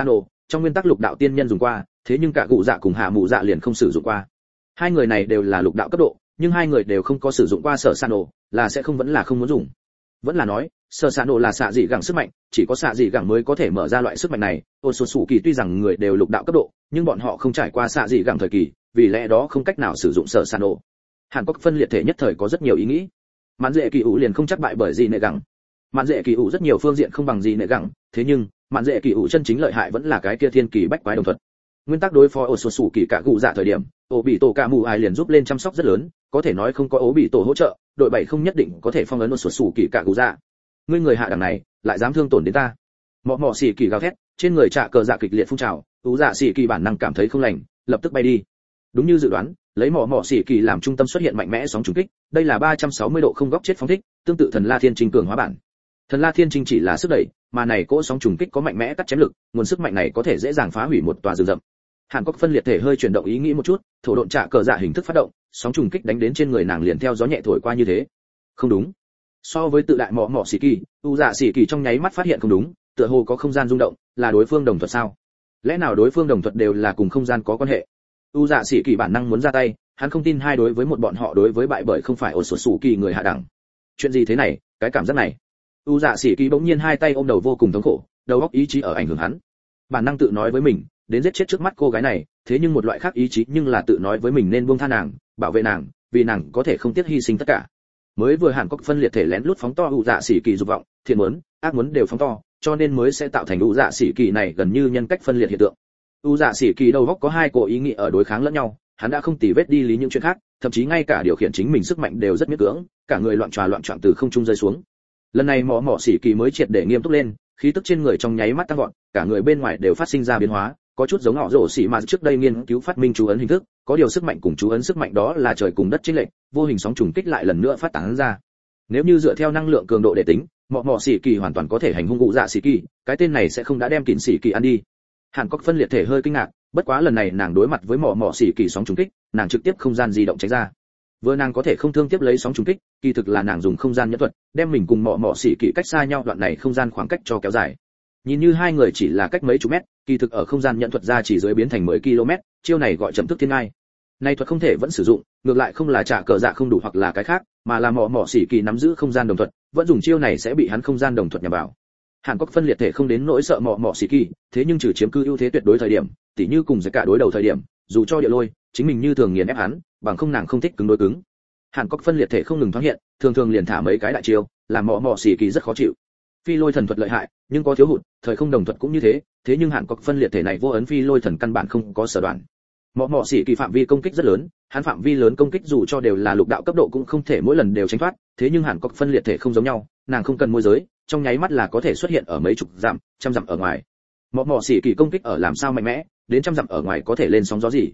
A: trong nguyên tắc lục đạo tiên nhân dùng qua, thế nhưng cả cụ dạ cùng hạ mụ dạ liền không sử dụng qua. Hai người này đều là lục đạo cấp độ, nhưng hai người đều không có sử dụng qua sở sano, là sẽ không vẫn là không muốn dùng. Vẫn là nói sở sano là xạ dị gẳng sức mạnh, chỉ có xạ dị gẳng mới có thể mở ra loại sức mạnh này. Otsutsuki tuy rằng người đều lục đạo cấp độ, nhưng bọn họ không trải qua xạ dị gẳng thời kỳ, vì lẽ đó không cách nào sử dụng sở sano. Hàn Quốc phân liệt thể nhất thời có rất nhiều ý nghĩ. Mạn Dệ Kỳ Vũ liền không chắc bại bởi gì nệ gẳng. Mạn Dệ Kỳ Vũ rất nhiều phương diện không bằng gì nệ gẳng, thế nhưng Mạn Dệ Kỳ Vũ chân chính lợi hại vẫn là cái kia thiên kỳ bách quái đồng thuật. Nguyên tắc đối phó Otsutsuki cả cụ dạ thời điểm, Obito Kamu liền giúp lên chăm sóc rất lớn, có thể nói không có Obito hỗ trợ, đội 7 không nhất định có thể phong ấn Otsutsuki cả cụ dạ. Ngươi người hạ đẳng này, lại dám thương tổn đến ta. Mọ mọ xỉ kỳ gào thét, trên người trạ cờ dạ kịch liệt phun trào, Ú Dạ xỉ kỳ bản năng cảm thấy không lành, lập tức bay đi. Đúng như dự đoán, lấy mọ mọ xỉ kỳ làm trung tâm xuất hiện mạnh mẽ sóng trùng kích, đây là 360 độ không góc chết phóng thích, tương tự thần La Thiên Trinh cường hóa bản. Thần La Thiên Trinh chỉ là sức đẩy, mà này cỗ sóng trùng kích có mạnh mẽ cắt chém lực, nguồn sức mạnh này có thể dễ dàng phá hủy một tòa rừng rậm. Hàn Quốc phân liệt thể hơi chuyển động ý nghĩ một chút, thổ độn trạ cờ dạ hình thức phát động, sóng trùng kích đánh đến trên người nàng liền theo gió nhẹ thổi qua như thế. Không đúng. So với tự đại mọ mọ xỉ kỳ, U Dạ xỉ kỳ trong nháy mắt phát hiện không đúng, tựa hồ có không gian rung động, là đối phương đồng thuật sao? Lẽ nào đối phương đồng thuật đều là cùng không gian có quan hệ? U Dạ xỉ kỳ bản năng muốn ra tay, hắn không tin hai đối với một bọn họ đối với bại bởi không phải Otsutsuki người hạ đẳng. Chuyện gì thế này, cái cảm giác này? U Dạ xỉ kỳ bỗng nhiên hai tay ôm đầu vô cùng thống khổ, đầu óc ý chí ở ảnh hưởng hắn. Bản năng tự nói với mình, đến giết chết trước mắt cô gái này, thế nhưng một loại khác ý chí nhưng là tự nói với mình nên buông tha nàng, bảo vệ nàng, vì nàng có thể không tiếc hy sinh tất cả. Mới vừa Hàn Quốc phân liệt thể lén lút phóng to U Dạ xỉ kỳ dục vọng, thiện muốn, ác muốn đều phóng to, cho nên mới sẽ tạo thành U Dạ xỉ kỳ này gần như nhân cách phân liệt hiện tượng. U Dạ xỉ kỳ đầu óc có hai cổ ý nghĩ ở đối kháng lẫn nhau, hắn đã không tì vết đi lý những chuyện khác, thậm chí ngay cả điều khiển chính mình sức mạnh đều rất miễn cưỡng, cả người loạn choạng từ không trung rơi xuống. Lần này mọ mọ xỉ kỳ mới triệt để nghiêm túc lên, khí tức trên người trong nháy mắt tăng vọt, cả người bên ngoài đều phát sinh ra biến hóa, có chút giống họ rổ xỉ mà trước đây nghiên cứu phát minh chú ấn hình thức, có điều sức mạnh cùng chú ấn sức mạnh đó là trời cùng đất chênh lệch, vô hình sóng trùng kích lại lần nữa phát tán ra. Nếu như dựa theo năng lượng cường độ để tính, mọ mọ xỉ kỳ hoàn toàn có thể hành hung U Dạ xỉ kỳ, cái tên này sẽ không đã đem Kình xỉ kỳ ăn đi. Hàn Quốc phân liệt thể hơi kinh ngạc, bất quá lần này nàng đối mặt với mọ mọ xỉ kỳ sóng trùng kích, nàng trực tiếp không gian di động tránh ra. Vừa nàng có thể không thương tiếp lấy sóng trùng kích, kỳ thực là nàng dùng không gian nhẫn thuật, đem mình cùng mọ mọ xỉ kỳ cách xa nhau đoạn này không gian khoảng cách cho kéo dài. Nhìn như hai người chỉ là cách mấy chục mét, kỳ thực ở không gian nhẫn thuật ra chỉ dưới biến thành 10 km, chiêu này gọi chậm thức thiên ngai. Nay thuật không thể vẫn sử dụng, ngược lại không là trả cờ dạ không đủ hoặc là cái khác, mà là mọ mọ xỉ kỳ nắm giữ không gian đồng thuật, vẫn dùng chiêu này sẽ bị hắn không gian đồng thuật nhằm vào. Hàn Quốc phân liệt thể không đến nỗi sợ mọ mọ xỉ kỳ, thế nhưng trừ chiếm cư ưu thế tuyệt đối thời điểm, tỉ như cùng với cả đối đầu thời điểm, dù cho địa lôi, chính mình như thường nghiền ép hắn, bằng không nàng không thích cứng đối cứng. Hàn Quốc phân liệt thể không ngừng thoáng hiện, thường liền thả mấy cái đại chiêu, làm mọ mọ xỉ kỳ rất khó chịu. Phi lôi thần thuật lợi hại, nhưng có thiếu hụt, thời không đồng thuật cũng như thế, thế nhưng Hàn Quốc phân liệt thể này vô ấn phi lôi thần căn bản không có sở đoạn. Mọ mọ xỉ kỳ phạm vi công kích rất lớn, hắn phạm vi lớn công kích dù cho đều là lục đạo cấp độ cũng không thể mỗi lần đều tránh thoát, thế nhưng Hàn Quốc phân liệt thể không giống nhau, nàng không cần môi giới, trong nháy mắt là có thể xuất hiện ở mấy chục dặm, trăm dặm ở ngoài. Mọ mọ xỉ kỳ công kích ở làm sao mạnh mẽ, đến trăm dặm ở ngoài có thể lên sóng gió gì?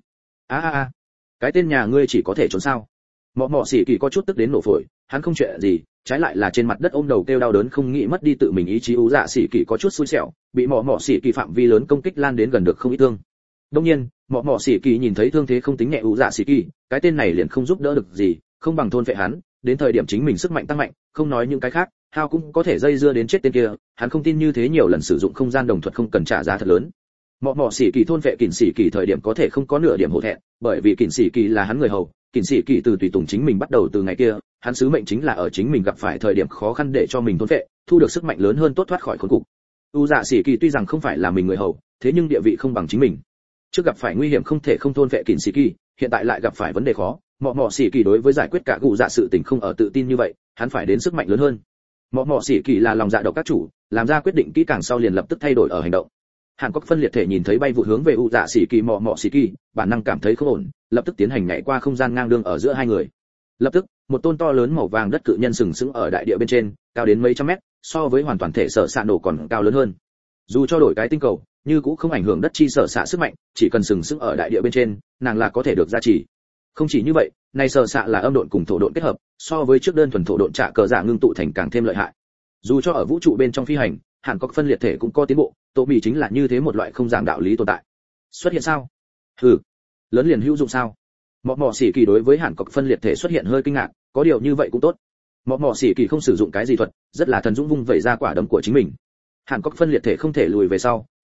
A: Cái tên nhà ngươi chỉ có thể trốn sao? Mọ mọ xỉ kỳ có chút tức đến nổ phổi, hắn không chuyện gì, trái lại là trên mặt đất ôm đầu kêu đau đớn không nghĩ mất đi tự mình ý chí. U Dạ xỉ kỳ có chút xui xẻo, bị mọ mọ xỉ kỳ phạm vi lớn công kích lan đến gần được không ít thương. Đương nhiên, mọ mọ xỉ kỳ nhìn thấy thương thế không tính nhẹ U Dạ xỉ kỳ, cái tên này liền không giúp đỡ được gì, không bằng thôn phệ hắn, đến thời điểm chính mình sức mạnh tăng mạnh, không nói những cái khác, hao cũng có thể dây dưa đến chết tên kia, hắn không tin như thế nhiều lần sử dụng không gian đồng thuật không cần trả giá thật lớn. Mọ mọ xỉ kỳ thôn phệ Kình xỉ kỳ thời điểm có thể không có nửa điểm hổ thẹn, bởi vì Kình xỉ kỳ là hắn người hầu, Kình xỉ kỳ từ tùy tùng chính mình bắt đầu từ ngày kia, hắn sứ mệnh chính là ở chính mình gặp phải thời điểm khó khăn để cho mình thôn phệ, thu được sức mạnh lớn hơn tốt thoát khỏi khốn cục. U Dạ xỉ kỳ tuy rằng không phải là mình người hầu, thế nhưng địa vị không bằng chính mình. Trước gặp phải nguy hiểm không thể không thôn phệ Kình xỉ kỳ, hiện tại lại gặp phải vấn đề khó, mọ mọ xỉ kỳ đối với giải quyết cả cụ dạ sự tình không ở tự tin như vậy, hắn phải đến sức mạnh lớn hơn. Mọ mọ xỉ kỳ là lòng dạ độc các chủ, làm ra quyết định kỹ càng sau liền lập tức thay đổi ở hành động. Hàn Quốc phân liệt thể nhìn thấy bay vụ hướng về U Dạ xỉ kỳ mọ mọ xỉ kỳ, bản năng cảm thấy không ổn, lập tức tiến hành nhảy qua không gian ngang đương ở giữa hai người. Lập tức, một tôn to lớn màu vàng đất cự nhân sừng sững ở đại địa bên trên, cao đến mấy trăm mét, so với hoàn toàn thể sở xạ nổ còn cao lớn hơn. Dù cho đổi cái tinh cầu, như cũng không ảnh hưởng đất chi sở xạ sức mạnh, chỉ cần sừng sững ở đại địa bên trên, nàng là có thể được gia trì. Không chỉ như vậy, này sở xạ là âm độn cùng thổ độn kết hợp, so với trước đơn thuần thổ độn trả cờ giả ngưng tụ thành càng thêm lợi hại. Dù cho ở vũ trụ bên trong phi hành, Hàn Quốc phân liệt thể cũng có tiến bộ, Tô Mị chính là như thế một loại không giảng đạo lý tồn tại. Xuất hiện sao? Hừ, lớn liền hữu dụng sao? Mọ mọ xỉ kỳ đối với Hàn Quốc phân liệt thể xuất hiện hơi kinh ngạc, có điều như vậy cũng tốt. Mọ mọ xỉ kỳ không sử dụng cái gì thuật, rất là thần dũng vung vẩy ra quả đấm của chính mình. Hàn Quốc phân liệt thể không thể lùi về sau,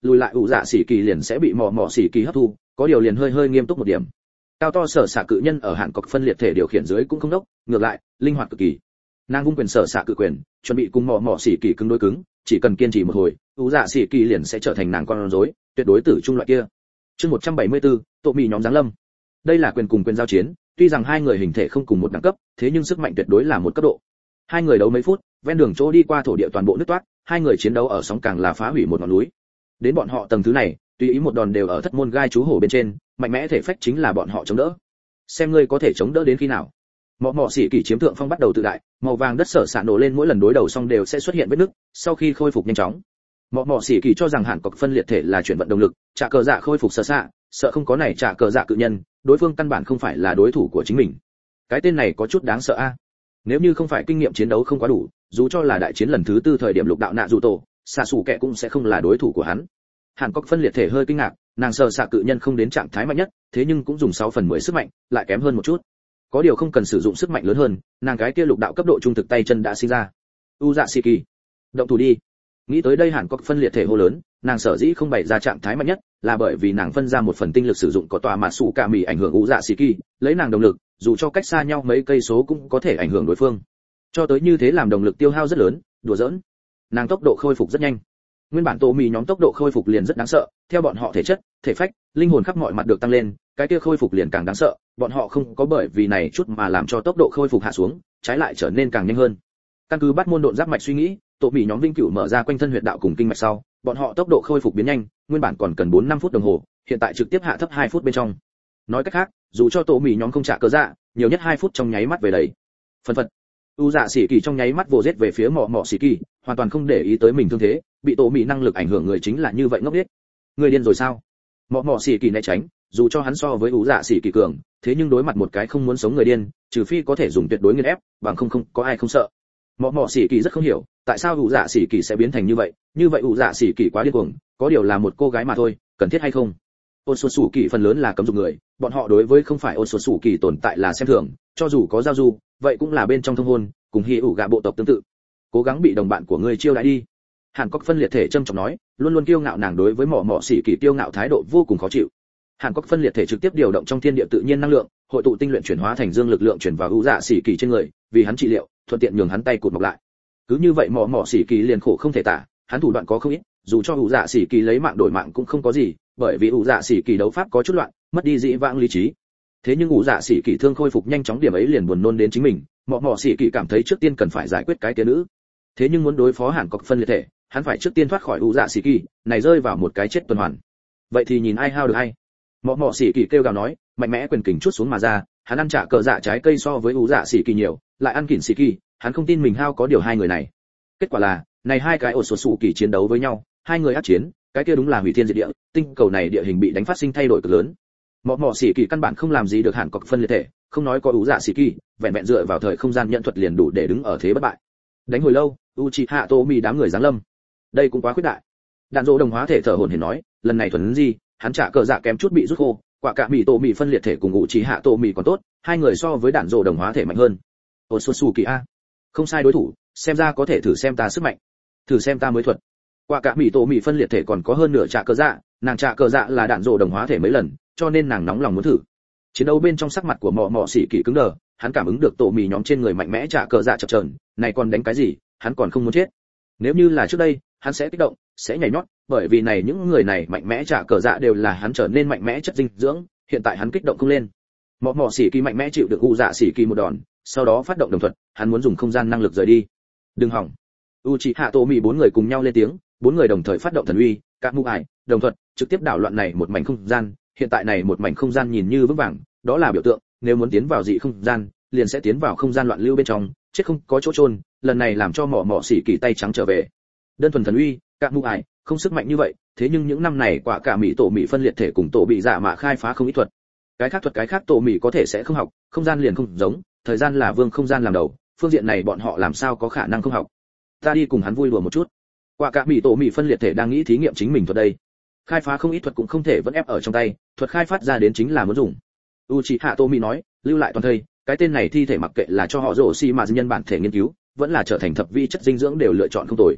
A: lùi lại ủ dạ xỉ kỳ liền sẽ bị mỏ mỏ xỉ kỳ hấp thu, có điều liền hơi hơi nghiêm túc một điểm. Cao to sở xạ cự nhân ở hạn cọc phân liệt thể điều khiển dưới cũng không đốc, ngược lại linh hoạt cực kỳ. Nàng vung quyền sở xạ cự quyền, chuẩn bị cùng mỏ mỏ xỉ kỳ cứng đối cứng, chỉ cần kiên trì một hồi, ủ dạ xỉ kỳ liền sẽ trở thành nàng con rối, tuyệt đối tử trung loại kia. Chương 174, tổ mì nhóm giáng lâm. Đây là quyền cùng quyền giao chiến, tuy rằng hai người hình thể không cùng một đẳng cấp, thế nhưng sức mạnh tuyệt đối là một cấp độ. Hai người đấu mấy phút, ven đường chỗ đi qua thổ địa toàn bộ nứt toát, hai người chiến đấu ở sóng càng là phá hủy một ngọn núi. Đến bọn họ tầng thứ này, tùy ý một đòn đều ở thất môn gai chú hổ bên trên, mạnh mẽ thể phách chính là bọn họ chống đỡ. Xem ngươi có thể chống đỡ đến khi nào. Mọ mọ xỉ kỳ chiếm thượng phong bắt đầu tự đại, màu vàng đất sở xạ nổ lên mỗi lần đối đầu xong đều sẽ xuất hiện vết nứt, sau khi khôi phục nhanh chóng. Mọ mọ xỉ kỳ cho rằng hạn cọc phân liệt thể là chuyển vận động lực, trả cờ dạ khôi phục sở xạ, sợ không có này trả cờ dạ cự nhân, đối phương căn bản không phải là đối thủ của chính mình. Cái tên này có chút đáng sợ a. Nếu như không phải kinh nghiệm chiến đấu không quá đủ, dù cho là đại chiến lần thứ tư thời điểm lục đạo nạ dù tổ, xạ sủ kẻ cũng sẽ không là đối thủ của hắn. Hàn Cốc phân liệt thể hơi kinh ngạc, nàng sợ xạ cự nhân không đến trạng thái mạnh nhất, thế nhưng cũng dùng 6 phần 10 sức mạnh, lại kém hơn một chút. Có điều không cần sử dụng sức mạnh lớn hơn, nàng cái kia lục đạo cấp độ trung thực tay chân đã sinh ra. U Dạ Shiki, động thủ đi. Nghĩ tới đây Hàn Cốc phân liệt thể hô lớn, nàng sở dĩ không bày ra trạng thái mạnh nhất, là bởi vì nàng phân ra một phần tinh lực sử dụng có tòa mà sủ cả mỉ ảnh hưởng U Dạ Shiki, lấy nàng động lực, dù cho cách xa nhau mấy cây số cũng có thể ảnh hưởng đối phương. Cho tới như thế làm động lực tiêu hao rất lớn, đùa giỡn. Nàng tốc độ khôi phục rất nhanh. Nguyên bản tổ mì nhóm tốc độ khôi phục liền rất đáng sợ, theo bọn họ thể chất, thể phách, linh hồn khắp mọi mặt được tăng lên, cái kia khôi phục liền càng đáng sợ, bọn họ không có bởi vì này chút mà làm cho tốc độ khôi phục hạ xuống, trái lại trở nên càng nhanh hơn. Căn cứ bắt môn độn giáp mạch suy nghĩ, tổ mì nhóm vinh cửu mở ra quanh thân huyệt đạo cùng kinh mạch sau, bọn họ tốc độ khôi phục biến nhanh, nguyên bản còn cần 4-5 phút đồng hồ, hiện tại trực tiếp hạ thấp 2 phút bên trong. Nói cách khác, dù cho tổ mì nhóm không trả cớ dạ, nhiều nhất 2 phút trong nháy mắt về đấy. Phần phật. U Dạ Sĩ Kỳ trong nháy mắt vồ giết về phía mọ mọ Sĩ Kỳ, hoàn toàn không để ý tới mình thương thế, bị tổ mì năng lực ảnh hưởng người chính là như vậy ngốc nghếch. Người điên rồi sao? Mọ mọ Sĩ Kỳ né tránh, dù cho hắn so với U Dạ Sĩ Kỳ cường, thế nhưng đối mặt một cái không muốn sống người điên, trừ phi có thể dùng tuyệt đối nghiền ép, bằng không có ai không sợ. Mọ mọ Sĩ Kỳ rất không hiểu, tại sao U Dạ Sĩ Kỳ sẽ biến thành như vậy U Dạ Sĩ Kỳ quá điên cuồng, có điều là một cô gái mà thôi, cần thiết hay không? Ôn Sột Sủ Kỳ phần lớn là cấm dục người, bọn họ đối với không phải Ôn Sột Sủ Kỳ tồn tại là xem thường, cho dù có giao du, vậy cũng là bên trong thông hôn, cùng hi ủ gạ bộ tộc tương tự. Cố gắng bị đồng bạn của ngươi chiêu đãi đi. Hàn Cốc phân liệt thể trâm trọng nói, luôn luôn kiêu ngạo nàng đối với mỏ mỏ Sĩ Kỳ kiêu ngạo thái độ vô cùng khó chịu. Hàn Cốc phân liệt thể trực tiếp điều động trong thiên địa tự nhiên năng lượng, hội tụ tinh luyện chuyển hóa thành dương lực lượng chuyển vào U Dạ Sĩ Kỳ trên người, vì hắn trị liệu, thuận tiện nhường hắn tay cụt mọc lại. Cứ như vậy mỏ mỏ Sĩ Kỳ liền khổ không thể tả, hắn thủ đoạn có không ít, dù cho U Dạ Sĩ Kỳ lấy mạng đổi mạng cũng không có gì, bởi vì U Dạ Sĩ Kỳ đấu pháp có chút loạn, mất đi dĩ vãng lý trí. Thế nhưng U Dạ Sĩ Kỳ thương khôi phục nhanh chóng, điểm ấy liền buồn nôn đến chính mình, mọ mọ Sĩ Kỳ cảm thấy trước tiên cần phải giải quyết cái kia nữ. Thế nhưng muốn đối phó Hàn Cốc phân liệt thể, hắn phải trước tiên thoát khỏi U Dạ Sĩ Kỳ, này rơi vào một cái chết tuần hoàn. Vậy thì nhìn ai hao được hay. Mọ mọ Sĩ Kỳ kêu gào nói, mạnh mẽ quyền kình chút xuống mà ra, hắn ăn trả cờ dạ trái cây so với U Dạ Sĩ Kỳ nhiều, lại ăn kỉn Sĩ Kỳ, hắn không tin mình hao có điều hai người này. Kết quả là, này hai cái ổ sột sủ kỳ chiến đấu với nhau, hai người ác chiến, cái kia đúng là hủy thiên diệt địa, tinh cầu này địa hình bị đánh phát sinh thay đổi cực lớn. Mọ mọ Sĩ Kỳ căn bản không làm gì được Hàn Cốc phân liệt thể, không nói có U Dạ Sĩ Kỳ, vẹn vẹn dựa vào thời không gian nhận thuật liền đủ để đứng ở thế bất bại. Đánh hồi lâu, Uchiha Tomi đám người giáng lâm. Đây cũng quá khuyết đại. Đạn Dỗ đồng hóa thể thở hổn hển nói, lần này thuần gì, hắn trả cờ dạ kém chút bị rút khô, quả cả mì Tomi phân liệt thể cùng Uchiha Tomi còn tốt, hai người so với Đạn Dỗ đồng hóa thể mạnh hơn. Otsutsuki a, không sai đối thủ, xem ra có thể thử xem ta sức mạnh, thử xem ta mới thuật. Quả cả mì Tomi phân liệt thể còn có hơn nửa trả cờ dạ, nàng trả cờ dạ là Đạn Dỗ đồng hóa thể mấy lần, cho nên nàng nóng lòng muốn thử. Chiến đấu bên trong sắc mặt của mọ mọ Sĩ Kỳ cứng đờ, hắn cảm ứng được tổ mì nhóm trên người mạnh mẽ trả cờ dạ chập chờn, này còn đánh cái gì, hắn còn không muốn chết. Nếu như là trước đây, hắn sẽ kích động, sẽ nhảy nhót, bởi vì này những người này mạnh mẽ trả cờ dạ đều là hắn trở nên mạnh mẽ chất dinh dưỡng, hiện tại hắn kích động không lên. Mọ mọ Sĩ Kỳ mạnh mẽ chịu được U Dạ Sĩ Kỳ một đòn, sau đó phát động đồng thuật, hắn muốn dùng không gian năng lực rời đi. Đừng hỏng. Uchiha Tomi bốn người cùng nhau lên tiếng, bốn người đồng thời phát động thần uy, các mũ ải, đồng thuật, trực tiếp đảo loạn này một mảnh không gian, hiện tại này một mảnh không gian nhìn như vững vàng, đó là biểu tượng, nếu muốn tiến vào dị không gian, liền sẽ tiến vào không gian loạn lưu bên trong, chết không có chỗ chôn, lần này làm cho mọ mọ Sĩ Kỳ tay trắng trở về. Đơn thuần thần uy, các mũ ải, không sức mạnh như vậy, thế nhưng những năm này quả cả mỹ tổ mỹ phân liệt thể cùng tổ bị giả mạ khai phá không ít thuật. Cái khác tổ mỹ có thể sẽ không học, không gian liền không giống, thời gian là vương không gian làm đầu, phương diện này bọn họ làm sao có khả năng không học. Ta đi cùng hắn vui đùa một chút. Quả cả mỹ tổ mỹ phân liệt thể đang nghĩ thí nghiệm chính mình thuật đây. Khai phá không ít thuật cũng không thể vẫn ép ở trong tay, thuật khai phát ra đến chính là muốn dùng. Uchiha Tomi nói, lưu lại toàn thây, cái tên này thi thể mặc kệ là cho họ rổ xi mà nhân bản thể nghiên cứu, vẫn là trở thành thập vi chất dinh dưỡng đều lựa chọn không tồi.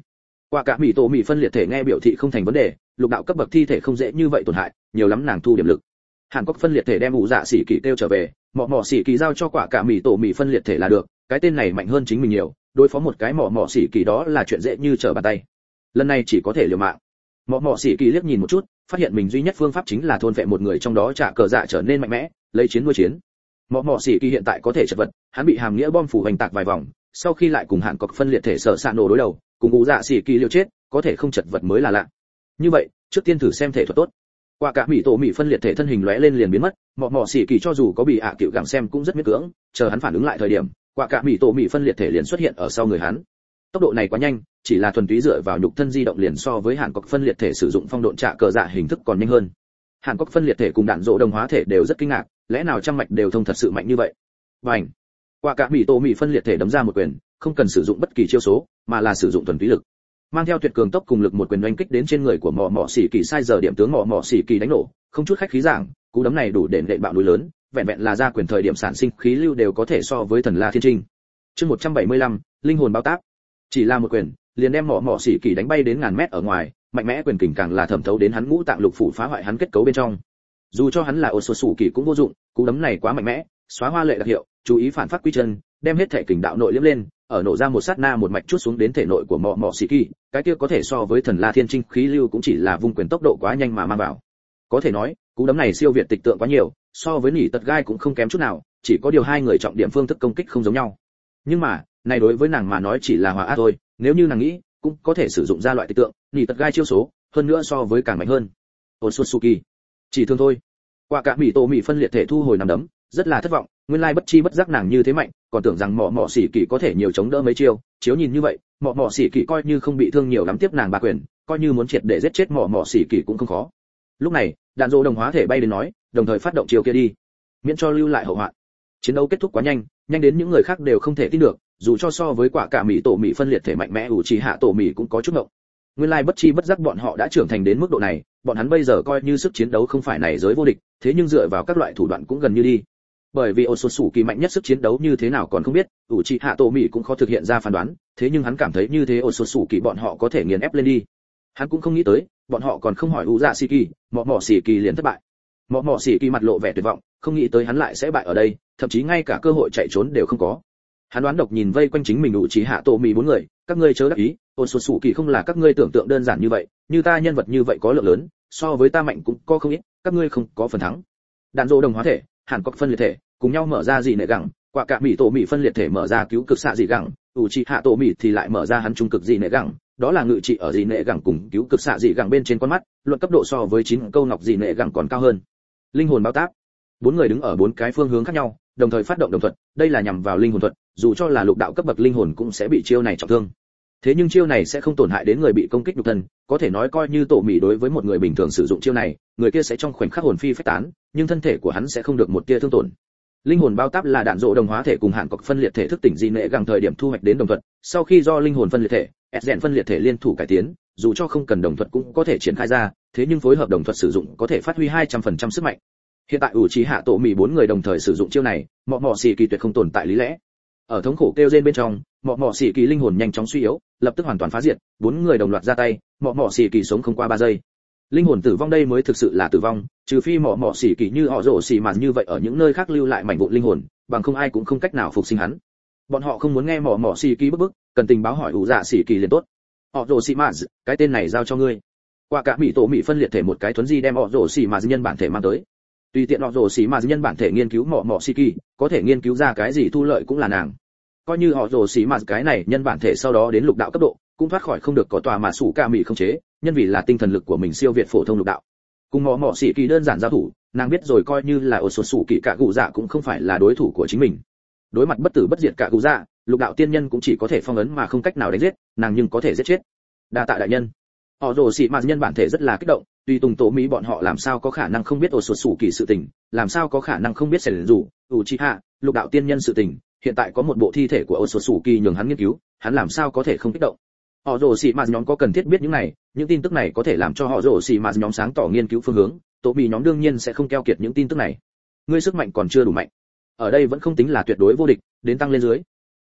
A: Quả cả mỹ tổ mỹ phân liệt thể nghe biểu thị không thành vấn đề, lục đạo cấp bậc thi thể không dễ như vậy tổn hại, nhiều lắm nàng thu điểm lực. Hàn Quốc phân liệt thể đem ủ dạ xỉ kỳ kêu trở về, mỏ xỉ kỳ giao cho quả cả mỹ tổ mỹ phân liệt thể là được, cái tên này mạnh hơn chính mình nhiều, đối phó một cái mỏ xỉ kỳ đó là chuyện dễ như trở bàn tay. Lần này chỉ có thể liều mạng. Mỏ xỉ kỳ liếc nhìn một chút, phát hiện mình duy nhất phương pháp chính là thôn vệ một người trong đó trả cờ dạ trở nên mạnh mẽ, lấy chiến nuôi chiến. Mỏ xỉ kỳ hiện tại có thể chật vật, hắn bị hàm nghĩa bom phủ hành tạc vài vòng, sau khi lại cùng Hàn Quốc phân liệt thể sở sạn nổ đối đầu, cùng ủ dạ xỉ kỳ liều chết, có thể không chật vật mới là lạ. Như vậy, trước tiên thử xem thể thuật tốt. Quả cả mỹ tổ mỹ phân liệt thể thân hình lóe lên liền biến mất, mỏ xỉ kỳ cho dù có bị cựu gặng xem cũng rất miễn cưỡng, chờ hắn phản ứng lại thời điểm, quả cả mỹ tổ mỹ phân liệt thể liền xuất hiện ở sau người hắn. Tốc độ này quá nhanh, chỉ là thuần túy dựa vào nhục thân di động liền so với Hàn Quốc phân liệt thể sử dụng phong độn trạ cờ dạ hình thức còn nhanh hơn. Hàn Quốc phân liệt thể cùng đạn dỗ đồng hóa thể đều rất kinh ngạc, lẽ nào trăm mạch đều thông thật sự mạnh như vậy? Bành! Quả cả mỹ tổ mỹ phân liệt thể đấm ra một quyền, không cần sử dụng bất kỳ chiêu số, mà là sử dụng thuần túy lực. Mang theo tuyệt cường tốc cùng lực một quyền oanh kích đến trên người của mỏ xỉ kỳ sai giờ điểm tướng mỏ xỉ kỳ đánh nổ, không chút khách khí giảng, cú đấm này đủ để nện bạo núi lớn, vẹn vẹn là ra quyền thời điểm sản sinh khí lưu đều có thể so với thần La Thiên Trinh. Chương 175, linh hồn bao tác. Chỉ là một quyền, liền đem mỏ xỉ kỳ đánh bay đến ngàn mét ở ngoài, mạnh mẽ quyền kình càng là thẩm thấu đến hắn ngũ tạng lục phủ phá hoại hắn kết cấu bên trong. Dù cho hắn là ô sủ kỳ cũng vô dụng, cú đấm này quá mạnh mẽ, xóa hoa lệ đặc hiệu, chú ý phản phát quy chân, đem hết thể kình đạo nội liếm lên, ở nổ ra một sát na một mạch chuốt xuống đến thể nội của mỏ xỉ kỳ, cái kia có thể so với thần La Thiên Trinh khí lưu cũng chỉ là vung quyền tốc độ quá nhanh mà mang vào. Có thể nói, cú đấm này siêu việt tịch tượng quá nhiều, so với nỉ tật gai cũng không kém chút nào, chỉ có điều hai người trọng điểm phương thức công kích không giống nhau. Nhưng mà, này đối với nàng mà nói chỉ là hòa ác thôi, nếu như nàng nghĩ, cũng có thể sử dụng ra loại tịch tượng, nỉ tật gai chiêu số, hơn nữa so với càng mạnh hơn. Otsutsuki, chỉ thương thôi. Quả cả mỹ tổ mỹ phân liệt thể thu hồi nằm đấm, rất là thất vọng, nguyên lai bất chi bất giác nàng như thế mạnh, còn tưởng rằng mỏ xỉ kỳ có thể nhiều chống đỡ mấy chiêu, chiếu nhìn như vậy, mỏ xỉ kỳ coi như không bị thương nhiều lắm tiếp nàng ba quyền, coi như muốn triệt để giết chết mỏ xỉ kỳ cũng không khó. Lúc này, đạn dỗ đồng hóa thể bay đến nói, đồng thời phát động chiêu kia đi, miễn cho lưu lại hậu hoạn. Chiến đấu kết thúc quá nhanh, nhanh đến những người khác đều không thể tin được, dù cho so với quả cả mỹ tổ mỹ phân liệt thể mạnh mẽ ủ trì hạ tổ mỹ cũng có chút ngộng. Nguyên lai bất chi bất giác bọn họ đã trưởng thành đến mức độ này, bọn hắn bây giờ coi như sức chiến đấu không phải này giới vô địch, thế nhưng dựa vào các loại thủ đoạn cũng gần như đi. Bởi vì Otsutsuki mạnh nhất sức chiến đấu như thế nào còn không biết, Uchiha Tomi cũng khó thực hiện ra phán đoán, thế nhưng hắn cảm thấy như thế Otsutsuki bọn họ có thể nghiền ép lên đi. Hắn cũng không nghĩ tới, bọn họ còn không hỏi Uzashiki, mỏ xỉ kỳ liền thất bại. Mỏ xỉ kỳ mặt lộ vẻ tuyệt vọng, không nghĩ tới hắn lại sẽ bại ở đây, thậm chí ngay cả cơ hội chạy trốn đều không có. Hắn đoán độc nhìn vây quanh chính mình Uchiha Tomi bốn người, các ngươi chớ đắc ý, Otsutsuki không là các ngươi tưởng tượng đơn giản như vậy, như ta nhân vật như vậy có lượng lớn, so với ta mạnh cũng có không ít, các ngươi không có phần thắng. Đạn dỗ đồng hóa thể, Hàn Quốc phân liệt thể, cùng nhau mở ra dị nệ gẳng, quả cả mỹ tổ mỹ phân liệt thể mở ra cứu cực xạ dị gẳng, Uchiha tổ mỹ thì lại mở ra hắn trung cực dị nệ gẳng, đó là ngự trị ở dị nệ gẳng cùng cứu cực xạ dị gẳng bên trên con mắt, luận cấp độ so với 9 câu ngọc dị nệ gẳng còn cao hơn. Linh hồn bao tác. Bốn người đứng ở bốn cái phương hướng khác nhau, đồng thời phát động đồng thuật, đây là nhằm vào linh hồn thuật, dù cho là lục đạo cấp bậc linh hồn cũng sẽ bị chiêu này trọng thương. Thế nhưng chiêu này sẽ không tổn hại đến người bị công kích nhục thân, có thể nói coi như tổ mỹ đối với một người bình thường sử dụng chiêu này, người kia sẽ trong khoảnh khắc hồn phi phách tán, nhưng thân thể của hắn sẽ không được một tia thương tổn. Linh hồn bao táp là đạn dỗ đồng hóa thể cùng Hàn Quốc phân liệt thể thức tỉnh dị nệ gẳng thời điểm thu hoạch đến đồng thuật, sau khi do linh hồn phân liệt thể, Sden phân liệt thể liên thủ cải tiến, dù cho không cần đồng thuật cũng có thể triển khai ra, thế nhưng phối hợp đồng thuật sử dụng có thể phát huy 200% sức mạnh. Hiện tại Uchiha tổ mỹ bốn người đồng thời sử dụng chiêu này, mỏ xỉ kỳ tuyệt không tồn tại lý lẽ. Ở thống khổ kêu rên bên trong, mỏ xỉ kỳ linh hồn nhanh chóng suy yếu, lập tức hoàn toàn phá diệt, bốn người đồng loạt ra tay, mỏ xỉ kỳ sống không qua 3 giây. Linh hồn tử vong đây mới thực sự là tử vong, trừ phi mỏ xỉ kỳ như họ rồ xỉ mạt như vậy ở những nơi khác lưu lại mảnh vụn linh hồn, bằng không ai cũng không cách nào phục sinh hắn. Bọn họ không muốn nghe mỏ xỉ kỳ bức, cần tình báo hỏi ủ dạ xỉ kỳ liền tốt. Họ rồ xỉ mạt, cái tên này giao cho ngươi. Quả cả mỹ tổ mỹ phân liệt thể một cái thuấn di đem họ rồ xỉ mạt nhân bản thể mang tới. Tùy tiện họ rồ xỉ mạt nhân bản thể nghiên cứu mỏ xỉ kỳ, có thể nghiên cứu ra cái gì thu lợi cũng là nàng. Coi như họ rồ xỉ mạt cái này nhân bản thể sau đó đến lục đạo cấp độ, cũng thoát khỏi không được có tòa mà sủ ca mỹ không chế, nhân vì là tinh thần lực của mình siêu việt phổ thông lục đạo. Cùng mỏ xỉ kỳ đơn giản giao thủ, nàng biết rồi coi như là Otsutsuki cả cụ dạ cũng không phải là đối thủ của chính mình. Đối mặt bất tử bất diệt cả cụ dạ, lục đạo tiên nhân cũng chỉ có thể phong ấn mà không cách nào đánh giết, nàng nhưng có thể giết chết. Đa tạ đại nhân. Họ rồ xỉ mạt nhân bản thể rất là kích động, tuy tùng tổ mỹ bọn họ làm sao có khả năng không biết Otsutsuki sự tình, làm sao có khả năng không biết Sển Dụ, Uchiha, lục đạo tiên nhân sự tình, hiện tại có một bộ thi thể của Otsutsuki nhường hắn nghiên cứu, hắn làm sao có thể không kích động. Họ rồ xỉ mạt nhóm có cần thiết biết những này, những tin tức này có thể làm cho họ rồ xỉ mạt nhóm sáng tỏ nghiên cứu phương hướng, tổ mỹ nhóm đương nhiên sẽ không keo kiệt những tin tức này. Ngươi sức mạnh còn chưa đủ mạnh, ở đây vẫn không tính là tuyệt đối vô địch, đến tăng lên dưới.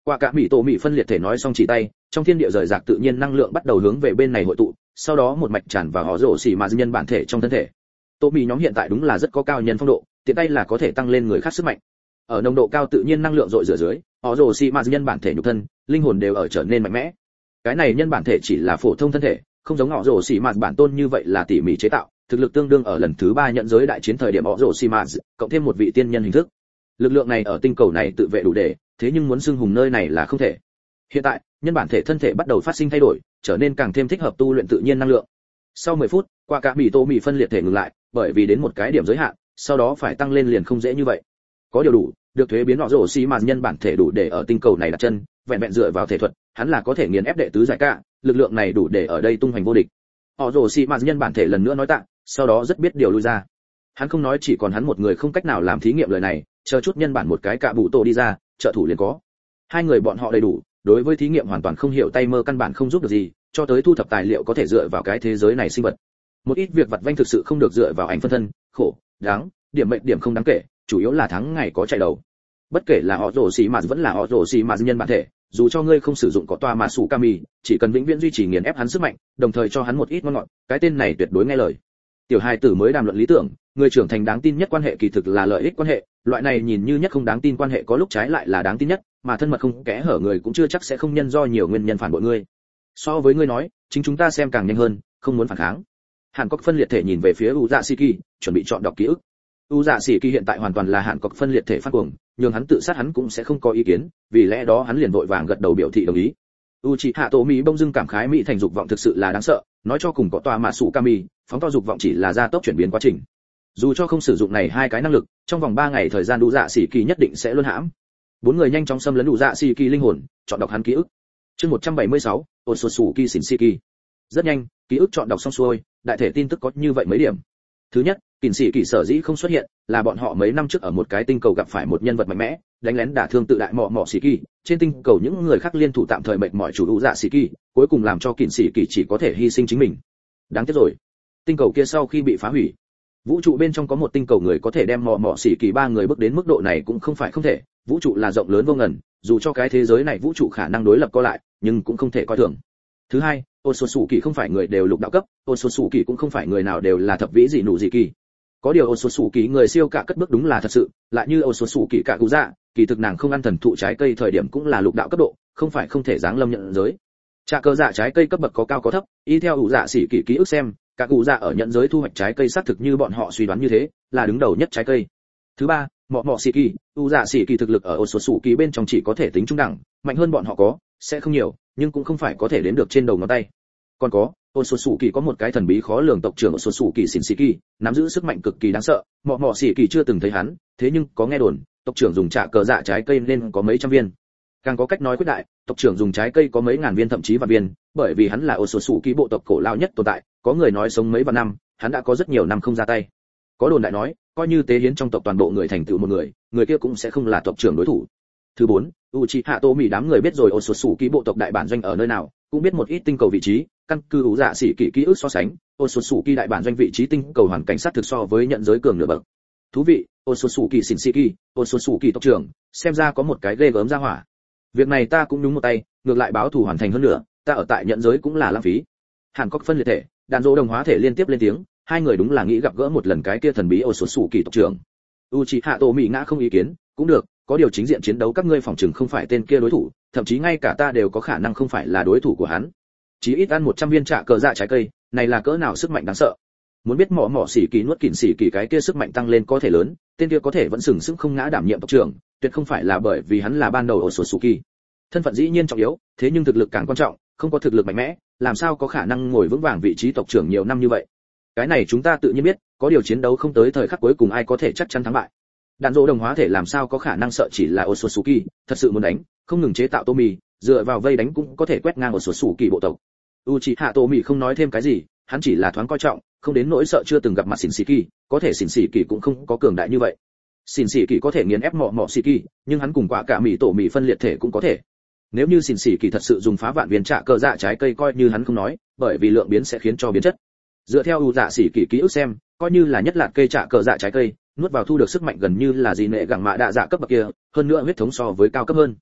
A: Quả cả mỹ tổ mỹ phân liệt thể nói xong chỉ tay, trong thiên địa rời rạc tự nhiên năng lượng bắt đầu hướng về bên này hội tụ, sau đó một mạch tràn vào họ rổ xì mà nhân bản thể trong thân thể. Tổ mỹ nhóm hiện tại đúng là rất có cao nhân phong độ, tiện tay là có thể tăng lên người khác sức mạnh. Ở nồng độ cao tự nhiên năng lượng dội rửa dưới, họ rổ xì mà nhân bản thể nhục thân, linh hồn đều ở trở nên mạnh mẽ. Cái này nhân bản thể chỉ là phổ thông thân thể, không giống họ rổ xì mà bản tôn như vậy là tỉ mỉ chế tạo, thực lực tương đương ở lần thứ 3 nhận giới đại chiến thời điểm họ rổ xì mà, cộng thêm một vị tiên nhân hình thức. Lực lượng này ở tinh cầu này tự vệ đủ để, thế nhưng muốn xưng hùng nơi này là không thể. Hiện tại, nhân bản thể thân thể bắt đầu phát sinh thay đổi, trở nên càng thêm thích hợp tu luyện tự nhiên năng lượng. Sau 10 phút, quả cả mỹ tô mỹ phân liệt thể ngừng lại, bởi vì đến một cái điểm giới hạn, sau đó phải tăng lên liền không dễ như vậy. Có điều đủ, được thuế biến họ rổ xì mà nhân bản thể đủ để ở tinh cầu này đặt chân, vẹn vẹn dựa vào thể thuật, hắn là có thể nghiền ép đệ tứ giải cả, lực lượng này đủ để ở đây tung hoành vô địch. Họ rổ xì mà nhân bản thể lần nữa nói tạ, sau đó rất biết điều lui ra. Hắn không nói chỉ còn hắn một người không cách nào làm thí nghiệm lời này, chờ chút nhân bản một cái cạ bụ tổ đi ra, trợ thủ liền có. Hai người bọn họ đầy đủ, đối với thí nghiệm hoàn toàn không hiểu tay mơ căn bản không giúp được gì, cho tới thu thập tài liệu có thể dựa vào cái thế giới này sinh vật. Một ít việc vặt vãnh thực sự không được dựa vào ảnh phân thân, khổ, đáng, điểm mệnh điểm không đáng kể, chủ yếu là tháng ngày có chạy đầu. Bất kể là họ rổ xì mà vẫn là họ rổ xì mà nhân bản thể, dù cho ngươi không sử dụng có toa mà sủ kami, chỉ cần vĩnh viễn duy trì nghiền ép hắn sức mạnh, đồng thời cho hắn một ít ngon ngọt, cái tên này tuyệt đối nghe lời. Tiểu hài tử mới đàm luận lý tưởng, người trưởng thành đáng tin nhất quan hệ kỳ thực là lợi ích quan hệ, loại này nhìn như nhất không đáng tin quan hệ có lúc trái lại là đáng tin nhất, mà thân mật không kẽ hở người cũng chưa chắc sẽ không nhân do nhiều nguyên nhân phản bội ngươi. So với ngươi nói, chính chúng ta xem càng nhanh hơn, không muốn phản kháng. Hàn Quốc phân liệt thể nhìn về phía Uzashiki, chuẩn bị chọn đọc ký ức. Uzashiki hiện tại hoàn toàn là Hàn Quốc phân liệt thể phát cuồng, nhưng hắn tự sát hắn cũng sẽ không có ý kiến, vì lẽ đó hắn liền vội vàng gật đầu biểu thị đồng ý. Uchiha Tomi bông dưng cảm khái mỹ thành dục vọng thực sự là đáng sợ, nói cho cùng có tòa mà sủ kami, phóng to dục vọng chỉ là gia tốc chuyển biến quá trình. Dù cho không sử dụng này hai cái năng lực, trong vòng 3 ngày thời gian đủ dạ sĩ kỳ nhất định sẽ luôn hãm. Bốn người nhanh chóng xâm lấn đủ dạ sĩ kỳ linh hồn, chọn đọc hắn ký ức. Chương 176, Osotsuki Shinshiki. Rất nhanh, ký ức chọn đọc xong xuôi, đại thể tin tức có như vậy mấy điểm. Thứ nhất, Kình Sĩ Kỳ sở dĩ không xuất hiện, là bọn họ mấy năm trước ở một cái tinh cầu gặp phải một nhân vật mạnh mẽ, đánh lén đả thương tự đại mọ mọ Sĩ Kỳ, trên tinh cầu những người khác liên thủ tạm thời mệt mỏi chủ đủ dạ Sĩ Kỳ, cuối cùng làm cho Kình Sĩ Kỳ chỉ có thể hy sinh chính mình. Đáng tiếc rồi, tinh cầu kia sau khi bị phá hủy, vũ trụ bên trong có một tinh cầu người có thể đem mọ mọ Sĩ Kỳ 3 người bước đến mức độ này cũng không phải không thể, vũ trụ là rộng lớn vô ngần, dù cho cái thế giới này vũ trụ khả năng đối lập co lại, nhưng cũng không thể coi thường. Thứ hai, Osotsuki không phải người đều lục đạo cấp, Osotsuki cũng không phải người nào đều là thập vĩ dị nụ dị kỳ. Có điều Osotsuki người siêu cả cất bước đúng là thật sự, lại như Osotsuki cả cụ dạ, kỳ thực nàng không ăn thần thụ trái cây thời điểm cũng là lục đạo cấp độ, không phải không thể giáng lâm nhận giới. Trà cơ dạ trái cây cấp bậc có cao có thấp, y theo ủ dạ sĩ kỳ ký ức xem, cả cụ dạ ở nhận giới thu hoạch trái cây xác thực như bọn họ suy đoán như thế, là đứng đầu nhất trái cây. Thứ ba, mọ mọ sĩ kỳ, ủ dạ sĩ kỳ thực lực ở Osotsuki bên trong chỉ có thể tính trung đẳng, mạnh hơn bọn họ có, sẽ không nhiều, nhưng cũng không phải có thể đến được trên đầu ngón tay. Còn có, Osotsuki có một cái thần bí khó lường tộc trưởng Osotsuki Shinshiki, nắm giữ sức mạnh cực kỳ đáng sợ, mọ mọ sĩ kỳ chưa từng thấy hắn, thế nhưng có nghe đồn, tộc trưởng dùng trà cờ dạ trái cây nên có mấy trăm viên. Càng có cách nói quyết đại, tộc trưởng dùng trái cây có mấy ngàn viên thậm chí vạn viên, bởi vì hắn là Osotsuki bộ tộc cổ lao nhất tồn tại, có người nói sống mấy vạn năm, hắn đã có rất nhiều năm không ra tay. Có đồn đại nói, coi như tế hiến trong tộc toàn bộ người thành tựu một người kia cũng sẽ không là tộc trưởng đối thủ. Thứ 4, Uchiha Tomi đám người biết rồi Osotsuki bộ tộc đại bản doanh ở nơi nào, cũng biết một ít tinh cầu vị trí, căn cứ ủ dạ sĩ kỹ ức so sánh, Osotsuki đại bản doanh vị trí tinh cầu hoàn cảnh sát thực so với nhận giới cường nửa bậc. Thú vị, Osotsuki Shinshiki, Osotsuki tộc trưởng, xem ra có một cái ghê gớm ra hỏa. Việc này ta cũng đúng một tay, ngược lại báo thù hoàn thành hơn nữa, ta ở tại nhận giới cũng là lãng phí. Hàn Quốc phân liệt thể, đàn dỗ đồng hóa thể liên tiếp lên tiếng, hai người đúng là nghĩ gặp gỡ một lần cái kia thần bí Osotsuki tộc trưởng. Uchiha Tomi ngã không ý kiến, cũng được, có điều chính diện chiến đấu các ngươi phòng trừng không phải tên kia đối thủ, thậm chí ngay cả ta đều có khả năng không phải là đối thủ của hắn. Chỉ ít ăn 100 viên trạ cờ dạ trái cây, này là cỡ nào sức mạnh đáng sợ. Muốn biết mỏ xỉ kỳ nuốt Kình Sĩ Kỳ cái kia sức mạnh tăng lên có thể lớn, tên kia có thể vẫn sừng sững không ngã đảm nhiệm tộc trưởng, tuyệt không phải là bởi vì hắn là ban đầu Osotsuki. Thân phận dĩ nhiên trọng yếu, thế nhưng thực lực càng quan trọng, không có thực lực mạnh mẽ, làm sao có khả năng ngồi vững vàng vị trí tộc trưởng nhiều năm như vậy. Cái này chúng ta tự nhiên biết, có điều chiến đấu không tới thời khắc cuối cùng ai có thể chắc chắn thắng bại. Đạn dỗ đồng hóa thể làm sao có khả năng sợ chỉ là Osotsuki, thật sự muốn đánh, không ngừng chế tạo Tomi, dựa vào vây đánh cũng có thể quét ngang Osotsuki bộ tộc. Uchiha Tomi không nói thêm cái gì, hắn chỉ là thoáng coi trọng, không đến nỗi sợ chưa từng gặp mặt Shinshiki, có thể Shinshiki cũng không có cường đại như vậy. Shinshiki có thể nghiền ép mọ Shiki, nhưng hắn cùng quả cả mỹ tổ mỹ phân liệt thể cũng có thể. Nếu như Shinshiki thật sự dùng phá vạn viên trạ cờ dạ trái cây coi như hắn không nói, bởi vì lượng biến sẽ khiến cho biến chất. Dựa theo ủ dạ sĩ kỳ ký ức xem, coi như là nhất lạt cây trạ cờ dạ trái cây, nuốt vào thu được sức mạnh gần như là gì nệ gẳng mạ đạ dạ cấp bậc kia, hơn nữa huyết thống so với cao cấp hơn.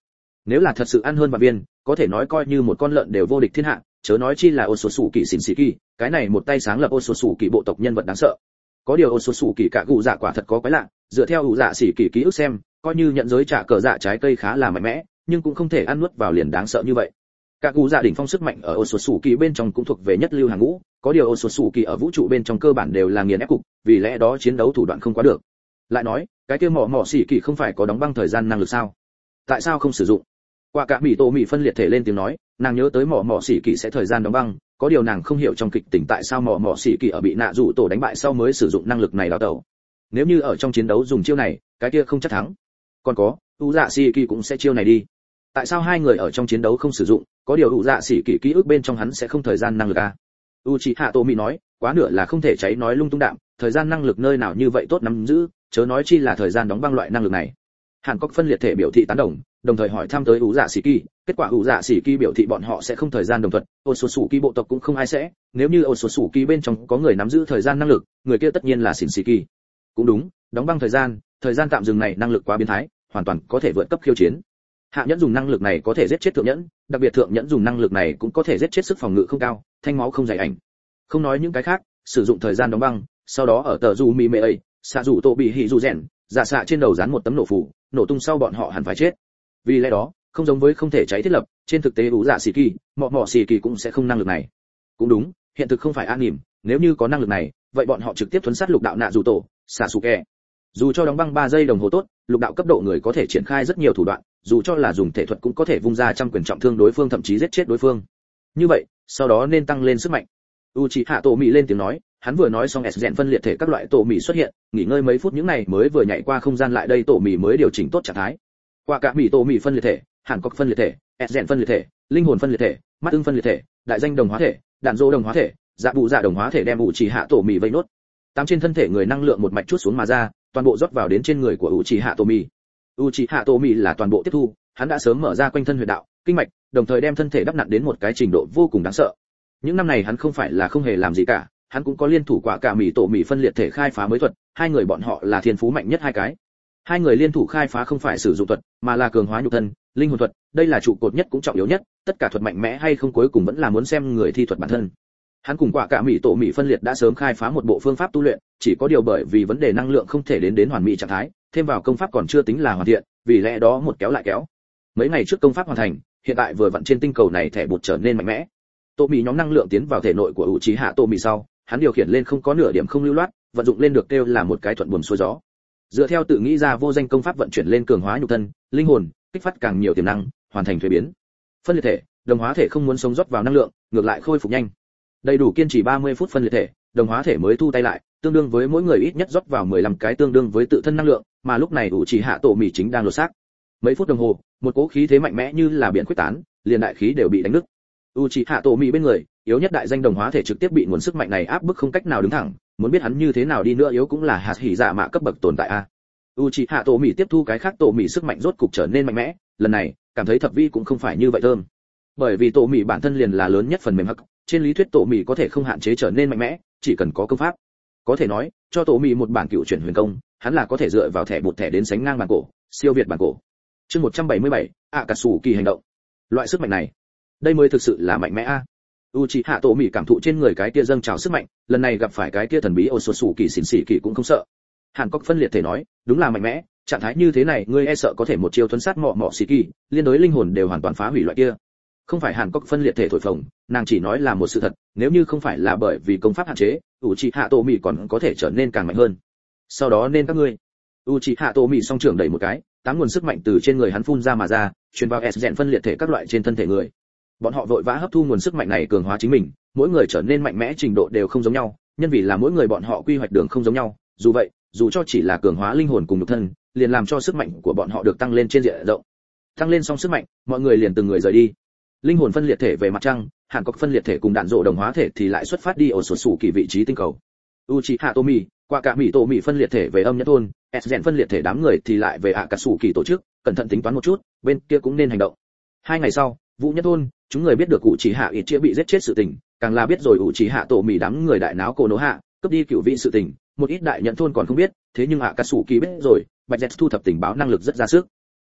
A: Nếu là thật sự ăn hơn vạn viên, có thể nói coi như một con lợn đều vô địch thiên hạ, chớ nói chi là Otsutsuki Shinshiki, cái này một tay sáng lập Otsutsuki bộ tộc nhân vật đáng sợ. Có điều Otsutsuki cả cụ dạ quả thật có quái lạ, dựa theo ủ dạ sĩ kỳ ký ức xem, coi như nhận giới trả cờ dạ trái cây khá là mạnh mẽ, nhưng cũng không thể ăn nuốt vào liền đáng sợ như vậy. Cả cụ dạ đỉnh phong sức mạnh ở Otsutsuki bên trong cũng thuộc về nhất lưu hàng ngũ, có điều Otsutsuki ở vũ trụ bên trong cơ bản đều là nghiền ép cục, vì lẽ đó chiến đấu thủ đoạn không quá được. Lại nói, cái kia mỏ sĩ kỳ không phải có đóng băng thời gian năng lực sao? Tại sao không sử dụng? Quả cả mỹ tổ mỹ phân liệt thể lên tiếng nói, nàng nhớ tới mỏ sĩ kỳ sẽ thời gian đóng băng, có điều nàng không hiểu trong kịch tỉnh tại sao mỏ sĩ kỳ ở bị nạ rủ tổ đánh bại sau mới sử dụng năng lực này đào tẩu. Nếu như ở trong chiến đấu dùng chiêu này, cái kia không chắc thắng. Còn có, u dạ sĩ kỳ cũng sẽ chiêu này đi. Tại sao hai người ở trong chiến đấu không sử dụng, có điều u dạ sĩ kỳ ký ức bên trong hắn sẽ không thời gian năng lực à? Uchiha Tomi nói, quá nửa là không thể cháy nói lung tung đạm, thời gian năng lực nơi nào như vậy tốt nắm giữ, chớ nói chi là thời gian đóng băng loại năng lực này. Hàn Quốc phân liệt thể biểu thị tán đồng, đồng thời hỏi thăm tới U Dạ Sĩ Kỳ, kết quả U Dạ Sĩ Kỳ biểu thị bọn họ sẽ không thời gian đồng thuận, Otsutsuki bộ tộc cũng không ai sẽ, nếu như Otsutsuki bên trong có người nắm giữ thời gian năng lực, người kia tất nhiên là Shinshiki. Cũng đúng, đóng băng thời gian tạm dừng này năng lực quá biến thái, hoàn toàn có thể vượt cấp khiêu chiến. Hạ nhẫn dùng năng lực này có thể giết chết thượng nhẫn, đặc biệt thượng nhẫn dùng năng lực này cũng có thể giết chết sức phòng ngự không cao, thanh máu không dày ảnh. Không nói những cái khác, sử dụng thời gian đóng băng, sau đó ở tờ dù mì mê ấy, xạ rủ tổ bị hỉ dù rèn, giả xạ trên đầu dán một tấm nổ phủ, nổ tung sau bọn họ hẳn phải chết. Vì lẽ đó, không giống với không thể cháy thiết lập, trên thực tế ủ dạ xì kỳ, mọ xì kỳ cũng sẽ không năng lực này. Cũng đúng, hiện thực không phải an nỉm, nếu như có năng lực này, vậy bọn họ trực tiếp thuấn sát lục đạo nạ dù tổ, Sasuke. Dù cho đóng băng 3 giây đồng hồ tốt, lục đạo cấp độ người có thể triển khai rất nhiều thủ đoạn, dù cho là dùng thể thuật cũng có thể vung ra trăm quyền trọng thương đối phương thậm chí giết chết đối phương. Như vậy, sau đó nên tăng lên sức mạnh. Uchiha Tomi lên tiếng nói, hắn vừa nói xong S-gen phân liệt thể các loại tổ mì xuất hiện, nghỉ ngơi mấy phút những này mới vừa nhảy qua không gian lại đây tổ mì mới điều chỉnh tốt trạng thái. Qua cả mì tổ mì phân liệt thể, Hàn Quốc phân liệt thể, S-gen phân liệt thể, linh hồn phân liệt thể, mắt ưng phân liệt thể, đại danh đồng hóa thể, đạn dô đồng hóa thể, dạ bụ dạ đồng hóa thể đem Uchiha Tomi vây nốt. Tám trên thân thể người năng lượng một mạch chút xuống mà ra, toàn bộ rót vào đến trên người của Uchiha Tomi. Uchiha Tomi là toàn bộ tiếp thu, hắn đã sớm mở ra quanh thân huyệt đạo, kinh mạch, đồng thời đem thân thể đắp nặn đến một cái trình độ vô cùng đáng sợ. Những năm này hắn không phải là không hề làm gì cả, hắn cũng có liên thủ quả cả mì tổ mì phân liệt thể khai phá mới thuật, hai người bọn họ là thiên phú mạnh nhất hai cái. Hai người liên thủ khai phá không phải sử dụng thuật, mà là cường hóa nhục thân, linh hồn thuật, đây là trụ cột nhất cũng trọng yếu nhất, tất cả thuật mạnh mẽ hay không cuối cùng vẫn là muốn xem người thi thuật bản thân. Hắn cùng quả cả mì tổ mì phân liệt đã sớm khai phá một bộ phương pháp tu luyện, chỉ có điều bởi vì vấn đề năng lượng không thể đến hoàn mỹ trạng thái, thêm vào công pháp còn chưa tính là hoàn thiện, vì lẽ đó một kéo lại kéo. Mấy ngày trước công pháp hoàn thành, hiện tại vừa vặn trên tinh cầu này thẻ bột trở nên mạnh mẽ. Tô mì nhóm năng lượng tiến vào thể nội của Uchiha Tô mì sau, hắn điều khiển lên không có nửa điểm không lưu loát, vận dụng lên được kêu là một cái thuận buồm xuôi gió. Dựa theo tự nghĩ ra vô danh công pháp vận chuyển lên cường hóa nhục thân, linh hồn, kích phát càng nhiều tiềm năng, hoàn thành thuế biến. Phân liệt thể, đồng hóa thể không muốn sống rót vào năng lượng, ngược lại khôi phục nhanh. Đầy đủ kiên trì 30 phút phân liệt thể, đồng hóa thể mới thu tay lại, tương đương với mỗi người ít nhất rót vào 15 cái tương đương với tự thân năng lượng, mà lúc này Uchiha Tô mì chính đang lột xác. Mấy phút đồng hồ, một cỗ khí thế mạnh mẽ như là biển khuếch tán, liền đại khí đều bị đánh nứt. Uchiha Tomi bên người, yếu nhất đại danh đồng hóa thể trực tiếp bị nguồn sức mạnh này áp bức không cách nào đứng thẳng, muốn biết hắn như thế nào đi nữa yếu cũng là hạt hỉ dạ mạ cấp bậc tồn tại a. Uchiha Tomi tiếp thu cái khác Tomi sức mạnh rốt cục trở nên mạnh mẽ, lần này, cảm thấy thập vi cũng không phải như vậy thơm. Bởi vì Tomi bản thân liền là lớn nhất phần mềm hắc, trên lý thuyết Tomi có thể không hạn chế trở nên mạnh mẽ, chỉ cần có công pháp. Có thể nói, cho Tomi một bản cựu chuyển huyền công, hắn là có thể dựa vào thẻ bột thẻ đến sánh ngang bản cổ, siêu việt bản cổ. Chương 177, Akatsuki hành động. Loại sức mạnh này, đây mới thực sự là mạnh mẽ a. Uchiha Tomi cảm thụ trên người cái kia dâng trào sức mạnh, lần này gặp phải cái kia thần bí Otsutsuki Shinshiki cũng không sợ. Hàn Quốc phân liệt thể nói, đúng là mạnh mẽ, trạng thái như thế này ngươi e sợ có thể một chiêu thuấn sát mọ Shiki, liên đối linh hồn đều hoàn toàn phá hủy loại kia. Không phải Hàn Quốc phân liệt thể thổi phồng, nàng chỉ nói là một sự thật, nếu như không phải là bởi vì công pháp hạn chế, Uchiha Tomi còn có thể trở nên càng mạnh hơn. Sau đó nên các ngươi. Uchiha Tomi song trưởng đẩy một cái, tám nguồn sức mạnh từ trên người hắn phun ra mà ra, truyền vào S-gen phân liệt thể các loại trên thân thể người. Bọn họ vội vã hấp thu nguồn sức mạnh này cường hóa chính mình, mỗi người trở nên mạnh mẽ trình độ đều không giống nhau, nhân vì là mỗi người bọn họ quy hoạch đường không giống nhau, dù vậy, dù cho chỉ là cường hóa linh hồn cùng nhục thân, liền làm cho sức mạnh của bọn họ được tăng lên trên diện rộng. Tăng lên xong sức mạnh, mọi người liền từng người rời đi. Linh hồn phân liệt thể về mặt trăng, Hàn Quốc phân liệt thể cùng đạn dộ đồng hóa thể thì lại xuất phát đi ở Otsutsuki vị trí tinh cầu. Uchiha Tomi, qua cả mỹ tổ mỹ phân liệt thể về âm nhất thôn, S-gen phân liệt thể đám người thì lại về Akatsuki tổ chức, cẩn thận tính toán một chút, bên kia cũng nên hành động. 2 ngày sau, Vũ Nhất thôn, chúng người biết được Uchiha Itchia bị giết chết sự tình, càng là biết rồi Uchiha Tổ Mì đám người đại náo Konoha, cướp đi cửu vị sự tình, một ít đại nhận thôn còn không biết, thế nhưng Akatsuki biết rồi, Bạch Jet thu thập tình báo năng lực rất ra sức.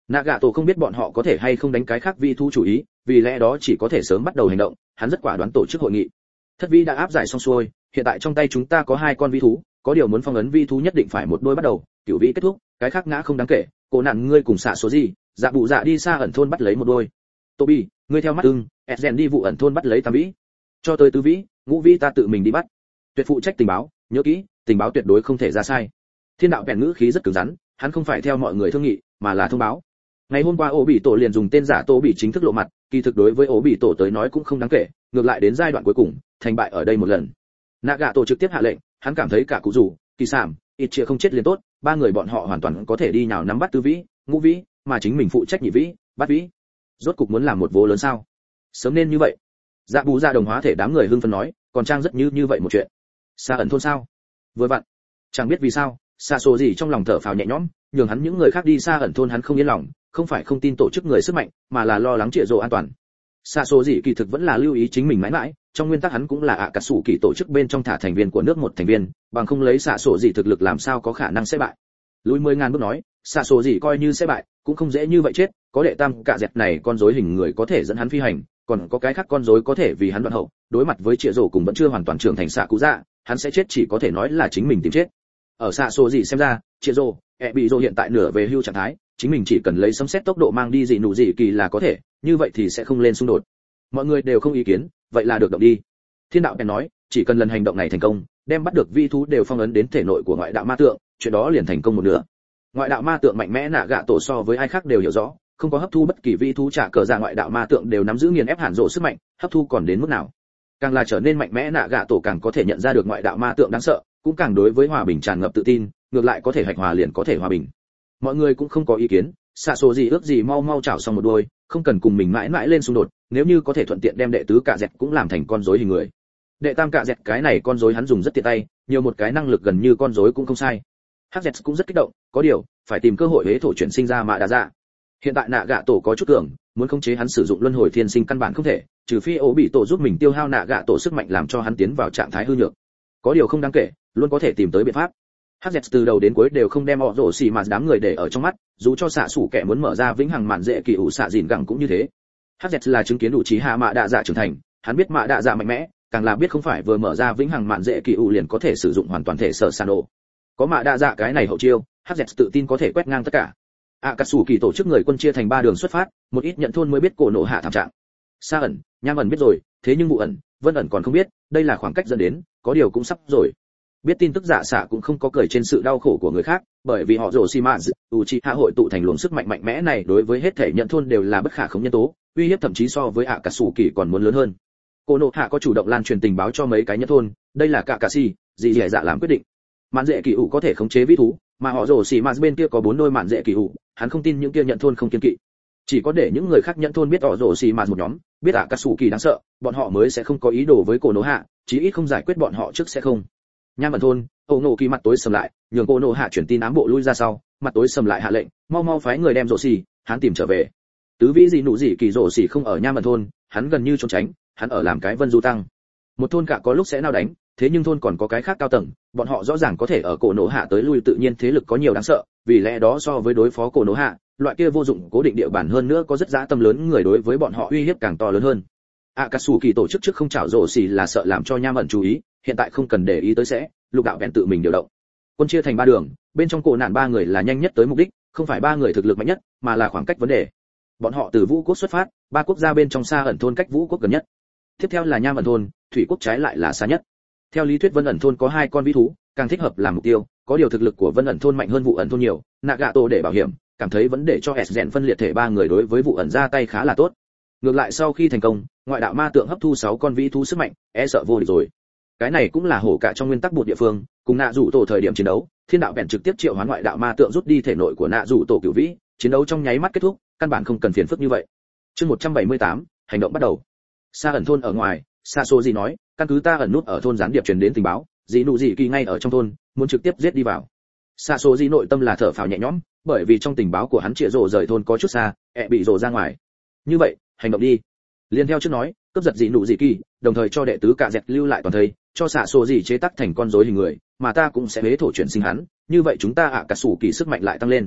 A: Nagato không biết bọn họ có thể hay không đánh cái khác vi thú chủ ý, vì lẽ đó chỉ có thể sớm bắt đầu hành động, hắn rất quả đoán tổ chức hội nghị. Thất vi đã áp giải xong xuôi, hiện tại trong tay chúng ta có 2 con vi thú, có điều muốn phong ấn vi thú nhất định phải một đôi bắt đầu, cửu vi kết thúc, cái khác ngã không đáng kể, cô nạn ngươi cùng xạ số gì, dạ bụ dạ đi xa ẩn thôn bắt lấy một đôi. Toby, ngươi theo mắt ưng, Esgen đi vụ ẩn thôn bắt lấy tam vĩ. Cho tới tứ vĩ, ngũ vĩ ta tự mình đi bắt. Tuyệt phụ trách tình báo, nhớ kỹ, tình báo tuyệt đối không thể ra sai. Thiên đạo bèn ngữ khí rất cứng rắn, hắn không phải theo mọi người thương nghị, mà là thông báo. Ngày hôm qua ổ bị tổ liền dùng tên giả Tô bị chính thức lộ mặt, kỳ thực đối với ổ bị tổ tới nói cũng không đáng kể, ngược lại đến giai đoạn cuối cùng, thành bại ở đây một lần. Nagato trực tiếp hạ lệnh, hắn cảm thấy cả cụ rủ, kỳ sảm, ít chia không chết liền tốt, 3 người bọn họ hoàn toàn có thể đi nhào nắm bắt tứ vĩ, ngũ vĩ, mà chính mình phụ trách nhị vĩ, bát vĩ. Rốt cục muốn làm một vố lớn sao? Sớm nên như vậy. Dạ bù ra đồng hóa thể đám người hưng phấn nói, còn trang rất như vậy một chuyện. Xa ẩn thôn sao? Vừa vặn. Chẳng biết vì sao, xa số gì trong lòng thở phào nhẹ nhõm, nhường hắn những người khác đi xa ẩn thôn hắn không yên lòng, không phải không tin tổ chức người sức mạnh, mà là lo lắng Triệu Dụ an toàn. Xa số gì kỳ thực vẫn là lưu ý chính mình mãi mãi, trong nguyên tắc hắn cũng là ạ cà sủ kỳ tổ chức bên trong thả thành viên của nước một thành viên, bằng không lấy xạ số gì thực lực làm sao có khả năng sẽ bại. Lùi 10.000 bước nói, xạ số gì coi như sẽ bại, cũng không dễ như vậy chết, có đệ tam cạ dẹt này con rối hình người có thể dẫn hắn phi hành, còn có cái khác con rối có thể vì hắn đoạn hậu, đối mặt với Triệu Dụ cùng vẫn chưa hoàn toàn trưởng thành xạ cú dạ, hắn sẽ chết chỉ có thể nói là chính mình tìm chết. Ở xạ số gì xem ra, Triệu Dụ, bị Dụ hiện tại nửa về hưu trạng thái, chính mình chỉ cần lấy sấm sét tốc độ mang đi dị nụ dị kỳ là có thể, như vậy thì sẽ không lên xung đột. Mọi người đều không ý kiến, vậy là được động đi. Thiên đạo bèn nói, chỉ cần lần hành động này thành công, đem bắt được vi thú đều phong ấn đến thể nội của ngoại đạo ma tượng, chuyện đó liền thành công một nửa. Ngoại đạo ma tượng mạnh mẽ nạ gạ tổ so với ai khác đều hiểu rõ, không có hấp thu bất kỳ vi thú trả cờ ra ngoại đạo ma tượng đều nắm giữ nghiền ép hàn rộ sức mạnh, hấp thu còn đến mức nào. Càng là trở nên mạnh mẽ nạ gạ tổ càng có thể nhận ra được ngoại đạo ma tượng đáng sợ, cũng càng đối với hòa bình tràn ngập tự tin, ngược lại có thể hạch hòa liền có thể hòa bình. Mọi người cũng không có ý kiến, xạ số gì ước gì mau mau chảo xong một đôi, không cần cùng mình mãi mãi lên xung đột, nếu như có thể thuận tiện đem đệ tứ cạ dẹt cũng làm thành con rối hình người. Đệ tam cạ dẹt cái này con rối hắn dùng rất tiện tay, nhiều một cái năng lực gần như con rối cũng không sai. Hắc dẹt cũng rất kích động, có điều phải tìm cơ hội hế thổ chuyển sinh ra mạ đa dạ. Hiện tại nạ gạ tổ có chút tưởng, muốn khống chế hắn sử dụng luân hồi thiên sinh căn bản không thể, trừ phi ố bị tổ giúp mình tiêu hao nạ gạ tổ sức mạnh làm cho hắn tiến vào trạng thái hư nhược. Có điều không đáng kể, luôn có thể tìm tới biện pháp. Hz từ đầu đến cuối đều không đem họ rổ xì mà đám người để ở trong mắt, dù cho xạ sủ kẻ muốn mở ra vĩnh hằng mạn dễ kỳ ủ xạ dìn gẳng cũng như thế. Hz là chứng kiến đủ trí hạ mạ đạ dạ trưởng thành, hắn biết mạ đạ dạ mạnh mẽ, càng là biết không phải vừa mở ra vĩnh hằng mạn dễ kỳ ủ liền có thể sử dụng hoàn toàn thể sở sano. Có mạ đạ dạ cái này hậu chiêu, Hz tự tin có thể quét ngang tất cả. Akatsuki tổ chức người quân chia thành 3 đường xuất phát, một ít nhận thôn mới biết cổ nộ hạ thảm trạng. Sa ẩn, Nham ẩn biết rồi, thế nhưng Vụ ẩn, Vân ẩn còn không biết, đây là khoảng cách dẫn đến, có điều cũng sắp rồi. Biết tin tức dạ xạ cũng không có cười trên sự đau khổ của người khác, bởi vì họ rồ xi mã Uchiha hội tụ thành luồng sức mạnh mạnh mẽ này đối với hết thể nhận thôn đều là bất khả khống nhân tố, uy hiếp thậm chí so với Akatsuki còn muốn lớn hơn. Cô nộ hạ có chủ động lan truyền tình báo cho mấy cái nhận thôn, đây là Kakashi, gì dẻ dạ làm quyết định. Mạn dễ kỳ ủ có thể khống chế vĩ thú, mà họ rồ xi mã bên kia có 4 đôi mạn dễ kỳ ủ, hắn không tin những kia nhận thôn không kiên kỵ. Chỉ có để những người khác nhận thôn biết họ rồ xi mã một nhóm, biết Akatsuki đáng sợ, bọn họ mới sẽ không có ý đồ với cô nộ hạ, chí ít không giải quyết bọn họ trước sẽ không. Nham ẩn thôn, Âu Nộ Kỳ mặt tối sầm lại, nhường cô nộ hạ chuyển tin ám bộ lui ra sau, mặt tối sầm lại hạ lệnh, mau mau phái người đem rổ xì, hắn tìm trở về. Tứ vĩ gì nụ gì kỳ rổ xì không ở Nham ẩn thôn, hắn gần như trốn tránh, hắn ở làm cái Vân Du tăng. Một thôn cả có lúc sẽ nào đánh, thế nhưng thôn còn có cái khác cao tầng, bọn họ rõ ràng có thể ở cổ nộ hạ tới lui tự nhiên thế lực có nhiều đáng sợ, vì lẽ đó so với đối phó cổ nộ hạ, loại kia vô dụng cố định địa bàn hơn nữa có rất dã tâm lớn người đối với bọn họ uy hiếp càng to lớn hơn. Akatsuki tổ chức trước không chảo rổ xì là sợ làm cho Nham ẩn chú ý, hiện tại không cần để ý tới sẽ, lục đạo bèn tự mình điều động. Quân chia thành 3 đường, bên trong cổ nạn 3 người là nhanh nhất tới mục đích, không phải 3 người thực lực mạnh nhất, mà là khoảng cách vấn đề. Bọn họ từ Vũ quốc xuất phát, 3 quốc gia bên trong xa ẩn thôn cách Vũ quốc gần nhất. Tiếp theo là Nham ẩn thôn, Thủy quốc trái lại là xa nhất. Theo lý thuyết Vân ẩn thôn có 2 con vĩ thú, càng thích hợp làm mục tiêu, có điều thực lực của Vân ẩn thôn mạnh hơn Vụ ẩn thôn nhiều, Nagato để bảo hiểm, cảm thấy vẫn để cho Sgen phân liệt thể 3 người đối với Vụ ẩn ra tay khá là tốt. Ngược lại sau khi thành công, ngoại đạo ma tượng hấp thu 6 con vĩ thú sức mạnh, sợ vô địch rồi. Cái này cũng là hổ cả trong nguyên tắc bộ địa phương, cùng nạ rủ tổ thời điểm chiến đấu, thiên đạo bèn trực tiếp triệu hoán ngoại đạo ma tượng rút đi thể nội của nạ rủ tổ cửu vĩ, chiến đấu trong nháy mắt kết thúc, căn bản không cần phiền phức như vậy. Chương 178, hành động bắt đầu. Xa ẩn thôn ở ngoài, Sasoji nói, căn cứ ta ẩn nút ở thôn gián điệp truyền đến tình báo, dị nụ dị kỳ ngay ở trong thôn, muốn trực tiếp giết đi vào. Sasoji nội tâm là thở phào nhẹ nhõm, bởi vì trong tình báo của hắn Triệu Dụ rời thôn có chút xa, bị rồ ra ngoài. Như vậy, hành động đi. Liên theo trước nói, cướp giật dị nụ dị kỳ, đồng thời cho đệ tứ cạ dẹt lưu lại toàn thây, cho xạ sổ gì chế tác thành con rối hình người, mà ta cũng sẽ hế thổ chuyển sinh hắn, như vậy chúng ta cả sủ kỳ sức mạnh lại tăng lên.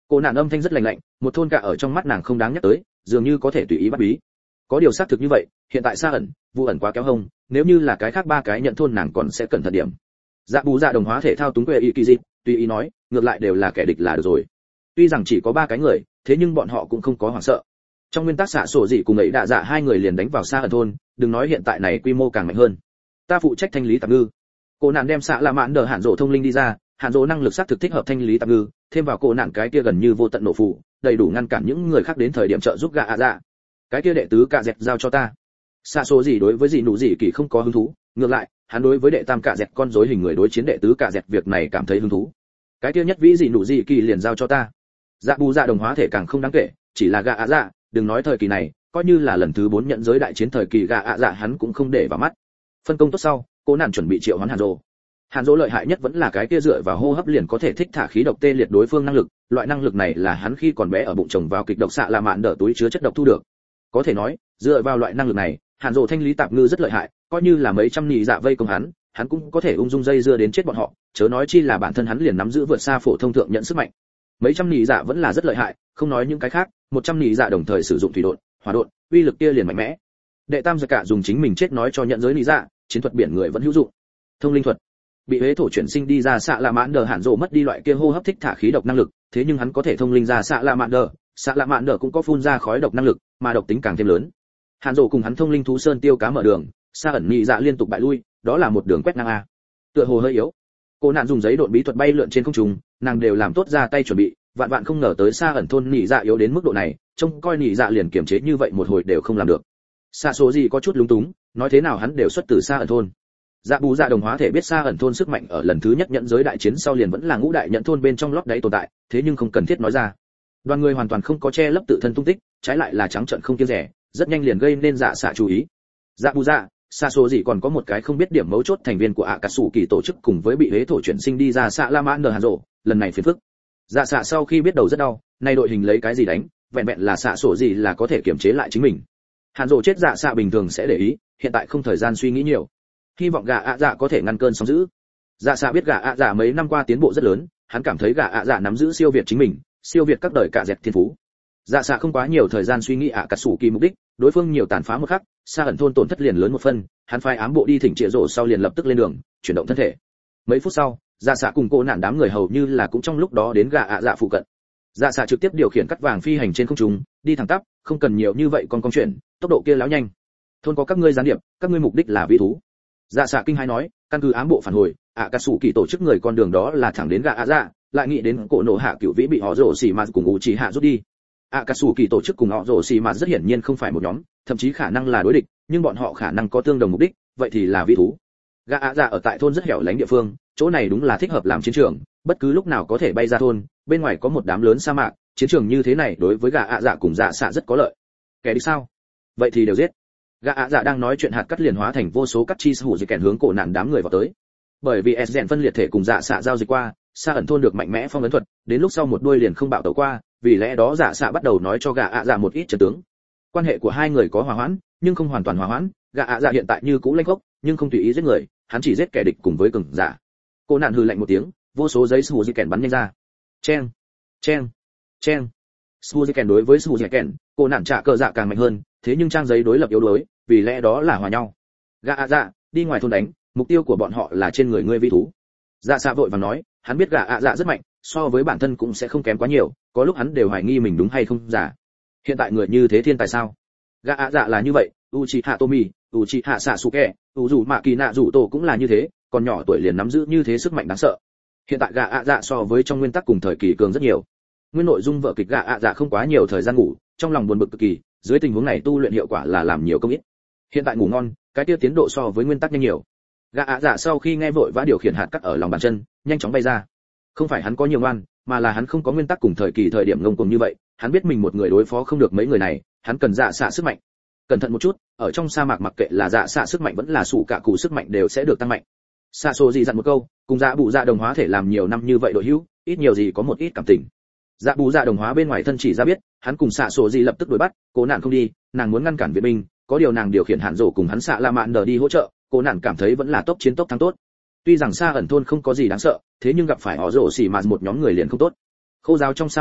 A: Cô nạn âm thanh rất lạnh lạnh, một thôn cả ở trong mắt nàng không đáng nhắc tới, dường như có thể tùy ý bắt bí. Có điều xác thực như vậy, hiện tại Sa ẩn, Vu ẩn quá kéo hông, nếu như là cái khác ba cái nhận thôn nàng còn sẽ cẩn thận điểm. Dạ bù dạ đồng hóa thể thao túng quê y kỳ dị, tùy ý nói, ngược lại đều là kẻ địch là được rồi. Tuy rằng chỉ có ba cái người, thế nhưng bọn họ cũng không có hoảng sợ. Trong nguyên tắc xạ sổ dị cùng ấy đạ dạ hai người liền đánh vào Sa ẩn thôn, đừng nói hiện tại này quy mô càng mạnh hơn. Ta phụ trách thanh lý tạp ngư. Cô nạn đem xạ là mạn đờ hạn rộ thông linh đi ra, hạn rộ năng lực xác thực thích hợp thanh lý tạp ngư, thêm vào cô nạn cái kia gần như vô tận nổ phụ, đầy đủ ngăn cản những người khác đến thời điểm trợ giúp gạ ạ dạ. Cái kia đệ tứ cạ dẹt giao cho ta. Xạ số gì đối với gì nụ gì kỳ không có hứng thú, ngược lại, hắn đối với đệ tam cạ dẹt con rối hình người đối chiến đệ tứ cạ dẹt việc này cảm thấy hứng thú. Cái kia nhất vĩ gì nụ gì kỳ liền giao cho ta. Dạ bù dạ đồng hóa thể càng không đáng kể, chỉ là gạ ạ dạ, đừng nói thời kỳ này, coi như là lần thứ 4 nhận giới đại chiến thời kỳ gạ ạ dạ hắn cũng không để vào mắt. Phân công tốt sau, cô nạn chuẩn bị triệu hoán Hàn Dỗ. Hàn Dỗ lợi hại nhất vẫn là cái kia dựa vào hô hấp liền có thể thích thả khí độc tê liệt đối phương năng lực, loại năng lực này là hắn khi còn bé ở bụng chồng vào kịch độc xạ là mạn đỡ túi chứa chất độc thu được. Có thể nói, dựa vào loại năng lực này, Hàn Dỗ thanh lý tạp ngư rất lợi hại, coi như là mấy trăm nhị dạ vây công hắn cũng có thể ung dung dây dưa đến chết bọn họ, chớ nói chi là bản thân hắn liền nắm giữ vượt xa phổ thông thượng nhận sức mạnh. Mấy trăm nhị dạ vẫn là rất lợi hại, không nói những cái khác, 100 nhị dạ đồng thời sử dụng thủy độn, hỏa độn, uy lực kia liền mạnh mẽ. Đệ tam giặc cả dùng chính mình chết nói cho nhận giới nhị dạ, chiến thuật biển người vẫn hữu dụng. Thông linh thuật. Bị huế thổ chuyển sinh đi ra xạ lạ mạn đờ Hàn Dỗ mất đi loại kia hô hấp thích thả khí độc năng lực, thế nhưng hắn có thể thông linh ra xạ lạ mạn đờ cũng có phun ra khói độc năng lực, mà độc tính càng thêm lớn. Hàn Dỗ cùng hắn thông linh thú sơn tiêu cá mở đường, Sa ẩn nhị dạ liên tục bại lui, đó là một đường quét ngang a. Tựa hồ hơi yếu. Cô nạn dùng giấy độn bí thuật bay lượn trên không trung, nàng đều làm tốt ra tay chuẩn bị, vạn vạn không ngờ tới Sa ẩn thôn nhị dạ yếu đến mức độ này, trông coi nhị dạ liền kiềm chế như vậy một hồi đều không làm được. Sa số gì có chút lúng túng, nói thế nào hắn đều xuất từ Sa ẩn thôn. Dạ bù dạ đồng hóa thể biết Sa ẩn thôn sức mạnh ở lần thứ nhất nhận giới đại chiến sau liền vẫn là ngũ đại nhận thôn bên trong lót đáy tồn tại, thế nhưng không cần thiết nói ra. Đoàn người hoàn toàn không có che lấp tự thân tung tích, trái lại là trắng trợn không kiêng dè, rất nhanh liền gây nên dạ xạ chú ý. Dạ bù dạ, Sa số gì còn có một cái không biết điểm mấu chốt thành viên của ạ cà sủ kỳ tổ chức cùng với bị huế thổ chuyển sinh đi ra xạ la mãn nờ Hàn Dỗ, lần này phiền phức. Dạ xạ sau khi biết đầu rất đau, nay đội hình lấy cái gì đánh, vẹn vẹn là xạ sổ gì là có thể kiểm chế lại chính mình. Hàn Dỗ chết dạ xạ bình thường sẽ để ý, hiện tại không thời gian suy nghĩ nhiều. Hy vọng gà ạ dạ có thể ngăn cơn sóng dữ. Dạ xạ biết gà ạ dạ mấy năm qua tiến bộ rất lớn, hắn cảm thấy gà ạ dạ nắm giữ siêu việt chính mình, siêu việt các đời cả dẹt thiên phú. Dạ xạ không quá nhiều thời gian suy nghĩ ạ cà sủ kỳ mục đích, đối phương nhiều tàn phá một khắc, Sa ẩn thôn tổn thất liền lớn một phân, hắn phái ám bộ đi thỉnh trịa rổ sau liền lập tức lên đường, chuyển động thân thể. Mấy phút sau, dạ xạ cùng cô nạn đám người hầu như là cũng trong lúc đó đến gà ạ dạ phụ cận. Dạ xạ trực tiếp điều khiển cắt vàng phi hành trên không trung, đi thẳng tắp, không cần nhiều như vậy con chuyển, tốc độ kia láo nhanh. Thôn có các ngươi gián điệp, các ngươi mục đích là vị thú. Dạ xạ kinh hãi nói, căn cứ ám bộ phản hồi, ạ cà sủ kỳ tổ chức người con đường đó là thẳng đến gà ạ dạ, lại nghĩ đến cổ nổ hạ cửu vĩ bị họ rổ xỉ mà cùng ủ chỉ hạ rút đi. ạ cà sủ kỳ tổ chức cùng họ rổ xỉ mà rất hiển nhiên không phải một nhóm, thậm chí khả năng là đối địch, nhưng bọn họ khả năng có tương đồng mục đích, vậy thì là vị thú. Gà ạ dạ ở tại thôn rất hẻo lánh địa phương, chỗ này đúng là thích hợp làm chiến trường, bất cứ lúc nào có thể bay ra thôn, bên ngoài có một đám lớn sa mạc, chiến trường như thế này đối với gà ạ dạ cùng dạ xạ rất có lợi. Kẻ đi sao? Vậy thì đều giết. Gà ạ dạ đang nói chuyện hạt cắt liền hóa thành vô số cắt chi hủ dịch kèn hướng cổ nạn đám người vào tới. Bởi vì s phân liệt thể cùng dạ xạ giao dịch qua, Sa ẩn thôn được mạnh mẽ phong ấn thuật, đến lúc sau một đuôi liền không bạo tẩu qua, vì lẽ đó dạ xạ bắt đầu nói cho gà ạ dạ một ít trận tướng. Quan hệ của hai người có hòa hoãn, nhưng không hoàn toàn hòa hoãn, gà ạ dạ hiện tại như cũ lanh gốc, nhưng không tùy ý giết người, hắn chỉ giết kẻ địch cùng với cường giả. Cô nạn hừ lạnh một tiếng, vô số giấy sù di kèn bắn nhanh ra. Chen, chen, chen. Sù di kèn đối với sù di kèn, cô nạn trả cờ dạ càng mạnh hơn, thế nhưng trang giấy đối lập yếu đuối, vì lẽ đó là hòa nhau. Gà ạ dạ, đi ngoài thôn đánh, mục tiêu của bọn họ là trên người ngươi vi thú. Dạ xạ vội vàng nói, hắn biết gà ạ dạ rất mạnh, so với bản thân cũng sẽ không kém quá nhiều, có lúc hắn đều hoài nghi mình đúng hay không giả. Hiện tại người như thế thiên tài sao? Gà ạ dạ là như vậy, Uchiha Tomi, Uchiha Sasuke, Uzumaki Naruto cũng là như thế, còn nhỏ tuổi liền nắm giữ như thế sức mạnh đáng sợ. Hiện tại gà ạ dạ so với trong nguyên tắc cùng thời kỳ cường rất nhiều. Nguyên nội dung vở kịch gà ạ dạ không quá nhiều thời gian ngủ, trong lòng buồn bực cực kỳ, dưới tình huống này tu luyện hiệu quả là làm nhiều công ít. Hiện tại ngủ ngon, cái tiêu tiến độ so với nguyên tắc nhanh nhiều. Gà ạ dạ sau khi nghe vội vã điều khiển hạt cắt ở lòng bàn chân, nhanh chóng bay ra. Không phải hắn có nhiều ngoan, mà là hắn không có nguyên tắc cùng thời kỳ thời điểm ngông cuồng như vậy, hắn biết mình một người đối phó không được mấy người này, hắn cần dạ xạ sức mạnh. Cẩn thận một chút, ở trong sa mạc mặc kệ là dạ xạ sức mạnh vẫn là sủ cả cụ sức mạnh đều sẽ được tăng mạnh. Sa số gì dặn một câu, cùng dạ bù dạ đồng hóa thể làm nhiều năm như vậy đội hữu, ít nhiều gì có một ít cảm tình. Dạ bù dạ đồng hóa bên ngoài thân chỉ ra biết, hắn cùng xạ số gì lập tức đuổi bắt, cố nạn không đi, nàng muốn ngăn cản viện binh, có điều nàng điều khiển Hàn Dỗ cùng hắn xạ la mạn đờ đi hỗ trợ, cố nạn cảm thấy vẫn là tốc chiến tốc thắng tốt. Tuy rằng Sa ẩn thôn không có gì đáng sợ, thế nhưng gặp phải họ rổ xỉ mà một nhóm người liền không tốt. Khâu giáo trong sa mạc,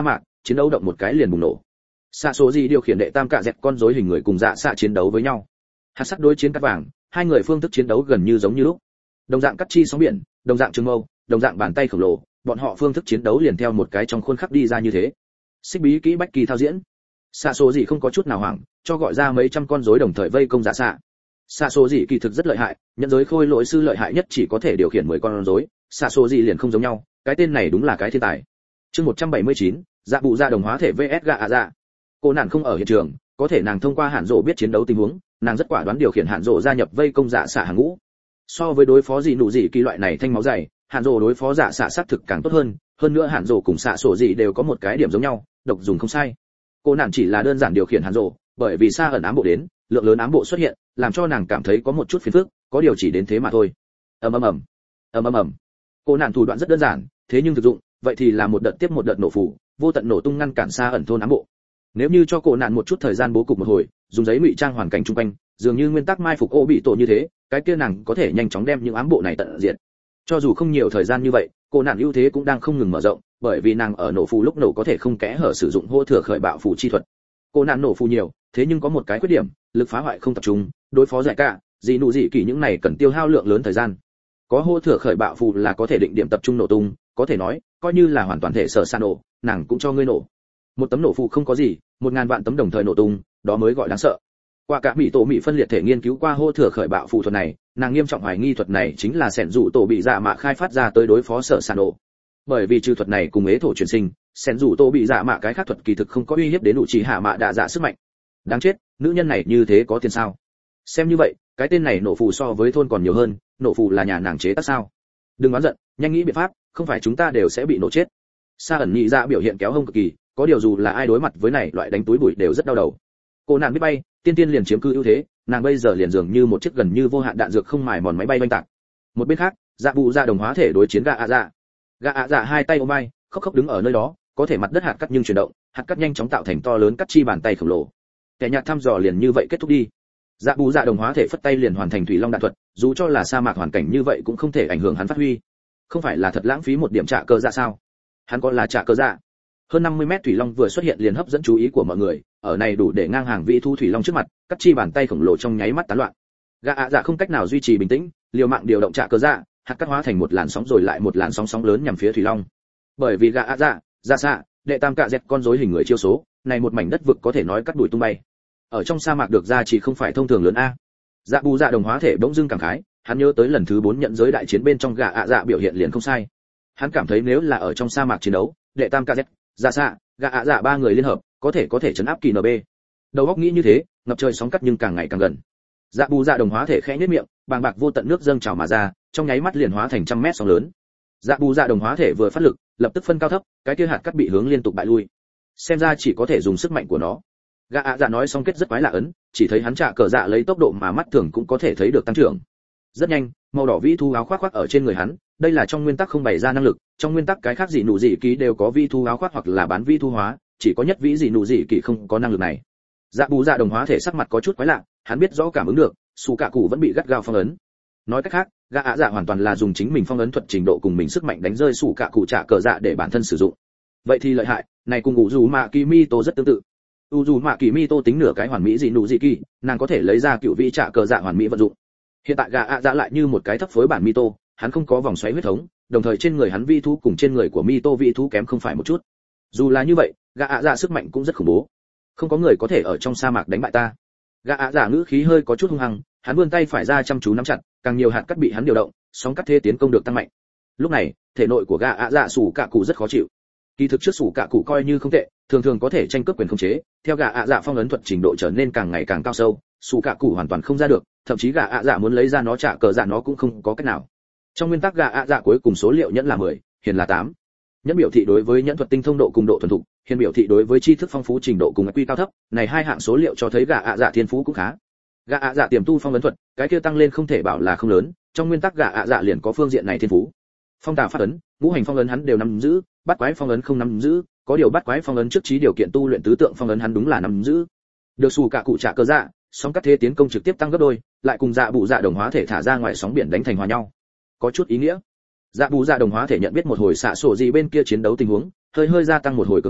A: chiến đấu động một cái liền bùng nổ. Xạ số gì điều khiển đệ tam cạ dẹt con rối hình người cùng dạ xạ chiến đấu với nhau. Hạt sắc đối chiến cắt vàng, hai người phương thức chiến đấu gần như giống như lúc. Đồng dạng cắt chi sóng biển, đồng dạng trường mâu, đồng dạng bàn tay khổng lồ, bọn họ phương thức chiến đấu liền theo một cái trong khuôn khắc đi ra như thế. Xích bí kỹ bách kỳ thao diễn. Xạ số gì không có chút nào hoảng, cho gọi ra mấy trăm con rối đồng thời vây công dạ xạ. Xạ số gì kỳ thực rất lợi hại, nhận giới khôi lỗi sư lợi hại nhất chỉ có thể điều khiển 10 con rối, xạ số gì liền không giống nhau, cái tên này đúng là cái thiên tài. Chương 179, dạ bụ dạ đồng hóa thể vs gạ ạ dạ. Cô nàng không ở hiện trường, có thể nàng thông qua hạn rộ biết chiến đấu tình huống, nàng rất quả đoán điều khiển hạn rộ gia nhập vây công dạ xạ hàng ngũ. So với đối phó gì nụ gì kỳ loại này thanh máu dày, hạn rộ đối phó dạ xạ xác thực càng tốt hơn nữa hạn rộ cùng xạ sổ gì đều có một cái điểm giống nhau, độc dùng không sai. Cô nàng chỉ là đơn giản điều khiển hạn rộ, bởi vì xa ẩn ám bộ đến, lượng lớn ám bộ xuất hiện, làm cho nàng cảm thấy có một chút phiền phức, có điều chỉ đến thế mà thôi. ầm ầm ầm, ầm ầm ầm. Cô nàng thủ đoạn rất đơn giản, thế nhưng thực dụng, vậy thì là một đợt tiếp một đợt nổ phủ, vô tận nổ tung ngăn cản xa ẩn thôn ám bộ. Nếu như cho cô nạn một chút thời gian bố cục một hồi, dùng giấy ngụy trang hoàn cảnh xung quanh, dường như nguyên tắc mai phục ô bị tổ như thế, cái kia nàng có thể nhanh chóng đem những ám bộ này tận diệt. Cho dù không nhiều thời gian như vậy, cô nạn ưu thế cũng đang không ngừng mở rộng, bởi vì nàng ở nổ phù lúc nổ có thể không kẽ hở sử dụng hô thừa khởi bạo phù chi thuật. Cô nạn nổ phù nhiều, thế nhưng có một cái khuyết điểm, lực phá hoại không tập trung, đối phó giải cả, gì nụ gì kỳ những này cần tiêu hao lượng lớn thời gian. Có hô thừa khởi bạo phù là có thể định điểm tập trung nổ tung, có thể nói, coi như là hoàn toàn thể sở san nổ, nàng cũng cho ngươi nổ. Một tấm nổ phù không có gì, 1000 vạn tấm đồng thời nổ tung, đó mới gọi đáng sợ. Qua cả bị tổ mỹ phân liệt thể nghiên cứu qua hô thừa khởi bạo phù thuật này, nàng nghiêm trọng hoài nghi thuật này chính là sẻn dụ tổ bị dạ mạ khai phát ra tới đối phó sở san nổ. Bởi vì trừ thuật này cùng ế thổ truyền sinh, sẻn dụ tổ bị dạ mạ cái khác thuật kỳ thực không có uy hiếp đến đủ chỉ hạ mạ đạ dạ sức mạnh. Đáng chết, nữ nhân này như thế có tiền sao? Xem như vậy, cái tên này nổ phù so với thôn còn nhiều hơn, nổ phù là nhà nàng chế tác sao? Đừng oán giận, nhanh nghĩ biện pháp, không phải chúng ta đều sẽ bị nổ chết. Sa ẩn nhị dạ biểu hiện kéo hông cực kỳ, có điều dù là ai đối mặt với này loại đánh túi bụi đều rất đau đầu. Cô nàng biết bay, tiên tiên liền chiếm cư ưu thế, nàng bây giờ liền dường như một chiếc gần như vô hạn đạn dược không mài mòn máy bay oanh tạc. Một bên khác, dạ bụ dạ đồng hóa thể đối chiến gạ ạ dạ. Gạ ạ dạ hai tay ôm vai, khóc khóc đứng ở nơi đó, có thể mặt đất hạt cắt nhưng chuyển động, hạt cắt nhanh chóng tạo thành to lớn cắt chi bàn tay khổng lồ. Kẻ nhạt thăm dò liền như vậy kết thúc đi. Dạ bù dạ đồng hóa thể phất tay liền hoàn thành thủy long đạn thuật, dù cho là sa mạc hoàn cảnh như vậy cũng không thể ảnh hưởng hắn phát huy. Không phải là thật lãng phí một điểm trả cơ dạ sao? Hắn có là trả cơ dạ. Hơn 50 mét thủy long vừa xuất hiện liền hấp dẫn chú ý của mọi người, ở này đủ để ngang hàng vĩ thu thủy long trước mặt, cắt chi bàn tay khổng lồ trong nháy mắt tán loạn. Gã ạ dạ không cách nào duy trì bình tĩnh, liều mạng điều động trả cơ dạ, hạt cắt hóa thành một làn sóng rồi lại một làn sóng sóng lớn nhằm phía thủy long. Bởi vì gã ạ dạ, ra xạ, đệ tam cạ dẹt con rối hình người chiêu số, này một mảnh đất vực có thể nói cắt đuổi tung bay. Ở trong sa mạc được ra chỉ không phải thông thường lớn a. Dạ bù dạ đồng hóa thể bỗng dưng cảm khái, hắn nhớ tới lần thứ 4 nhận giới đại chiến bên trong gã ạ dạ biểu hiện liền không sai. Hắn cảm thấy nếu là ở trong sa mạc chiến đấu, đệ tam cạ dẹt, ra xạ, gã ạ dạ ba người liên hợp, có thể chấn áp kỳ NB. Đầu óc nghĩ như thế, ngập trời sóng cắt nhưng càng ngày càng gần. Dạ bù dạ đồng hóa thể khẽ nhếch miệng, bàng bạc vô tận nước dâng trào mà ra, trong nháy mắt liền hóa thành trăm mét sóng lớn. Dạ bù dạ đồng hóa thể vừa phát lực, lập tức phân cao thấp, cái kia hạt cắt bị hướng liên tục bại lui. Xem ra chỉ có thể dùng sức mạnh của nó. Gã ạ dạ nói xong kết rất quái lạ ấn, chỉ thấy hắn trả cờ dạ lấy tốc độ mà mắt thường cũng có thể thấy được tăng trưởng. Rất nhanh, màu đỏ vĩ thu áo khoác khoác ở trên người hắn, đây là trong nguyên tắc không bày ra năng lực, trong nguyên tắc cái khác gì nụ gì ký đều có vĩ thu áo khoác hoặc là bán vĩ thu hóa, chỉ có nhất vĩ gì nụ gì kỳ không có năng lực này. Dạ bù dạ đồng hóa thể sắc mặt có chút quái lạ, hắn biết rõ cảm ứng được, sủ cả cụ vẫn bị gắt gao phong ấn. Nói cách khác, gã ạ dạ hoàn toàn là dùng chính mình phong ấn thuật trình độ cùng mình sức mạnh đánh rơi sủ cả cụ trả cờ dạ để bản thân sử dụng. Vậy thì lợi hại, này cùng ngũ dù mạ kỳ mi tô rất tương tự. Dù mạ kỳ mi tô tính nửa cái hoàn mỹ gì nụ gì kỳ, nàng có thể lấy ra cựu vị trả cờ dạ hoàn mỹ vận dụng. Hiện tại gã ạ dạ lại như một cái thấp phối bản mi tô, hắn không có vòng xoáy huyết thống, đồng thời trên người hắn vi thú cùng trên người của mi tô vị thú kém không phải một chút. Dù là như vậy, gã ạ dạ sức mạnh cũng rất khủng bố. Không có người có thể ở trong sa mạc đánh bại ta. Gã ạ dạ ngữ khí hơi có chút hung hăng, hắn vươn tay phải ra chăm chú nắm chặt, càng nhiều hạt cắt bị hắn điều động, sóng cắt thế tiến công được tăng mạnh. Lúc này, thể nội của gã ạ dạ sủ cả cụ rất khó chịu. Kỳ thực trước sủ cả cụ coi như không tệ, thường thường có thể tranh cướp quyền khống chế, theo gã ạ dạ phong ấn thuật trình độ trở nên càng ngày càng cao sâu, sủ cả cụ hoàn toàn không ra được, thậm chí gã ạ dạ muốn lấy ra nó trả cờ dạ nó cũng không có cách nào. Trong nguyên tắc gã ạ dạ cuối cùng số liệu nhẫn là 10, hiền là 8. Nhẫn biểu thị đối với nhẫn thuật tinh thông độ cùng độ thuần thục, hiền biểu thị đối với tri thức phong phú trình độ cùng IQ cao thấp, này hai hạng số liệu cho thấy gã ạ dạ thiên phú cũng khá. Gã ạ dạ tiềm tu phong ấn thuật, cái kia tăng lên không thể bảo là không lớn, trong nguyên tắc gã ạ dạ liền có phương diện này thiên phú. Phong tà phát ấn, ngũ hành phong ấn hắn đều nắm giữ, bắt quái phong ấn không nắm giữ, có điều bắt quái phong ấn trước trí điều kiện tu luyện tứ tượng phong ấn hắn đúng là nắm giữ. Được sủ cả cụ trả cơ dạ, sóng cắt thế tiến công trực tiếp tăng gấp đôi, lại cùng dạ bụ dạ đồng hóa thể thả ra ngoài sóng biển đánh thành hòa nhau. Có chút ý nghĩa. Dạ bù dạ đồng hóa thể nhận biết một hồi xạ sổ gì bên kia chiến đấu tình huống, hơi gia tăng một hồi cường độ,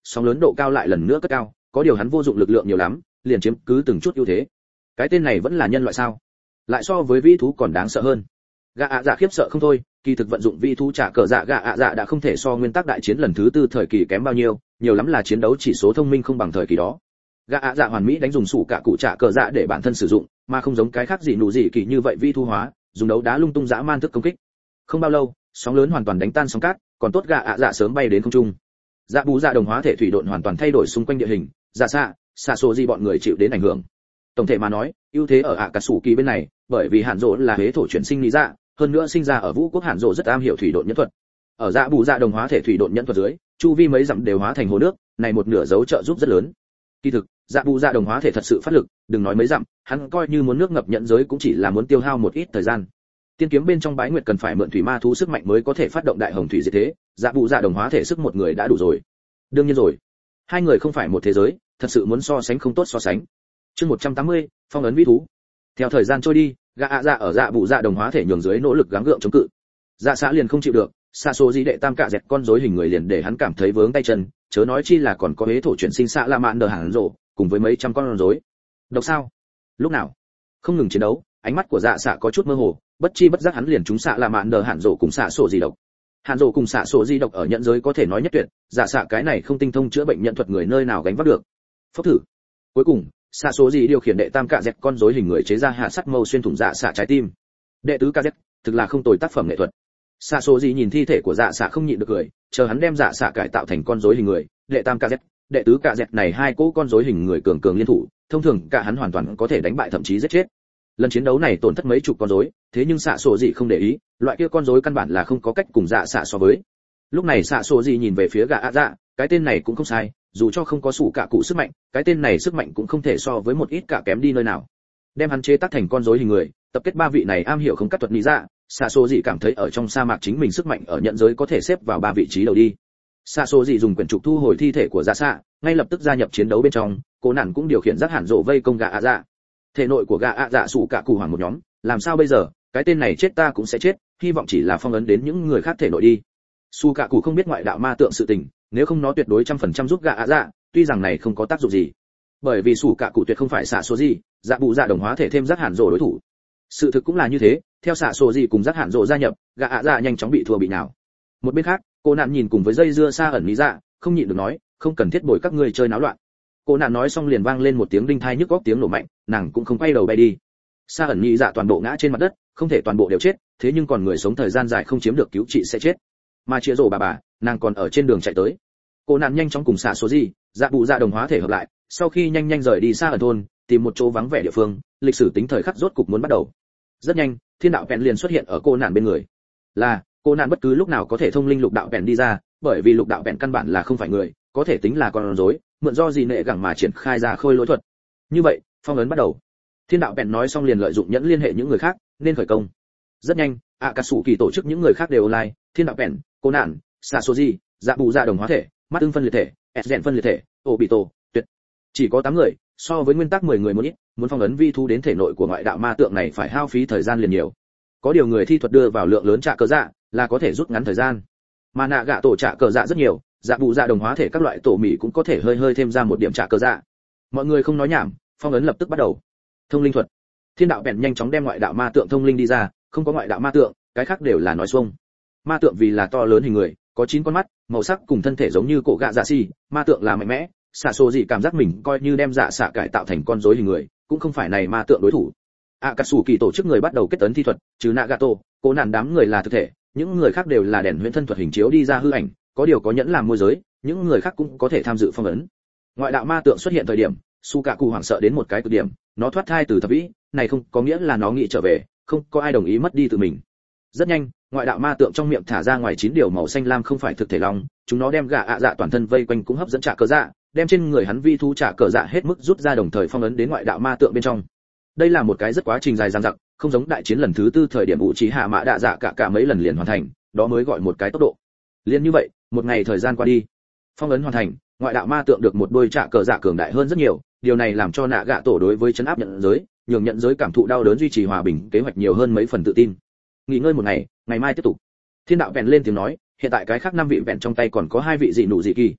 A: sóng lớn độ cao lại lần nữa cất cao, có điều hắn vô dụng lực lượng nhiều lắm, liền chiếm cứ từng chút ưu thế. Cái tên này vẫn là nhân loại sao? Lại so với vĩ thú còn đáng sợ hơn. Gã ạ dạ khiếp sợ không thôi, kỳ thực vận dụng vĩ thú trả cờ dạ gã ạ dạ đã không thể so nguyên tắc đại chiến lần thứ tư thời kỳ kém bao nhiêu, nhiều lắm là chiến đấu chỉ số thông minh không bằng thời kỳ đó. Gã ạ dạ hoàn mỹ đánh dùng sủ cả cụ trả cờ dạ để bản thân sử dụng, mà không giống cái khác gì nụ gì kỳ như vậy vĩ thú hóa, dùng đấu đá lung tung dã man thức công kích. Không bao lâu, sóng lớn hoàn toàn đánh tan sóng cát, còn tốt gã ạ dạ sớm bay đến không trung. Dạ bù dạ đồng hóa thể thủy độn hoàn toàn thay đổi xung quanh địa hình, dạ xạ sổ gì bọn người chịu đến ảnh hưởng. Tổng thể mà nói, ưu thế ở ạ cả sủ kỳ bên này, bởi vì Hàn Dỗ là hế thổ chuyển sinh lý dạ, hơn nữa sinh ra ở Vũ quốc Hàn Dỗ rất am hiểu thủy độn nhẫn thuật. Ở dạ bù dạ đồng hóa thể thủy độn nhẫn thuật dưới, chu vi mấy dặm đều hóa thành hồ nước, này một nửa dấu trợ giúp rất lớn. Kỳ thực, dạ bù dạ đồng hóa thể thật sự phát lực, đừng nói mấy dặm, hắn coi như muốn nước ngập nhẫn giới cũng chỉ là muốn tiêu hao một ít thời gian. Tiên kiếm bên trong bái nguyệt cần phải mượn thủy ma thú sức mạnh mới có thể phát động đại hồng thủy diệt thế, dạ bù dạ đồng hóa thể sức một người đã đủ rồi. Đương nhiên rồi, hai người không phải một thế giới, thật sự muốn so sánh không tốt so sánh. Chương 180, phong ấn vĩ thú. Theo thời gian trôi đi, gã ạ dạ ở dạ bù dạ đồng hóa thể nhường dưới nỗ lực gắng gượng chống cự. Dạ xã liền không chịu được, xa số gì đệ tam cạ dẹt con rối hình người liền để hắn cảm thấy vướng tay chân, chớ nói chi là còn có hế thổ chuyển sinh xạ la mạn đờ hẳn rộ, cùng với mấy trăm con rối. Độc sao? Lúc nào? Không ngừng chiến đấu, ánh mắt của dạ xã có chút mơ hồ, bất chi bất giác hắn liền trúng xạ la mạn đờ hẳn rộ cùng xạ sổ gì độc. Hàn Dỗ cùng xạ sổ di độc ở nhận giới có thể nói nhất tuyệt, dạ xạ cái này không tinh thông chữa bệnh nhận thuật người nơi nào gánh vác được. Phốc thử. Cuối cùng, xạ sổ di điều khiển đệ tam cạ dẹt con rối hình người chế ra hạ sắt mâu xuyên thủng dạ xạ trái tim. Đệ tứ cạ dẹt, thực là không tồi tác phẩm nghệ thuật. Xạ sổ di nhìn thi thể của dạ xạ không nhịn được cười, chờ hắn đem dạ xạ cải tạo thành con rối hình người, đệ tam cạ dẹt, đệ tứ cạ dẹt này hai cỗ con rối hình người cường cường liên thủ, thông thường cả hắn hoàn toàn có thể đánh bại thậm chí giết chết. Lần chiến đấu này tổn thất mấy chục con rối, thế nhưng xạ sổ gì không để ý, loại kia con rối căn bản là không có cách cùng dạ xạ so với. Lúc này xạ sổ gì nhìn về phía gã ạ dạ, cái tên này cũng không sai, dù cho không có sủ cả cụ sức mạnh, cái tên này sức mạnh cũng không thể so với một ít cả kém đi nơi nào. Đem hắn chế tác thành con rối hình người, tập kết ba vị này am hiểu không cắt thuật lý dạ, xạ sổ gì cảm thấy ở trong sa mạc chính mình sức mạnh ở nhận giới có thể xếp vào ba vị trí đầu đi. Xạ sổ gì dùng quyển trục thu hồi thi thể của dạ xạ, ngay lập tức gia nhập chiến đấu bên trong, cô nản cũng điều khiển giác hẳn rộ vây công gã ạ dạ. Thể nội của gã ạ dạ sủ cả cụ hoàng một nhóm, làm sao bây giờ, cái tên này chết ta cũng sẽ chết, hy vọng chỉ là phong ấn đến những người khác thể nội đi. Su cả cụ không biết ngoại đạo ma tượng sự tình, nếu không nó tuyệt đối 100% giúp gã ạ dạ, tuy rằng này không có tác dụng gì, bởi vì Su cả cụ tuyệt không phải xạ số gì, dạ bụ dạ đồng hóa thể thêm giác hẳn rộ đối thủ. Sự thực cũng là như thế, theo xạ số gì cùng giác hẳn rộ gia nhập, gã ạ dạ nhanh chóng bị thua bị nào. Một bên khác, cô nạn nhìn cùng với dây dưa xa ẩn lý dạ, không nhịn được nói, không cần thiết bồi các ngươi chơi náo loạn. Cô nạn nói xong liền vang lên một tiếng đinh thai nhức óc tiếng nổ mạnh, nàng cũng không quay đầu bay đi. Sa ẩn nhị dạ toàn bộ ngã trên mặt đất, không thể toàn bộ đều chết, thế nhưng còn người sống thời gian dài không chiếm được cứu trị sẽ chết. Mà chia rổ bà, nàng còn ở trên đường chạy tới. Cô nạn nhanh chóng cùng xạ số gì, dạ bụ dạ đồng hóa thể hợp lại, sau khi nhanh nhanh rời đi xa ở thôn, tìm một chỗ vắng vẻ địa phương, lịch sử tính thời khắc rốt cục muốn bắt đầu. Rất nhanh, thiên đạo vẹn liền xuất hiện ở cô nạn bên người. Là, cô nạn bất cứ lúc nào có thể thông linh lục đạo vẹn đi ra, bởi vì lục đạo vẹn căn bản là không phải người, có thể tính là con rối, mượn do gì nệ gẳng mà triển khai ra khôi lỗi thuật. Như vậy, phong ấn bắt đầu. Thiên đạo bèn nói xong liền lợi dụng nhẫn liên hệ những người khác, nên khởi công. Rất nhanh, Akatsuki tổ chức những người khác đều online, Thiên đạo bèn, cô nạn, Sasoji, dạ bù dạ đồng hóa thể, mắt ưng phân liệt thể, Sden phân liệt thể, Obito, tuyệt. Chỉ có 8 người, so với nguyên tắc 10 người một ít, muốn phong ấn vi thu đến thể nội của ngoại đạo ma tượng này phải hao phí thời gian liền nhiều. Có điều người thi thuật đưa vào lượng lớn trạ cờ dạ, là có thể rút ngắn thời gian. Mà nạ gạ tổ trạ cờ dạ rất nhiều, dạ bù dạ đồng hóa thể các loại tổ mì cũng có thể hơi thêm ra một điểm trạ cờ dạ. Mọi người không nói nhảm, phong ấn lập tức bắt đầu. Thông linh thuật. Thiên đạo bèn nhanh chóng đem ngoại đạo ma tượng thông linh đi ra, không có ngoại đạo ma tượng, cái khác đều là nói xuông. Ma tượng vì là to lớn hình người, có 9 con mắt, màu sắc cùng thân thể giống như cổ gạ dạ xì, ma tượng là mạnh mẽ, xạ sổ gì cảm giác mình coi như đem dạ xạ cải tạo thành con rối hình người, cũng không phải này ma tượng đối thủ. Akatsuki tổ chức người bắt đầu kết tấn thi thuật, trừ Nagato, cố nản đám người là thực thể, những người khác đều là đèn huyễn thân thuật hình chiếu đi ra hư ảnh, có điều có nhẫn làm môi giới, những người khác cũng có thể tham dự phong ấn. Ngoại đạo ma tượng xuất hiện thời điểm, Sukaku hoảng sợ đến một cái cực điểm, nó thoát thai từ thập vĩ, này không có nghĩa là nó nghĩ trở về, không có ai đồng ý mất đi tự mình. Rất nhanh, ngoại đạo ma tượng trong miệng thả ra ngoài 9 điều màu xanh lam không phải thực thể long, chúng nó đem gã ạ dạ toàn thân vây quanh cũng hấp dẫn trả cờ dạ, đem trên người hắn vi thú trả cờ dạ hết mức rút ra đồng thời phong ấn đến ngoại đạo ma tượng bên trong. Đây là một cái rất quá trình dài dằng dặc, không giống đại chiến lần thứ 4 thời điểm Uchiha Mã Đạ Dạ cả mấy lần liền hoàn thành, đó mới gọi một cái tốc độ. Liên như vậy, một ngày thời gian qua đi, phong ấn hoàn thành, ngoại đạo ma tượng được một đôi trả cờ dạ cường đại hơn rất nhiều, điều này làm cho nạ gạ tổ đối với chấn áp nhận giới, nhường nhận giới cảm thụ đau đớn duy trì hòa bình kế hoạch nhiều hơn mấy phần tự tin. Nghỉ ngơi một ngày, ngày mai tiếp tục. Thiên đạo vẹn lên tiếng nói, hiện tại cái khác 5 vị vẹn trong tay còn có 2 vị dị nụ dị kỳ.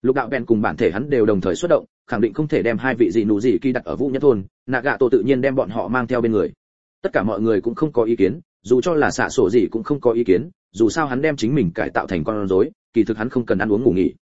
A: Lục đạo bèn cùng bản thể hắn đều đồng thời xuất động, khẳng định không thể đem hai vị dị nụ dị kỳ đặt ở Vũ Nhất thôn, Nagato tự nhiên đem bọn họ mang theo bên người. Tất cả mọi người cũng không có ý kiến, dù cho là xạ sổ gì cũng không có ý kiến, dù sao hắn đem chính mình cải tạo thành con rối, kỳ thực hắn không cần ăn uống ngủ nghỉ.